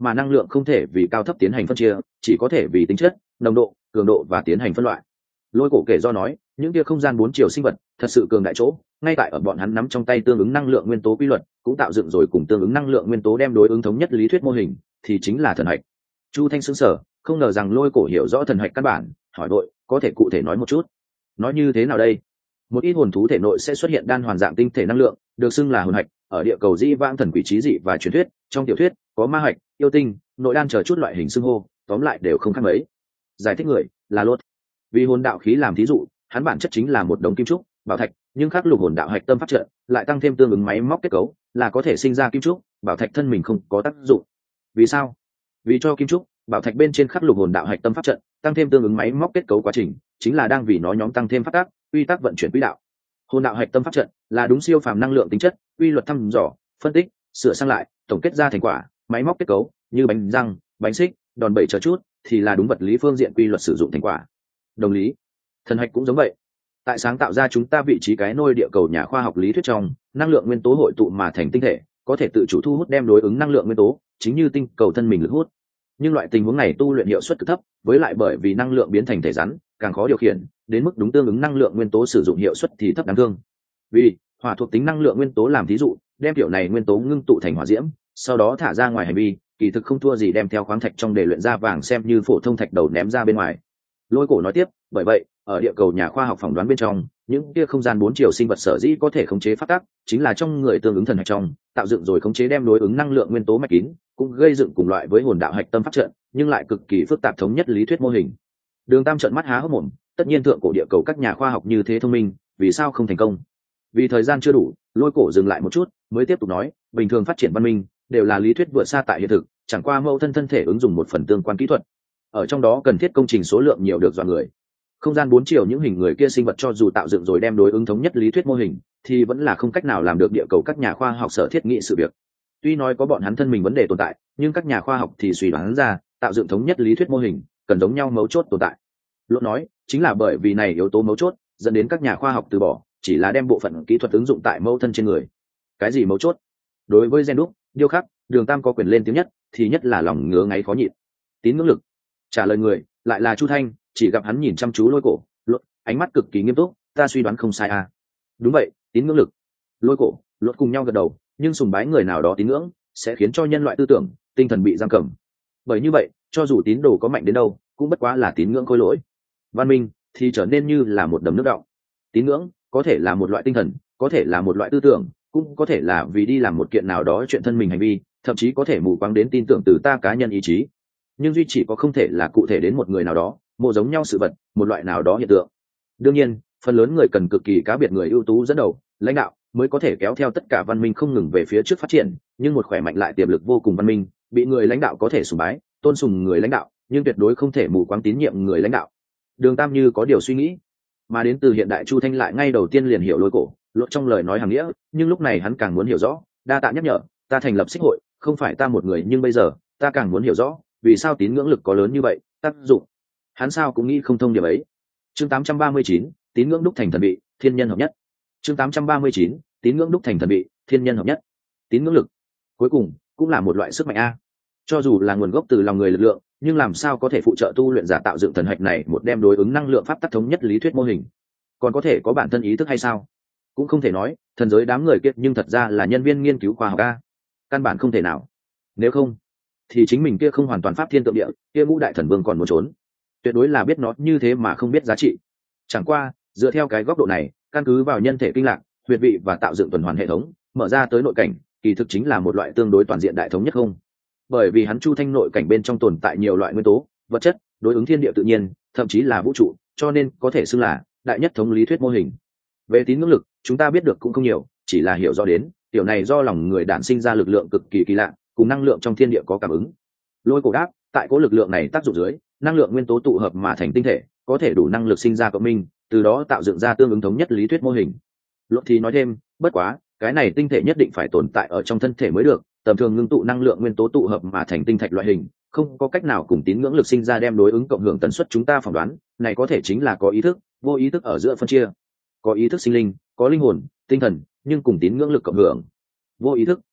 mà năng lượng không thể vì cao thấp tiến hành phân chia, chỉ có thể vì tính chất, nồng độ, cường độ và tiến hành phân loại. Lôi Cổ kể do nói, những kia không gian bốn chiều sinh vật thật sự cường đại chỗ, ngay tại ở bọn hắn nắm trong tay tương ứng năng lượng nguyên tố quy luật, cũng tạo dựng rồi cùng tương ứng năng lượng nguyên tố đem đối ứng thống nhất lý thuyết mô hình, thì chính là thần hạch. Chu Thanh sững sờ, không ngờ rằng Lôi Cổ hiểu rõ thần hạch căn bản, hỏi đội, có thể cụ thể nói một chút? Nói như thế nào đây? Một ít hồn thú thể nội sẽ xuất hiện đan hoàn dạng tinh thể năng lượng, được xưng là hồn hạch, ở địa cầu Dĩ Vãng thần quỷ trí dị và truyền thuyết, trong tiểu thuyết có ma hạch, yêu tinh, nội đan chờ chút loại hình xưng hô, tóm lại đều không khác mấy. Giải thích người là Lốt. Vì hồn đạo khí làm thí dụ, hắn bản chất chính là một đống kim trúc, bảo thạch, nhưng khắc lục hồn đạo hạch tâm pháp trận, lại tăng thêm tương ứng máy móc kết cấu, là có thể sinh ra kim trúc, bảo thạch thân mình không có tác dụng. Vì sao? Vì cho kim trúc, bảo thạch bên trên khắc lục hồn đạo hạch tâm pháp trận, tăng thêm tương ứng máy móc kết cấu quá trình, chính là đang vì nó nhóm tăng thêm phát tác, quy tắc vận chuyển quỹ đạo. Hồn đạo hạch tâm pháp trận là đúng siêu phàm năng lượng tính chất, quy luật thăm dò, phân tích, sửa sang lại, tổng kết ra thành quả, máy móc kết cấu như bánh răng, bánh xích, đòn bẩy chờ chút, thì là đúng vật lý phương diện quy luật sử dụng thành quả. Đồng lý, thần hạch cũng giống vậy. Tại sáng tạo ra chúng ta vị trí cái nôi địa cầu nhà khoa học lý thuyết trong, năng lượng nguyên tố hội tụ mà thành tinh thể, có thể tự chủ thu hút đem đối ứng năng lượng nguyên tố, chính như tinh cầu thân mình lực hút. Nhưng loại tình huống này tu luyện hiệu suất cực thấp, với lại bởi vì năng lượng biến thành thể rắn, càng khó điều khiển, đến mức đúng tương ứng năng lượng nguyên tố sử dụng hiệu suất thì thấp đáng thương. Vì hỏa thuộc tính năng lượng nguyên tố làm thí dụ, đem kiểu này nguyên tố ngưng tụ thành hỏa diễm, sau đó thả ra ngoài hành vi, kỳ thực không thua gì đem theo khoáng thạch trong để luyện ra vàng xem như phổ thông thạch đầu ném ra bên ngoài. Lôi Cổ nói tiếp, bởi vậy ở địa cầu nhà khoa học phỏng đoán bên trong, những kia không gian bốn chiều sinh vật sở dĩ có thể khống chế phát tác, chính là trong người tương ứng thần hạch trong tạo dựng rồi khống chế đem đối ứng năng lượng nguyên tố mạch kín, cũng gây dựng cùng loại với hồn đạo hạch tâm pháp trận, nhưng lại cực kỳ phức tạp thống nhất lý thuyết mô hình. Đường Tam trợn mắt há hốc mồm, tất nhiên thượng cổ địa cầu các nhà khoa học như thế thông minh, vì sao không thành công? Vì thời gian chưa đủ, Lôi Cổ dừng lại một chút, mới tiếp tục nói, bình thường phát triển văn minh đều là lý thuyết vượt xa tại hiện thực, chẳng qua mẫu thân thân thể ứng dụng một phần tương quan kỹ thuật, ở trong đó cần thiết công trình số lượng nhiều được dọa người. Không gian bốn chiều những hình người kia sinh vật cho dù tạo dựng rồi đem đối ứng thống nhất lý thuyết mô hình, thì vẫn là không cách nào làm được địa cầu các nhà khoa học sở thiết nghĩ sự việc. Tuy nói có bọn hắn thân mình vấn đề tồn tại, nhưng các nhà khoa học thì suy đoán ra tạo dựng thống nhất lý thuyết mô hình cần giống nhau mấu chốt tồn tại. Lốt nói, chính là bởi vì này yếu tố mấu chốt dẫn đến các nhà khoa học từ bỏ, chỉ là đem bộ phận kỹ thuật ứng dụng tại mẫu thân trên người. Cái gì mấu chốt? Đối với gen đúc, điêu khắc, Đường Tam có quyền lên tiếng nhất, thì nhất là lòng ngứa ngáy khó nhịn. Tín ngưỡng lực. Trả lời người lại là Chu Thanh, chỉ gặp hắn nhìn chăm chú Lôi Cổ, Lốt, ánh mắt cực kỳ nghiêm túc, ta suy đoán không sai à? Đúng vậy, tín ngưỡng lực. Lôi Cổ, Lốt cùng nhau gật đầu, nhưng sùng bái người nào đó tín ngưỡng sẽ khiến cho nhân loại tư tưởng, tinh thần bị giam cầm. Bởi như vậy, cho dù tín đồ có mạnh đến đâu, cũng bất quá là tín ngưỡng khôi lỗi. Văn minh thì trở nên như là một đầm nước đọng. Tín ngưỡng có thể là một loại tinh thần, có thể là một loại tư tưởng, cũng có thể là vì đi làm một kiện nào đó chuyện thân mình hành vi, thậm chí có thể mù quáng đến tin tưởng từ ta cá nhân ý chí. Nhưng duy chỉ có không thể là cụ thể đến một người nào đó, một giống nhau sự vật, một loại nào đó hiện tượng. Đương nhiên, phần lớn người cần cực kỳ cá biệt người ưu tú dẫn đầu, lãnh đạo, mới có thể kéo theo tất cả văn minh không ngừng về phía trước phát triển. Nhưng một khỏe mạnh lại tiềm lực vô cùng văn minh, bị người lãnh đạo có thể sùng bái, tôn sùng người lãnh đạo, nhưng tuyệt đối không thể mù quáng tín nhiệm người lãnh đạo. Đường Tam như có điều suy nghĩ, mà đến từ hiện đại Chu Thanh lại ngay đầu tiên liền hiểu Lôi Cổ Lốt trong lời nói hàng nghĩa, nhưng lúc này hắn càng muốn hiểu rõ. Đa tạ nhắc nhở, ta thành lập xích hội, không phải ta một người, nhưng bây giờ ta càng muốn hiểu rõ vì sao tín ngưỡng lực có lớn như vậy tác dụng. Hắn sao cũng nghĩ không thông điểm ấy. Chương tám trăm ba mươi chín, tín ngưỡng đúc thành thần vị, thiên nhân hợp nhất. Chương tám trăm ba mươi chín, tín ngưỡng đúc thành thần vị, thiên nhân hợp nhất. Tín ngưỡng lực cuối cùng cũng là một loại sức mạnh a. Cho dù là nguồn gốc từ lòng người lực lượng, nhưng làm sao có thể phụ trợ tu luyện giả tạo dựng thần hạch này một đem đối ứng năng lượng pháp tắc thống nhất lý thuyết mô hình? Còn có thể có bản thân ý thức hay sao? Cũng không thể nói thần giới đám người kia nhưng thật ra là nhân viên nghiên cứu khoa học a. Căn bản không thể nào. Nếu không thì chính mình kia không hoàn toàn pháp thiên tượng địa, kia ngũ đại thần vương còn muốn trốn. Tuyệt đối là biết nó như thế mà không biết giá trị. Chẳng qua dựa theo cái góc độ này, căn cứ vào nhân thể kinh lạc, huyệt vị và tạo dựng tuần hoàn hệ thống, mở ra tới nội cảnh, kỳ thực chính là một loại tương đối toàn diện đại thống nhất không? Bởi vì hắn Chu Thanh nội cảnh bên trong tồn tại nhiều loại nguyên tố, vật chất, đối ứng thiên địa tự nhiên, thậm chí là vũ trụ, cho nên có thể xưng là đại nhất thống lý thuyết mô hình. Về tín ngưỡng lực, chúng ta biết được cũng không nhiều, chỉ là hiểu rõ đến, điều này do lòng người đản sinh ra lực lượng cực kỳ kỳ lạ, cùng năng lượng trong thiên địa có cảm ứng. Lôi Cổ đáp, tại cố lực lượng này tác dụng dưới, năng lượng nguyên tố tụ hợp mà thành tinh thể, có thể đủ năng lực sinh ra cộng minh, từ đó tạo dựng ra tương ứng thống nhất lý thuyết mô hình. Lốt thì nói thêm, bất quá, cái này tinh thể nhất định phải tồn tại ở trong thân thể mới được, tầm thường ngưng tụ năng lượng nguyên tố tụ hợp mà thành tinh thạch loại hình, không có cách nào cùng tín ngưỡng lực sinh ra đem đối ứng cộng hưởng tần suất. Chúng ta phỏng đoán, này có thể chính là có ý thức, vô ý thức ở giữa phân chia. Có ý thức sinh linh, có linh hồn, tinh thần, nhưng cùng tín ngưỡng lực cộng hưởng. Vô ý thức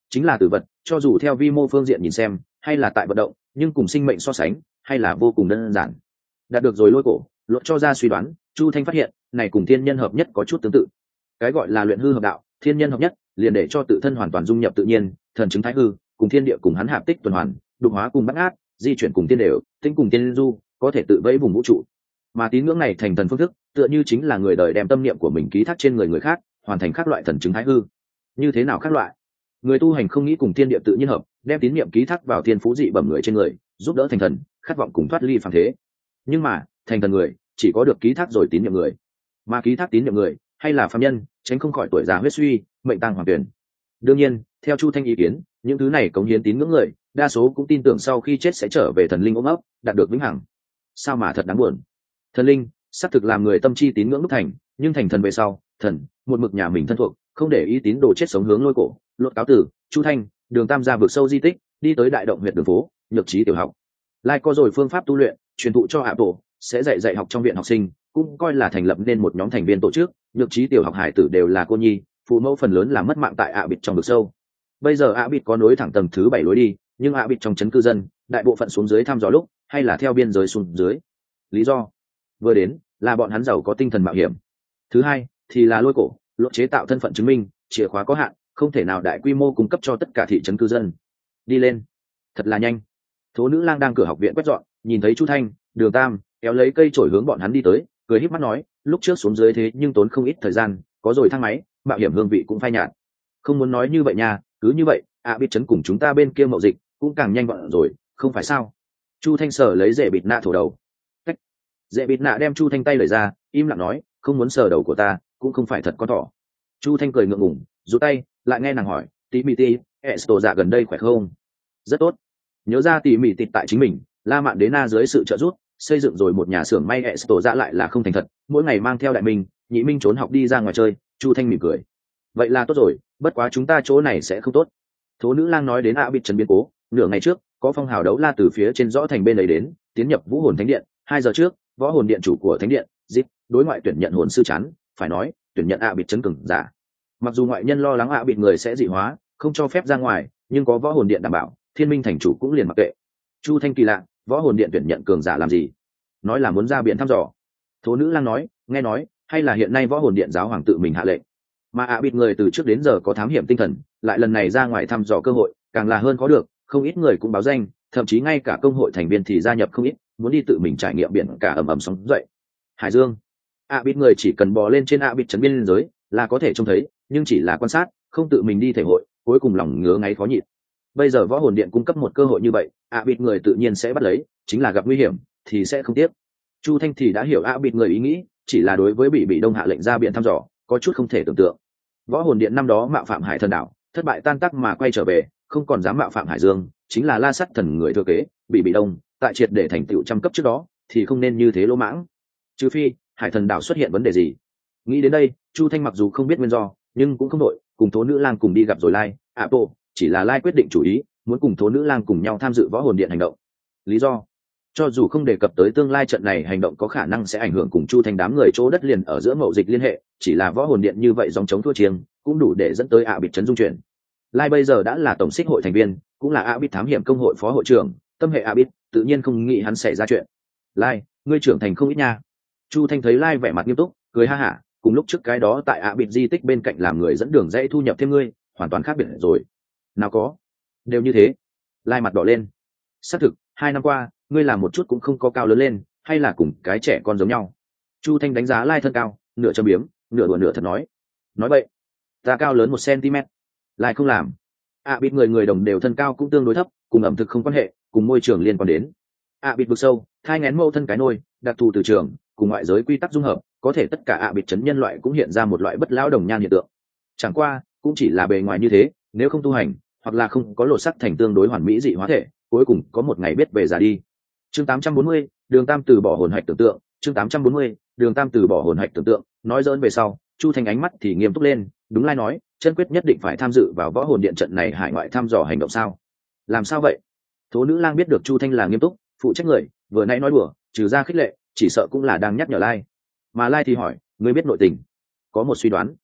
chính là tử vật, cho dù theo vi mô phương diện nhìn xem hay là tại vận động, nhưng cùng sinh mệnh so sánh hay là vô cùng đơn giản. Đạt được rồi lôi cổ lộ cho ra suy đoán, Chu Thanh phát hiện này cùng thiên nhân hợp nhất có chút tương tự. Cái gọi là luyện hư hợp đạo, thiên nhân hợp nhất liền để cho tự thân hoàn toàn dung nhập tự nhiên, thần chứng thái hư cùng thiên địa cùng hắn hạp tích tuần hoàn, đục hóa cùng bắt át, di chuyển cùng tiên đều, tinh cùng tiên du, có thể tự vẫy vùng vũ trụ. Mà tín ngưỡng này thành thần phương thức tựa như chính là người đời đem tâm niệm của mình ký thác trên người người khác, hoàn thành các loại thần chứng thái hư. Như thế nào các loại? Người tu hành không nghĩ cùng thiên địa tự nhiên hợp, đem tín niệm ký thác vào thiên phú dị bẩm người trên người, giúp đỡ thành thần, khát vọng cùng thoát ly phàm thế. Nhưng mà thành thần người chỉ có được ký thác rồi tín niệm người, mà ký thác tín niệm người hay là phàm nhân, tránh không khỏi tuổi già huyết suy, mệnh tang hoàng tuyển. Đương nhiên theo Chu Thanh ý kiến, những thứ này cống hiến tín ngưỡng người đa số cũng tin tưởng sau khi chết sẽ trở về thần linh ôm ấp, đạt được vĩnh hằng. Sao mà thật đáng buồn. Thần linh xác thực làm người tâm chi tín ngưỡng đúc thành, nhưng thành thần về sau, thần một mực nhà mình thân thuộc, không để ý tín đồ chết sống hướng lôi cổ lột cáo tử. Chu Thanh đường tam gia vượt sâu di tích, đi tới đại động huyện đường phố nhược trí tiểu học. Lai có rồi phương pháp tu luyện truyền thụ cho hạ tổ, sẽ dạy dạy học trong viện học sinh, cũng coi là thành lập nên một nhóm thành viên tổ chức. Nhược trí tiểu học hải tử đều là cô nhi, phụ mẫu phần lớn là mất mạng tại ạ bịt trong vực sâu. Bây giờ ạ bịt có nối thẳng tầng thứ bảy lối đi, nhưng ạ bịt trong trấn cư dân đại bộ phận xuống dưới thăm dò lúc hay là theo biên giới xuống dưới. Lý do vừa đến là bọn hắn giàu có tinh thần mạo hiểm, thứ hai thì là lôi cổ lộ chế tạo thân phận chứng minh, chìa khóa có hạn, không thể nào đại quy mô cung cấp cho tất cả thị trấn cư dân. Đi lên thật là nhanh. Thố nữ lang đang cửa học viện quét dọn, nhìn thấy Chu Thanh đường tam kéo lấy cây chổi hướng bọn hắn đi tới, cười híp mắt nói, lúc trước xuống dưới thế nhưng tốn không ít thời gian, có rồi thang máy, mạo hiểm hương vị cũng phai nhạt. Không muốn nói như vậy nha, cứ như vậy ạ biết chấn cùng chúng ta bên kia mậu dịch cũng càng nhanh gọn rồi, không phải sao? Chu Thanh sờ lấy rễ bịt nạ thổ đầu. Cách. Rễ bịt nạ đem Chu Thanh tay lời ra, im lặng nói, không muốn sờ đầu của ta, cũng không phải thật con thỏ. Chu Thanh cười ngượng ngùng, rút tay, lại nghe nàng hỏi, tí mì tí, Esto dạ gần đây khỏe không? Rất tốt. Nhớ ra tỉ mỉ tịt tại chính mình, La Mạn Đế Na dưới sự trợ giúp xây dựng rồi một nhà xưởng may Esto dạ lại là không thành thật, mỗi ngày mang theo đại minh, nhị minh trốn học đi ra ngoài chơi. Chu Thanh mỉm cười, vậy là tốt rồi, bất quá chúng ta chỗ này sẽ không tốt. Thố nữ lang nói đến ạ bịt trấn biến cố, nửa ngày trước có phong hào đấu la từ phía trên rõ thành bên ấy đến, tiến nhập vũ hồn thánh điện. Hai giờ trước võ hồn điện chủ của thánh điện dịp đối ngoại tuyển nhận hồn sư chán, phải nói tuyển nhận ạ bịt trấn cường giả. Mặc dù ngoại nhân lo lắng ạ bịt người sẽ dị hóa, không cho phép ra ngoài, nhưng có võ hồn điện đảm bảo, thiên minh thành chủ cũng liền mặc kệ. Chu Thanh kỳ lạ, võ hồn điện tuyển nhận cường giả làm gì? Nói là muốn ra biển thăm dò. Thố nữ lang nói, nghe nói hay là hiện nay võ hồn điện giáo hoàng tự mình hạ lệnh, mà ạ bịt người từ trước đến giờ có thám hiểm tinh thần, lại lần này ra ngoài thăm dò cơ hội càng là hơn có được, không ít người cũng báo danh, thậm chí ngay cả công hội thành viên thì gia nhập không ít, muốn đi tự mình trải nghiệm biển cả ầm ầm sóng dậy. Hải Dương, ạ bịt người chỉ cần bò lên trên ạ bịt trấn biên giới là có thể trông thấy, nhưng chỉ là quan sát, không tự mình đi thể hội, cuối cùng lòng ngứa ngáy khó nhịn. Bây giờ võ hồn điện cung cấp một cơ hội như vậy, ạ bịt người tự nhiên sẽ bắt lấy, chính là gặp nguy hiểm thì sẽ không tiếc. Chu Thanh thì đã hiểu ạ bịt người ý nghĩ, chỉ là đối với bị bị đông hạ lệnh ra biển thăm dò có chút không thể tưởng tượng. Võ hồn điện năm đó mạo phạm hải thần đảo, thất bại tan tác mà quay trở về, không còn dám mạo phạm hải dương, chính là La Sắt thần người thừa kế, bị bị đông tại triệt để thành tựu trăm cấp trước đó thì không nên như thế lỗ mãng, trừ phi hải thần đảo xuất hiện vấn đề gì. Nghĩ đến đây, Chu Thanh mặc dù không biết nguyên do, nhưng cũng không đội, cùng Thố nữ lang cùng đi gặp rồi Lai Apo, chỉ là Lai quyết định chủ ý, muốn cùng Thố nữ lang cùng nhau tham dự võ hồn điện hành động. Lý do, cho dù không đề cập tới tương lai trận này hành động có khả năng sẽ ảnh hưởng cùng Chu Thanh đám người chỗ đất liền ở giữa mậu dịch liên hệ, chỉ là võ hồn điện như vậy dòng chống thua chiêng cũng đủ để dẫn tới ạ bịt trấn dung chuyển. Lai bây giờ đã là tổng xích hội thành viên, cũng là ạ bịt thám hiểm công hội phó hội trưởng, tâm hệ ạ bịt, tự nhiên không nghĩ hắn xảy ra chuyện. Lai, ngươi trưởng thành không ít nha. Chu Thanh thấy Lai vẻ mặt nghiêm túc, cười ha hả, cùng lúc trước cái đó tại ạ bịt di tích bên cạnh làm người dẫn đường dãy thu nhập thêm ngươi, hoàn toàn khác biệt rồi. Nào có, đều như thế. Lai mặt đỏ lên. Xác thực, hai năm qua ngươi làm một chút cũng không có cao lớn lên, hay là cùng cái trẻ con giống nhau. Chu Thanh đánh giá Lai thân cao, nửa châm biếm, nửa đùa nửa thật nói. Nói vậy, ta cao lớn một cm. Lai không làm. ạ à, bịt người người đồng đều thân cao cũng tương đối thấp, cùng ẩm thực không quan hệ, cùng môi trường liên quan đến. ạ à, bịt vực sâu, thai ngén mâu thân cái nôi, đặc thù từ trường, cùng ngoại giới quy tắc dung hợp, có thể tất cả ạ à, bịt chấn nhân loại cũng hiện ra một loại bất lão đồng nhan hiện tượng. Chẳng qua, cũng chỉ là bề ngoài như thế, nếu không tu hành, hoặc là không có lột sắc thành tương đối hoàn mỹ dị hóa thể, cuối cùng có một ngày biết về già đi. Chương tám trăm bốn mươi, Đường Tam từ bỏ hồn hạch tưởng tượng. Chương tám trăm bốn mươi, Đường Tam từ bỏ hồn hạch tưởng tượng. Nói dỡn về sau, Chu Thanh ánh mắt thì nghiêm túc lên, đúng Lai nói, chân quyết nhất định phải tham dự vào võ hồn điện trận này hải ngoại thăm dò hành động sao? Làm sao vậy? Thố nữ lang biết được Chu Thanh là nghiêm túc, phụ trách người, vừa nãy nói đùa, trừ ra khích lệ, chỉ sợ cũng là đang nhắc nhở Lai. Mà Lai thì hỏi, ngươi biết nội tình? Có một suy đoán.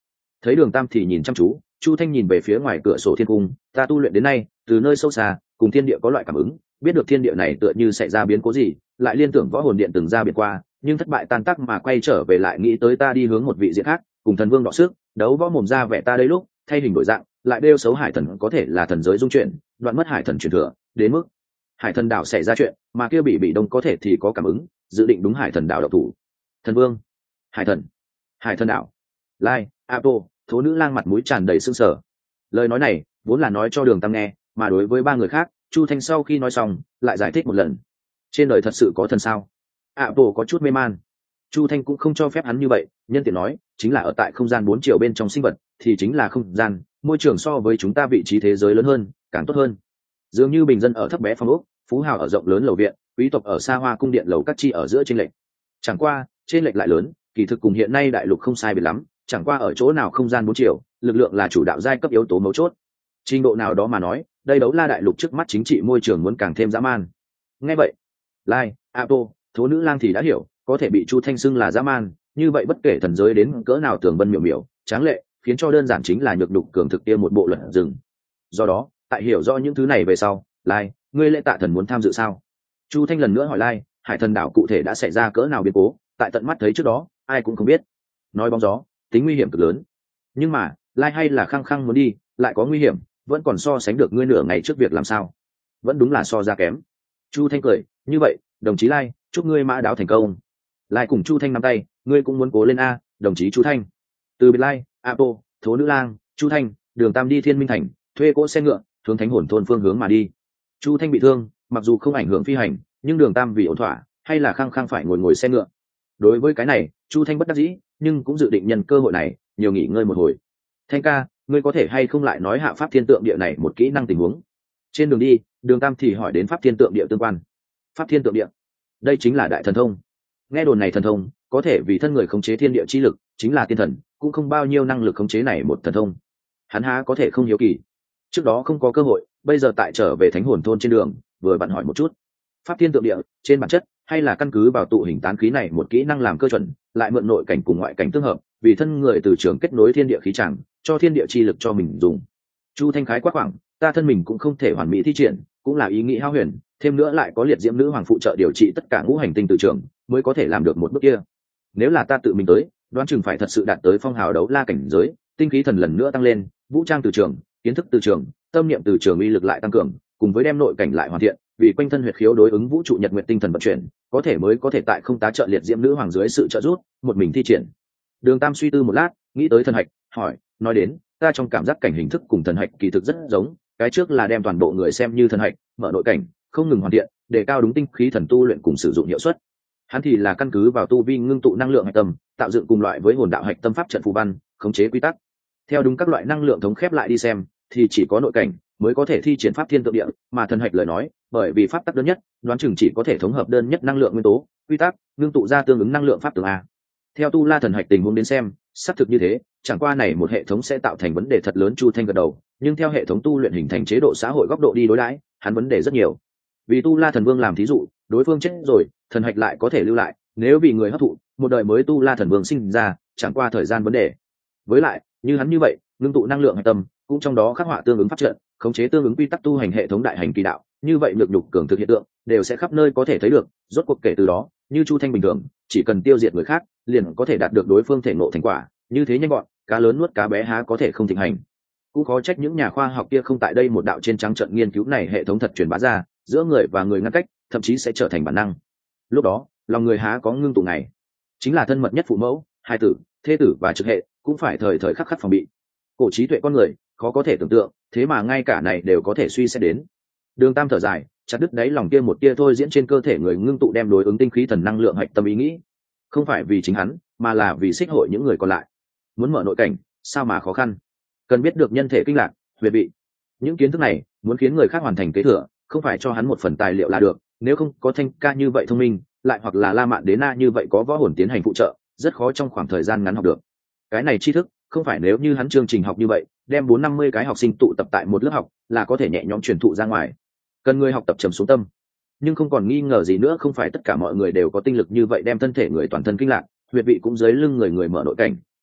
Thấy Đường Tam thì nhìn chăm chú, Chu Thanh nhìn về phía ngoài cửa sổ thiên cung. Ta tu luyện đến nay, từ nơi sâu xa cùng thiên địa có loại cảm ứng, biết được thiên địa này tựa như xảy ra biến cố gì, lại liên tưởng võ hồn điện từng ra biệt qua, nhưng thất bại tan tác mà quay trở về, lại nghĩ tới ta đi hướng một vị diện khác, cùng thần vương đọ sức đấu võ mồm ra vẻ ta đây lúc thay hình đổi dạng, lại đeo xấu hải thần có thể là thần giới dung chuyển, đoạn mất hải thần truyền thừa, đến mức hải thần đảo xảy ra chuyện mà kia bị bị đông có thể thì có cảm ứng, dự định đúng hải thần đảo độc thủ. Thần vương, hải thần, hải thần đảo, lai apo, thố nữ lang mặt mũi tràn đầy sương sở. Lời nói này vốn là nói cho Đường Tam nghe, mà đối với ba người khác, Chu Thanh sau khi nói xong lại giải thích một lần. Trên đời thật sự có thần sao? Apo có chút mê man. Chu Thanh cũng không cho phép hắn như vậy, nhân tiện nói, chính là ở tại không gian bốn chiều bên trong sinh vật, thì chính là không gian, môi trường so với chúng ta vị trí thế giới lớn hơn, càng tốt hơn. Dường như bình dân ở thấp bé phòng ốc, phú hào ở rộng lớn lầu viện, quý tộc ở xa hoa cung điện lầu các chi ở giữa trên lệch. Chẳng qua, trên lệch lại lớn, kỳ thực cùng hiện nay đại lục không sai biệt lắm, chẳng qua ở chỗ nào không gian bốn chiều, lực lượng là chủ đạo giai cấp yếu tố mấu chốt. Trình độ nào đó mà nói, đây đấu la đại lục trước mắt chính trị môi trường muốn càng thêm dã man. Nghe vậy, Lai, Apo, thố nữ lang thì đã hiểu, có thể bị Chu Thanh xưng là dã man, như vậy bất kể thần giới đến cỡ nào tường vân miểu miểu, tráng lệ, khiến cho đơn giản chính là nhược đục cường thực kia một bộ luật rừng. Do đó, tại hiểu rõ những thứ này về sau, Lai, ngươi lễ tạ thần muốn tham dự sao? Chu Thanh lần nữa hỏi Lai, hải thần đảo cụ thể đã xảy ra cỡ nào biến cố, tại tận mắt thấy trước đó, ai cũng không biết. Nói bóng gió, tính nguy hiểm cực lớn. Nhưng mà, Lai hay là khăng khăng muốn đi, lại có nguy hiểm, vẫn còn so sánh được ngươi nửa ngày trước việc làm sao? Vẫn đúng là so ra kém. Chu Thanh cười, như vậy, đồng chí Lai, chúc ngươi mã đáo thành công. Lai cùng Chu Thanh nắm tay, ngươi cũng muốn cố lên a, đồng chí Chu Thanh. Từ biệt Lai, Apo, thố nữ lang, Chu Thanh, Đường Tam đi Thiên Minh Thành, thuê cỗ xe ngựa, hướng Thánh Hồn thôn phương hướng mà đi. Chu Thanh bị thương, mặc dù không ảnh hưởng phi hành, nhưng Đường Tam vì ổn thỏa, hay là khăng khăng phải ngồi ngồi xe ngựa. Đối với cái này, Chu Thanh bất đắc dĩ, nhưng cũng dự định nhân cơ hội này, nhiều nghỉ ngơi một hồi. Thanh ca, ngươi có thể hay không lại nói hạ pháp thiên tượng địa này một kỹ năng tình huống? Trên đường đi, Đường Tam thì hỏi đến pháp thiên tượng địa tương quan. Pháp thiên tượng địa, đây chính là đại thần thông. Nghe đồn này thần thông có thể vì thân người khống chế thiên địa chi lực, chính là tiên thần cũng không bao nhiêu năng lực khống chế này một thần thông. Hắn há có thể không hiếu kỳ. Trước đó không có cơ hội, bây giờ tại trở về Thánh Hồn thôn trên đường, vừa bạn hỏi một chút. Pháp thiên tượng địa trên bản chất hay là căn cứ vào tụ hình tán khí này một kỹ năng làm cơ chuẩn, lại mượn nội cảnh cùng ngoại cảnh tương hợp, vì thân người từ trường kết nối thiên địa khí chẳng, cho thiên địa chi lực cho mình dùng. Chu Thanh khái quát khoảng, ta thân mình cũng không thể hoàn mỹ thi triển, cũng là ý nghĩ hao huyền, thêm nữa lại có liệt diễm nữ hoàng phụ trợ điều trị tất cả ngũ hành tinh từ trường, mới có thể làm được một bước kia. Nếu là ta tự mình tới, đoán chừng phải thật sự đạt tới phong hào đấu la cảnh giới, tinh khí thần lần nữa tăng lên, vũ trang từ trường, kiến thức từ trường, tâm niệm từ trường uy lực lại tăng cường, cùng với đem nội cảnh lại hoàn thiện, vì quanh thân huyệt khiếu đối ứng vũ trụ nhật nguyện tinh thần vận chuyển, có thể mới có thể tại không tá trợ liệt diễm nữ hoàng dưới sự trợ giúp, một mình thi triển. Đường Tam suy tư một lát, nghĩ tới thần hạch, hỏi, nói đến, ta trong cảm giác cảnh hình thức cùng thần hạch kỳ thực rất giống, cái trước là đem toàn bộ người xem như thần hạch, mở nội cảnh, không ngừng hoàn thiện, để cao đúng tinh khí thần tu luyện cùng sử dụng hiệu suất. Hắn thì là căn cứ vào tu vi ngưng tụ năng lượng hạch tâm, tạo dựng cùng loại với hồn đạo hạch tâm pháp trận phù văn, khống chế quy tắc. Theo đúng các loại năng lượng thống khép lại đi xem, thì chỉ có nội cảnh mới có thể thi triển pháp thiên tượng địa, mà thần hạch lời nói, bởi vì pháp tắc đơn nhất, đoán chừng chỉ có thể thống hợp đơn nhất năng lượng nguyên tố, quy tắc, ngưng tụ ra tương ứng năng lượng pháp tường a. Theo tu la thần hạch tình huống đến xem, xác thực như thế, chẳng qua này một hệ thống sẽ tạo thành vấn đề thật lớn. Chu Thanh gật đầu, nhưng theo hệ thống tu luyện hình thành chế độ xã hội góc độ đi đối đãi, hắn vấn đề rất nhiều. Vì tu la thần vương làm thí dụ, đối phương chết rồi, thần hạch lại có thể lưu lại, nếu vì người hấp thụ, một đời mới tu la thần vương sinh ra, chẳng qua thời gian vấn đề. Với lại, như hắn như vậy, ngưng tụ năng lượng hạch tâm, cũng trong đó khắc họa tương ứng pháp trận, khống chế tương ứng quy tắc tu hành hệ thống đại hành kỳ đạo, như vậy nhược nhục cường thực hiện tượng đều sẽ khắp nơi có thể thấy được. Rốt cuộc kể từ đó, như Chu Thanh bình thường, chỉ cần tiêu diệt người khác, liền có thể đạt được đối phương thể ngộ thành quả, như thế nhanh gọn, cá lớn nuốt cá bé há có thể không thịnh hành. Cũng khó trách những nhà khoa học kia không tại đây một đạo trên trắng trận nghiên cứu này hệ thống thật truyền bá ra, giữa người và người ngăn cách, thậm chí sẽ trở thành bản năng. Lúc đó, lòng người há có ngưng tụ này, chính là thân mật nhất phụ mẫu, hai tử, thê tử và trực hệ, cũng phải thời thời khắc khắc phòng bị. Cổ trí tuệ con người, khó có thể tưởng tượng, thế mà ngay cả này đều có thể suy xét đến. Đường Tam thở dài, chặt đứt đáy lòng kia một tia thôi diễn trên cơ thể người ngưng tụ đem đối ứng tinh khí thần năng lượng hạch tâm ý nghĩ. Không phải vì chính hắn, mà là vì xích hội những người còn lại. Muốn mở nội cảnh, sao mà khó khăn? Cần biết được nhân thể kinh lạc, huyệt vị. Những kiến thức này, muốn khiến người khác hoàn thành kế thừa, không phải cho hắn một phần tài liệu là được. Nếu không có Thanh ca như vậy thông minh, lại hoặc là La Mạn Đế Na như vậy có võ hồn tiến hành phụ trợ, rất khó trong khoảng thời gian ngắn học được. Cái này tri thức, không phải nếu như hắn chương trình học như vậy, đem bốn năm mươi cái học sinh tụ tập tại một lớp học, là có thể nhẹ nhõm truyền thụ ra ngoài. Cần người học tập trầm xuống tâm. Nhưng không còn nghi ngờ gì nữa, không phải tất cả mọi người đều có tinh lực như vậy đem thân thể người toàn thân kinh lạc, huyệt vị cũng dưới lưng người người mở nội cảnh,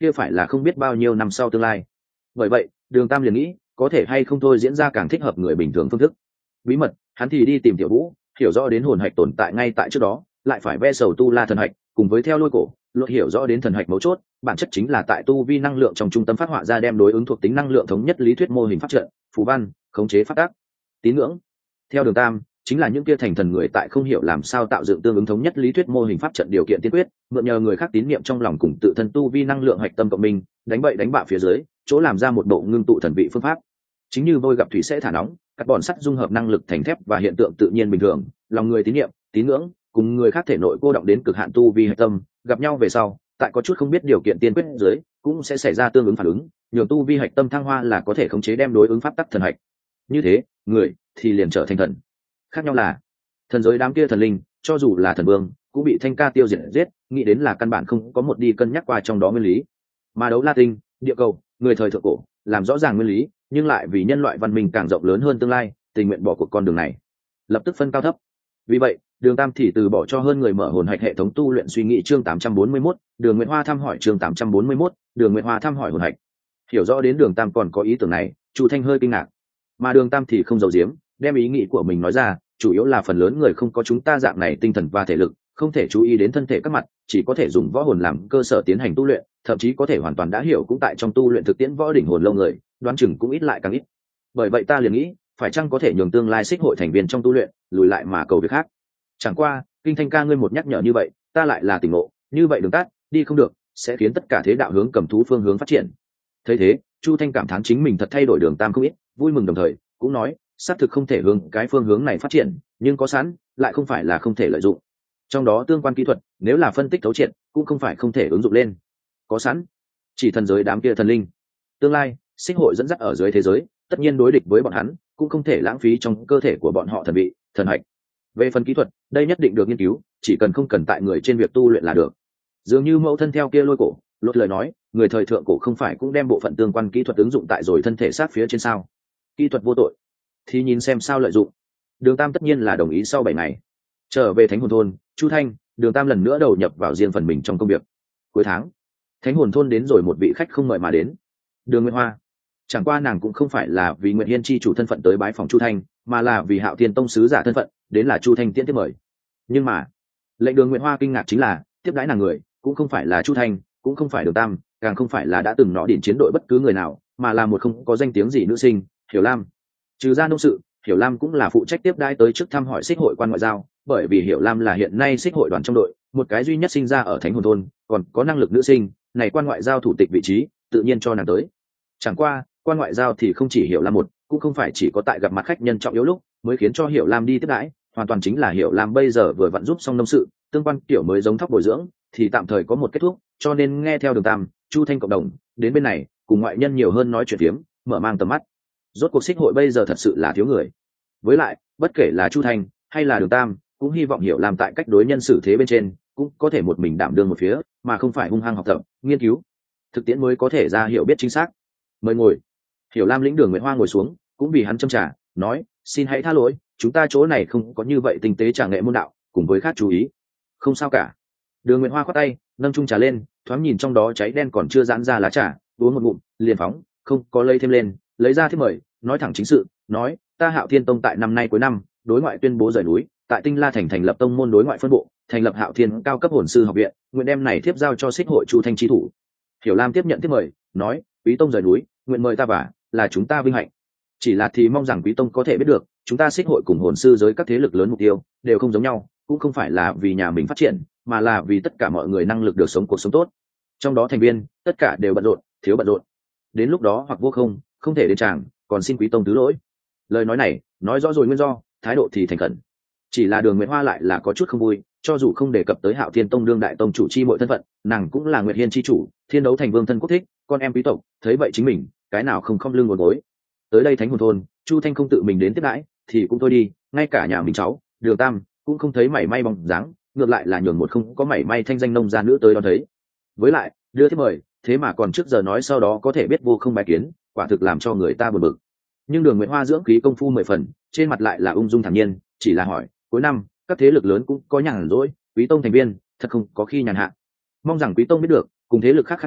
kia phải là không biết bao nhiêu năm sau tương lai. Bởi vậy Đường Tam liền nghĩ có thể hay không thôi diễn ra càng thích hợp người bình thường phương thức. Bí mật hắn thì đi tìm Tiểu Vũ, hiểu rõ đến hồn hạch tồn tại ngay tại trước đó, lại phải ve sầu tu la thần hạch, cùng với theo lôi cổ lột hiểu rõ đến thần hạch mấu chốt bản chất chính là tại tu vi năng lượng trong trung tâm phát họa ra đem đối ứng thuộc tính năng lượng thống nhất lý thuyết mô hình phát trận phù văn khống chế phát tác tín ngưỡng. Theo Đường Tam chính là những kia thành thần người tại không hiểu làm sao tạo dựng tương ứng thống nhất lý thuyết mô hình pháp trận điều kiện tiên quyết, mượn nhờ người khác tín niệm trong lòng cùng tự thân tu vi năng lượng hạch tâm cộng minh, đánh bậy đánh bạ phía dưới chỗ làm ra một bộ ngưng tụ thần vị phương pháp. Chính như vôi gặp thủy sẽ thả nóng, các bọn sắt dung hợp năng lực thành thép và hiện tượng tự nhiên bình thường, lòng người tín niệm tín ngưỡng cùng người khác thể nội cô động đến cực hạn tu vi hạch tâm gặp nhau về sau, tại có chút không biết điều kiện tiên quyết dưới cũng sẽ xảy ra tương ứng phản ứng, nhường tu vi hạch tâm thăng hoa là có thể khống chế đem đối ứng pháp tắc thần hạch. Như thế người thì liền trở thành thần. Khác nhau là thần giới đám kia thần linh cho dù là thần vương cũng bị Thanh Ca tiêu diệt giết, nghĩ đến là căn bản không có một đi cân nhắc qua trong đó nguyên lý. Mà đấu la tinh địa cầu người thời thượng cổ làm rõ ràng nguyên lý, nhưng lại vì nhân loại văn minh càng rộng lớn hơn tương lai, tình nguyện bỏ cuộc con đường này, lập tức phân cao thấp. Vì vậy Đường Tam thì từ bỏ cho hơn người mở hồn hạch hệ thống tu luyện suy nghĩ. Chương tám trăm bốn mươi mốt Đường Nguyệt Hoa thăm hỏi. Chương tám trăm bốn mươi mốt Đường Nguyệt Hoa thăm hỏi hồn hạch. Hiểu rõ đến Đường Tam còn có ý tưởng này, Chu Thanh hơi kinh ngạc, mà Đường Tam thì không giấu giếm, đem ý nghĩ của mình nói ra. Chủ yếu là phần lớn người không có chúng ta dạng này tinh thần và thể lực, không thể chú ý đến thân thể các mặt, chỉ có thể dùng võ hồn làm cơ sở tiến hành tu luyện, thậm chí có thể hoàn toàn đã hiểu cũng tại trong tu luyện thực tiễn võ đỉnh hồn lâu người, đoán chừng cũng ít lại càng ít. Bởi vậy ta liền nghĩ phải chăng có thể nhường tương lai xích hội thành viên trong tu luyện lùi lại mà cầu việc khác. Chẳng qua Kinh Thanh Ca ngươi một nhắc nhở như vậy, ta lại là tỉnh ngộ, như vậy đường tắt đi không được, sẽ khiến tất cả thế đạo hướng cầm thú phương hướng phát triển. Thấy thế Chu Thanh cảm thán chính mình thật thay đổi Đường Tam không ít, vui mừng đồng thời cũng nói xác thực không thể hướng cái phương hướng này phát triển, nhưng có sẵn lại không phải là không thể lợi dụng. Trong đó tương quan kỹ thuật nếu là phân tích thấu triệt cũng không phải không thể ứng dụng lên. Có sẵn chỉ thần giới đám kia thần linh tương lai xích hội dẫn dắt ở dưới thế giới, tất nhiên đối địch với bọn hắn cũng không thể lãng phí trong cơ thể của bọn họ thần vị thần hạch. Về phần kỹ thuật đây nhất định được nghiên cứu, chỉ cần không cần tại người trên việc tu luyện là được. Dường như mẫu thân theo kia lôi cổ lột lời nói, người thời thượng cổ không phải cũng đem bộ phận tương quan kỹ thuật ứng dụng tại rồi thân thể sát phía trên sao? Kỹ thuật vô tội thì nhìn xem sao lợi dụng. Đường Tam tất nhiên là đồng ý. Sau bảy ngày trở về Thánh Hồn thôn, Chu Thanh Đường Tam lần nữa đầu nhập vào riêng phần mình trong công việc. Cuối tháng Thánh Hồn thôn đến rồi một vị khách không mời mà đến, Đường Nguyệt Hoa. Chẳng qua nàng cũng không phải là vì Nguyệt Hiên chi chủ thân phận tới bái phòng Chu Thanh, mà là vì Hạo Thiên tông sứ giả thân phận đến là Chu Thanh tiễn tiếp mời. Nhưng mà lệnh Đường Nguyệt Hoa kinh ngạc chính là tiếp đãi nàng người cũng không phải là Chu Thanh, cũng không phải Đường Tam, càng không phải là đã từng nọ đỉnh chiến đội bất cứ người nào, mà là một không có danh tiếng gì nữ sinh, Hiểu Lam. Trừ ra nông sự, Hiểu Lam cũng là phụ trách tiếp đãi tới trước thăm hỏi xích hội quan ngoại giao, bởi vì Hiểu Lam là hiện nay xích hội đoàn trong đội một cái duy nhất sinh ra ở Thánh Hồn thôn còn có năng lực nữ sinh, này quan ngoại giao thủ tịch vị trí tự nhiên cho nàng tới. Chẳng qua quan ngoại giao thì không chỉ Hiểu Lam một, cũng không phải chỉ có tại gặp mặt khách nhân trọng yếu lúc mới khiến cho Hiểu Lam đi tiếp đãi, hoàn toàn chính là Hiểu Lam bây giờ vừa vặn giúp xong nông sự, tương quan kiểu mới giống thóc bồi dưỡng thì tạm thời có một kết thúc, cho nên nghe theo Đường Tam Chu Thanh cộng đồng đến bên này cùng ngoại nhân nhiều hơn nói chuyện phiếm, mở mang tầm mắt. Rốt cuộc xích hội bây giờ thật sự là thiếu người, với lại bất kể là Chu Thanh hay là Đường Tam cũng hy vọng Hiểu Lam tại cách đối nhân xử thế bên trên cũng có thể một mình đảm đương một phía, mà không phải hung hăng học tập nghiên cứu thực tiễn mới có thể ra hiểu biết chính xác. Mời ngồi. Hiểu Lam lĩnh Đường Nguyệt Hoa ngồi xuống, cũng vì hắn châm trà, nói xin hãy tha lỗi, chúng ta chỗ này không có như vậy tinh tế trà nghệ môn đạo, cùng với khác chú ý. Không sao cả. Đường Nguyệt Hoa khoát tay nâng chung trà lên, thoáng nhìn trong đó cháy đen còn chưa giãn ra lá trà, uống một ngụm liền phóng, không có lấy thêm lên, lấy ra thiếp mời, nói thẳng chính sự, nói ta Hạo Thiên tông tại năm nay cuối năm đối ngoại tuyên bố rời núi, tại Tinh La thành thành lập tông môn đối ngoại phân bộ, thành lập Hạo Thiên cao cấp hồn sư học viện, nguyện đem này tiếp giao cho xích hội Chu Thanh chi thủ. Hiểu Lam tiếp nhận tiếp mời, nói quý tông rời núi, nguyện mời ta và là chúng ta vinh hạnh. Chỉ là thì mong rằng quý tông có thể biết được, chúng ta xích hội cùng hồn sư giới các thế lực lớn mục tiêu đều không giống nhau, cũng không phải là vì nhà mình phát triển, mà là vì tất cả mọi người năng lực được sống cuộc sống tốt. Trong đó thành viên tất cả đều bận rộn, thiếu bận rộn. Đến lúc đó hoặc vô không, không thể đến tràng, còn xin quý tông thứ lỗi. Lời nói này nói rõ rồi nguyên do, thái độ thì thành khẩn. Chỉ là Đường Nguyệt Hoa lại là có chút không vui, cho dù không đề cập tới Hạo Thiên tông đương đại tông chủ chi mọi thân phận, nàng cũng là Nguyệt Hiên chi chủ, Thiên Đấu thành vương thân quốc thích, con em quý tộc, thấy vậy chính mình cái nào không khom lưng ngồi gối. Tới đây Thánh Hồn thôn, Chu Thanh không tự mình đến tiếp đãi thì cũng thôi đi, ngay cả nhà mình cháu Đường Tam cũng không thấy mảy may bóng dáng, ngược lại là nhường một không có mảy may thanh danh nông gia nữ tới đón thấy. Với lại đưa thiếp mời, thế mà còn trước giờ nói sau đó có thể biết vô không bài kiến, quả thực làm cho người ta buồn bực. Nhưng Đường Nguyệt Hoa dưỡng khí công phu mười phần, trên mặt lại là ung dung thản nhiên, chỉ là hỏi cuối năm các thế lực lớn cũng có nhàn rỗi, quý tông thành viên thật không có khi nhàn hạ, mong rằng quý tông biết được cùng thế lực khác khác nhau,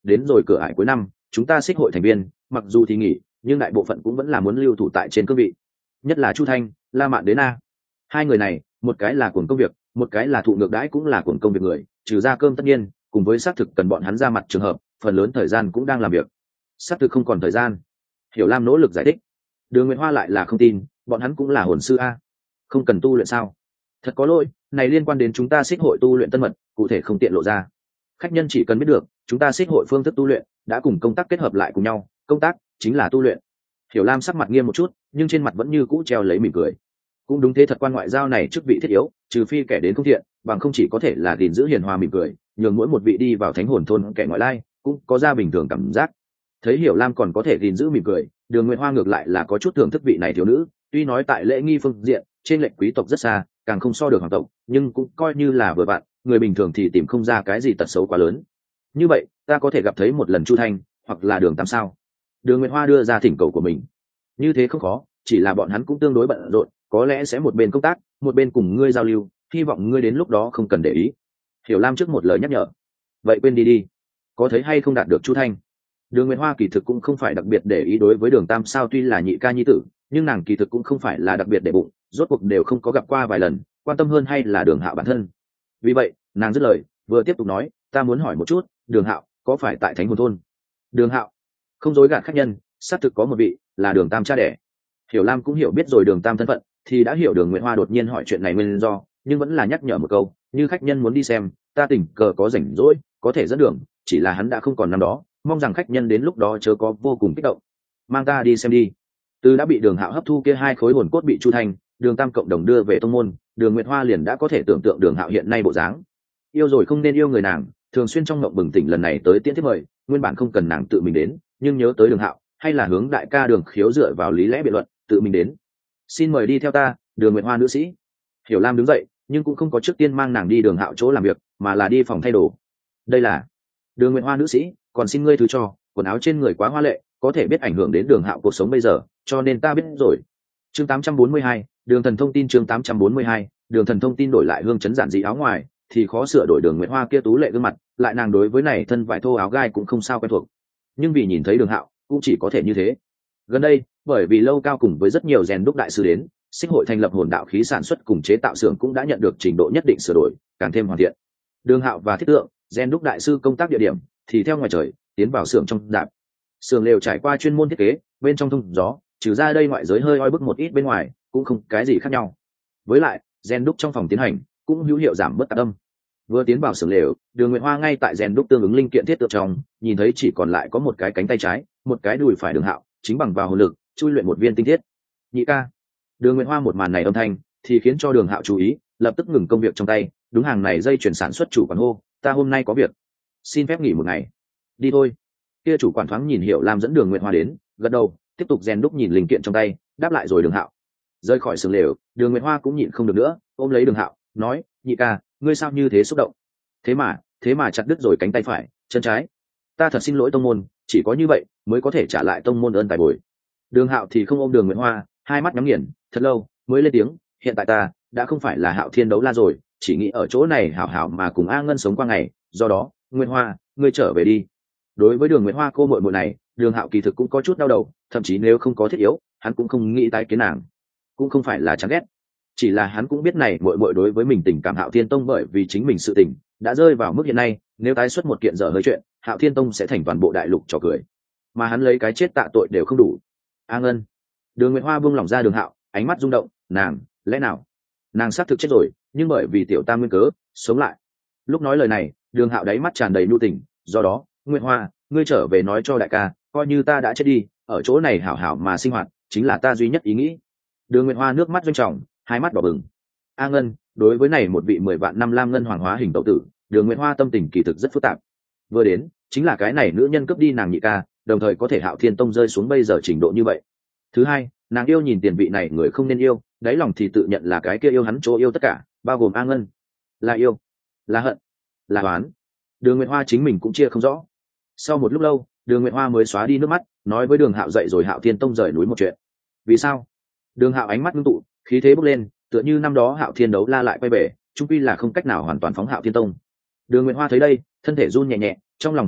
đến rồi cửa ải cuối năm chúng ta xích hội thành viên mặc dù thì nghỉ nhưng đại bộ phận cũng vẫn là muốn lưu thủ tại trên cương vị, nhất là Chu Thanh, La Mạn đến a. Hai người này, một cái là cuồng công việc, một cái là thụ ngược đãi cũng là cuồng công việc người, trừ ra cơm tất nhiên, cùng với xác thực cần bọn hắn ra mặt trường hợp, phần lớn thời gian cũng đang làm việc. Xác thực không còn thời gian. Hiểu Lam nỗ lực giải thích. Đường Nguyệt Hoa lại là không tin, bọn hắn cũng là hồn sư a, không cần tu luyện sao? Thật có lỗi, này liên quan đến chúng ta xích hội tu luyện tân mật, cụ thể không tiện lộ ra. Khách nhân chỉ cần biết được, chúng ta xích hội phương thức tu luyện đã cùng công tác kết hợp lại cùng nhau, công tác chính là tu luyện. Hiểu Lam sắc mặt nghiêm một chút, nhưng trên mặt vẫn như cũ treo lấy mỉm cười. Cũng đúng thế, thật quan ngoại giao này chức vị thiết yếu, trừ phi kẻ đến không thiện, bằng không chỉ có thể là gìn giữ hiền hòa mỉm cười, nhường mỗi một vị đi vào thánh hồn thôn kẻ ngoại lai cũng có ra bình thường cảm giác. Thấy Hiểu Lam còn có thể gìn giữ mỉm cười, Đường Nguyệt Hoa ngược lại là có chút thưởng thức vị này thiếu nữ, tuy nói tại lễ nghi phương diện trên lệnh quý tộc rất xa, càng không so được hoàng tộc, nhưng cũng coi như là vừa bạn, người bình thường thì tìm không ra cái gì tật xấu quá lớn. Như vậy, ta có thể gặp thấy một lần Chu Thanh, hoặc là Đường Tam sao? Đường Nguyệt Hoa đưa ra thỉnh cầu của mình. Như thế không khó, chỉ là bọn hắn cũng tương đối bận rộn, có lẽ sẽ một bên công tác, một bên cùng ngươi giao lưu, hy vọng ngươi đến lúc đó không cần để ý. Hiểu Lam trước một lời nhắc nhở. Vậy quên đi đi, có thấy hay không đạt được Chu Thanh? Đường Nguyệt Hoa kỳ thực cũng không phải đặc biệt để ý đối với Đường Tam sao, tuy là nhị ca nhi tử, nhưng nàng kỳ thực cũng không phải là đặc biệt để bụng, rốt cuộc đều không có gặp qua vài lần, quan tâm hơn hay là Đường Hạo bản thân. Vì vậy, nàng dứt lời, vừa tiếp tục nói, ta muốn hỏi một chút, Đường Hạo có phải tại Thánh Hồn thôn? Đường Hạo không dối gạt khách nhân, xác thực có một vị là Đường Tam cha đẻ. Hiểu Lam cũng hiểu biết rồi Đường Tam thân phận, thì đã hiểu Đường Nguyệt Hoa đột nhiên hỏi chuyện này nguyên do, nhưng vẫn là nhắc nhở một câu, như khách nhân muốn đi xem, ta tình cờ có rảnh rỗi, có thể dẫn đường, chỉ là hắn đã không còn năm đó, mong rằng khách nhân đến lúc đó chớ có vô cùng kích động, mang ta đi xem đi. Từ đã bị Đường Hạo hấp thu kia hai khối hồn cốt bị Chu Thanh, Đường Tam cộng đồng đưa về tông môn, Đường Nguyệt Hoa liền đã có thể tưởng tượng Đường Hạo hiện nay bộ dáng. Yêu rồi không nên yêu người nàng, thường xuyên trong mộng bừng tỉnh lần này tới tiễn tiếp mời, nguyên bản không cần nàng tự mình đến, nhưng nhớ tới Đường Hạo, hay là hướng đại ca Đường Khiếu dựa vào lý lẽ biện luận, tự mình đến. Xin mời đi theo ta, Đường Nguyệt Hoa nữ sĩ. Hiểu Lam đứng dậy, nhưng cũng không có trước tiên mang nàng đi Đường Hạo chỗ làm việc, mà là đi phòng thay đồ. Đây là Đường Nguyệt Hoa nữ sĩ, còn xin ngươi thứ cho, quần áo trên người quá hoa lệ, có thể biết ảnh hưởng đến Đường Hạo cuộc sống bây giờ, cho nên ta biết rồi. Chương tám trăm bốn mươi hai, Đường Thần thông tin. Chương tám trăm bốn mươi hai, Đường Thần thông tin. Đổi lại hương chấn giản dị áo ngoài, thì khó sửa đổi Đường Nguyệt Hoa kia tú lệ gương mặt, lại nàng đối với này thân vải thô áo gai cũng không sao quen thuộc. Nhưng vì nhìn thấy Đường Hạo, cũng chỉ có thể như thế. Gần đây, bởi vì lâu cao cùng với rất nhiều rèn đúc đại sư đến, xích hội thành lập hồn đạo khí sản xuất cùng chế tạo xưởng cũng đã nhận được trình độ nhất định sửa đổi, càng thêm hoàn thiện. Đường Hạo và thiết tượng, rèn đúc đại sư công tác địa điểm thì theo ngoài trời tiến vào xưởng trong đạp. Xưởng lều trải qua chuyên môn thiết kế, bên trong thông gió, trừ ra đây ngoại giới hơi oi bức một ít, bên ngoài cũng không cái gì khác nhau. Với lại, rèn đúc trong phòng tiến hành cũng hữu hiệu giảm bớt tạp âm. Vừa tiến vào xưởng lều, Đường Nguyệt Hoa ngay tại rèn đúc tương ứng linh kiện thiết tượng trong, nhìn thấy chỉ còn lại có một cái cánh tay trái, một cái đùi phải Đường Hạo chính bằng vào hồn lực chui luyện một viên tinh thiết. Nhị ca. Đường Nguyệt Hoa một màn này âm thanh thì khiến cho Đường Hạo chú ý, lập tức ngừng công việc trong tay, đúng hàng này dây chuyển sản xuất chủ quản hô, ta hôm nay có việc, xin phép nghỉ một ngày. Đi thôi. Kia chủ quản thoáng nhìn Hiểu Lam dẫn Đường Nguyệt Hoa đến, gật đầu, tiếp tục rèn đúc nhìn linh kiện trong tay, đáp lại rồi Đường Hạo rời khỏi xưởng lều. Đường Nguyệt Hoa cũng nhịn không được nữa, ôm lấy Đường Hạo nói, nhị ca, ngươi sao như thế xúc động? Thế mà, thế mà chặt đứt rồi cánh tay phải, chân trái. Ta thật xin lỗi tông môn, chỉ có như vậy mới có thể trả lại tông môn ơn tài bồi. Đường Hạo thì không ôm Đường Nguyệt Hoa, hai mắt nhắm nghiền, thật lâu mới lên tiếng, hiện tại ta đã không phải là Hạo Thiên đấu la rồi, chỉ nghĩ ở chỗ này hảo hảo mà cùng A Ngân sống qua ngày, do đó, Nguyệt Hoa, ngươi trở về đi. Đối với Đường Nguyệt Hoa cô muội muội này, Đường Hạo kỳ thực cũng có chút đau đầu, thậm chí nếu không có thiết yếu, hắn cũng không nghĩ tái kiến nàng. Cũng không phải là chán ghét, chỉ là hắn cũng biết này muội muội đối với mình tình cảm Hạo Thiên Tông bởi vì chính mình sự tình đã rơi vào mức hiện nay, nếu tái xuất một kiện dở hơi chuyện, Hạo Thiên Tông sẽ thành toàn bộ đại lục trò cười, mà hắn lấy cái chết tạ tội đều không đủ. A Ngân. Đường Nguyệt Hoa buông lỏng ra Đường Hạo, ánh mắt rung động, nàng, lẽ nào nàng xác thực chết rồi, nhưng bởi vì tiểu tam nguyên cớ sống lại. Lúc nói lời này, Đường Hạo đáy mắt tràn đầy nhu tình, do đó, Nguyệt Hoa, ngươi trở về nói cho đại ca, coi như ta đã chết đi, ở chỗ này hảo hảo mà sinh hoạt, chính là ta duy nhất ý nghĩ. Đường Nguyệt Hoa nước mắt doanh trọng, hai mắt đỏ bừng. A Ngân, đối với này một vị mười vạn năm lam ngân hoàng hóa hình tẩu tử, Đường Nguyệt Hoa tâm tình kỳ thực rất phức tạp. Vừa đến, chính là cái này nữ nhân cướp đi nàng nhị ca, đồng thời có thể Hạo Thiên Tông rơi xuống bây giờ trình độ như vậy. Thứ hai, nàng yêu nhìn tiền vị này người không nên yêu, đáy lòng thì tự nhận là cái kia yêu hắn chỗ yêu tất cả, bao gồm A Ngân. Là yêu, là hận, là oán. Đường Nguyệt Hoa chính mình cũng chia không rõ. Sau một lúc lâu, Đường Nguyệt Hoa mới xóa đi nước mắt, nói với Đường Hạo dậy rồi Hạo Thiên Tông rời núi một chuyện. Vì sao? Đường Hạo ánh mắt ngưng tụ, khí thế bốc lên, tựa như năm đó Hạo Thiên đấu la lại quay về, chung quy là không cách nào hoàn toàn phóng Hạo Thiên Tông. Đường Nguyệt Hoa thấy đây, thân thể run nhẹ nhẹ, trong lòng hò hét,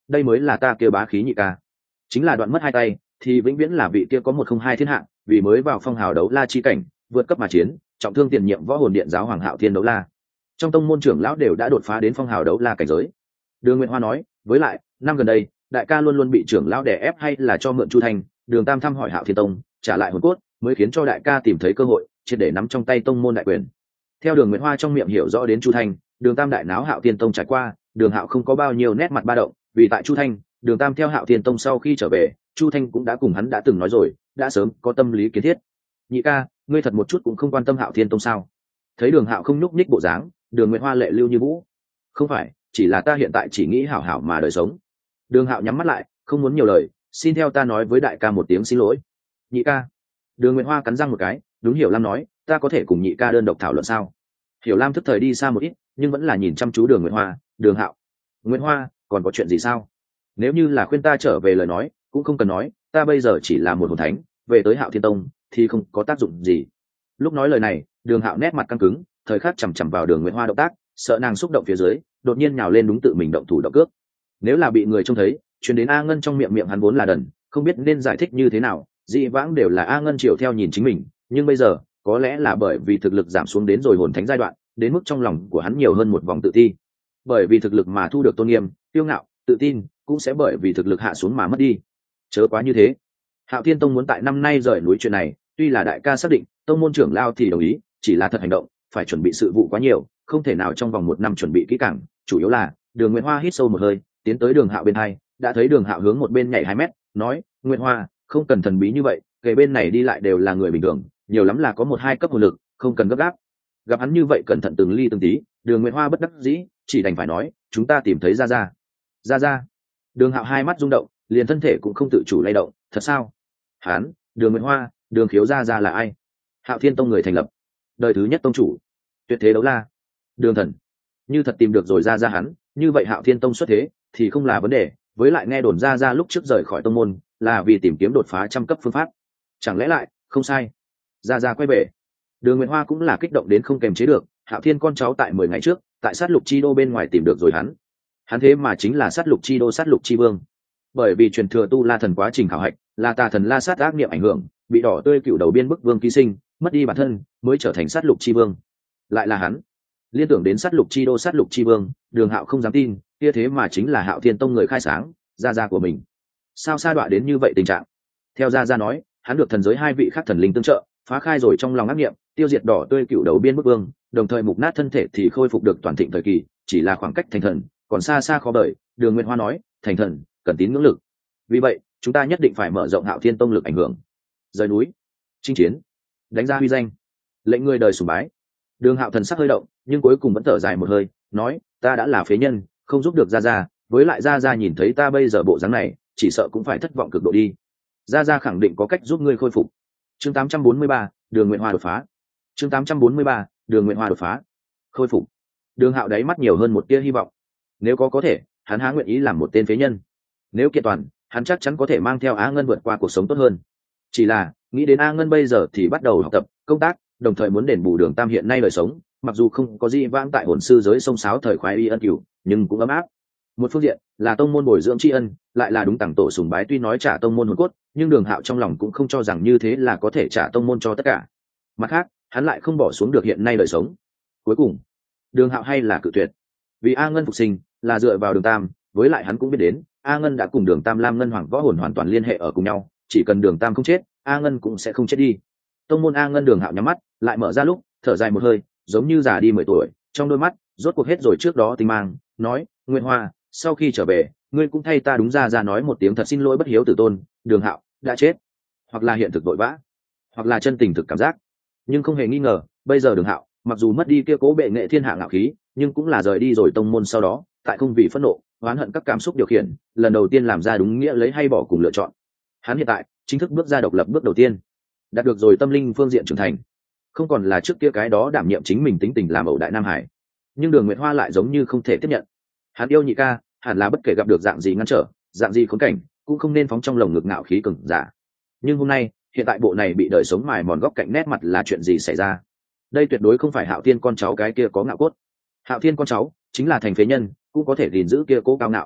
đây mới là ta kia bá khí nhị ca. Chính là đoạn mất hai tay thì vĩnh viễn là vị kia có một không hai thiên hạng, vì mới vào phong hào đấu la chi cảnh vượt cấp mà chiến, trọng thương tiền nhiệm võ hồn điện giáo hoàng Hạo Thiên đấu la. Trong tông môn trưởng lão đều đã đột phá đến phong hào đấu la cảnh giới. Đường Nguyệt Hoa nói, với lại năm gần đây đại ca luôn luôn bị trưởng lão đè ép hay là cho mượn Chu Thanh, Đường Tam thăm hỏi Hạo Thiên tông trả lại hồn cốt, mới khiến cho đại ca tìm thấy cơ hội triệt để nắm trong tay tông môn đại quyền. Theo Đường Nguyệt Hoa trong miệng hiểu rõ đến Chu Thanh, Đường Tam đại náo Hạo Thiên tông trải qua, Đường Hạo không có bao nhiêu nét mặt ba động, vì tại Chu Thanh, Đường Tam theo Hạo Thiên tông sau khi trở về, Chu Thanh cũng đã cùng hắn đã từng nói rồi, đã sớm có tâm lý kiến thiết. Nhị ca, ngươi thật một chút cũng không quan tâm Hạo Thiên tông sao? Thấy Đường Hạo không nhúc nhích bộ dáng, Đường Nguyệt Hoa lệ lưu như vũ. Không phải, chỉ là ta hiện tại chỉ nghĩ hảo hảo mà đời sống. Đường Hạo nhắm mắt lại, không muốn nhiều lời, xin theo ta nói với đại ca một tiếng xin lỗi. Nhị ca. Đường Nguyệt Hoa cắn răng một cái, đúng Hiểu Lam nói, ta có thể cùng nhị ca đơn độc thảo luận sao? Hiểu Lam thức thời đi xa một ít, nhưng vẫn là nhìn chăm chú Đường Nguyệt Hoa. Đường Hạo, Nguyệt Hoa, còn có chuyện gì sao? Nếu như là khuyên ta trở về lời nói, cũng không cần nói, ta bây giờ chỉ là một hồn thánh, về tới Hạo Thiên tông thì không có tác dụng gì. Lúc nói lời này, Đường Hạo nét mặt căng cứng, thời khắc chằm chằm vào Đường Nguyệt Hoa động tác, sợ nàng xúc động phía dưới, đột nhiên nhào lên đúng tự mình động thủ động cước. Nếu là bị người trông thấy, truyền đến A Ngân trong miệng miệng hắn vốn là đần, không biết nên giải thích như thế nào, dị vãng đều là A Ngân chiều theo nhìn chính mình, nhưng bây giờ có lẽ là bởi vì thực lực giảm xuống đến rồi hồn thánh giai đoạn, đến mức trong lòng của hắn nhiều hơn một vòng tự ti. Bởi vì thực lực mà thu được tôn nghiêm, kiêu ngạo, tự tin cũng sẽ bởi vì thực lực hạ xuống mà mất đi. Chớ quá như thế. Hạo Thiên tông muốn tại năm nay rời núi chuyện này, tuy là đại ca xác định, tông môn trưởng lao thì đồng ý, chỉ là thật hành động phải chuẩn bị sự vụ quá nhiều, không thể nào trong vòng một năm chuẩn bị kỹ càng. Chủ yếu là Đường Nguyệt Hoa hít sâu một hơi, tiến tới Đường Hạo bên hai, đã thấy Đường Hạo hướng một bên nhảy hai mét, nói, Nguyệt Hoa, không cần thần bí như vậy, kể bên này đi lại đều là người bình thường, nhiều lắm là có một hai cấp hồn lực, không cần gấp gáp. Gặp hắn như vậy cẩn thận từng ly từng tí, Đường Nguyệt Hoa bất đắc dĩ, chỉ đành phải nói, chúng ta tìm thấy ra ra. Ra ra. Đường Hạo hai mắt rung động, liền thân thể cũng không tự chủ lay động, thật sao? Hắn, Đường Nguyệt Hoa, Đường Khiếu ra ra là ai? Hạo Thiên tông người thành lập, đời thứ nhất tông chủ, tuyệt thế đấu la, Đường Thần. Như thật tìm được rồi ra ra hắn, như vậy Hạo Thiên tông xuất thế thì không là vấn đề, với lại nghe đồn ra ra lúc trước rời khỏi tông môn là vì tìm kiếm đột phá trăm cấp phương pháp, chẳng lẽ lại không sai? Ra ra quay về. Đường Nguyệt Hoa cũng là kích động đến không kềm chế được, Hạo Thiên con cháu tại mười ngày trước tại sát lục chi đô bên ngoài tìm được rồi hắn, hắn thế mà chính là sát lục chi đô sát lục chi vương. Bởi vì truyền thừa tu la thần quá trình khảo hạch là tà thần la sát ác niệm ảnh hưởng, bị đỏ tươi cựu đầu biên bức vương ký sinh, mất đi bản thân mới trở thành sát lục chi vương. Lại là hắn. Liên tưởng đến sát lục chi đô sát lục chi vương, Đường Hạo không dám tin, kia thế mà chính là Hạo Thiên tông người khai sáng, gia gia của mình. Sao sa đọa đến như vậy tình trạng? Theo gia gia nói, hắn được thần giới hai vị khác thần linh tương trợ, phá khai rồi trong lòng ác niệm, tiêu diệt đỏ tươi cựu đầu biên bức vương, đồng thời mục nát thân thể thì khôi phục được toàn thịnh thời kỳ, chỉ là khoảng cách thành thần còn xa xa khó đợi. Đường Nguyệt Hoa nói, thành thần cần tín ngưỡng lực, vì vậy chúng ta nhất định phải mở rộng Hạo Thiên tông lực ảnh hưởng, rời núi, chinh chiến, đánh ra huy danh, lệnh người đời sùng bái. Đường Hạo thần sắc hơi động, nhưng cuối cùng vẫn thở dài một hơi, nói, ta đã là phế nhân, không giúp được gia gia, với lại gia gia nhìn thấy ta bây giờ bộ dáng này, chỉ sợ cũng phải thất vọng cực độ đi. Gia gia khẳng định có cách giúp ngươi khôi phục. Chương tám trăm bốn mươi ba, Đường Nguyệt Hoa đột phá. Chương tám trăm bốn mươi ba, Đường Nguyệt Hoa đột phá. Khôi phục. Đường Hạo đáy mắt nhiều hơn một tia hy vọng. Nếu có có thể, hắn há nguyện ý làm một tên phế nhân. Nếu kiện toàn, hắn chắc chắn có thể mang theo Á Ngân vượt qua cuộc sống tốt hơn. Chỉ là, nghĩ đến A Ngân bây giờ thì bắt đầu học tập, công tác, đồng thời muốn đền bù Đường Tam hiện nay đời sống, mặc dù không có gì vãng tại hồn sư giới sông sáo thời khoái y ân cửu, nhưng cũng ấm áp. Một phương diện là tông môn bồi dưỡng tri ân, lại là đúng tặng tổ sùng bái, tuy nói trả tông môn hồn cốt, nhưng Đường Hạo trong lòng cũng không cho rằng như thế là có thể trả tông môn cho tất cả. Mặt khác, hắn lại không bỏ xuống được hiện nay đời sống. Cuối cùng, Đường Hạo hay là cự tuyệt. Vì A Ngân phục sinh là dựa vào Đường Tam, với lại hắn cũng biết đến, A Ngân đã cùng Đường Tam Lam Ngân Hoàng võ hồn hoàn toàn liên hệ ở cùng nhau, chỉ cần Đường Tam không chết, A Ngân cũng sẽ không chết đi. Tông môn A Ngân Đường Hạo nhắm mắt, lại mở ra lúc, thở dài một hơi, giống như già đi mười tuổi, trong đôi mắt rốt cuộc hết rồi trước đó tinh mang, nói, Nguyệt Hoa, sau khi trở về, ngươi cũng thay ta đúng ra ra nói một tiếng thật xin lỗi bất hiếu tử tôn. Đường Hạo đã chết, hoặc là hiện thực vội vã, hoặc là chân tình thực cảm giác, nhưng không hề nghi ngờ, bây giờ Đường Hạo mặc dù mất đi kia cố bệ nghệ thiên hạ ngạo khí, nhưng cũng là rời đi rồi tông môn sau đó, tại không vì phẫn nộ, oán hận các cảm xúc điều khiển, lần đầu tiên làm ra đúng nghĩa lấy hay bỏ cùng lựa chọn. Hắn hiện tại chính thức bước ra độc lập bước đầu tiên, đạt được rồi tâm linh phương diện trưởng thành, không còn là trước kia cái đó đảm nhiệm chính mình tính tình làm ẩu đại Nam Hải. Nhưng Đường Nguyệt Hoa lại giống như không thể tiếp nhận. Hắn yêu nhị ca, hẳn là bất kể gặp được dạng gì ngăn trở, dạng gì khốn cảnh, cũng không nên phóng trong lồng ngực ngạo khí cường giả. Nhưng hôm nay, hiện tại bộ này bị đời sống mài mòn góc cạnh nét mặt là chuyện gì xảy ra? Đây tuyệt đối không phải Hạo Thiên con cháu cái kia có ngạo cốt. Hạo Thiên con cháu chính là thành phế nhân, cũng có thể gìn giữ kia cố cao ngạo.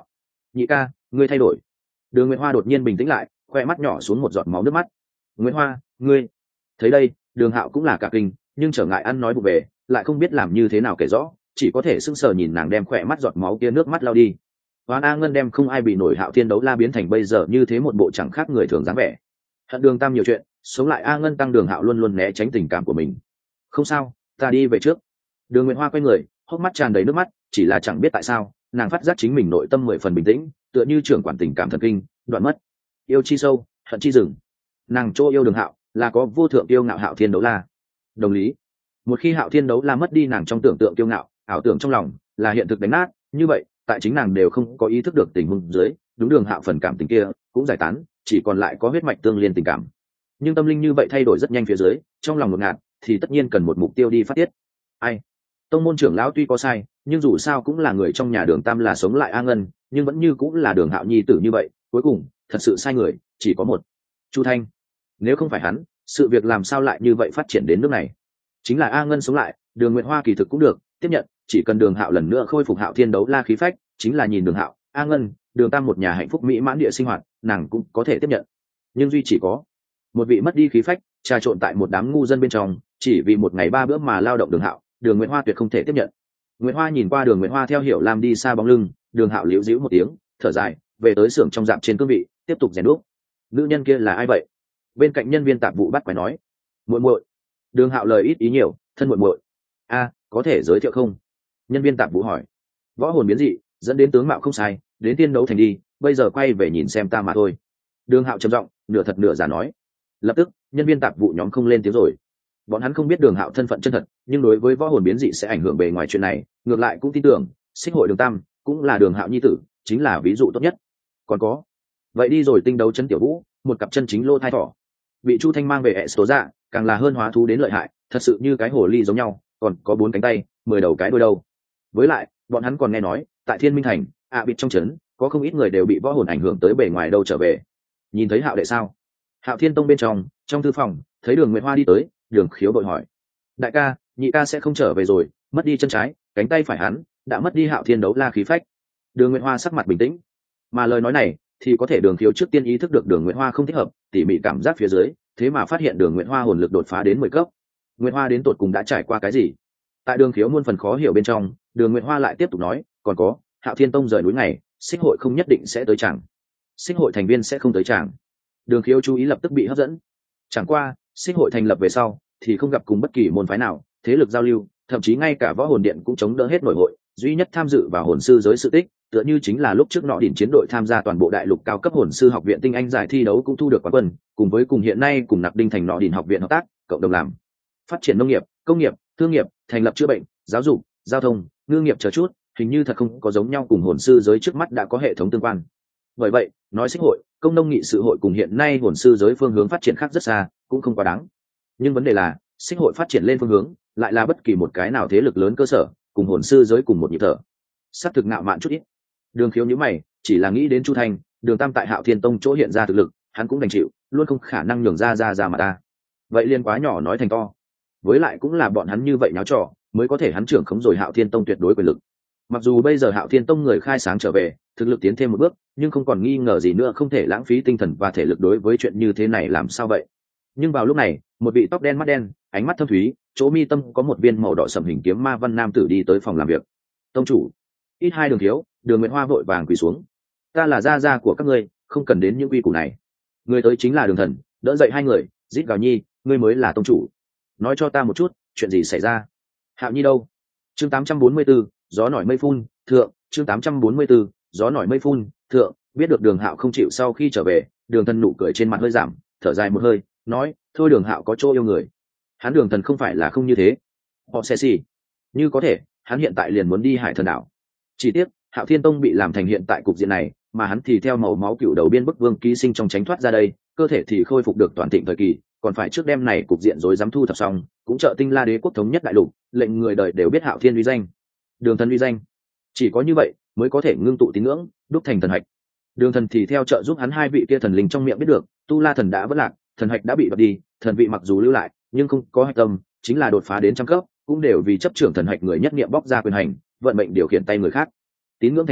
nhị ca ngươi thay đổi. Đường Nguyệt Hoa đột nhiên bình tĩnh lại, khoe mắt nhỏ xuống một giọt máu nước mắt. Nguyệt Hoa ngươi. Thấy đây, Đường Hạo cũng là cả kinh, nhưng trở ngại ăn nói bụng về, lại không biết làm như thế nào kể rõ, chỉ có thể sững sờ nhìn nàng đem khoe mắt giọt máu kia nước mắt lau đi. Hoán A Ngân đem không ai bị nổi Hạo Thiên Đấu La biến thành bây giờ như thế một bộ chẳng khác người thường dáng vẻ. Hận Đường Tam nhiều chuyện, sống lại A Ngân tăng Đường Hạo luôn luôn né tránh tình cảm của mình. Không sao, ta đi về trước. Đường Nguyệt Hoa quay người, hốc mắt tràn đầy nước mắt, chỉ là chẳng biết tại sao, nàng phát giác chính mình nội tâm mười phần bình tĩnh, tựa như trưởng quản tình cảm thần kinh, đoạn mất. Yêu chi sâu, hận chi rừng. Nàng chỗ yêu Đường Hạo, là có vô thượng yêu ngạo Hạo Thiên Đấu La. Đồng lý. Một khi Hạo Thiên Đấu La mất đi nàng trong tưởng tượng kiêu ngạo, ảo tưởng trong lòng, là hiện thực đánh nát, như vậy, tại chính nàng đều không có ý thức được tình huống dưới, đúng Đường Hạo phần cảm tình kia cũng giải tán, chỉ còn lại có huyết mạch tương liên tình cảm. Nhưng tâm linh như vậy thay đổi rất nhanh phía dưới, trong lòng ngột ngạt, thì tất nhiên cần một mục tiêu đi phát tiết. Ai? Tông môn trưởng lão tuy có sai, nhưng dù sao cũng là người trong nhà Đường Tam là sống lại A Ngân, nhưng vẫn như cũng là Đường Hạo nhi tử như vậy, cuối cùng, thật sự sai người, chỉ có một. Chu Thanh. Nếu không phải hắn, sự việc làm sao lại như vậy phát triển đến nước này? Chính là A Ngân sống lại, Đường Nguyệt Hoa kỳ thực cũng được tiếp nhận, chỉ cần Đường Hạo lần nữa khôi phục Hạo Thiên Đấu La khí phách, chính là nhìn Đường Hạo, A Ngân, Đường Tam một nhà hạnh phúc mỹ mãn địa sinh hoạt, nàng cũng có thể tiếp nhận. Nhưng duy chỉ có một vị mất đi khí phách, trà trộn tại một đám ngu dân bên trong, chỉ vì một ngày ba bữa mà lao động Đường Hạo, Đường Nguyệt Hoa tuyệt không thể tiếp nhận. Nguyệt Hoa nhìn qua Đường Nguyệt Hoa theo Hiểu Lam đi xa bóng lưng, Đường Hạo liễu dĩu một tiếng, thở dài, về tới xưởng trong dạp trên cương vị, tiếp tục rèn đúc. Nữ nhân kia là ai vậy? Bên cạnh nhân viên tạp vụ bắt quái nói. Muội muội. Đường Hạo lời ít ý nhiều, thân muội muội. A, có thể giới thiệu không? Nhân viên tạp vụ hỏi. Võ hồn biến dị, dẫn đến tướng mạo không sai, đến tiên đấu thành đi, bây giờ quay về nhìn xem ta mà thôi. Đường Hạo trầm giọng, nửa thật nửa giả nói. Lập tức, nhân viên tạp vụ nhóm không lên tiếng rồi. Bọn hắn không biết Đường Hạo thân phận chân thật, nhưng đối với võ hồn biến dị sẽ ảnh hưởng bề ngoài chuyện này, ngược lại cũng tin tưởng, Xích Hội Đường Tam cũng là Đường Hạo nhi tử, chính là ví dụ tốt nhất. Còn có, vậy đi rồi tinh đấu chân tiểu vũ, một cặp chân chính lô thai thỏ, bị Chu Thanh mang về hệ số dạ, càng là hơn hóa thú đến lợi hại, thật sự như cái hồ ly giống nhau, còn có bốn cánh tay, mười đầu cái đuôi đâu. Với lại, bọn hắn còn nghe nói, tại Thiên Minh Thành, ạ à bịt trong trấn, có không ít người đều bị võ hồn ảnh hưởng tới bề ngoài đâu trở về. Nhìn thấy Hạo đệ sao? Hạo Thiên Tông bên trong, trong thư phòng, thấy Đường Nguyệt Hoa đi tới, Đường Khiếu vội hỏi: đại ca, nhị ca sẽ không trở về rồi? Mất đi chân trái, cánh tay phải hắn đã mất đi Hạo Thiên Đấu La khí phách. Đường Nguyệt Hoa sắc mặt bình tĩnh, mà lời nói này thì có thể Đường Khiếu trước tiên ý thức được Đường Nguyệt Hoa không thích hợp, tỉ mỉ cảm giác phía dưới, thế mà phát hiện Đường Nguyệt Hoa hồn lực đột phá đến mười cấp. Nguyệt Hoa đến tột cùng đã trải qua cái gì? Tại Đường Khiếu muôn phần khó hiểu bên trong, Đường Nguyệt Hoa lại tiếp tục nói: còn có, Hạo Thiên Tông rời núi này, Xích Hội không nhất định sẽ tới chẳng. Xích Hội thành viên sẽ không tới chẳng. Đường Khiếu chú ý lập tức bị hấp dẫn. Chẳng qua, Xích Hội thành lập về sau, thì không gặp cùng bất kỳ môn phái nào, thế lực giao lưu, thậm chí ngay cả võ hồn điện cũng chống đỡ hết nội hội, duy nhất tham dự vào hồn sư giới sự tích, tựa như chính là lúc trước nọ đỉnh chiến đội tham gia toàn bộ đại lục cao cấp hồn sư học viện tinh anh giải thi đấu cũng thu được quán quân, cùng với cùng hiện nay cùng Nặc Đinh thành nọ đỉnh học viện hợp tác, cộng đồng làm phát triển nông nghiệp, công nghiệp, thương nghiệp, thành lập chữa bệnh, giáo dục, giao thông, ngư nghiệp chờ chút, hình như thật không có giống nhau cùng hồn sư giới trước mắt đã có hệ thống tương quan. Bởi vậy, nói Xích Hội, công nông nghị sự hội cùng hiện nay hồn sư giới phương hướng phát triển khác rất xa, cũng không quá đáng. Nhưng vấn đề là, Xích Hội phát triển lên phương hướng, lại là bất kỳ một cái nào thế lực lớn cơ sở, cùng hồn sư giới cùng một nhịp thở. Sắp thực ngạo mạn chút ít. Đường Khiếu nhíu mày, chỉ là nghĩ đến Chu Thanh, Đường Tam tại Hạo Thiên Tông chỗ hiện ra thực lực, hắn cũng đành chịu, luôn không khả năng nhường ra ra ra mà ta. Vậy liên quá nhỏ nói thành to. Với lại cũng là bọn hắn như vậy nháo trò, mới có thể hắn trưởng khống rồi Hạo Thiên Tông tuyệt đối quyền lực. Mặc dù bây giờ Hạo Thiên Tông người khai sáng trở về, thực lực tiến thêm một bước, nhưng không còn nghi ngờ gì nữa không thể lãng phí tinh thần và thể lực đối với chuyện như thế này làm sao vậy. Nhưng vào lúc này, một vị tóc đen mắt đen, ánh mắt thâm thúy, chỗ mi tâm có một viên màu đỏ sẫm hình kiếm ma văn nam tử đi tới phòng làm việc. Tông chủ, ít hai Đường Thiếu, Đường Nguyệt Hoa vội vàng quỳ xuống. Ta là gia gia của các ngươi, không cần đến những quy củ này. Người tới chính là Đường Thần, đỡ dậy hai người, rít gào nhi, ngươi mới là tông chủ. Nói cho ta một chút, chuyện gì xảy ra? Hạo Nhi đâu? Chương tám trăm bốn mươi 4, gió nổi mây phun, thượng, chương tám trăm bốn mươi 4, gió nổi mây phun, thượng, biết được Đường Hạo không chịu sau khi trở về, Đường Thần nụ cười trên mặt hơi giảm, thở dài một hơi, nói, thôi Đường Hạo có chỗ yêu người. Hắn Đường Thần không phải là không như thế. Họ sẽ gì? Như có thể, hắn hiện tại liền muốn đi Hải Thần đảo. Chỉ tiếc, Hạo Thiên Tông bị làm thành hiện tại cục diện này, mà hắn thì theo màu máu cựu đầu biên bức vương ký sinh trong tránh thoát ra đây, cơ thể thì khôi phục được toàn thịnh thời kỳ, còn phải trước đêm này cục diện rối rắm thu thập xong, cũng trợ Tinh La Đế quốc thống nhất đại lục, lệnh người đời đều biết Hạo Thiên uy danh. Đường Thần uy danh, chỉ có như vậy mới có thể ngưng tụ tín ngưỡng, đúc thành thần hạch. Đường Thần thì theo trợ giúp hắn hai vị kia thần linh trong miệng biết được, Tu La thần đã vỡ lạc, thần hạch đã bị đoạt đi, thần vị mặc dù lưu lại, nhưng không có hạch tâm, chính là đột phá đến trăm cấp, cũng đều vì chấp trưởng thần hạch người nhất niệm bóc ra quyền hành, vận mệnh điều khiển tay người khác. Tín ngưỡng thành thần,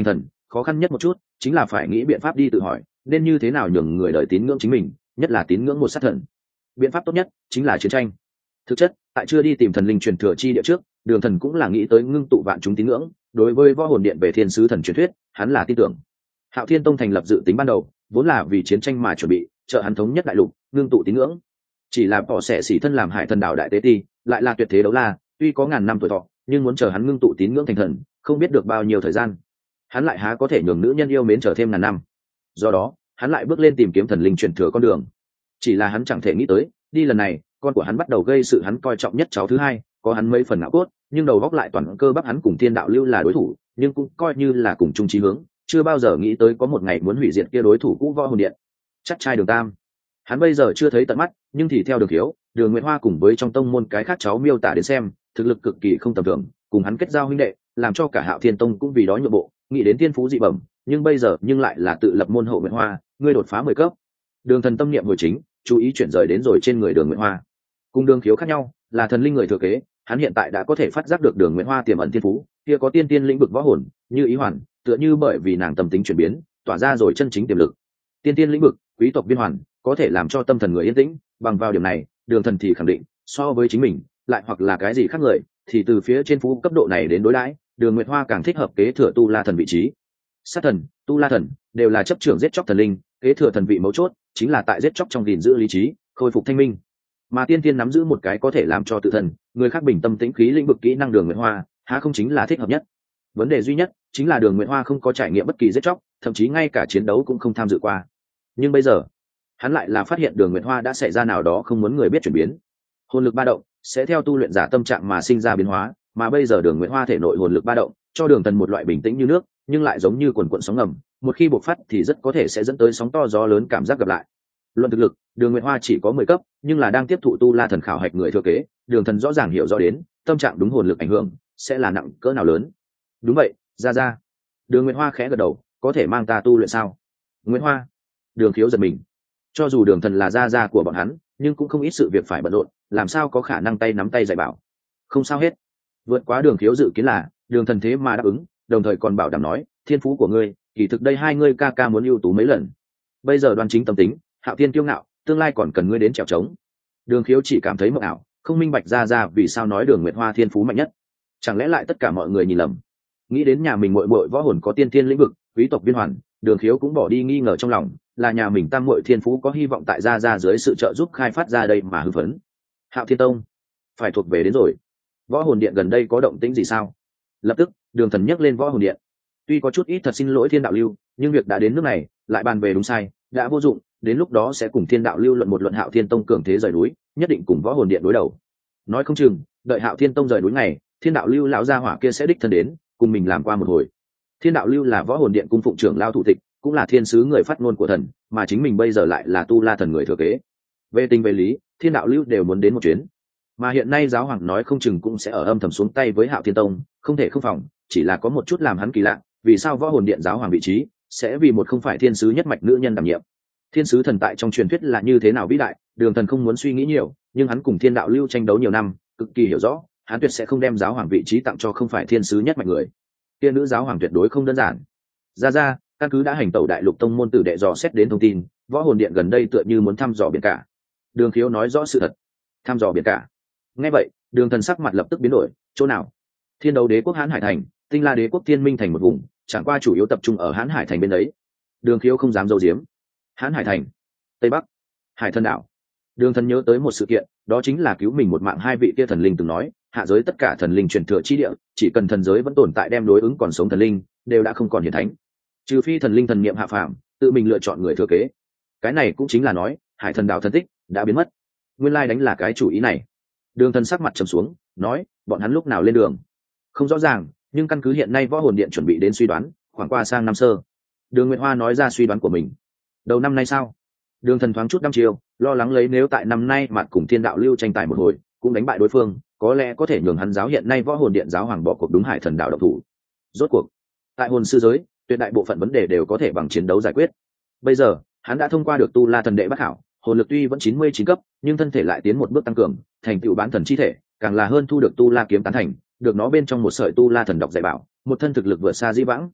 khó khăn nhất một chút chính là phải nghĩ biện pháp đi tự hỏi nên như thế nào nhường người đời tín ngưỡng chính mình, nhất là tín ngưỡng một sát thần. Biện pháp tốt nhất chính là chiến tranh. Thực chất tại chưa đi tìm thần linh truyền thừa chi địa trước, Đường Thần cũng là nghĩ tới ngưng tụ vạn chúng tín ngưỡng. Đối với võ hồn điện về thiên sứ thần truyền thuyết, hắn là tin tưởng. Hạo Thiên Tông thành lập dự tính ban đầu vốn là vì chiến tranh mà chuẩn bị, trợ hắn thống nhất đại lục, ngưng tụ tín ngưỡng. Chỉ là bỏ sẻ xỉ thân làm hải thần đạo đại tế ti, lại là tuyệt thế đấu la, tuy có ngàn năm tuổi thọ, nhưng muốn chờ hắn ngưng tụ tín ngưỡng thành thần, không biết được bao nhiêu thời gian. Hắn lại há có thể nhường nữ nhân yêu mến chờ thêm ngàn năm. Do đó, hắn lại bước lên tìm kiếm thần linh truyền thừa con đường. Chỉ là hắn chẳng thể nghĩ tới, đi lần này, con của hắn bắt đầu gây sự hắn coi trọng nhất cháu thứ hai, có hắn mấy phần não cốt, nhưng đầu góc lại toàn cơ bắp hắn cùng Thiên Đạo Lưu là đối thủ, nhưng cũng coi như là cùng chung chí hướng, chưa bao giờ nghĩ tới có một ngày muốn hủy diệt kia đối thủ cũ võ hồn điện. Chắc trai Đường Tam, hắn bây giờ chưa thấy tận mắt, nhưng thì theo Đường Hiếu, Đường Nguyệt Hoa cùng với trong tông môn cái khác cháu miêu tả đến xem, thực lực cực kỳ không tầm thường, cùng hắn kết giao huynh đệ, làm cho cả Hạo Thiên Tông cũng vì đó nhượng bộ, nghĩ đến thiên phú dị bẩm, nhưng bây giờ nhưng lại là tự lập môn hộ Nguyệt Hoa, ngươi đột phá mười cấp. Đường Thần tâm niệm hồi chính, chú ý chuyển rời đến rồi trên người Đường Nguyệt Hoa. Cùng Đường Khiếu khác nhau, là thần linh người thừa kế, hắn hiện tại đã có thể phát giác được Đường Nguyệt Hoa tiềm ẩn thiên phú, kia có tiên tiên lĩnh vực võ hồn, như ý hoàn, tựa như bởi vì nàng tâm tính chuyển biến, tỏa ra rồi chân chính tiềm lực. Tiên tiên lĩnh vực, quý tộc viên hoàn, có thể làm cho tâm thần người yên tĩnh, bằng vào điểm này, Đường Thần thì khẳng định, so với chính mình, lại hoặc là cái gì khác người, thì từ phía trên phú cấp độ này đến đối đãi, Đường Nguyệt Hoa càng thích hợp kế thừa tu la thần vị trí. Sát thần, tu la thần đều là chấp trưởng giết chóc thần linh, kế thừa thần vị mấu chốt chính là tại giết chóc trong gìn giữ lý trí, khôi phục thanh minh. Mà tiên tiên nắm giữ một cái có thể làm cho tự thần, người khác bình tâm tĩnh khí lĩnh vực kỹ năng Đường Nguyệt Hoa, há không chính là thích hợp nhất. Vấn đề duy nhất chính là Đường Nguyệt Hoa không có trải nghiệm bất kỳ giết chóc, thậm chí ngay cả chiến đấu cũng không tham dự qua. Nhưng bây giờ, hắn lại là phát hiện Đường Nguyệt Hoa đã xảy ra nào đó không muốn người biết chuyển biến. Hồn lực ba động sẽ theo tu luyện giả tâm trạng mà sinh ra biến hóa, mà bây giờ Đường Nguyệt Hoa thể nội hồn lực ba động cho Đường Thần một loại bình tĩnh như nước, nhưng lại giống như quần quần sóng ngầm, một khi bộc phát thì rất có thể sẽ dẫn tới sóng to gió lớn cảm giác gặp lại. Luận thực lực, Đường Nguyệt Hoa chỉ có mười cấp, nhưng là đang tiếp thụ tu la thần khảo hạch người thừa kế, Đường Thần rõ ràng hiểu rõ đến, tâm trạng đúng hồn lực ảnh hưởng sẽ là nặng cỡ nào lớn. Đúng vậy, ra ra. Đường Nguyệt Hoa khẽ gật đầu, có thể mang ta tu luyện sao? Nguyệt Hoa. Đường Khiếu giật mình. Cho dù Đường Thần là gia gia của bọn hắn, nhưng cũng không ít sự việc phải bận rộn, làm sao có khả năng tay nắm tay dạy bảo. Không sao hết. Vượt quá Đường Khiếu dự kiến là, Đường Thần thế mà đáp ứng, đồng thời còn bảo đảm nói, thiên phú của ngươi, kỳ thực đây hai ngươi ca ca muốn ưu tú mấy lần. Bây giờ đoan chính tâm tính, Hạo Thiên kiêu ngạo, tương lai còn cần ngươi đến trèo trống. Đường Khiếu chỉ cảm thấy mộng ảo, không minh bạch ra ra vì sao nói Đường Nguyệt Hoa thiên phú mạnh nhất. Chẳng lẽ lại tất cả mọi người nhìn lầm? Nghĩ đến nhà mình muội muội võ hồn có tiên thiên lĩnh vực, quý tộc viên hoàn, Đường Khiếu cũng bỏ đi nghi ngờ trong lòng, là nhà mình tam muội thiên phú có hy vọng tại ra ra dưới sự trợ giúp khai phát ra đây mà hưng phấn. Hạo Thiên Tông phải thuộc về đến rồi. Võ hồn điện gần đây có động tĩnh gì sao? Lập tức, Đường Thần nhắc lên võ hồn điện. Tuy có chút ít thật xin lỗi Thiên Đạo Lưu, nhưng việc đã đến nước này, lại bàn về đúng sai, đã vô dụng, đến lúc đó sẽ cùng Thiên Đạo Lưu luận một luận Hạo Thiên Tông cường thế rời núi, nhất định cùng võ hồn điện đối đầu. Nói không chừng, đợi Hạo Thiên Tông rời núi này, Thiên Đạo Lưu lão gia hỏa kia sẽ đích thân đến, cùng mình làm qua một hồi. Thiên Đạo Lưu là võ hồn điện cung phụng trưởng lao thủ tịch, cũng là thiên sứ người phát ngôn của thần, mà chính mình bây giờ lại là tu la thần người thừa kế. Về tình về lý, Thiên Đạo Lưu đều muốn đến một chuyến. Mà hiện nay giáo hoàng nói không chừng cũng sẽ ở âm thầm xuống tay với Hạo Thiên Tông, không thể không phòng, chỉ là có một chút làm hắn kỳ lạ, vì sao võ hồn điện giáo hoàng vị trí sẽ vì một không phải thiên sứ nhất mạch nữ nhân đảm nhiệm? Thiên sứ thần tại trong truyền thuyết là như thế nào vĩ đại, Đường Thần không muốn suy nghĩ nhiều, nhưng hắn cùng Thiên Đạo Lưu tranh đấu nhiều năm, cực kỳ hiểu rõ, hắn tuyệt sẽ không đem giáo hoàng vị trí tặng cho không phải thiên sứ nhất mạch người. Tiên nữ giáo hoàng tuyệt đối không đơn giản. Ra ra, căn cứ đã hành tẩu đại lục tông môn tử đệ dò xét đến thông tin, võ hồn điện gần đây tựa như muốn thăm dò biển cả. Đường Khiếu nói rõ sự thật. Thăm dò biển cả. Nghe vậy, Đường Thần sắc mặt lập tức biến đổi, chỗ nào? Thiên Đấu Đế quốc Hán Hải thành, Tinh La Đế quốc Thiên Minh thành một vùng, chẳng qua chủ yếu tập trung ở Hán Hải thành bên đấy. Đường Khiếu không dám giấu giếm. Hán Hải thành, Tây Bắc, Hải Thần đảo. Đường Thần nhớ tới một sự kiện, đó chính là cứu mình một mạng hai vị kia thần linh từng nói, hạ giới tất cả thần linh truyền thừa chi địa, chỉ cần thần giới vẫn tồn tại đem đối ứng còn sống thần linh, đều đã không còn hiển thánh. Trừ phi thần linh thần niệm hạ phàm, tự mình lựa chọn người thừa kế. Cái này cũng chính là nói, Hải Thần đảo thần tích đã biến mất. Nguyên lai đánh là cái chủ ý này. Đường Thần sắc mặt trầm xuống, nói, bọn hắn lúc nào lên đường? Không rõ ràng, nhưng căn cứ hiện nay võ hồn điện chuẩn bị đến suy đoán, khoảng qua sang năm sơ. Đường Nguyệt Hoa nói ra suy đoán của mình. Đầu năm nay sao? Đường Thần thoáng chút năm chiều, lo lắng lấy nếu tại năm nay mặt cùng Thiên Đạo Lưu tranh tài một hồi, cũng đánh bại đối phương, có lẽ có thể nhường hắn giáo hiện nay võ hồn điện giáo hoàng bỏ cuộc đúng Hải Thần đảo độc thủ. Rốt cuộc, tại hồn sư giới, tuyệt đại bộ phận vấn đề đều có thể bằng chiến đấu giải quyết. Bây giờ, hắn đã thông qua được tu la thần đệ bát hảo, hồn lực tuy vẫn chín mươi chín cấp, nhưng thân thể lại tiến một bước tăng cường, thành tựu bán thần chi thể, càng là hơn thu được tu la kiếm tán thành, được nó bên trong một sợi tu la thần độc dạy bảo, một thân thực lực vượt xa dĩ vãng.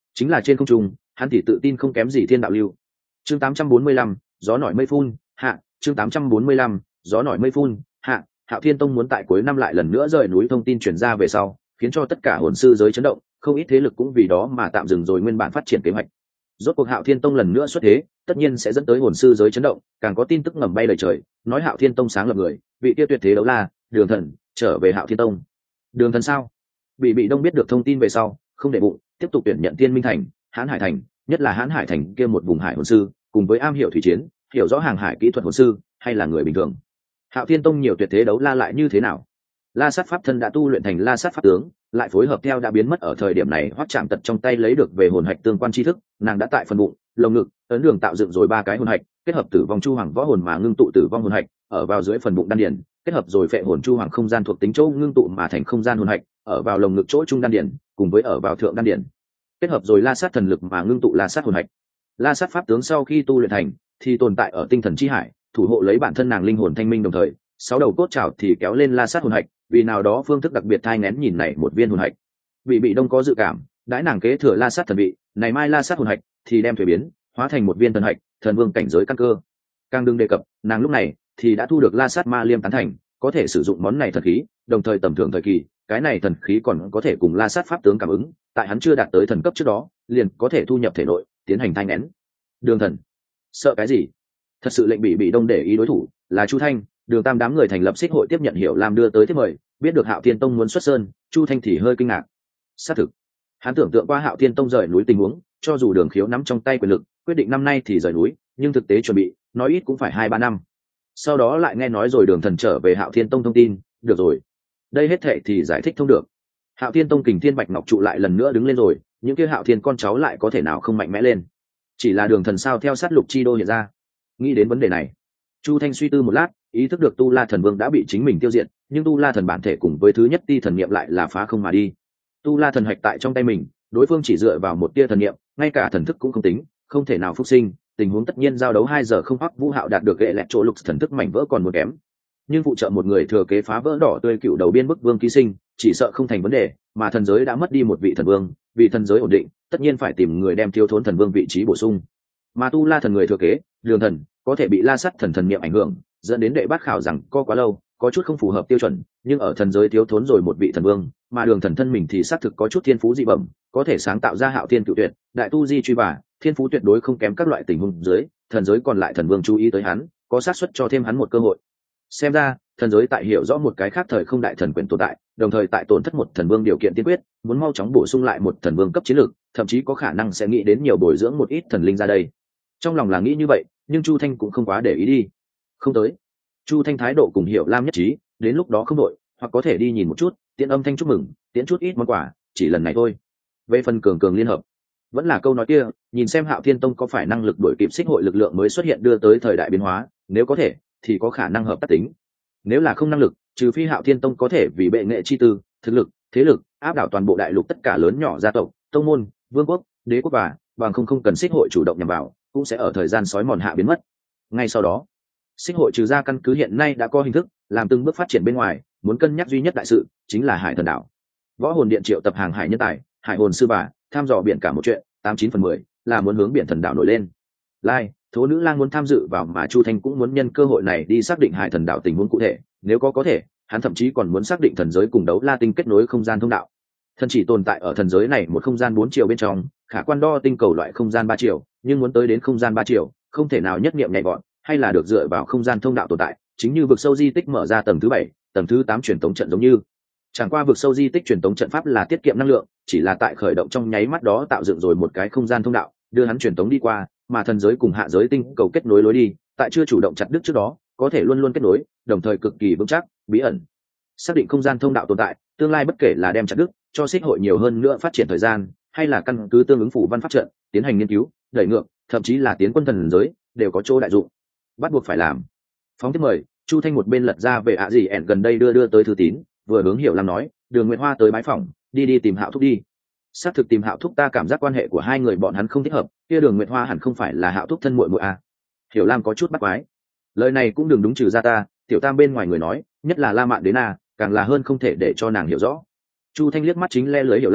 chính là trên không trung hắn thì tự tin không kém gì thiên đạo lưu. Chương tám trăm bốn mươi lăm, gió nổi mây phun hạ. Chương tám trăm bốn mươi lăm, gió nổi mây phun hạ. Hạo Thiên Tông muốn tại cuối năm lại lần nữa rời núi, thông tin truyền ra về sau khiến cho tất cả hồn sư giới chấn động, không ít thế lực cũng vì đó mà tạm dừng rồi nguyên bản phát triển kế hoạch. Rốt cuộc Hạo Thiên Tông lần nữa xuất thế, tất nhiên sẽ dẫn tới hồn sư giới chấn động, càng có tin tức ngầm bay lời trời, nói Hạo Thiên Tông sáng lập người, vị kia tuyệt thế đấu la, Đường Thần, trở về Hạo Thiên Tông. Đường Thần sao? Bị Bị Đông biết được thông tin về sau, không để bụng, tiếp tục tuyển nhận Tiên Minh Thành, Hán Hải Thành, nhất là Hán Hải Thành kia một vùng hải hồn sư, cùng với am hiểu thủy chiến, hiểu rõ hàng hải kỹ thuật hồn sư, hay là người bình thường. Hạo Thiên Tông nhiều tuyệt thế đấu la lại như thế nào? La Sát pháp thân đã tu luyện thành La Sát pháp tướng, lại phối hợp theo đã biến mất ở thời điểm này Hoắc Trạm Tật trong tay lấy được về hồn hạch tương quan tri thức, nàng đã tại phần bụng, lồng ngực, ấn đường tạo dựng rồi ba cái hồn hạch, kết hợp tử vong chu hoàng võ hồn mà ngưng tụ tử vong hồn hạch, ở vào dưới phần bụng đan điền, kết hợp rồi phệ hồn chu hoàng không gian thuộc tính chỗ ngưng tụ mà thành không gian hồn hạch, ở vào lồng ngực chỗ trung đan điền, cùng với ở vào thượng đan điền, kết hợp rồi La Sát thần lực mà ngưng tụ La Sát hồn hạch. La Sát pháp tướng sau khi tu luyện thành, thì tồn tại ở tinh thần chi hải, thủ hộ lấy bản thân nàng linh hồn thanh minh, đồng thời sáu đầu cốt trảo thì kéo lên La Sát hồn hạch, vì nào đó phương thức đặc biệt thai nén nhìn này một viên hồn hạch. Vị Bị Đông có dự cảm, đãi nàng kế thừa La Sát thần vị, này mai La Sát hồn hạch thì đem thuế biến, hóa thành một viên thần hạch, thần vương cảnh giới căn cơ. Càng đừng đề cập, nàng lúc này thì đã thu được La Sát ma liêm tán thành, có thể sử dụng món này thần khí, đồng thời tầm thường thời kỳ, cái này thần khí còn có thể cùng La Sát pháp tướng cảm ứng, tại hắn chưa đạt tới thần cấp trước đó, liền có thể thu nhập thể nội, tiến hành thai nén. Đường Thần, sợ cái gì? Thật sự lệnh Bị Bị Đông để ý đối thủ là Chu Thanh, Đường Tam đám người thành lập xích hội tiếp nhận Hiểu Lam đưa tới thiết mời, biết được Hạo Thiên Tông muốn xuất sơn, Chu Thanh thì hơi kinh ngạc. Xác thực, hắn tưởng tượng qua Hạo Thiên Tông rời núi tình huống, cho dù Đường Khiếu nắm trong tay quyền lực, quyết định năm nay thì rời núi, nhưng thực tế chuẩn bị, nói ít cũng phải hai ba năm. Sau đó lại nghe nói rồi Đường Thần trở về Hạo Thiên Tông thông tin, được rồi, đây hết thệ thì giải thích thông được. Hạo Thiên Tông Kình Thiên Bạch Ngọc trụ lại lần nữa đứng lên rồi, những kia Hạo Thiên con cháu lại có thể nào không mạnh mẽ lên? Chỉ là Đường Thần sao theo sát Lục Chi Đô hiện ra? Nghĩ đến vấn đề này, Chu Thanh suy tư một lát, ý thức được Tu La Thần Vương đã bị chính mình tiêu diệt, nhưng Tu La Thần bản thể cùng với thứ nhất ti thần niệm lại là phá không mà đi. Tu La Thần hạch tại trong tay mình, đối phương chỉ dựa vào một tia thần niệm, ngay cả thần thức cũng không tính, không thể nào phục sinh, tình huống tất nhiên giao đấu hai giờ không Hoắc Vũ Hạo đạt được gệ lẹt chỗ lục thần thức mảnh vỡ còn một kém. Nhưng phụ trợ một người thừa kế phá vỡ đỏ tươi cựu đầu biên bức vương ký sinh, chỉ sợ không thành vấn đề, mà thần giới đã mất đi một vị thần vương, vì thần giới ổn định, tất nhiên phải tìm người đem thiếu thốn thần vương vị trí bổ sung. Mà Tu La Thần người thừa kế, Đường Thần, có thể bị La Sắt thần thần niệm ảnh hưởng, dẫn đến đệ bát khảo rằng co quá lâu, có chút không phù hợp tiêu chuẩn, nhưng ở thần giới thiếu thốn rồi một vị thần vương, mà Đường Thần thân mình thì xác thực có chút thiên phú dị bẩm, có thể sáng tạo ra Hạo Thiên Cựu Tuyệt, đại tu di truy bà, thiên phú tuyệt đối không kém các loại tình huống dưới, thần giới còn lại thần vương chú ý tới hắn, có xác suất cho thêm hắn một cơ hội. Xem ra, thần giới tại hiểu rõ một cái khác thời không đại thần quyền tồn tại, đồng thời tại tổn thất một thần vương điều kiện tiên quyết, muốn mau chóng bổ sung lại một thần vương cấp chiến lược, thậm chí có khả năng sẽ nghĩ đến nhiều bồi dưỡng một ít thần linh ra đây. Trong lòng là nghĩ như vậy, nhưng Chu Thanh cũng không quá để ý đi. Không tới. Chu Thanh thái độ cùng Hiểu Lam nhất trí, đến lúc đó không đội, hoặc có thể đi nhìn một chút, tiễn âm thanh chúc mừng, tiễn chút ít món quà, chỉ lần này thôi. Về phần cường cường liên hợp, vẫn là câu nói kia, nhìn xem Hạo Thiên Tông có phải năng lực đuổi kịp xích hội lực lượng mới xuất hiện đưa tới thời đại biến hóa, nếu có thể, thì có khả năng hợp tác tính. Nếu là không năng lực, trừ phi Hạo Thiên Tông có thể vì bệ nghệ chi tư, thực lực, thế lực, áp đảo toàn bộ đại lục tất cả lớn nhỏ gia tộc, tông môn, vương quốc, đế quốc và bằng không không cần xích hội chủ động nhằm vào, cũng sẽ ở thời gian sói mòn hạ biến mất. Ngay sau đó, xích hội trừ ra căn cứ hiện nay đã có hình thức, làm từng bước phát triển bên ngoài, muốn cân nhắc duy nhất đại sự chính là Hải Thần Đảo. Võ hồn điện triệu tập hàng hải nhân tài, hải hồn sư bà, tham dò biển cả một chuyện, tám chín phần mười là muốn hướng biển Thần Đảo nổi lên. Lai, Thố Nữ Lang muốn tham dự vào, mà Chu Thanh cũng muốn nhân cơ hội này đi xác định Hải Thần Đảo tình huống cụ thể, nếu có có thể, hắn thậm chí còn muốn xác định thần giới cùng đấu la tinh kết nối không gian thông đạo. Thần chỉ tồn tại ở thần giới này một không gian bốn chiều bên trong, khả quan đo tinh cầu loại không gian ba chiều, nhưng muốn tới đến không gian ba chiều, không thể nào nhất niệm nhạy gọn, hay là được dựa vào không gian thông đạo tồn tại, chính như vực sâu di tích mở ra tầng thứ bảy, tầng thứ tám truyền tống trận giống như. Chẳng qua vực sâu di tích truyền tống trận pháp là tiết kiệm năng lượng, chỉ là tại khởi động trong nháy mắt đó tạo dựng rồi một cái không gian thông đạo, đưa hắn truyền tống đi qua, mà thần giới cùng hạ giới tinh cầu kết nối lối đi, tại chưa chủ động chặt đứt trước đó, có thể luôn luôn kết nối, đồng thời cực kỳ vững chắc, bí ẩn. Xác định không gian thông đạo tồn tại, tương lai bất kể là đem chặt đứt, cho xích hội nhiều hơn nữa phát triển thời gian, hay là căn cứ tương ứng phủ văn pháp trận, tiến hành nghiên cứu, đẩy ngược, thậm chí là tiến quân thần giới, đều có chỗ đại dụng. Bắt buộc phải làm. Phóng tiếp mời, Chu Thanh một bên lật ra về ạ gì ẻn gần đây đưa đưa tới thư tín, vừa hướng Hiểu Lam nói, Đường Nguyệt Hoa tới bái phỏng, đi đi tìm Hạo Thúc đi. Xác thực tìm Hạo Thúc, ta cảm giác quan hệ của hai người bọn hắn không thích hợp, kia Đường Nguyệt Hoa hẳn không phải là Hạo Thúc thân muội muội à? Hiểu Lam có chút bắt quái. Lời này cũng đừng đúng trừ ra ta, tiểu tam bên ngoài người nói, nhất là La Mạn đến à, càng là hơn không thể để cho nàng hiểu rõ. Chu Thanh liếc mắt chính le lưới Hiểu Lam,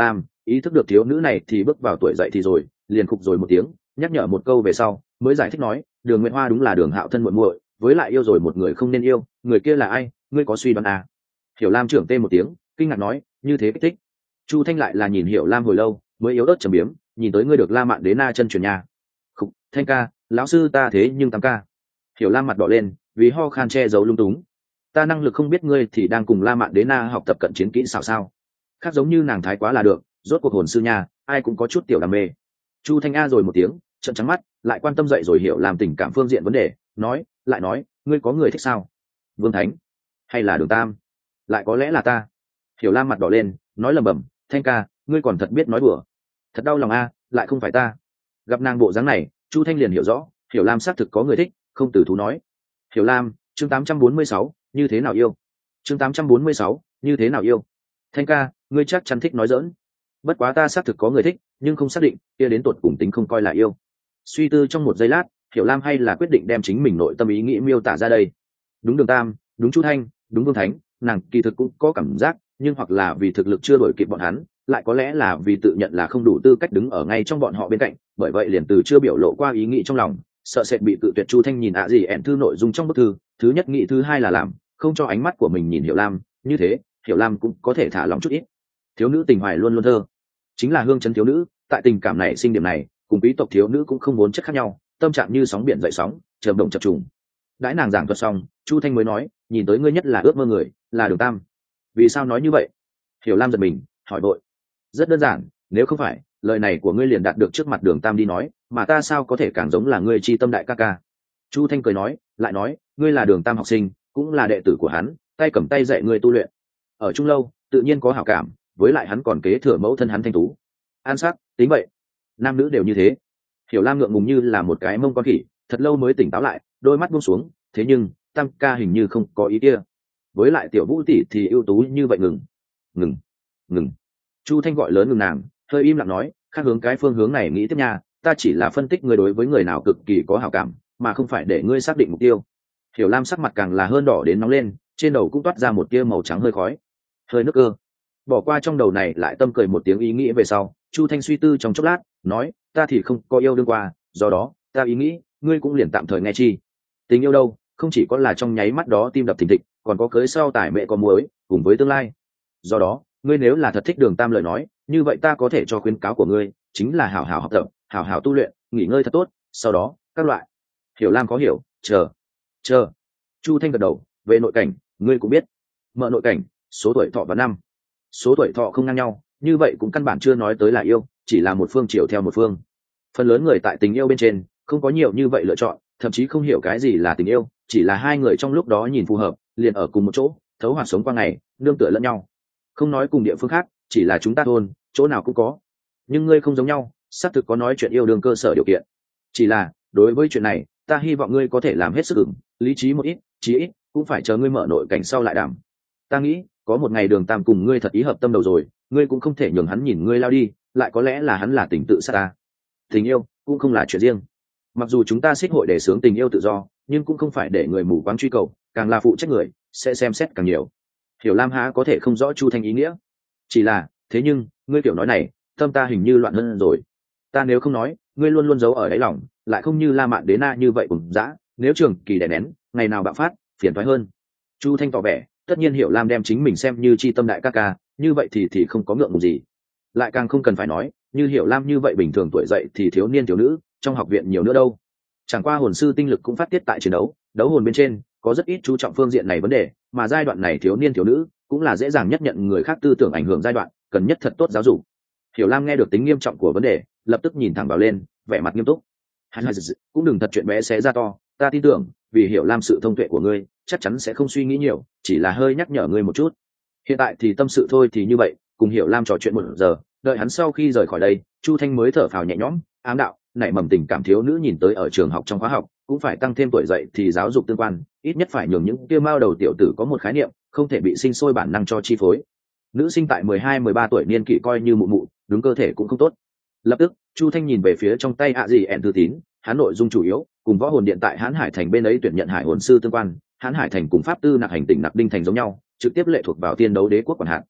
ý thức được thiếu nữ này thì bước vào tuổi dậy thì rồi, liền khục rồi một tiếng, nhắc nhở một câu về sau mới giải thích nói, Đường Nguyệt Hoa đúng là Đường Hạo thân muội muội, với lại yêu rồi một người không nên yêu, người kia là ai, ngươi có suy đoán à? Hiểu Lam trưởng tê một tiếng, kinh ngạc nói, như thế kích thích. Chu Thanh lại là nhìn Hiểu Lam hồi lâu mới yếu ớt trầm biếm, nhìn tới ngươi được La Mạn Đế Na chân truyền nhà. Khục, Thanh ca, lão sư ta thế nhưng tam ca. Hiểu Lam mặt đỏ lên, vì ho khan che giấu lung túng. Ta năng lực không biết ngươi thì đang cùng La Mạn Đế Na học tập cận chiến kỹ xảo sao? Khác giống như nàng thái quá là được, rốt cuộc hồn sư nhà, ai cũng có chút tiểu đam mê. Chu Thanh a rồi một tiếng, trợn trắng mắt, lại quan tâm dậy rồi Hiểu Lam tình cảm phương diện vấn đề, nói, lại nói, ngươi có người thích sao? Vương Thánh, hay là Đường Tam? Lại có lẽ là ta. Hiểu Lam mặt đỏ lên, nói lầm bầm, Thanh ca, ngươi còn thật biết nói đùa. Thật đau lòng a, lại không phải ta. Gặp nàng bộ dáng này, Chu Thanh liền hiểu rõ, Hiểu Lam xác thực có người thích, không từ thú nói. Hiểu Lam, chương tám trăm bốn mươi sáu, như thế nào yêu? Chương tám trăm bốn mươi sáu, như thế nào yêu? Thanh ca, ngươi chắc chắn thích nói giỡn. Bất quá ta xác thực có người thích, nhưng không xác định, kia đến tột cùng tính không coi là yêu. Suy tư trong một giây lát, Hiểu Lam hay là quyết định đem chính mình nội tâm ý nghĩ miêu tả ra đây. Đúng Đường Tam, đúng Chu Thanh, đúng Vương Thánh, nàng kỳ thực cũng có cảm giác, nhưng hoặc là vì thực lực chưa đổi kịp bọn hắn, lại có lẽ là vì tự nhận là không đủ tư cách đứng ở ngay trong bọn họ bên cạnh, bởi vậy liền từ chưa biểu lộ qua ý nghĩ trong lòng, sợ sệt bị tự tuyệt. Chu Thanh nhìn ạ gì ẻn thư nội dung trong bức thư, thứ nhất nghĩ thứ hai là làm, không cho ánh mắt của mình nhìn Hiểu Lam, như thế, Hiểu Lam cũng có thể thả lòng chút ít. Thiếu nữ tình hoài luôn luôn thơ, chính là hương chấn thiếu nữ, tại tình cảm này sinh điểm này, cùng quý tộc thiếu nữ cũng không muốn chất khác nhau, tâm trạng như sóng biển dậy sóng, chợt động chập trùng. Đãi nàng giảng thuật xong, Chu Thanh mới nói, nhìn tới ngươi nhất là ước mơ người, là Đường Tam. Vì sao nói như vậy? Hiểu Lam giật mình, hỏi vội. Rất đơn giản, nếu không phải lời này của ngươi liền đạt được trước mặt Đường Tam đi nói, mà ta sao có thể càng giống là ngươi chi tâm đại ca ca. Chu Thanh cười nói, lại nói, ngươi là Đường Tam học sinh, cũng là đệ tử của hắn, tay cầm tay dạy ngươi tu luyện. Ở chung lâu, tự nhiên có hảo cảm, với lại hắn còn kế thừa mẫu thân hắn thanh tú. An sắc, tính vậy. Nam nữ đều như thế. Hiểu Lam ngượng ngùng như là một cái mông con khỉ, thật lâu mới tỉnh táo lại, đôi mắt buông xuống, thế nhưng, Tam ca hình như không có ý kia. Với lại tiểu Vũ tỷ thì ưu tú như vậy. Ngừng, ngừng, ngừng. Chu Thanh gọi lớn ngừng nàng, hơi im lặng nói, khác hướng cái phương hướng này nghĩ tiếp nha, ta chỉ là phân tích ngươi đối với người nào cực kỳ có hảo cảm, mà không phải để ngươi xác định mục tiêu. Hiểu Lam sắc mặt càng là hơn đỏ đến nóng lên, trên đầu cũng toát ra một tia màu trắng hơi khói, hơi nước cơ. Bỏ qua trong đầu này lại tâm cười một tiếng ý nghĩ về sau, Chu Thanh suy tư trong chốc lát, nói, ta thì không có yêu đương qua, do đó, ta ý nghĩ, ngươi cũng liền tạm thời nghe chi. Tình yêu đâu, không chỉ có là trong nháy mắt đó tim đập thình thịch, còn có cưới sau tải mẹ có muối, cùng với tương lai. Do đó, ngươi nếu là thật thích Đường Tam lời nói, như vậy ta có thể cho khuyến cáo của ngươi, chính là hảo hảo học tập, hảo hảo tu luyện, nghỉ ngơi thật tốt, sau đó, các loại. Hiểu Lam có hiểu, chờ, chờ. Chu Thanh gật đầu, về nội cảnh, ngươi cũng biết. Mở nội cảnh, số tuổi thọ và năm. Số tuổi thọ không ngang nhau, như vậy cũng căn bản chưa nói tới là yêu, chỉ là một phương chiều theo một phương. Phần lớn người tại tình yêu bên trên, không có nhiều như vậy lựa chọn, thậm chí không hiểu cái gì là tình yêu, chỉ là hai người trong lúc đó nhìn phù hợp, liền ở cùng một chỗ, thấu hoạt sống qua ngày, nương tựa lẫn nhau. Không nói cùng địa phương khác, chỉ là chúng ta thôn, chỗ nào cũng có. Nhưng ngươi không giống nhau, xác thực có nói chuyện yêu đương cơ sở điều kiện. Chỉ là, đối với chuyện này, ta hy vọng ngươi có thể làm hết sức ửng, lý trí một ít, chí ít, cũng phải chờ ngươi mở nội cảnh sau lại đảm. Ta nghĩ, có một ngày Đường Tam cùng ngươi thật ý hợp tâm đầu rồi, ngươi cũng không thể nhường hắn nhìn ngươi lao đi, lại có lẽ là hắn là tình tự sát ta. Tình yêu, cũng không là chuyện riêng. Mặc dù chúng ta xích hội để sướng tình yêu tự do, nhưng cũng không phải để người mù quáng truy cầu, càng là phụ trách người, sẽ xem xét càng nhiều. Hiểu Lam há có thể không rõ Chu Thanh ý nghĩa. Chỉ là, thế nhưng, ngươi kiểu nói này, tâm ta hình như loạn hơn rồi. Ta nếu không nói, ngươi luôn luôn giấu ở đáy lòng, lại không như La Mạn Đế Na như vậy cùng dã, nếu trường kỳ đè nén, ngày nào bạo phát, phiền toái hơn. Chu Thanh tỏ vẻ, tất nhiên Hiểu Lam đem chính mình xem như chi tâm đại ca ca, như vậy thì thì không có ngượng ngùng gì. Lại càng không cần phải nói, như Hiểu Lam như vậy bình thường tuổi dậy thì thiếu niên thiếu nữ, trong học viện nhiều nữa đâu. Chẳng qua hồn sư tinh lực cũng phát tiết tại chiến đấu, đấu hồn bên trên, có rất ít chú trọng phương diện này vấn đề, mà giai đoạn này thiếu niên thiếu nữ cũng là dễ dàng nhất nhận người khác tư tưởng ảnh hưởng giai đoạn, cần nhất thật tốt giáo dục. Hiểu Lam nghe được tính nghiêm trọng của vấn đề, lập tức nhìn thẳng vào lên, vẻ mặt nghiêm túc. Cũng đừng thật chuyện bé xé ra to, ta tin tưởng, vì Hiểu Lam sự thông tuệ của ngươi, chắc chắn sẽ không suy nghĩ nhiều, chỉ là hơi nhắc nhở ngươi một chút. Hiện tại thì tâm sự thôi thì như vậy, cùng Hiểu Lam trò chuyện một giờ, đợi hắn sau khi rời khỏi đây, Chu Thanh mới thở phào nhẹ nhõm, ám đạo, nảy mầm tình cảm thiếu nữ nhìn tới ở trường học trong khóa học, cũng phải tăng thêm tuổi dậy thì giáo dục tương quan, ít nhất phải nhường những kia mao đầu tiểu tử có một khái niệm, không thể bị sinh sôi bản năng cho chi phối. Nữ sinh tại mười hai mười ba tuổi niên kỷ coi như mụ mụ, đúng cơ thể cũng không tốt. Lập tức, Chu Thanh nhìn về phía trong tay ạ gì ẹn thư tín, hắn nội dung chủ yếu cùng võ hồn điện tại Hán Hải Thành bên ấy tuyển nhận hải hồn sư tương quan, Hán Hải Thành cùng pháp tư nặc hành tỉnh nặc đinh thành giống nhau, trực tiếp lệ thuộc vào tiên đấu đế quốc quản hạt.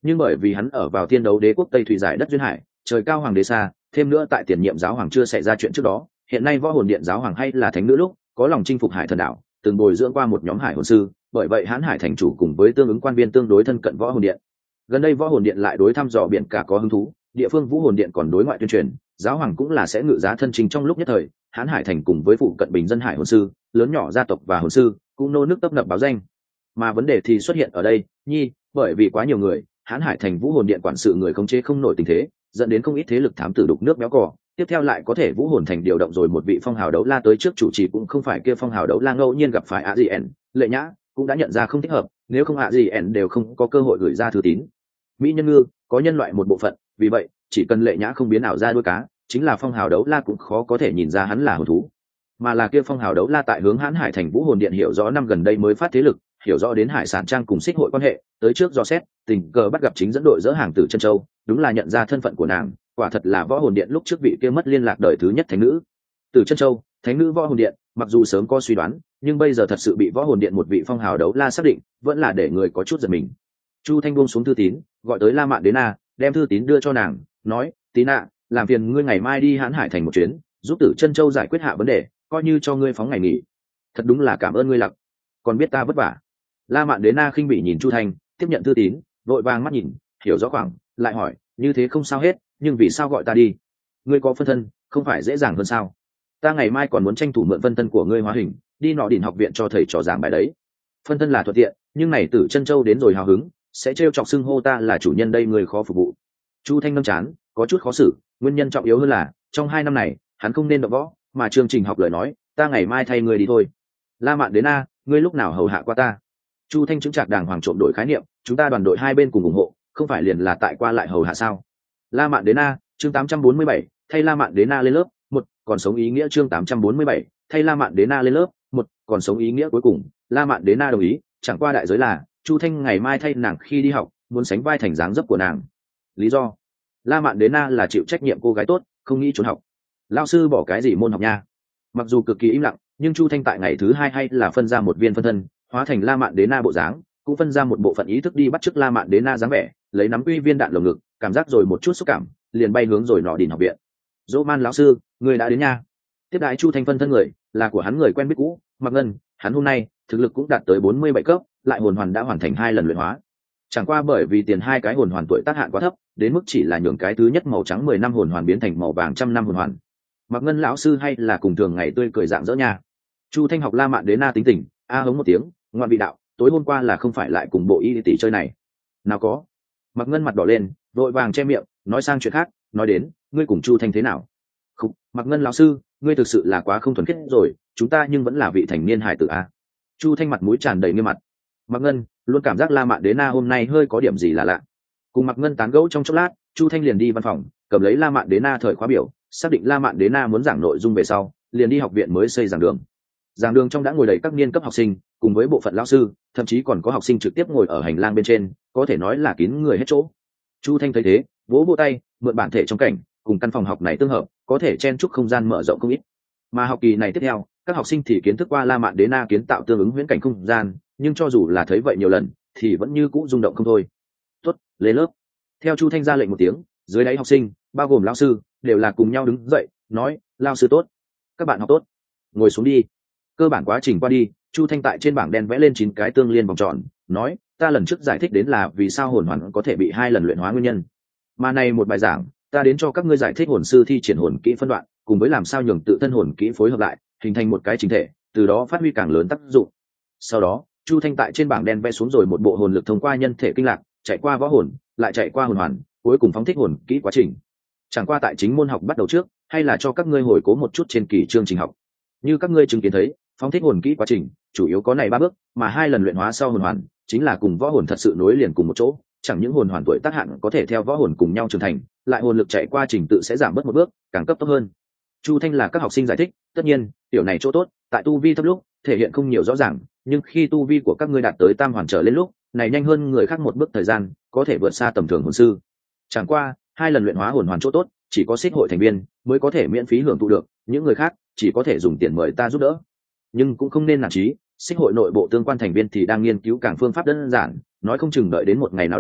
nhưng bởi vì hắn ở vào thiên đấu đế quốc tây thủy giải đất duyên hải, trời cao hoàng đế xa, thêm nữa tại tiền nhiệm giáo hoàng chưa xảy ra chuyện trước đó, hiện nay võ hồn điện giáo hoàng hay là thánh nữ lúc có lòng chinh phục hải thần đảo, từng bồi dưỡng qua một nhóm hải hồn sư, bởi vậy hán hải thành chủ cùng với tương ứng quan viên tương đối thân cận võ hồn điện. Gần đây võ hồn điện lại đối thăm dò biển cả có hứng thú, địa phương vũ hồn điện còn đối ngoại tuyên truyền, giáo hoàng cũng là sẽ ngự giá thân trình trong lúc nhất thời, hán hải thành cùng với phụ cận bình dân hải hồn sư, lớn nhỏ gia tộc và hồn sư cũng nô nước tấp nập báo danh. Mà vấn đề thì xuất hiện ở đây, nhi, bởi vì quá nhiều người, hán hải thành vũ hồn điện quản sự người khống chế không nổi tình thế, dẫn đến không ít thế lực thám tử đục nước béo cò. Tiếp theo lại có thể vũ hồn thành điều động rồi một vị phong hào đấu la tới trước chủ trì, cũng không phải kia phong hào đấu la ngẫu nhiên gặp phải a gn lệ nhã cũng đã nhận ra không thích hợp, nếu không a gn đều không có cơ hội gửi ra thư tín. Mỹ nhân ngư có nhân loại một bộ phận, vì vậy chỉ cần lệ nhã không biến ảo ra đuôi cá, chính là phong hào đấu la cũng khó có thể nhìn ra hắn là hồn thú, mà là kia phong hào đấu la tại hướng hán hải thành vũ hồn điện hiểu rõ năm gần đây mới phát thế lực, hiểu rõ đến hải sản trang cùng xích hội quan hệ, tới trước do xét, tình cờ bắt gặp chính dẫn đội dỡ hàng từ chân châu, đúng là nhận ra thân phận của nàng, quả thật là võ hồn điện lúc trước vị kia mất liên lạc đời thứ nhất thánh nữ từ chân châu. Thánh nữ võ hồn điện mặc dù sớm có suy đoán, nhưng bây giờ thật sự bị võ hồn điện một vị phong hào đấu la xác định, vẫn là để người có chút giật mình. Chu Thanh buông xuống thư tín, gọi tới La Mạn Đế Na, đem thư tín đưa cho nàng, nói: Tín ạ, làm phiền ngươi ngày mai đi hán hải thành một chuyến, giúp tử chân châu giải quyết hạ vấn đề, coi như cho ngươi phóng ngày nghỉ. Thật đúng là cảm ơn ngươi lặc, còn biết ta vất vả. La Mạn Đế Na khinh bỉ nhìn Chu Thanh, tiếp nhận thư tín, vội vàng mắt nhìn, hiểu rõ khoảng, lại hỏi: như thế không sao hết, nhưng vì sao gọi ta đi? Ngươi có phân thân, không phải dễ dàng hơn sao? Ta ngày mai còn muốn tranh thủ mượn phân thân của ngươi hóa hình, đi nọ đỉnh học viện cho thầy trò giảng bài đấy. Phân thân là thuận tiện, nhưng này tử chân châu đến rồi hào hứng, sẽ trêu chọc xưng hô ta là chủ nhân đây, người khó phục vụ. Chu Thanh nâng chán, có chút khó xử, nguyên nhân trọng yếu hơn là trong hai năm này hắn không nên động võ, mà chương trình học lời nói, ta ngày mai thay người đi thôi. La Mạn Đến A, ngươi lúc nào hầu hạ qua ta? Chu Thanh chứng trạc đàng hoàng trộm đổi khái niệm, chúng ta đoàn đội hai bên cùng ủng hộ, không phải liền là tại qua lại hầu hạ sao? La Mạn Đến A, chương tám trăm bốn mươi bảy, thay La Mạn Đến A lên lớp một, còn sống ý nghĩa chương tám trăm bốn mươi bảy, thay La Mạn Đến A lên lớp một, còn sống ý nghĩa cuối cùng, La Mạn Đến A đồng ý, chẳng qua đại giới là Chu Thanh ngày mai thay nàng khi đi học, muốn sánh vai thành dáng dấp của nàng. Lý do? La Mạn Đến A là chịu trách nhiệm cô gái tốt, không nghĩ trốn học. Lão sư bỏ cái gì môn học nha? Mặc dù cực kỳ im lặng, nhưng Chu Thanh tại ngày thứ hai hay là phân ra một viên phân thân, hóa thành La Mạn Đến A bộ dáng, cũng phân ra một bộ phận ý thức đi bắt chước La Mạn Đến A dáng vẻ, lấy nắm uy viên đạn lồng ngực, cảm giác rồi một chút xúc cảm, liền bay hướng rồi nọ đỉnh học viện. Dỗ Man lão sư, người đã đến nha. Tiếp đãi Chu Thanh phân thân người, là của hắn người quen biết cũ, Mạc Ngân, hắn hôm nay thực lực cũng đạt tới bốn mươi bảy cấp, lại hồn hoàn đã hoàn thành hai lần luyện hóa. Chẳng qua bởi vì tiền hai cái hồn hoàn tuổi tác hạn quá thấp, đến mức chỉ là nhường cái thứ nhất màu trắng mười năm hồn hoàn biến thành màu vàng trăm năm hồn hoàn. Mạc Ngân lão sư hay là cùng thường ngày tươi cười dạng dỡ nha. Chu Thanh học La Mạn Đến Na tính tình, a hống một tiếng, ngoan vị đạo, tối hôm qua là không phải lại cùng bộ y tỷ chơi này? Nào có. Mạc Ngân mặt đỏ lên, vội vàng che miệng, nói sang chuyện khác, nói đến, ngươi cùng Chu Thanh thế nào? Khục, Mạc Ngân lão sư, ngươi thực sự là quá không thuần khiết rồi, chúng ta nhưng vẫn là vị thành niên hài tử a. Chu Thanh mặt mũi tràn đầy nghiêm mặt. Mạc Ngân luôn cảm giác La Mạn Đến Na hôm nay hơi có điểm gì là lạ. Cùng Mạc Ngân tán gẫu trong chốc lát, Chu Thanh liền đi văn phòng, cầm lấy La Mạn Đến Na thời khóa biểu, xác định La Mạn Đến Na muốn giảng nội dung về sau, liền đi học viện mới xây giảng đường. Giảng đường trong đã ngồi đầy các niên cấp học sinh, cùng với bộ phận lão sư, thậm chí còn có học sinh trực tiếp ngồi ở hành lang bên trên, có thể nói là kín người hết chỗ. Chu Thanh thấy thế, vỗ vỗ tay, mượn bản thể trong cảnh, cùng căn phòng học này tương hợp, có thể chen chúc không gian mở rộng không ít. Mà học kỳ này tiếp theo, các học sinh thì kiến thức qua La Mạn Đến Na kiến tạo tương ứng huyễn cảnh không gian, nhưng cho dù là thấy vậy nhiều lần, thì vẫn như cũ rung động không thôi. Tốt, lên lớp. Theo Chu Thanh ra lệnh một tiếng, dưới đáy học sinh, bao gồm lão sư, đều là cùng nhau đứng dậy, nói: "Lão sư tốt, các bạn học tốt, ngồi xuống đi." Cơ bản quá trình qua đi, Chu Thanh tại trên bảng đen vẽ lên chín cái tương liên vòng tròn, nói: "Ta lần trước giải thích đến là vì sao hồn hoàn có thể bị hai lần luyện hóa nguyên nhân. Mà này một bài giảng, ta đến cho các ngươi giải thích hồn sư thi triển hồn kỹ phân đoạn, cùng với làm sao nhường tự thân hồn kỹ phối hợp lại, hình thành một cái chính thể, từ đó phát huy càng lớn tác dụng." Sau đó, Chu Thanh tại trên bảng đen vẽ xuống rồi một bộ hồn lực thông qua nhân thể kinh lạc, chạy qua võ hồn, lại chạy qua hồn hoàn, cuối cùng phóng thích hồn kỹ quá trình. Chẳng qua tại chính môn học bắt đầu trước, hay là cho các ngươi hồi cố một chút trên kỳ chương trình học. Như các ngươi chứng kiến thấy, phóng thích hồn kỹ quá trình, chủ yếu có này ba bước, mà hai lần luyện hóa sau hồn hoàn, chính là cùng võ hồn thật sự nối liền cùng một chỗ, chẳng những hồn hoàn tuổi tác hạn có thể theo võ hồn cùng nhau trưởng thành, lại hồn lực chạy qua trình tự sẽ giảm bớt một bước, càng cấp tốc hơn. Chu Thanh là các học sinh giải thích, tất nhiên, tiểu này chỗ tốt, tại tu vi thấp lúc, thể hiện không nhiều rõ ràng, nhưng khi tu vi của các ngươi đạt tới tam hoàn trở lên lúc, này nhanh hơn người khác một bước thời gian, có thể vượt xa tầm thường hồn sư. Chẳng qua, hai lần luyện hóa hồn hoàn chỗ tốt, chỉ có xích hội thành viên mới có thể miễn phí hưởng thụ được, những người khác chỉ có thể dùng tiền mời ta giúp đỡ. Nhưng cũng không nên nản chí, xích hội nội bộ tương quan thành viên thì đang nghiên cứu càng phương pháp đơn giản, nói không chừng đợi đến một ngày nào đó,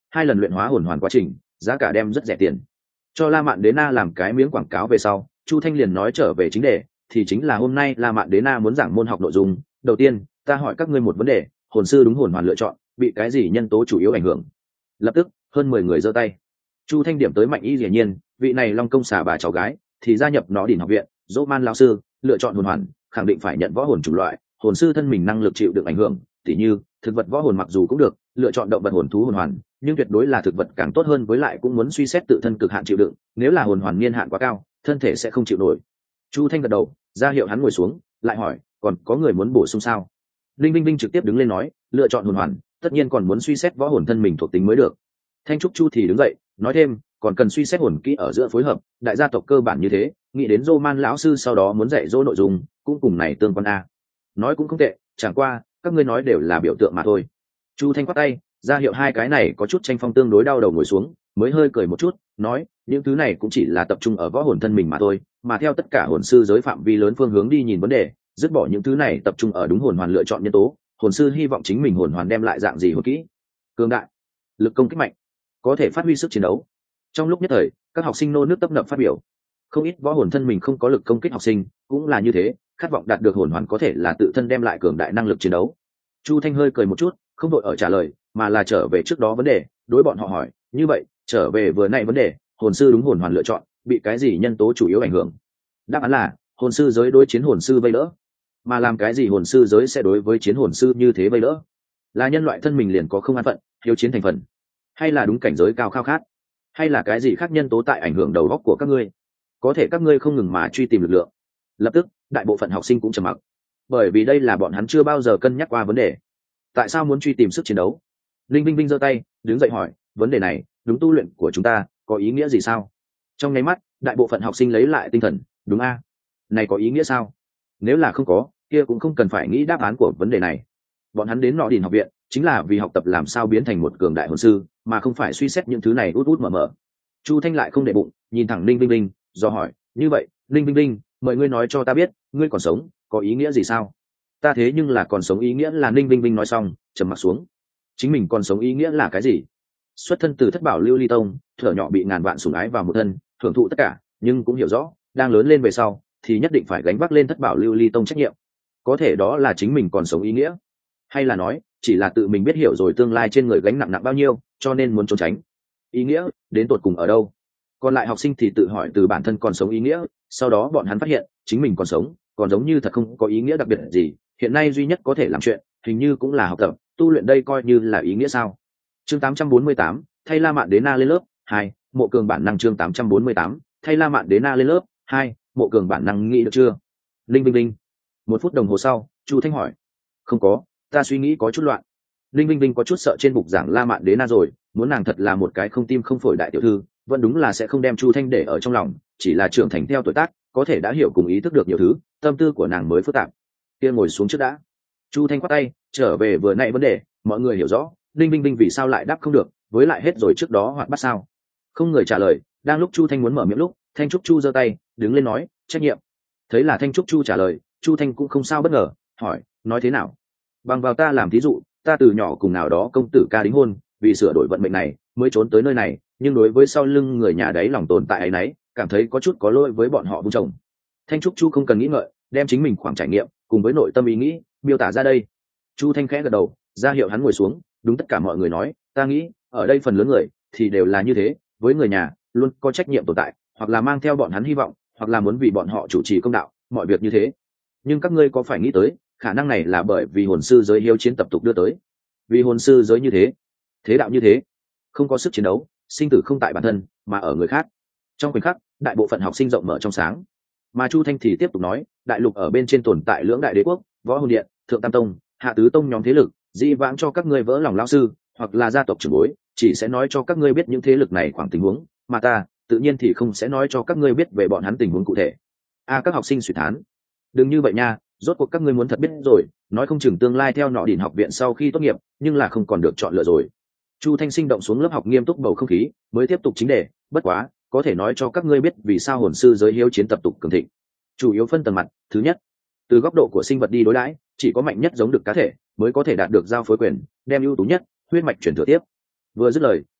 hai lần luyện hóa hồn hoàn quá trình giá cả đem rất rẻ tiền. Cho La Mạn Đế Na làm cái miếng quảng cáo về sau, Chu Thanh liền nói trở về chính đề, thì chính là hôm nay La Mạn Đế Na muốn giảng môn học nội dung. Đầu tiên, ta hỏi các ngươi một vấn đề, hồn sư đúng hồn hoàn lựa chọn bị cái gì nhân tố chủ yếu ảnh hưởng? Lập tức hơn mười người giơ tay. Chu Thanh điểm tới Mạnh Y Dĩ Nhiên, vị này Long Công xả bà cháu gái thì gia nhập nó đỉnh học viện. Dỗ Man lão sư lựa chọn hồn hoàn khẳng định phải nhận võ hồn chủng loại, hồn sư thân mình năng lực chịu được ảnh hưởng, tỉ như thực vật võ hồn mặc dù cũng được, lựa chọn động vật hồn thú hồn hoàn, nhưng tuyệt đối là thực vật càng tốt hơn, với lại cũng muốn suy xét tự thân cực hạn chịu đựng, nếu là hồn hoàn niên hạn quá cao, thân thể sẽ không chịu nổi. Chu Thanh gật đầu, ra hiệu hắn ngồi xuống, lại hỏi, còn có người muốn bổ sung sao? Linh Vinh Vinh trực tiếp đứng lên nói, lựa chọn hồn hoàn, tất nhiên còn muốn suy xét võ hồn thân mình thuộc tính mới được. Thanh Trúc Chu thì đứng dậy, nói thêm, còn cần suy xét hồn kỹ ở giữa phối hợp, đại gia tộc cơ bản như thế, nghĩ đến Dô Man lão sư sau đó muốn dạy dỗ nội dung, cũng cùng này tương quan a. Nói cũng không tệ, chẳng qua, các ngươi nói đều là biểu tượng mà thôi. Chu Thanh quát tay, ra hiệu hai cái này có chút tranh phong tương đối đau đầu ngồi xuống, mới hơi cười một chút, nói, những thứ này cũng chỉ là tập trung ở võ hồn thân mình mà thôi, mà theo tất cả hồn sư giới phạm vi lớn phương hướng đi nhìn vấn đề, dứt bỏ những thứ này tập trung ở đúng hồn hoàn lựa chọn nhân tố, hồn sư hy vọng chính mình hồn hoàn đem lại dạng gì hồn kỹ? Cường đại, lực công kích mạnh, có thể phát huy sức chiến đấu. Trong lúc nhất thời, các học sinh nô nước tấp nập phát biểu. Không ít võ hồn thân mình không có lực công kích học sinh, cũng là như thế, khát vọng đạt được hồn hoàn có thể là tự thân đem lại cường đại năng lực chiến đấu. Chu Thanh hơi cười một chút, không đội ở trả lời, mà là trở về trước đó vấn đề, đối bọn họ hỏi, như vậy, trở về vừa nãy vấn đề, hồn sư đúng hồn hoàn lựa chọn, bị cái gì nhân tố chủ yếu ảnh hưởng? Đáp án là, hồn sư giới đối chiến hồn sư vây đỡ. Mà làm cái gì hồn sư giới sẽ đối với chiến hồn sư như thế vây đỡ? Là nhân loại thân mình liền có không an phận, hiếu chiến thành phần, hay là đúng cảnh giới cao khao khát, hay là cái gì khác nhân tố tại ảnh hưởng đầu óc của các ngươi? Có thể các ngươi không ngừng mà truy tìm lực lượng. Lập tức, đại bộ phận học sinh cũng trầm mặc, bởi vì đây là bọn hắn chưa bao giờ cân nhắc qua vấn đề. Tại sao muốn truy tìm sức chiến đấu? Linh Vinh Vinh giơ tay, đứng dậy hỏi, vấn đề này đúng tu luyện của chúng ta có ý nghĩa gì sao? Trong nháy mắt, đại bộ phận học sinh lấy lại tinh thần, đúng a? Này có ý nghĩa sao? Nếu là không có, kia cũng không cần phải nghĩ đáp án của vấn đề này. Bọn hắn đến Nọ Đỉnh học viện chính là vì học tập làm sao biến thành một cường đại hồn sư, mà không phải suy xét những thứ này út út mở mở. Chu Thanh lại không để bụng, nhìn thẳng Linh Vinh Vinh, do hỏi, như vậy, Linh Vinh Vinh, mời ngươi nói cho ta biết, ngươi còn sống, có ý nghĩa gì sao? Ta thế nhưng là còn sống ý nghĩa là Linh Vinh Vinh nói xong, trầm mặc xuống. Chính mình còn sống ý nghĩa là cái gì? Xuất thân từ Thất Bảo Lưu Ly Tông, thuở nhỏ bị ngàn vạn sủng ái vào một thân, hưởng thụ tất cả, nhưng cũng hiểu rõ, đang lớn lên về sau, thì nhất định phải gánh vác lên Thất Bảo Lưu Ly Tông trách nhiệm. Có thể đó là chính mình còn sống ý nghĩa, hay là nói, chỉ là tự mình biết hiểu rồi tương lai trên người gánh nặng nặng bao nhiêu, cho nên muốn trốn tránh. Ý nghĩa đến tột cùng ở đâu? Còn lại học sinh thì tự hỏi từ bản thân còn sống ý nghĩa, sau đó bọn hắn phát hiện chính mình còn sống còn giống như thật không có ý nghĩa đặc biệt gì. Hiện nay duy nhất có thể làm chuyện hình như cũng là học tập, tu luyện, đây coi như là ý nghĩa sao? Chương tám trăm bốn mươi tám, thay La Mạn Đế Na lên lớp hai, mộ cường bản năng. Chương tám trăm bốn mươi tám, thay La Mạn Đế Na lên lớp hai, mộ cường bản năng. Nghĩ được chưa? Linh Vinh Vinh. Một phút đồng hồ sau, Chu Thanh hỏi. Không có, ta suy nghĩ có chút loạn. Linh Vinh Vinh có chút sợ trên bục giảng La Mạn Đế Na rồi, muốn nàng thật là một cái không tim không phổi đại tiểu thư, vẫn đúng là sẽ không đem Chu Thanh để ở trong lòng, chỉ là trưởng thành theo tuổi tác, có thể đã hiểu cùng ý thức được nhiều thứ, tâm tư của nàng mới phức tạp. Kia ngồi xuống trước đã. Chu Thanh quát tay, trở về vừa nãy vấn đề, mọi người hiểu rõ, Linh Vinh Vinh vì sao lại đáp không được, với lại hết rồi trước đó hoặc bắt sao? Không người trả lời, đang lúc Chu Thanh muốn mở miệng lúc, Thanh Trúc Chu giơ tay, đứng lên nói, trách nhiệm. Thấy là Thanh Trúc Chu trả lời, Chu Thanh cũng không sao bất ngờ, hỏi, nói thế nào? Bằng vào ta làm thí dụ, ta từ nhỏ cùng nào đó công tử ca đính hôn, vì sửa đổi vận mệnh này mới trốn tới nơi này, nhưng đối với sau lưng người nhà đấy lòng tồn tại ấy nấy, cảm thấy có chút có lỗi với bọn họ vung chồng. Thanh Trúc Chu không cần nghĩ ngợi, đem chính mình khoảng trải nghiệm cùng với nội tâm ý nghĩ miêu tả ra đây. Chu Thanh khẽ gật đầu, ra hiệu hắn ngồi xuống. Đúng, tất cả mọi người nói, ta nghĩ ở đây phần lớn người thì đều là như thế, với người nhà luôn có trách nhiệm tồn tại, hoặc là mang theo bọn hắn hy vọng, hoặc là muốn vì bọn họ chủ trì công đạo, mọi việc như thế. Nhưng các ngươi có phải nghĩ tới, khả năng này là bởi vì hồn sư giới hiếu chiến tập tục đưa tới. Vì hồn sư giới như thế, thế đạo như thế, không có sức chiến đấu, sinh tử không tại bản thân mà ở người khác. Trong khoảnh khắc, đại bộ phận học sinh rộng mở trong sáng. Mà Chu Thanh thì tiếp tục nói, đại lục ở bên trên tồn tại lưỡng đại đế quốc, Võ Hồn Điện, Thượng Tam Tông, Hạ Tứ Tông nhóm thế lực, dị vãng cho các ngươi vỡ lòng lao sư hoặc là gia tộc trưởng bối, chỉ sẽ nói cho các ngươi biết những thế lực này khoảng tình huống, mà ta tự nhiên thì không sẽ nói cho các ngươi biết về bọn hắn tình huống cụ thể. A à, các học sinh suy thán, đừng như vậy nha, rốt cuộc các ngươi muốn thật biết rồi, nói không chừng tương lai theo Nọ Đỉnh học viện sau khi tốt nghiệp, nhưng là không còn được chọn lựa rồi. Chu Thanh sinh động xuống lớp học nghiêm túc bầu không khí, mới tiếp tục chính đề, bất quá có thể nói cho các ngươi biết vì sao hồn sư giới hiếu chiến tập tục cường thịnh. Chủ yếu phân tầng mặt, thứ nhất, từ góc độ của sinh vật đi đối đãi, chỉ có mạnh nhất giống được cá thể mới có thể đạt được giao phối quyền, đem ưu tú nhất huyết mạch truyền thừa tiếp. Vừa dứt lời,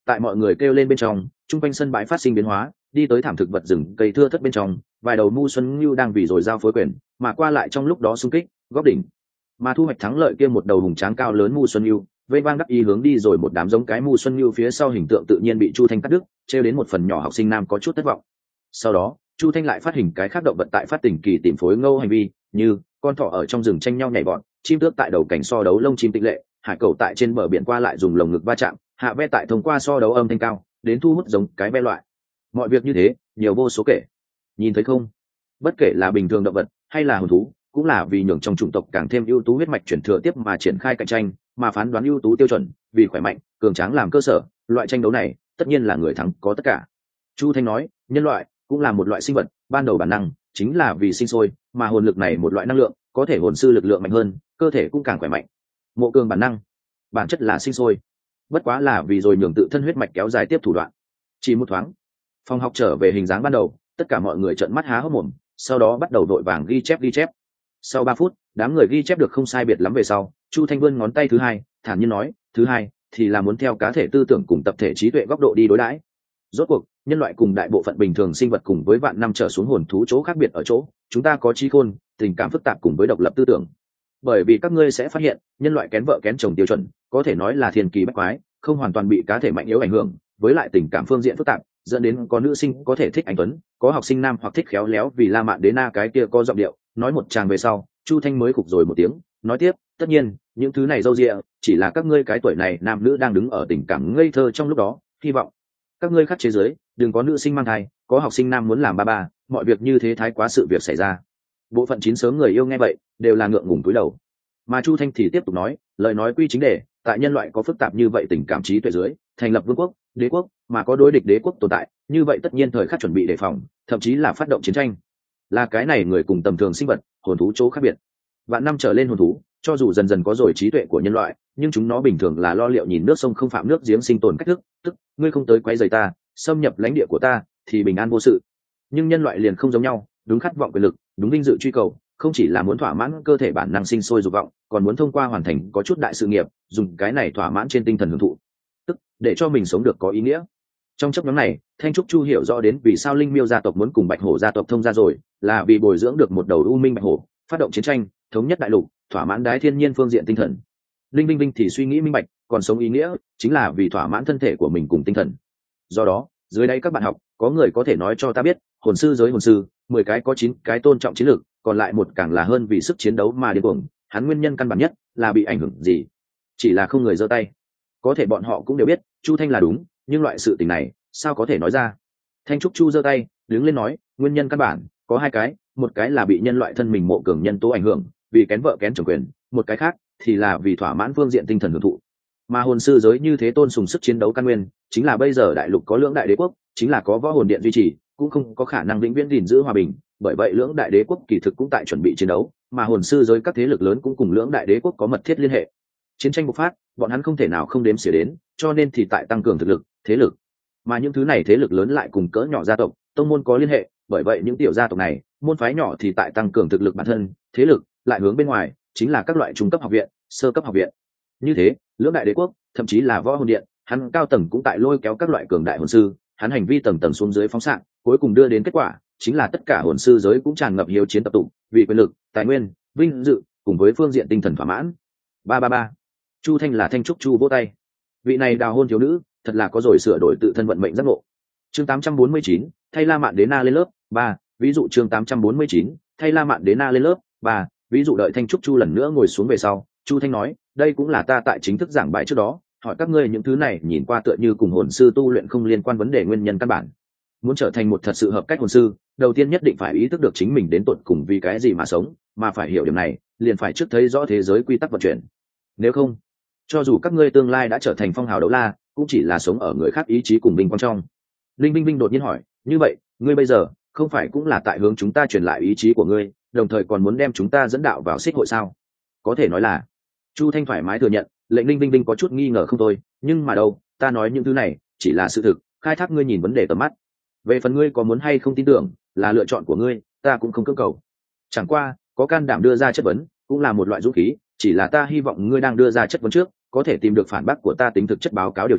Tại mọi người kêu lên bên trong, trung quanh sân bãi phát sinh biến hóa, đi tới thảm thực vật rừng cây thưa thất bên trong, vài đầu mu xuân ngưu đang vì rồi giao phối quyền, mà qua lại trong lúc đó xung kích, góp đỉnh. Mà thu hoạch thắng lợi kia một đầu hùng tráng cao lớn mu xuân ngưu, vây vang đắc ý hướng đi rồi một đám giống cái mu xuân ngưu phía sau hình tượng tự nhiên bị Chu Thanh cắt đứt, trêu đến một phần nhỏ học sinh nam có chút thất vọng. Sau đó, Chu Thanh lại phát hình cái khác động vật tại phát tình kỳ tìm phối ngâu hành vi, như con thỏ ở trong rừng tranh nhau nhảy vọt, chim tước tại đầu cảnh so đấu lông chim tịnh lệ, hải cầu tại trên bờ biển qua lại dùng lồng ngực va chạm, hạ ve tại thông qua so đấu âm thanh cao, đến thu hút giống cái ve loại. Mọi việc như thế, nhiều vô số kể. Nhìn thấy không? Bất kể là bình thường động vật hay là hồn thú, cũng là vì nhường trong chủng tộc càng thêm ưu tú huyết mạch chuyển thừa tiếp mà triển khai cạnh tranh, mà phán đoán ưu tú tiêu chuẩn, vì khỏe mạnh, cường tráng làm cơ sở, loại tranh đấu này, tất nhiên là người thắng có tất cả. Chu Thanh nói, nhân loại cũng là một loại sinh vật, ban đầu bản năng chính là vì sinh sôi, mà hồn lực này một loại năng lượng, có thể hồn sư lực lượng mạnh hơn, cơ thể cũng càng khỏe mạnh. Mộ cường bản năng, bản chất là sinh sôi, bất quá là vì rồi nhường tự thân huyết mạch kéo dài tiếp thủ đoạn. Chỉ một thoáng, phòng học trở về hình dáng ban đầu, tất cả mọi người trợn mắt há hốc mồm, sau đó bắt đầu đội vàng ghi chép ghi chép. Sau ba phút, đám người ghi chép được không sai biệt lắm về sau, Chu Thanh vươn ngón tay thứ hai, thản nhiên nói, thứ hai thì là muốn theo cá thể tư tưởng cùng tập thể trí tuệ góc độ đi đối đãi. Rốt cuộc, nhân loại cùng đại bộ phận bình thường sinh vật cùng với vạn năm trở xuống hồn thú chỗ khác biệt ở chỗ, chúng ta có trí khôn, tình cảm phức tạp cùng với độc lập tư tưởng. Bởi vì các ngươi sẽ phát hiện, nhân loại kén vợ kén chồng tiêu chuẩn, có thể nói là thiên kỳ bách quái, không hoàn toàn bị cá thể mạnh yếu ảnh hưởng, với lại tình cảm phương diện phức tạp, dẫn đến có nữ sinh có thể thích anh tuấn, có học sinh nam hoặc thích khéo léo vì La Mạn Đế Na cái kia có giọng điệu. Nói một tràng về sau, Chu Thanh mới khục rồi một tiếng, nói tiếp, tất nhiên, những thứ này râu ria, chỉ là các ngươi cái tuổi này nam nữ đang đứng ở tình cảm ngây thơ trong lúc đó, hy vọng các ngươi khắc chế giới, đừng có nữ sinh mang thai, có học sinh nam muốn làm ba ba, mọi việc như thế thái quá sự việc xảy ra. Bộ phận chín sớm người yêu nghe vậy, đều là ngượng ngùng cúi đầu. Mà Chu Thanh thì tiếp tục nói, lời nói quy chính đề, tại nhân loại có phức tạp như vậy tình cảm trí tuệ dưới, thành lập vương quốc, đế quốc, mà có đối địch đế quốc tồn tại, như vậy tất nhiên thời khắc chuẩn bị đề phòng, thậm chí là phát động chiến tranh. Là cái này người cùng tầm thường sinh vật, hồn thú chỗ khác biệt. Vạn năm trở lên hồn thú, cho dù dần dần có rồi trí tuệ của nhân loại, nhưng chúng nó bình thường là lo liệu nhìn nước sông không phạm nước giếng sinh tồn cách thức, tức ngươi không tới quấy rầy ta, xâm nhập lãnh địa của ta, thì bình an vô sự. Nhưng nhân loại liền không giống nhau, đúng khát vọng quyền lực, đúng vinh dự truy cầu, không chỉ là muốn thỏa mãn cơ thể bản năng sinh sôi dục vọng, còn muốn thông qua hoàn thành có chút đại sự nghiệp, dùng cái này thỏa mãn trên tinh thần hưởng thụ, tức để cho mình sống được có ý nghĩa. Trong chấp nhóm này, Thanh Trúc Chu hiểu rõ đến vì sao Linh Miêu gia tộc muốn cùng Bạch Hổ gia tộc thông gia rồi, là vì bồi dưỡng được một đầu U Minh Bạch Hổ, phát động chiến tranh, thống nhất đại lục, thỏa mãn đái thiên nhiên phương diện tinh thần. Linh Vinh Vinh thì suy nghĩ minh bạch, còn sống ý nghĩa chính là vì thỏa mãn thân thể của mình cùng tinh thần. Do đó, dưới đây các bạn học, có người có thể nói cho ta biết, hồn sư giới hồn sư, mười cái có chín cái tôn trọng chiến lược, còn lại một càng là hơn vì sức chiến đấu mà điên cuồng, hắn nguyên nhân căn bản nhất là bị ảnh hưởng gì? Chỉ là không người giơ tay. Có thể bọn họ cũng đều biết, Chu Thanh là đúng, nhưng loại sự tình này, sao có thể nói ra? Thanh Trúc Chu giơ tay, đứng lên nói, nguyên nhân căn bản có hai cái, một cái là bị nhân loại thân mình mộ cường nhân tố ảnh hưởng, vì kén vợ kén chồng quyền, một cái khác thì là vì thỏa mãn phương diện tinh thần hưởng thụ. Mà hồn sư giới như thế tôn sùng sức chiến đấu căn nguyên, chính là bây giờ đại lục có lưỡng đại đế quốc, chính là có võ hồn điện duy trì, cũng không có khả năng vĩnh viễn gìn giữ hòa bình, bởi vậy lưỡng đại đế quốc kỳ thực cũng tại chuẩn bị chiến đấu, mà hồn sư giới các thế lực lớn cũng cùng lưỡng đại đế quốc có mật thiết liên hệ. Chiến tranh bộc phát, bọn hắn không thể nào không đếm xỉa đến, cho nên thì tại tăng cường thực lực, thế lực. Mà những thứ này thế lực lớn lại cùng cỡ nhỏ gia tộc, tông môn có liên hệ, bởi vậy những tiểu gia tộc này, môn phái nhỏ thì tại tăng cường thực lực bản thân, thế lực lại hướng bên ngoài, chính là các loại trung cấp học viện, sơ cấp học viện. Như thế, lưỡng đại đế quốc, thậm chí là võ hồn điện, hắn cao tầng cũng tại lôi kéo các loại cường đại hồn sư, hắn hành vi tầng tầng xuống dưới phóng xạ, cuối cùng đưa đến kết quả chính là tất cả hồn sư giới cũng tràn ngập hiếu chiến tập tụ, vì quyền lực, tài nguyên, vinh dự, cùng với phương diện tinh thần thỏa mãn. Ba ba ba. Chu Thanh là Thanh Trúc Chu vỗ tay. Vị này đào hôn thiếu nữ, thật là có rồi sửa đổi tự thân vận mệnh giác ngộ. Chương tám trăm bốn mươi chín, thay La Mạn Đế Na lên lớp ba, ví dụ chương tám trăm bốn mươi chín, thay La Mạn Đế Na lên lớp ba, ví dụ đợi Thanh Trúc Chu lần nữa ngồi xuống về sau, Chu Thanh nói, đây cũng là ta tại chính thức giảng bài trước đó, hỏi các ngươi những thứ này nhìn qua tựa như cùng hồn sư tu luyện không liên quan vấn đề nguyên nhân căn bản. Muốn trở thành một thật sự hợp cách hồn sư, đầu tiên nhất định phải ý thức được chính mình đến tột cùng vì cái gì mà sống, mà phải hiểu điểm này, liền phải trước thấy rõ thế giới quy tắc vận chuyển. Nếu không, cho dù các ngươi tương lai đã trở thành phong hào đấu la, cũng chỉ là sống ở người khác ý chí cùng vinh quang trong. Linh Vinh Vinh đột nhiên hỏi, như vậy, ngươi bây giờ không phải cũng là tại hướng chúng ta truyền lại ý chí của ngươi, đồng thời còn muốn đem chúng ta dẫn đạo vào xích hội sao? Có thể nói là. Chu Thanh thoải mái thừa nhận, lệnh Linh Vinh Vinh có chút nghi ngờ không thôi, nhưng mà đâu, ta nói những thứ này chỉ là sự thực, khai thác ngươi nhìn vấn đề tầm mắt. Về phần ngươi có muốn hay không tin tưởng, là lựa chọn của ngươi, ta cũng không cưỡng cầu. Chẳng qua, có can đảm đưa ra chất vấn, cũng là một loại dũng khí, chỉ là ta hy vọng ngươi đang đưa ra chất vấn trước, có thể tìm được phản bác của ta tính thực chất báo cáo điều tra,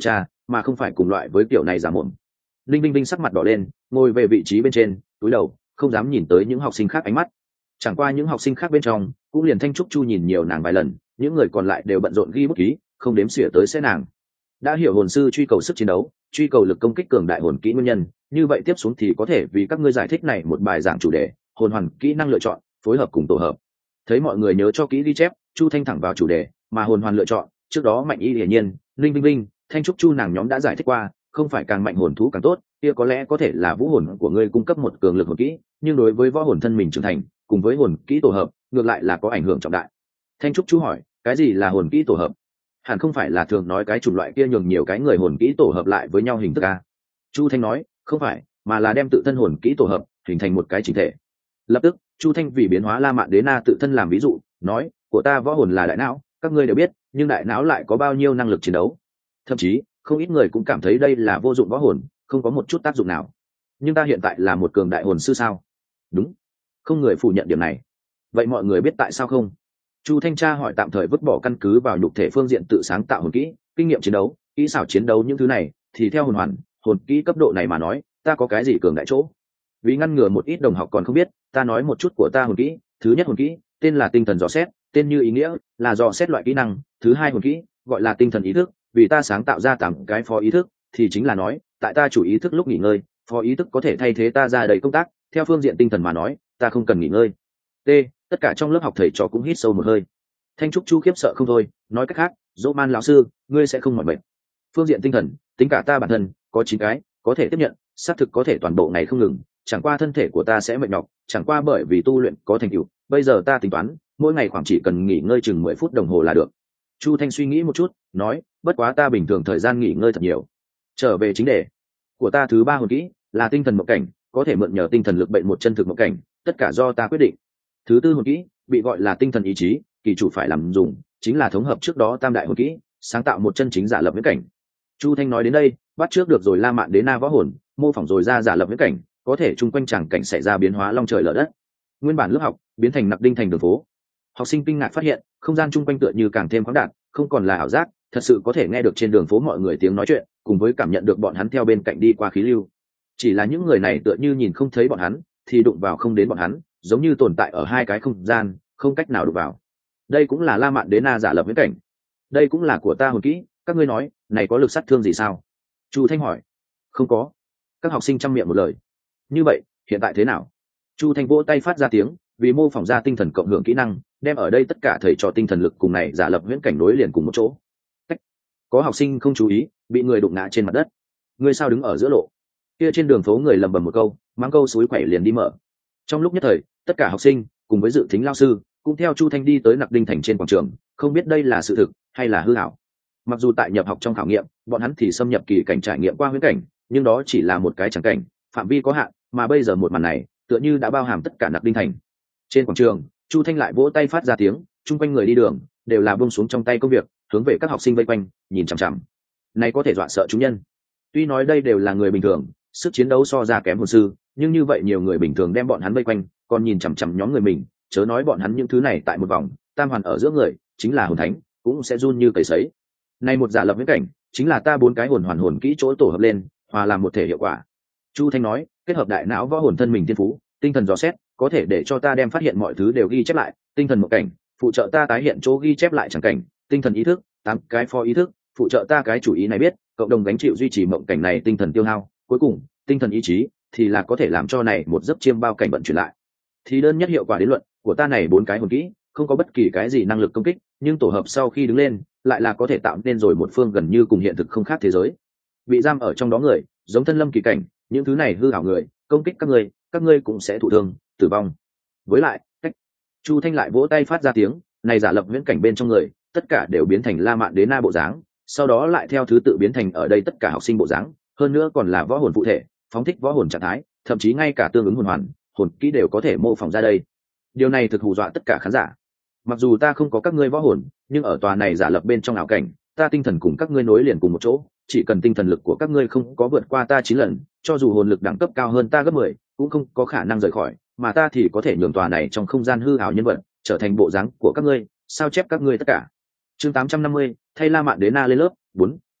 mà không phải cùng loại với kiểu này giả mồm. Linh Binh Binh sắc mặt đỏ lên, ngồi về vị trí bên trên, cúi đầu không dám nhìn tới những học sinh khác ánh mắt. Chẳng qua những học sinh khác bên trong cũng liền Thanh Trúc Chu nhìn nhiều nàng vài lần, những người còn lại đều bận rộn ghi bút ký, không đếm xỉa tới sẽ nàng. Đã hiểu hồn sư truy cầu sức chiến đấu, truy cầu lực công kích cường đại hồn kỹ nguyên nhân, như vậy tiếp xuống thì có thể vì các ngươi giải thích này một bài giảng chủ đề, hồn hoàn kỹ năng lựa chọn, phối hợp cùng tổ hợp. Thấy mọi người nhớ cho kỹ ghi chép, Chu Thanh thẳng vào chủ đề, mà hồn hoàn lựa chọn, trước đó Mạnh Y hiển nhiên, Linh Binh Binh, Thanh Trúc Chu nàng nhóm đã giải thích qua, không phải càng mạnh hồn thú càng tốt, kia có lẽ có thể là vũ hồn của ngươi cung cấp một cường lực hồn kỹ, nhưng đối với võ hồn thân mình trưởng thành, cùng với hồn kỹ tổ hợp, ngược lại là có ảnh hưởng trọng đại. Thanh Trúc Chu hỏi, cái gì là hồn kỹ tổ hợp? Hẳn không phải là thường nói cái chủng loại kia nhường nhiều cái người hồn kỹ tổ hợp lại với nhau hình thức a? Chu Thanh nói, không phải, mà là đem tự thân hồn kỹ tổ hợp, hình thành một cái chỉnh thể. Lập tức, Chu Thanh vì biến hóa La Mạn Đế Na tự thân làm ví dụ, nói, của ta võ hồn là đại não, các ngươi đều biết, nhưng đại não lại có bao nhiêu năng lực chiến đấu? Thậm chí, không ít người cũng cảm thấy đây là vô dụng võ hồn, không có một chút tác dụng nào. Nhưng ta hiện tại là một cường đại hồn sư sao? Đúng, không người phủ nhận điểm này. Vậy mọi người biết tại sao không? Chu Thanh Tra hỏi, tạm thời vứt bỏ căn cứ vào nhục thể phương diện tự sáng tạo hồn kỹ, kinh nghiệm chiến đấu, kỹ xảo chiến đấu những thứ này, thì theo hồn hoàn, hồn kỹ cấp độ này mà nói, ta có cái gì cường đại chỗ? Vì ngăn ngừa một ít đồng học còn không biết, ta nói một chút của ta hồn kỹ. Thứ nhất hồn kỹ, tên là tinh thần dò xét, tên như ý nghĩa, là dò xét loại kỹ năng. Thứ hai hồn kỹ, gọi là tinh thần ý thức, vì ta sáng tạo ra tám cái phó ý thức, thì chính là nói, tại ta chủ ý thức lúc nghỉ ngơi, phó ý thức có thể thay thế ta ra đầy công tác. Theo phương diện tinh thần mà nói, ta không cần nghỉ ngơi. T. Tất cả trong lớp học thầy trò cũng hít sâu một hơi. Thanh Trúc Chu khiếp sợ không thôi, nói cách khác, Dỗ Man lão sư, ngươi sẽ không mỏi mệt. Phương diện tinh thần, tính cả ta bản thân, có chín cái, có thể tiếp nhận, xác thực có thể toàn bộ ngày không ngừng, chẳng qua thân thể của ta sẽ mệt nhọc, chẳng qua bởi vì tu luyện có thành tựu, bây giờ ta tính toán, mỗi ngày khoảng chỉ cần nghỉ ngơi chừng mười phút đồng hồ là được. Chu Thanh suy nghĩ một chút, nói, bất quá ta bình thường thời gian nghỉ ngơi thật nhiều. Trở về chính đề của ta, thứ ba hồn kỹ là tinh thần mộng cảnh, có thể mượn nhờ tinh thần lực bệnh một chân thực mộng cảnh, tất cả do ta quyết định. Thứ tư hồn kỹ bị gọi là tinh thần ý chí, kỳ chủ phải làm dùng chính là thống hợp trước đó tam đại hồn kỹ, sáng tạo một chân chính giả lập viễn cảnh. Chu Thanh nói đến đây, bắt trước được rồi La Mạn Đế Na võ hồn, mô phỏng rồi ra giả lập viễn cảnh, có thể chung quanh chẳng cảnh xảy ra biến hóa long trời lở đất. Nguyên bản lớp học biến thành nặc đinh thành đường phố. Học sinh kinh ngạc phát hiện, không gian chung quanh tựa như càng thêm khoáng đạt, không còn là ảo giác, thật sự có thể nghe được trên đường phố mọi người tiếng nói chuyện, cùng với cảm nhận được bọn hắn theo bên cạnh đi qua khí lưu. Chỉ là những người này tựa như nhìn không thấy bọn hắn, thì đụng vào không đến bọn hắn, giống như tồn tại ở hai cái không gian, không cách nào đụng vào. Đây cũng là La Mạn Đế Na giả lập viễn cảnh. Đây cũng là của ta hồn kỹ, các ngươi nói, này có lực sát thương gì sao? Chu Thanh hỏi. Không có. Các học sinh chăm miệng một lời. Như vậy, hiện tại thế nào? Chu Thanh vỗ tay phát ra tiếng, vì mô phỏng ra tinh thần cộng hưởng kỹ năng, đem ở đây tất cả thầy trò tinh thần lực cùng này giả lập viễn cảnh nối liền cùng một chỗ. Cách. Có học sinh không chú ý, bị người đụng ngã trên mặt đất. Ngươi sao đứng ở giữa lộ? Kia trên đường phố người lầm bầm một câu, mang câu suối quẩy liền đi mở. Trong lúc nhất thời, tất cả học sinh cùng với dự thính lao sư cũng theo Chu Thanh đi tới nặc đinh thành trên quảng trường, không biết đây là sự thực hay là hư ảo. Mặc dù tại nhập học trong khảo nghiệm, bọn hắn thì xâm nhập kỳ cảnh trải nghiệm qua huyễn cảnh, nhưng đó chỉ là một cái tràng cảnh, phạm vi có hạn, mà bây giờ một màn này tựa như đã bao hàm tất cả nặc đinh thành. Trên quảng trường, Chu Thanh lại vỗ tay phát ra tiếng, chung quanh người đi đường đều là buông xuống trong tay công việc, hướng về các học sinh vây quanh, nhìn chằm chằm. Này có thể dọa sợ chúng nhân. Tuy nói đây đều là người bình thường, sức chiến đấu so ra kém hồn sư, nhưng như vậy nhiều người bình thường đem bọn hắn vây quanh, còn nhìn chằm chằm nhóm người mình, chớ nói bọn hắn những thứ này tại một vòng, tam hoàn ở giữa người, chính là hồn thánh, cũng sẽ run như cầy sấy. Này một giả lập viễn cảnh, chính là ta bốn cái hồn hoàn hồn kỹ chỗ tổ hợp lên, hòa làm một thể hiệu quả. Chu Thanh nói, kết hợp đại não võ hồn thân mình thiên phú, tinh thần dò xét, có thể để cho ta đem phát hiện mọi thứ đều ghi chép lại, tinh thần một cảnh, phụ trợ ta tái hiện chỗ ghi chép lại chẳng cảnh, tinh thần ý thức, tám cái phó ý thức, phụ trợ ta cái chủ ý này biết, cộng đồng gánh chịu duy trì mộng cảnh này tinh thần tiêu hao, cuối cùng, tinh thần ý chí thì là có thể làm cho này một giấc chiêm bao cảnh vận chuyển lại. Thì đơn nhất hiệu quả đến luận của ta này bốn cái hồn kỹ, không có bất kỳ cái gì năng lực công kích, nhưng tổ hợp sau khi đứng lên, lại là có thể tạo nên rồi một phương gần như cùng hiện thực không khác thế giới. Bị giam ở trong đó người, giống thân lâm kỳ cảnh, những thứ này hư ảo người, công kích các ngươi, các ngươi cũng sẽ thụ thương, tử vong. Với lại, cách. Chu Thanh lại vỗ tay phát ra tiếng, này giả lập viễn cảnh bên trong người, tất cả đều biến thành La Mạn Đế Na bộ dáng, sau đó lại theo thứ tự biến thành ở đây tất cả học sinh bộ dáng, hơn nữa còn là võ hồn phụ thể, phóng thích võ hồn trạng thái, thậm chí ngay cả tương ứng hồn hoàn, hồn kỹ đều có thể mô phỏng ra đây. Điều này thực hù dọa tất cả khán giả. Mặc dù ta không có các ngươi võ hồn, nhưng ở tòa này giả lập bên trong ảo cảnh, ta tinh thần cùng các ngươi nối liền cùng một chỗ, chỉ cần tinh thần lực của các ngươi không có vượt qua ta chín lần, cho dù hồn lực đẳng cấp cao hơn ta gấp mười, cũng không có khả năng rời khỏi, mà ta thì có thể nhường tòa này trong không gian hư ảo nhân vật trở thành bộ dáng của các ngươi, sao chép các ngươi tất cả. Chương tám trăm năm mươi, thay La Mạn Đế Na lên lớp bốn,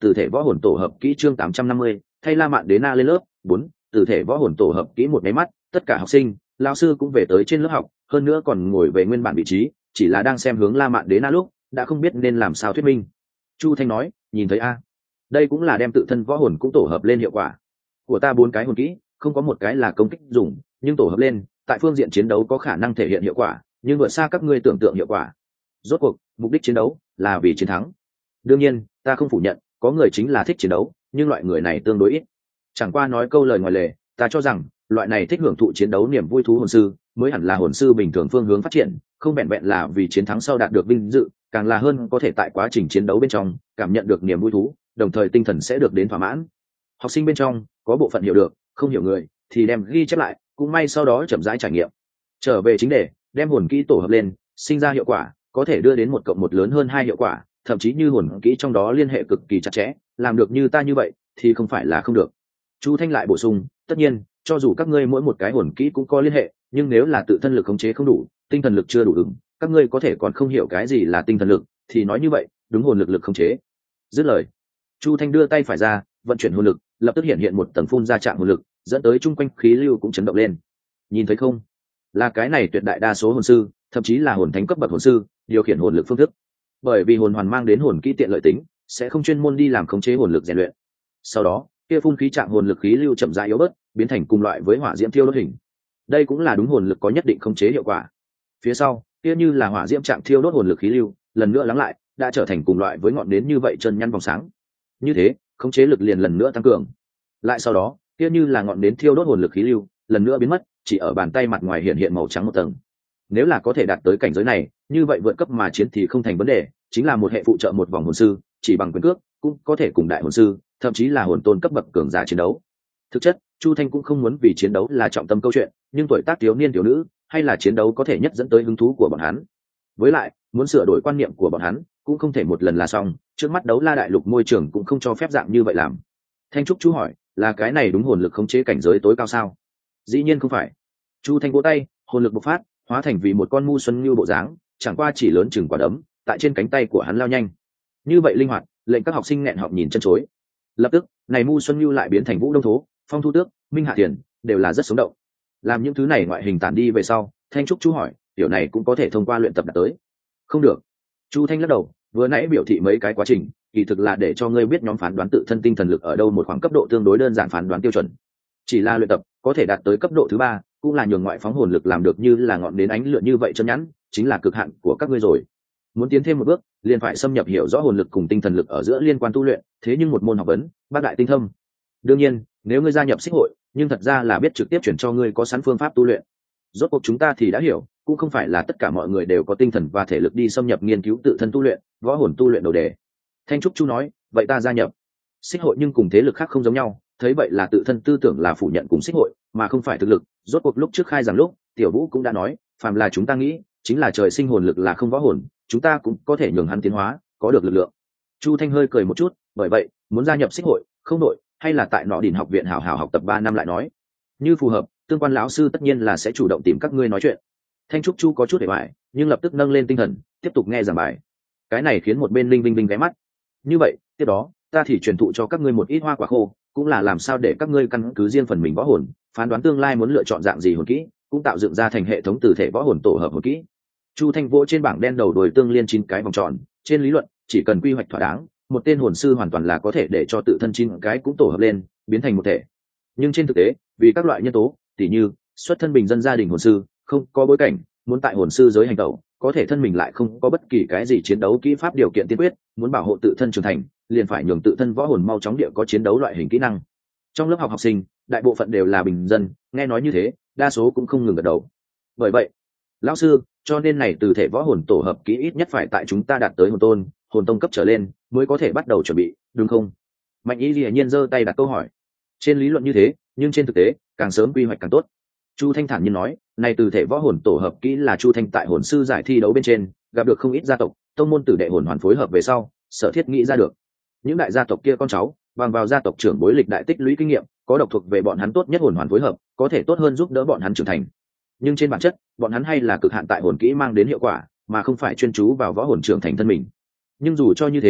từ thể võ hồn tổ hợp kỹ chương tám trăm năm mươi, thay La Mạn Đế Na lên lớp. Bốn, từ thể võ hồn tổ hợp kỹ một máy mắt, tất cả học sinh, lão sư cũng về tới trên lớp học, hơn nữa còn ngồi về nguyên bản vị trí, chỉ là đang xem hướng La Mạn Đế Na lúc, đã không biết nên làm sao thuyết minh. Chu Thanh nói, nhìn thấy a, đây cũng là đem tự thân võ hồn cũng tổ hợp lên hiệu quả. Của ta bốn cái hồn kỹ, không có một cái là công kích dùng, nhưng tổ hợp lên, tại phương diện chiến đấu có khả năng thể hiện hiệu quả, nhưng vượt xa các ngươi tưởng tượng hiệu quả. Rốt cuộc, mục đích chiến đấu là vì chiến thắng. Đương nhiên, ta không phủ nhận, có người chính là thích chiến đấu, nhưng loại người này tương đối ít. Chẳng qua nói câu lời ngoài lề, ta cho rằng, loại này thích hưởng thụ chiến đấu niềm vui thú hồn sư, mới hẳn là hồn sư bình thường phương hướng phát triển, không vẹn vẹn là vì chiến thắng sau đạt được vinh dự, càng là hơn có thể tại quá trình chiến đấu bên trong cảm nhận được niềm vui thú, đồng thời tinh thần sẽ được đến thỏa mãn. Học sinh bên trong có bộ phận hiểu được, không hiểu người thì đem ghi chép lại, cũng may sau đó chậm rãi trải nghiệm. Trở về chính đề, đem hồn kỹ tổ hợp lên, sinh ra hiệu quả, có thể đưa đến một cộng một lớn hơn hai hiệu quả, thậm chí như hồn kỹ trong đó liên hệ cực kỳ chặt chẽ, làm được như ta như vậy thì không phải là không được. Chu Thanh lại bổ sung, tất nhiên, cho dù các ngươi mỗi một cái hồn kỹ cũng có liên hệ, nhưng nếu là tự thân lực khống chế không đủ, tinh thần lực chưa đủ ứng, các ngươi có thể còn không hiểu cái gì là tinh thần lực, thì nói như vậy, đúng hồn lực lực khống chế. Dứt lời, Chu Thanh đưa tay phải ra, vận chuyển hồn lực, lập tức hiện hiện một tầng phun ra trạng hồn lực, dẫn tới chung quanh khí lưu cũng chấn động lên. Nhìn thấy không? Là cái này tuyệt đại đa số hồn sư, thậm chí là hồn thánh cấp bậc hồn sư, điều khiển hồn lực phương thức. Bởi vì hồn hoàn mang đến hồn kỹ tiện lợi tính, sẽ không chuyên môn đi làm khống chế hồn lực rèn luyện. Sau đó, kia phun khí trạng hồn lực khí lưu chậm rãi yếu bớt, biến thành cùng loại với hỏa diễm thiêu đốt hình. Đây cũng là đúng hồn lực có nhất định khống chế hiệu quả. Phía sau, kia như là hỏa diễm trạng thiêu đốt hồn lực khí lưu, lần nữa lắng lại, đã trở thành cùng loại với ngọn nến như vậy chân nhăn vòng sáng. Như thế, khống chế lực liền lần nữa tăng cường. Lại sau đó, kia như là ngọn nến thiêu đốt hồn lực khí lưu, lần nữa biến mất, chỉ ở bàn tay mặt ngoài hiện hiện màu trắng một tầng. Nếu là có thể đạt tới cảnh giới này, như vậy vượt cấp mà chiến thì không thành vấn đề, chính là một hệ phụ trợ một vòng hồn sư, chỉ bằng quyền cước cũng có thể cùng đại hồn sư, thậm chí là hồn tôn cấp bậc cường giả chiến đấu. Thực chất, Chu Thanh cũng không muốn vì chiến đấu là trọng tâm câu chuyện, nhưng tuổi tác thiếu niên thiếu nữ, hay là chiến đấu có thể nhất dẫn tới hứng thú của bọn hắn. Với lại, muốn sửa đổi quan niệm của bọn hắn, cũng không thể một lần là xong, trước mắt đấu la đại lục môi trường cũng không cho phép dạng như vậy làm. Thanh Trúc chú hỏi, là cái này đúng hồn lực khống chế cảnh giới tối cao sao? Dĩ nhiên không phải. Chu Thanh vỗ tay, hồn lực bộc phát, hóa thành vì một con mu xuân như bộ dáng, chẳng qua chỉ lớn chừng quả đấm, tại trên cánh tay của hắn lao nhanh. Như vậy linh hoạt, lệnh các học sinh nghẹn họng nhìn chân chối. Lập tức, này mu xuân như lại biến thành vũ đông thố, phong thu tước, minh hạ tiền, đều là rất sống động. Làm những thứ này ngoại hình tản đi về sau, Thanh Trúc chú hỏi, điều này cũng có thể thông qua luyện tập đạt tới. Không được. Chu Thanh lắc đầu, vừa nãy biểu thị mấy cái quá trình, kỳ thực là để cho ngươi biết nhóm phán đoán tự thân tinh thần lực ở đâu một khoảng cấp độ tương đối đơn giản phán đoán tiêu chuẩn. Chỉ là luyện tập có thể đạt tới cấp độ thứ ba, cũng là nhường ngoại phóng hồn lực làm được như là ngọn đến ánh lửa như vậy chân nhẵn, chính là cực hạn của các ngươi rồi. Muốn tiến thêm một bước, liền phải xâm nhập hiểu rõ hồn lực cùng tinh thần lực ở giữa liên quan tu luyện, thế nhưng một môn học vấn, bác đại tinh thâm. Đương nhiên, nếu ngươi gia nhập xích hội, nhưng thật ra là biết trực tiếp chuyển cho ngươi có sẵn phương pháp tu luyện. Rốt cuộc chúng ta thì đã hiểu, cũng không phải là tất cả mọi người đều có tinh thần và thể lực đi xâm nhập nghiên cứu tự thân tu luyện, võ hồn tu luyện đầu đề. Thanh Trúc Chu nói, vậy ta gia nhập. Xích hội nhưng cùng thế lực khác không giống nhau, thấy vậy là tự thân tư tưởng là phủ nhận cùng xích hội, mà không phải thực lực. Rốt cuộc lúc trước khai giảng lúc, Tiểu Vũ cũng đã nói, phàm là chúng ta nghĩ, chính là trời sinh hồn lực là không võ hồn, chúng ta cũng có thể nhường hắn tiến hóa, có được lực lượng. Chu Thanh hơi cười một chút, bởi vậy, muốn gia nhập xích hội, không nội, hay là tại nọ đỉnh học viện hảo hảo học tập ba năm lại nói. Như phù hợp, tương quan lão sư tất nhiên là sẽ chủ động tìm các ngươi nói chuyện. Thanh Trúc Chu có chút để bại, nhưng lập tức nâng lên tinh thần, tiếp tục nghe giảng bài. Cái này khiến một bên Linh Vinh Vinh ghé mắt. Như vậy, tiếp đó, ta thì truyền thụ cho các ngươi một ít hoa quả khô, cũng là làm sao để các ngươi căn cứ riêng phần mình võ hồn, phán đoán tương lai muốn lựa chọn dạng gì hồn kỹ, cũng tạo dựng ra thành hệ thống từ thể võ hồn tổ hợp hồn kỹ. Chu Thanh vỗ trên bảng đen đầu đồi tương liên chín cái vòng tròn, trên lý luận, chỉ cần quy hoạch thỏa đáng, một tên hồn sư hoàn toàn là có thể để cho tự thân chín cái cũng tổ hợp lên, biến thành một thể. Nhưng trên thực tế, vì các loại nhân tố, tỉ như xuất thân bình dân gia đình hồn sư, không có bối cảnh, muốn tại hồn sư giới hành tẩu, có thể thân mình lại không có bất kỳ cái gì chiến đấu kỹ pháp điều kiện tiên quyết, muốn bảo hộ tự thân trưởng thành, liền phải nhường tự thân võ hồn mau chóng địa có chiến đấu loại hình kỹ năng. Trong lớp học học sinh, đại bộ phận đều là bình dân, nghe nói như thế, đa số cũng không ngừng gật đầu. Bởi vậy, lão sư, cho nên này từ thể võ hồn tổ hợp kỹ ít nhất phải tại chúng ta đạt tới hồn tôn, hồn tông cấp trở lên, mới có thể bắt đầu chuẩn bị, đúng không? Mạnh Y Lệ Nhiên giơ tay đặt câu hỏi. Trên lý luận như thế, nhưng trên thực tế, càng sớm quy hoạch càng tốt. Chu Thanh thản nhiên nói, này từ thể võ hồn tổ hợp kỹ là Chu Thanh tại hồn sư giải thi đấu bên trên, gặp được không ít gia tộc, tông môn tử đệ hồn hoàn phối hợp về sau, sở thiết nghĩ ra được. Những đại gia tộc kia con cháu, bằng vào gia tộc trưởng bối lịch đại tích lũy kinh nghiệm, có độc thuộc về bọn hắn tốt nhất hồn hoàn phối hợp, có thể tốt hơn giúp đỡ bọn hắn trưởng thành. Nhưng trên bản chất, bọn hắn hay là cực hạn tại hồn kỹ mang đến hiệu quả, mà không phải chuyên chú vào võ hồn trưởng thành thân mình. Nhưng dù cho như thế,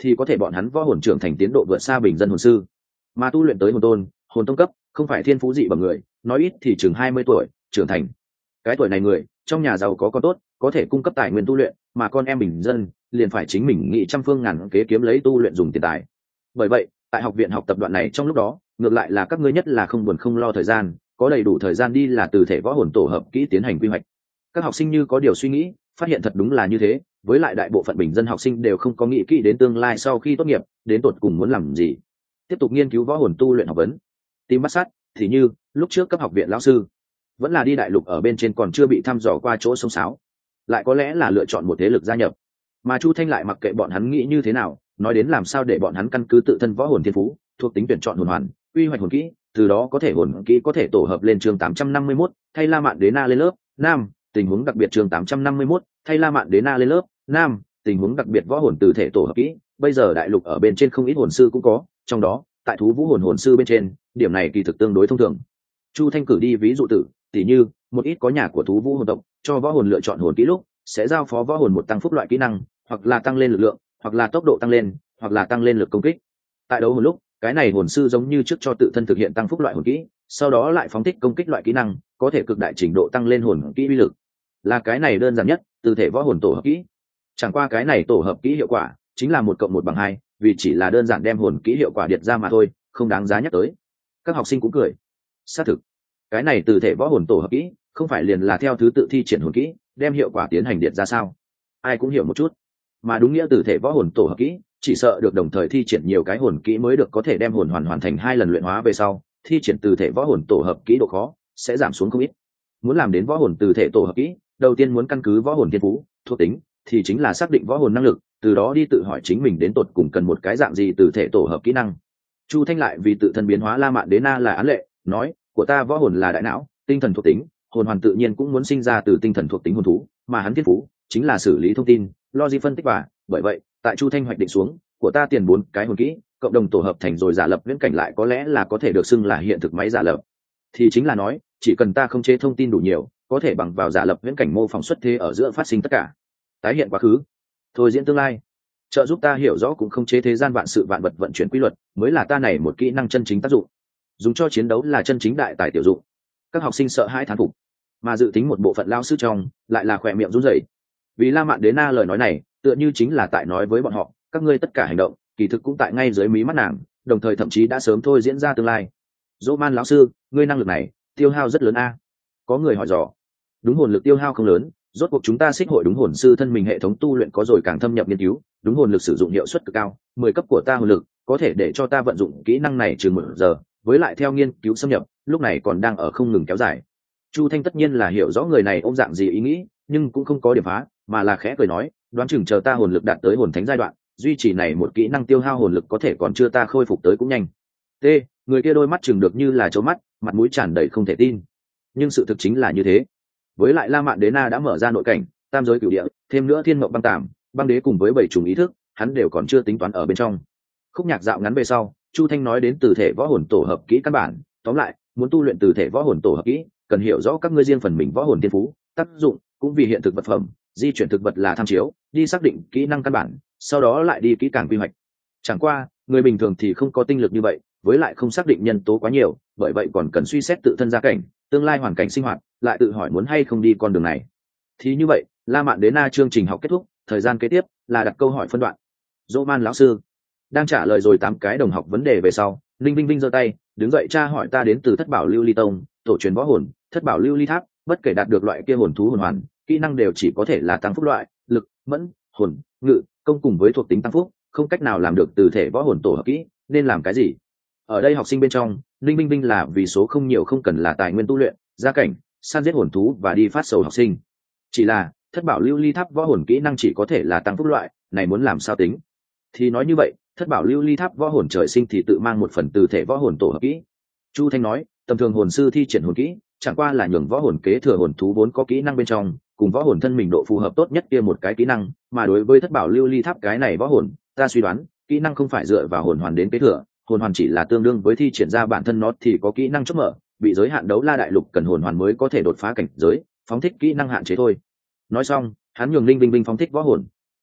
thì có thể bọn hắn võ hồn trưởng thành tiến độ vượt xa bình dân hồn sư. Mà tu luyện tới hồn tôn, hồn tông cấp, không phải thiên phú dị bằng người, nói ít thì chừng hai mươi tuổi trưởng thành. Cái tuổi này người trong nhà giàu có con tốt, có thể cung cấp tài nguyên tu luyện, mà con em bình dân liền phải chính mình nghĩ trăm phương ngàn kế kiếm lấy tu luyện dùng tiền tài. Bởi vậy tại học viện học tập đoạn này trong lúc đó, ngược lại là các ngươi nhất là không buồn không lo thời gian, có đầy đủ thời gian đi là từ thể võ hồn tổ hợp kỹ tiến hành quy hoạch. Các học sinh như có điều suy nghĩ, phát hiện thật đúng là như thế, với lại đại bộ phận bình dân học sinh đều không có nghĩ kỹ đến tương lai sau khi tốt nghiệp đến tột cùng muốn làm gì. Tiếp tục nghiên cứu võ hồn tu luyện học vấn, tìm bắt sát thì như lúc trước cấp học viện lão sư vẫn là đi đại lục ở bên trên còn chưa bị thăm dò qua chỗ sông sáo, lại có lẽ là lựa chọn một thế lực gia nhập. Mà Chu Thanh lại mặc kệ bọn hắn nghĩ như thế nào, nói đến làm sao để bọn hắn căn cứ tự thân võ hồn thiên phú, thuộc tính tuyển chọn hồn hoàn, quy hoạch hồn kỹ, từ đó có thể hồn kỹ có thể tổ hợp lên chương tám trăm năm mươi mốt, thay La Mạn Đế Na lên lớp nam, tình huống đặc biệt chương tám trăm năm mươi mốt, thay La Mạn Đế Na lên lớp nam, tình huống đặc biệt võ hồn từ thể tổ hợp kỹ. Bây giờ đại lục ở bên trên không ít hồn sư cũng có, trong đó tại thú vũ hồn hồn sư bên trên, điểm này kỳ thực tương đối thông thường. Chu Thanh cử đi ví dụ tử, tỉ như một ít có nhà của thú vũ hồn tộc cho võ hồn lựa chọn hồn kỹ lúc sẽ giao phó võ hồn một tăng phúc loại kỹ năng, hoặc là tăng lên lực lượng, hoặc là tốc độ tăng lên, hoặc là tăng lên lực công kích. Tại đấu hồn lúc, cái này hồn sư giống như trước cho tự thân thực hiện tăng phúc loại hồn kỹ, sau đó lại phóng thích công kích loại kỹ năng, có thể cực đại trình độ tăng lên hồn kỹ uy lực. Là cái này đơn giản nhất, từ thể võ hồn tổ hợp kỹ. Chẳng qua cái này tổ hợp kỹ hiệu quả chính là một cộng một bằng hai, vì chỉ là đơn giản đem hồn kỹ hiệu quả điệt ra mà thôi, không đáng giá nhắc tới. Các học sinh cũng cười. Xác thực, cái này từ thể võ hồn tổ hợp kỹ không phải liền là theo thứ tự thi triển hồn kỹ, đem hiệu quả tiến hành điệt ra sao? Ai cũng hiểu một chút. Mà đúng nghĩa từ thể võ hồn tổ hợp kỹ, chỉ sợ được đồng thời thi triển nhiều cái hồn kỹ mới được có thể đem hồn hoàn hoàn thành hai lần luyện hóa về sau, thi triển từ thể võ hồn tổ hợp kỹ độ khó sẽ giảm xuống không ít. Muốn làm đến võ hồn từ thể tổ hợp kỹ, đầu tiên muốn căn cứ võ hồn thiên phú, thuộc tính, thì chính là xác định võ hồn năng lực, từ đó đi tự hỏi chính mình đến tột cùng cần một cái dạng gì từ thể tổ hợp kỹ năng. Chu Thanh lại vì tự thân biến hóa La Mạn Đế Na là án lệ, nói, của ta võ hồn là đại não, tinh thần thuộc tính, hồn hoàn tự nhiên cũng muốn sinh ra từ tinh thần thuộc tính hồn thú, mà hắn thiên phú chính là xử lý thông tin, logic phân tích và, bởi vậy, tại Chu Thanh hoạch định xuống, của ta tiền bốn cái hồn kỹ, cộng đồng tổ hợp thành rồi giả lập viễn cảnh lại có lẽ là có thể được xưng là hiện thực máy giả lập. Thì chính là nói, chỉ cần ta không chế thông tin đủ nhiều, có thể bằng vào giả lập viễn cảnh mô phỏng xuất thế ở giữa phát sinh tất cả, tái hiện quá khứ, thôi diễn tương lai, trợ giúp ta hiểu rõ cũng không chế thế gian vạn sự vạn vật vận chuyển quy luật, mới là ta này một kỹ năng chân chính tác dụng. Dùng cho chiến đấu là chân chính đại tài tiểu dụng. Các học sinh sợ hãi thán phục, mà dự tính một bộ phận lao sư trong lại là khỏe miệng run rẩy. Vì La Mạn Đế Na lời nói này tựa như chính là tại nói với bọn họ, các ngươi tất cả hành động kỳ thực cũng tại ngay dưới mí mắt nàng, đồng thời thậm chí đã sớm thôi diễn ra tương lai. Dỗ Man lão sư, ngươi năng lực này tiêu hao rất lớn a. Có người hỏi dò. Đúng hồn lực tiêu hao không lớn, rốt cuộc chúng ta xích hội đúng hồn sư thân mình hệ thống tu luyện có rồi càng thâm nhập nghiên cứu, đúng hồn lực sử dụng hiệu suất cực cao, mười cấp của ta hồn lực có thể để cho ta vận dụng kỹ năng này chừng một giờ, với lại theo nghiên cứu xâm nhập, lúc này còn đang ở không ngừng kéo dài. Chu Thanh tất nhiên là hiểu rõ người này ôm dạng gì ý nghĩ, nhưng cũng không có điểm phá, mà là khẽ cười nói, đoán chừng chờ ta hồn lực đạt tới hồn thánh giai đoạn, duy trì này một kỹ năng tiêu hao hồn lực có thể còn chưa ta khôi phục tới cũng nhanh. T, người kia đôi mắt chừng được như là chấu mắt, mặt mũi tràn đầy không thể tin. Nhưng sự thực chính là như thế. Với lại La Mạn Đế Na đã mở ra nội cảnh, tam giới cửu địa, thêm nữa thiên mộng băng tạm, băng đế cùng với bảy trùng ý thức, hắn đều còn chưa tính toán ở bên trong. Khúc nhạc dạo ngắn về sau, Chu Thanh nói đến từ thể võ hồn tổ hợp kỹ căn bản, tóm lại, muốn tu luyện từ thể võ hồn tổ hợp kỹ, cần hiểu rõ các ngươi riêng phần mình võ hồn thiên phú, tác dụng, cũng vì hiện thực vật phẩm, di chuyển thực vật là tham chiếu, đi xác định kỹ năng căn bản, sau đó lại đi kỹ càng quy hoạch. Chẳng qua, người bình thường thì không có tinh lực như vậy, với lại không xác định nhân tố quá nhiều, bởi vậy còn cần suy xét tự thân gia cảnh, tương lai hoàn cảnh sinh hoạt, lại tự hỏi muốn hay không đi con đường này. Thì như vậy, La Mạn Đế Na chương trình học kết thúc, thời gian kế tiếp là đặt câu hỏi phân đoạn. Dỗ Man lão sư đang trả lời rồi tám cái đồng học vấn đề về sau, Linh Vinh Vinh giơ tay, đứng dậy tra hỏi ta đến từ Thất Bảo Lưu Ly Tông, tổ truyền võ hồn, Thất Bảo Lưu Ly Tháp, bất kể đạt được loại kia hồn thú hồn hoàn, kỹ năng đều chỉ có thể là tăng phúc loại, lực, mẫn, hồn, ngự, công cùng với thuộc tính tăng phúc, không cách nào làm được từ thể võ hồn tổ hợp kỹ, nên làm cái gì? Ở đây học sinh bên trong, Linh Vinh Vinh là vì số không nhiều không cần là tài nguyên tu luyện, gia cảnh, săn giết hồn thú và đi phát sầu học sinh. Chỉ là Thất Bảo Lưu Ly Tháp võ hồn kỹ năng chỉ có thể là tăng phúc loại, này muốn làm sao tính? Thì nói như vậy, Thất Bảo Lưu Ly Tháp võ hồn trời sinh thì tự mang một phần từ thể võ hồn tổ hợp kỹ. Chu Thanh nói, tầm thường hồn sư thi triển hồn kỹ, chẳng qua là nhường võ hồn kế thừa hồn thú vốn có kỹ năng bên trong, cùng võ hồn thân mình độ phù hợp tốt nhất kia một cái kỹ năng, mà đối với Thất Bảo Lưu Ly Tháp cái này võ hồn, ta suy đoán, kỹ năng không phải dựa vào hồn hoàn đến kế thừa, hồn hoàn chỉ là tương đương với thi triển ra bản thân nó thì có kỹ năng chốt mở, bị giới hạn đấu la đại lục cần hồn hoàn mới có thể đột phá cảnh giới, phóng thích kỹ năng hạn chế thôi. Nói xong, hắn nhường Linh Vinh Vinh phóng thích võ hồn.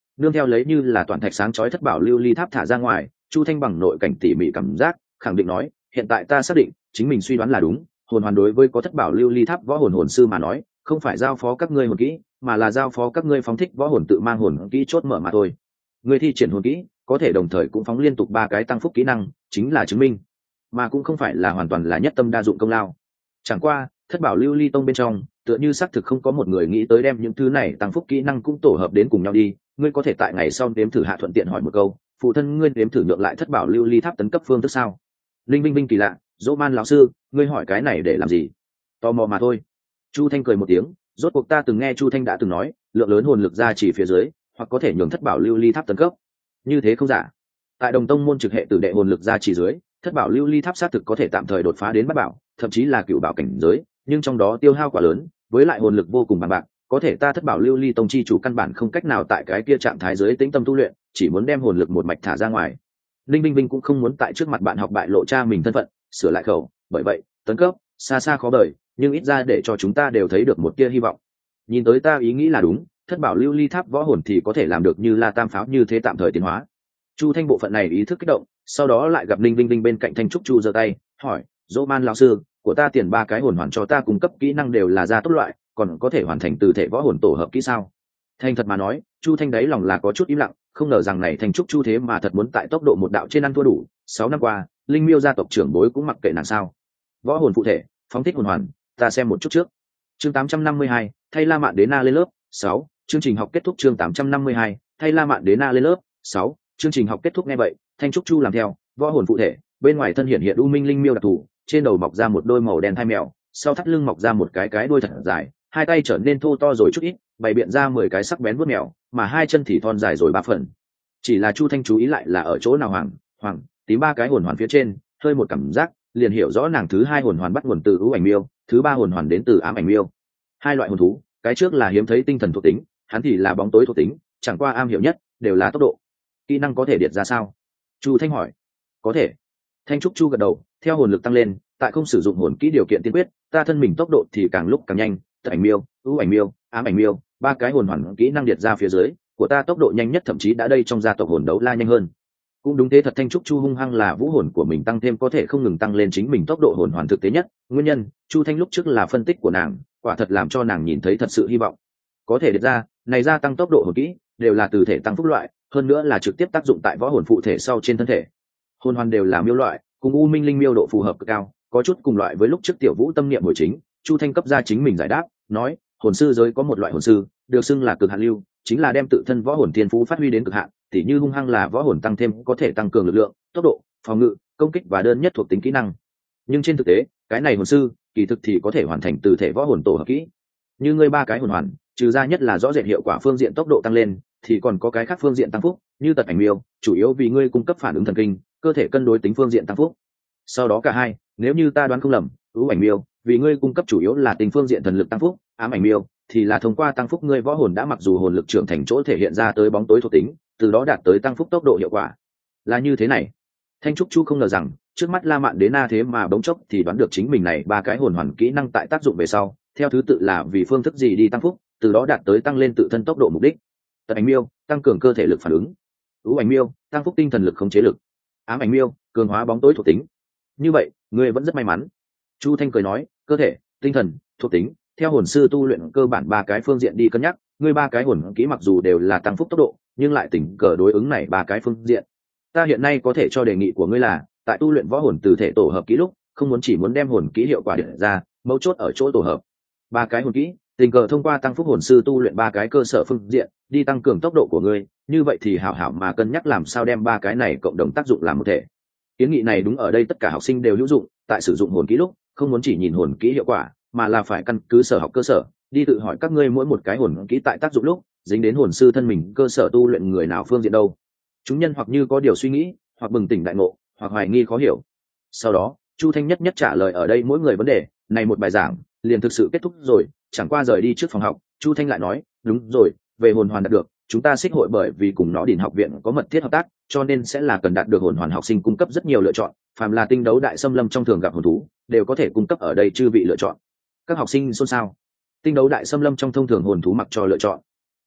nương theo lấy như là toàn thạch sáng chói thất bảo lưu ly tháp thả ra ngoài, Chu Thanh bằng nội cảnh tỉ mỉ cảm giác khẳng định nói, hiện tại ta xác định chính mình suy đoán là đúng, hồn hoàn đối với có thất bảo lưu ly tháp võ hồn hồn sư mà nói, không phải giao phó các ngươi hồn kỹ, mà là giao phó các ngươi phóng thích võ hồn tự mang hồn kỹ chốt mở mà thôi. Ngươi thi triển hồn kỹ có thể đồng thời cũng phóng liên tục ba cái tăng phúc kỹ năng, chính là chứng minh, mà cũng không phải là hoàn toàn là nhất tâm đa dụng công lao. Chẳng qua thất bảo lưu ly tông bên trong tựa như xác thực không có một người nghĩ tới đem những thứ này tăng phúc kỹ năng cũng tổ hợp đến cùng nhau đi. Ngươi có thể tại ngày sau đếm thử hạ thuận tiện hỏi một câu, phụ thân ngươi đếm thử nhượng lại thất bảo lưu ly tháp tấn cấp phương thức sao? Linh Vinh Vinh kỳ lạ, dỗ man lão sư, ngươi hỏi cái này để làm gì? Tò mò mà thôi. Chu Thanh cười một tiếng, rốt cuộc ta từng nghe Chu Thanh đã từng nói, lượng lớn hồn lực ra chỉ phía dưới, hoặc có thể nhường thất bảo lưu ly tháp tấn cấp. Như thế không giả. Tại Đồng Tông môn trực hệ tử đệ hồn lực ra chỉ dưới, thất bảo lưu ly tháp xác thực có thể tạm thời đột phá đến bát bảo, thậm chí là cựu bảo cảnh giới, nhưng trong đó tiêu hao quá lớn, với lại hồn lực vô cùng bằng bạc, có thể ta thất bảo lưu ly tông chi chủ căn bản không cách nào tại cái kia trạng thái dưới tĩnh tâm tu luyện, chỉ muốn đem hồn lực một mạch thả ra ngoài. Linh Vinh Vinh cũng không muốn tại trước mặt bạn học bại lộ cha mình thân phận, sửa lại khẩu, bởi vậy tấn cấp xa xa khó đợi, nhưng ít ra để cho chúng ta đều thấy được một tia hy vọng. Nhìn tới ta ý nghĩ là đúng, thất bảo lưu ly tháp võ hồn thì có thể làm được như La Tam pháo như thế tạm thời tiến hóa. Chu Thanh bộ phận này ý thức kích động, sau đó lại gặp Linh Vinh Vinh bên cạnh Thanh Trúc Chu giơ tay hỏi, dỗ man lão sư, của ta tiền ba cái hồn hoàn cho ta cung cấp kỹ năng đều là gia tốc loại, còn có thể hoàn thành từ thể võ hồn tổ hợp kỹ sao? Thành thật mà nói, Chu Thanh đáy lòng là có chút im lặng, không ngờ rằng này Thanh Trúc Chu thế mà thật muốn tại tốc độ một đạo trên ăn thua đủ. Sáu năm qua, Linh Miêu gia tộc trưởng bối cũng mặc kệ nàng sao? Võ hồn phụ thể, phóng thích hồn hoàn, ta xem một chút trước. Chương tám trăm năm mươi hai, thay La Mạn Đế Na lên lớp sáu, chương trình học kết thúc. Chương tám trăm năm mươi hai, thay La Mạn Đế Na lên lớp sáu, chương trình học kết thúc. Nghe vậy, Thanh Trúc Chu làm theo, võ hồn phụ thể, bên ngoài thân hiện hiện u minh linh miêu đặc thù, trên đầu mọc ra một đôi màu đen thai mèo, sau thắt lưng mọc ra một cái cái đuôi thật dài, hai tay trở nên thô to rồi chút ít, bày biện ra mười cái sắc bén vuốt mèo, mà hai chân thì thon dài rồi ba phần. Chỉ là Chu Thanh chú ý lại là ở chỗ nào hoàng, hoàng, tím ba cái hồn hoàn phía trên, hơi một cảm giác, liền hiểu rõ nàng thứ hai hồn hoàn bắt nguồn từ ưu ảnh miêu, thứ ba hồn hoàn đến từ ám ảnh miêu. Hai loại hồn thú, cái trước là hiếm thấy tinh thần thuộc tính, hắn thì là bóng tối thuộc tính, chẳng qua am hiểu nhất đều là tốc độ. Kỹ năng có thể điệt ra sao? Chu Thanh hỏi. Có thể. Thanh Trúc Chu gật đầu, theo hồn lực tăng lên, tại không sử dụng hồn kỹ điều kiện tiên quyết, ta thân mình tốc độ thì càng lúc càng nhanh, tật ảnh miêu, ưu ảnh miêu, ám ảnh miêu, ba cái hồn hoàn kỹ năng điệt ra phía dưới, của ta tốc độ nhanh nhất thậm chí đã đây trong gia tộc hồn đấu la nhanh hơn. Cũng đúng thế thật, Thanh Trúc Chu hung hăng là vũ hồn của mình tăng thêm có thể không ngừng tăng lên chính mình tốc độ hồn hoàn thực tế nhất, nguyên nhân, Chu Thanh lúc trước là phân tích của nàng, quả thật làm cho nàng nhìn thấy thật sự hy vọng. Có thể điệt ra, này gia tăng tốc độ hồn kỹ, đều là từ thể tăng phúc loại, hơn nữa là trực tiếp tác dụng tại võ hồn phụ thể sau trên thân thể. Hồn hoàn đều là miêu loại, cùng u minh linh miêu độ phù hợp cực cao, có chút cùng loại với lúc trước tiểu vũ tâm niệm hồi chính. Chu Thanh cấp ra chính mình giải đáp, nói, hồn sư giới có một loại hồn sư, được xưng là cực hạn lưu, chính là đem tự thân võ hồn thiên phú phát huy đến cực hạn, tỉ như hung hăng là võ hồn tăng thêm có thể tăng cường lực lượng, tốc độ, phòng ngự, công kích và đơn nhất thuộc tính kỹ năng. Nhưng trên thực tế, cái này hồn sư, kỳ thực thì có thể hoàn thành từ thể võ hồn tổ hợp kỹ. Như ngươi ba cái hồn hoàn, trừ ra nhất là rõ rệt hiệu quả phương diện tốc độ tăng lên, thì còn có cái khác phương diện tăng phúc, như tật ảnh miêu, chủ yếu vì ngươi cung cấp phản ứng thần kinh, cơ thể cân đối tính phương diện tăng phúc. Sau đó cả hai, nếu như ta đoán không lầm, ưu ảnh miêu, vì ngươi cung cấp chủ yếu là tình phương diện thần lực tăng phúc, ám ảnh miêu thì là thông qua tăng phúc ngươi võ hồn đã mặc dù hồn lực trưởng thành chỗ thể hiện ra tới bóng tối thuộc tính, từ đó đạt tới tăng phúc tốc độ hiệu quả. Là như thế này. Thanh Trúc Chu không ngờ rằng, trước mắt La Mạn Đế Na thế mà bỗng chốc thì đoán được chính mình này ba cái hồn hoàn kỹ năng tại tác dụng về sau, theo thứ tự là vì phương thức gì đi tăng phúc, từ đó đạt tới tăng lên tự thân tốc độ mục đích. Tật ảnh miêu, tăng cường cơ thể lực phản ứng. Ưu ảnh miêu, tăng phúc tinh thần lực khống chế lực. Ám ảnh miêu, cường hóa bóng tối thuộc tính. Như vậy, ngươi vẫn rất may mắn. Chu Thanh cười nói, cơ thể, tinh thần, thuộc tính, theo hồn sư tu luyện cơ bản ba cái phương diện đi cân nhắc, ngươi ba cái hồn kỹ mặc dù đều là tăng phúc tốc độ, nhưng lại tình cờ đối ứng này ba cái phương diện. Ta hiện nay có thể cho đề nghị của ngươi là, tại tu luyện võ hồn từ thể tổ hợp kỹ lúc, không muốn chỉ muốn đem hồn kỹ hiệu quả điện ra, mấu chốt ở chỗ tổ hợp. Ba cái hồn kỹ, tình cờ thông qua tăng phúc hồn sư tu luyện ba cái cơ sở phương diện, đi tăng cường tốc độ của ngươi, như vậy thì hảo hảo mà cân nhắc làm sao đem ba cái này cộng đồng tác dụng làm một thể. Kiến nghị này đúng ở đây tất cả học sinh đều hữu dụng, tại sử dụng hồn kỹ lúc, không muốn chỉ nhìn hồn kỹ hiệu quả, mà là phải căn cứ sở học cơ sở, đi tự hỏi các ngươi mỗi một cái hồn kỹ tại tác dụng lúc, dính đến hồn sư thân mình cơ sở tu luyện người nào phương diện đâu. Chúng nhân hoặc như có điều suy nghĩ, hoặc bừng tỉnh đại ngộ, hoặc hoài nghi khó hiểu. Sau đó, Chu Thanh nhất nhất trả lời ở đây mỗi người vấn đề, này một bài giảng liền thực sự kết thúc rồi. Chẳng qua rời đi trước phòng học, Chu Thanh lại nói, đúng rồi, về hồn hoàn đạt được, chúng ta xích hội bởi vì cùng nó Điền học viện có mật thiết hợp tác, cho nên sẽ là cần đạt được hồn hoàn học sinh cung cấp rất nhiều lựa chọn, phàm là tinh đấu đại xâm lâm trong thường gặp hồn thú, đều có thể cung cấp ở đây chư vị lựa chọn. Các học sinh xôn xao. Tinh đấu đại xâm lâm trong thông thường hồn thú mặc cho lựa chọn.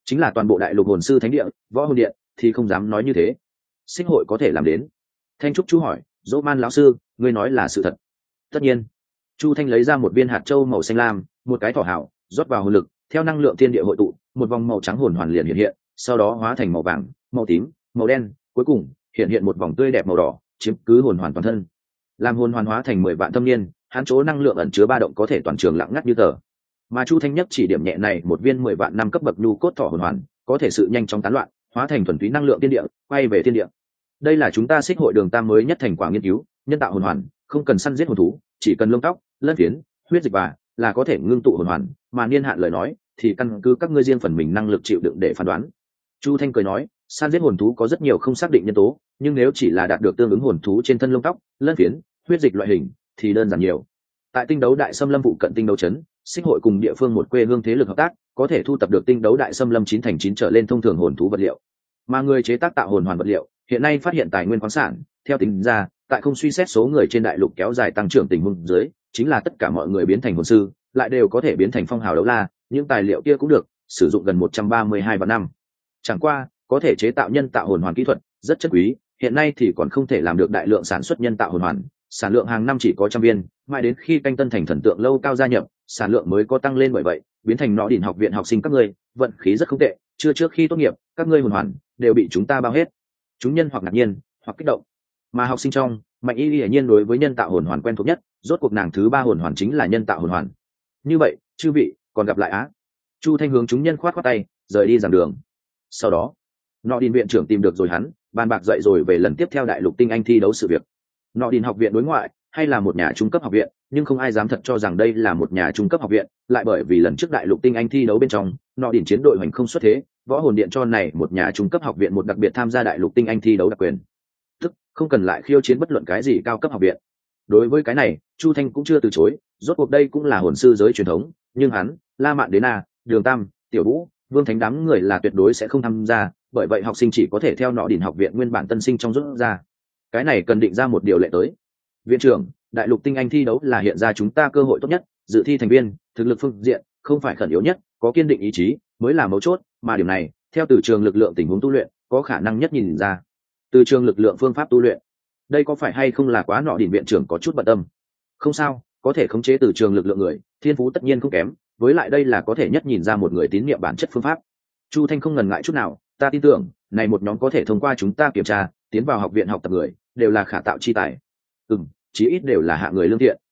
chính là toàn bộ đại lục hồn sư thánh địa võ hồn điện thì không dám nói như thế. Xích hội có thể làm đến. Thanh trúc chú hỏi, dỗ man lão sư, ngươi nói là sự thật? Tất nhiên. Chu Thanh lấy ra một viên hạt châu màu xanh lam, một cái thỏ hảo, rót vào hồn lực, theo năng lượng thiên địa hội tụ, một vòng màu trắng hồn hoàn liền hiện hiện, sau đó hóa thành màu vàng, màu tím, màu đen, cuối cùng hiện hiện một vòng tươi đẹp màu đỏ, chiếm cứ hồn hoàn toàn thân. Làm hồn hoàn hóa thành mười vạn thâm niên, hắn chỗ năng lượng ẩn chứa ba động có thể toàn trường lặng ngắt như tờ. Mà Chu Thanh nhất chỉ điểm nhẹ này một viên mười vạn năm cấp bậc nhu cốt thỏ hồn hoàn, có thể sự nhanh chóng tán loạn, hóa thành thuần túy năng lượng thiên địa, quay về thiên địa. Đây là chúng ta Xích hội đường tam mới nhất thành quả nghiên cứu, nhân tạo hồn hoàn, không cần săn giết hồn thú, chỉ cần lông tóc, lân phiến, huyết dịch và là có thể ngưng tụ hồn hoàn, mà niên hạn lời nói thì căn cứ các ngươi riêng phần mình năng lực chịu đựng để phán đoán. Chu Thanh cười nói, săn giết hồn thú có rất nhiều không xác định nhân tố, nhưng nếu chỉ là đạt được tương ứng hồn thú trên thân lông tóc, lân phiến, huyết dịch loại hình thì đơn giản nhiều. Tại tinh đấu đại xâm lâm vụ cận tinh đấu trấn, Xích hội cùng địa phương một quê hương thế lực hợp tác, có thể thu tập được tinh đấu đại xâm lâm chín thành chín trở lên thông thường hồn thú vật liệu. Mà người chế tác tạo hồn hoàn vật liệu, hiện nay phát hiện tài nguyên khoáng sản, theo tính ra, tại không suy xét số người trên đại lục kéo dài tăng trưởng tình huống dưới, chính là tất cả mọi người biến thành hồn sư, lại đều có thể biến thành phong hào đấu la, những tài liệu kia cũng được sử dụng gần một trăm ba mươi hai vạn năm. Chẳng qua, có thể chế tạo nhân tạo hồn hoàn kỹ thuật rất chất quý, hiện nay thì còn không thể làm được đại lượng sản xuất nhân tạo hồn hoàn, sản lượng hàng năm chỉ có trăm viên, mãi đến khi canh tân thành thần tượng lâu cao gia nhập, sản lượng mới có tăng lên. Bởi vậy, biến thành Nọ Đỉnh học viện học sinh các ngươi, vận khí rất không tệ, chưa trước khi tốt nghiệp, các ngươi hồn hoàn đều bị chúng ta bao hết. Chúng nhân hoặc ngạc nhiên, hoặc kích động. Mà học sinh trong, Mạnh Y hiển nhiên đối với nhân tạo hồn hoàn quen thuộc nhất, rốt cuộc nàng thứ ba hồn hoàn chính là nhân tạo hồn hoàn. Như vậy, chư vị, còn gặp lại á. Chu Thanh hướng chúng nhân khoát khoát tay, rời đi giảng đường. Sau đó, Nọ Đỉnh viện trưởng tìm được rồi hắn, bàn bạc dậy rồi về lần tiếp theo đại lục tinh anh thi đấu sự việc. Nọ Đỉnh học viện đối ngoại hay là một nhà trung cấp học viện, nhưng không ai dám thật cho rằng đây là một nhà trung cấp học viện, lại bởi vì lần trước đại lục tinh anh thi đấu bên trong, Nọ Đỉnh chiến đội hoành không xuất thế, võ hồn điện cho này một nhà trung cấp học viện một đặc biệt tham gia đại lục tinh anh thi đấu đặc quyền, tức không cần lại khiêu chiến bất luận cái gì cao cấp học viện. Đối với cái này, Chu Thanh cũng chưa từ chối, rốt cuộc đây cũng là hồn sư giới truyền thống, nhưng hắn, La Mạn Đế Na, Đường Tam, Tiểu Vũ, Vương Thánh đám người là tuyệt đối sẽ không tham gia, bởi vậy học sinh chỉ có thể theo Nọ Đỉnh học viện nguyên bản tân sinh trong rút ra. Cái này cần định ra một điều lệ tới. Viện trưởng, đại lục tinh anh thi đấu là hiện ra chúng ta cơ hội tốt nhất, dự thi thành viên, thực lực phương diện không phải khẩn yếu nhất, có kiên định ý chí mới là mấu chốt, mà điểm này, theo từ trường lực lượng tình huống tu luyện, có khả năng nhất nhìn ra. Từ trường lực lượng phương pháp tu luyện, đây có phải hay không là quá Nọ Đỉnh viện trưởng có chút bận tâm? Không sao, có thể khống chế từ trường lực lượng người, thiên phú tất nhiên không kém, với lại đây là có thể nhất nhìn ra một người tín nhiệm bản chất phương pháp. Chu Thanh không ngần ngại chút nào, ta tin tưởng, này một nhóm có thể thông qua chúng ta kiểm tra, tiến vào học viện học tập người, đều là khả tạo chi tài. Ừm, chí ít đều là hạ người lương thiện.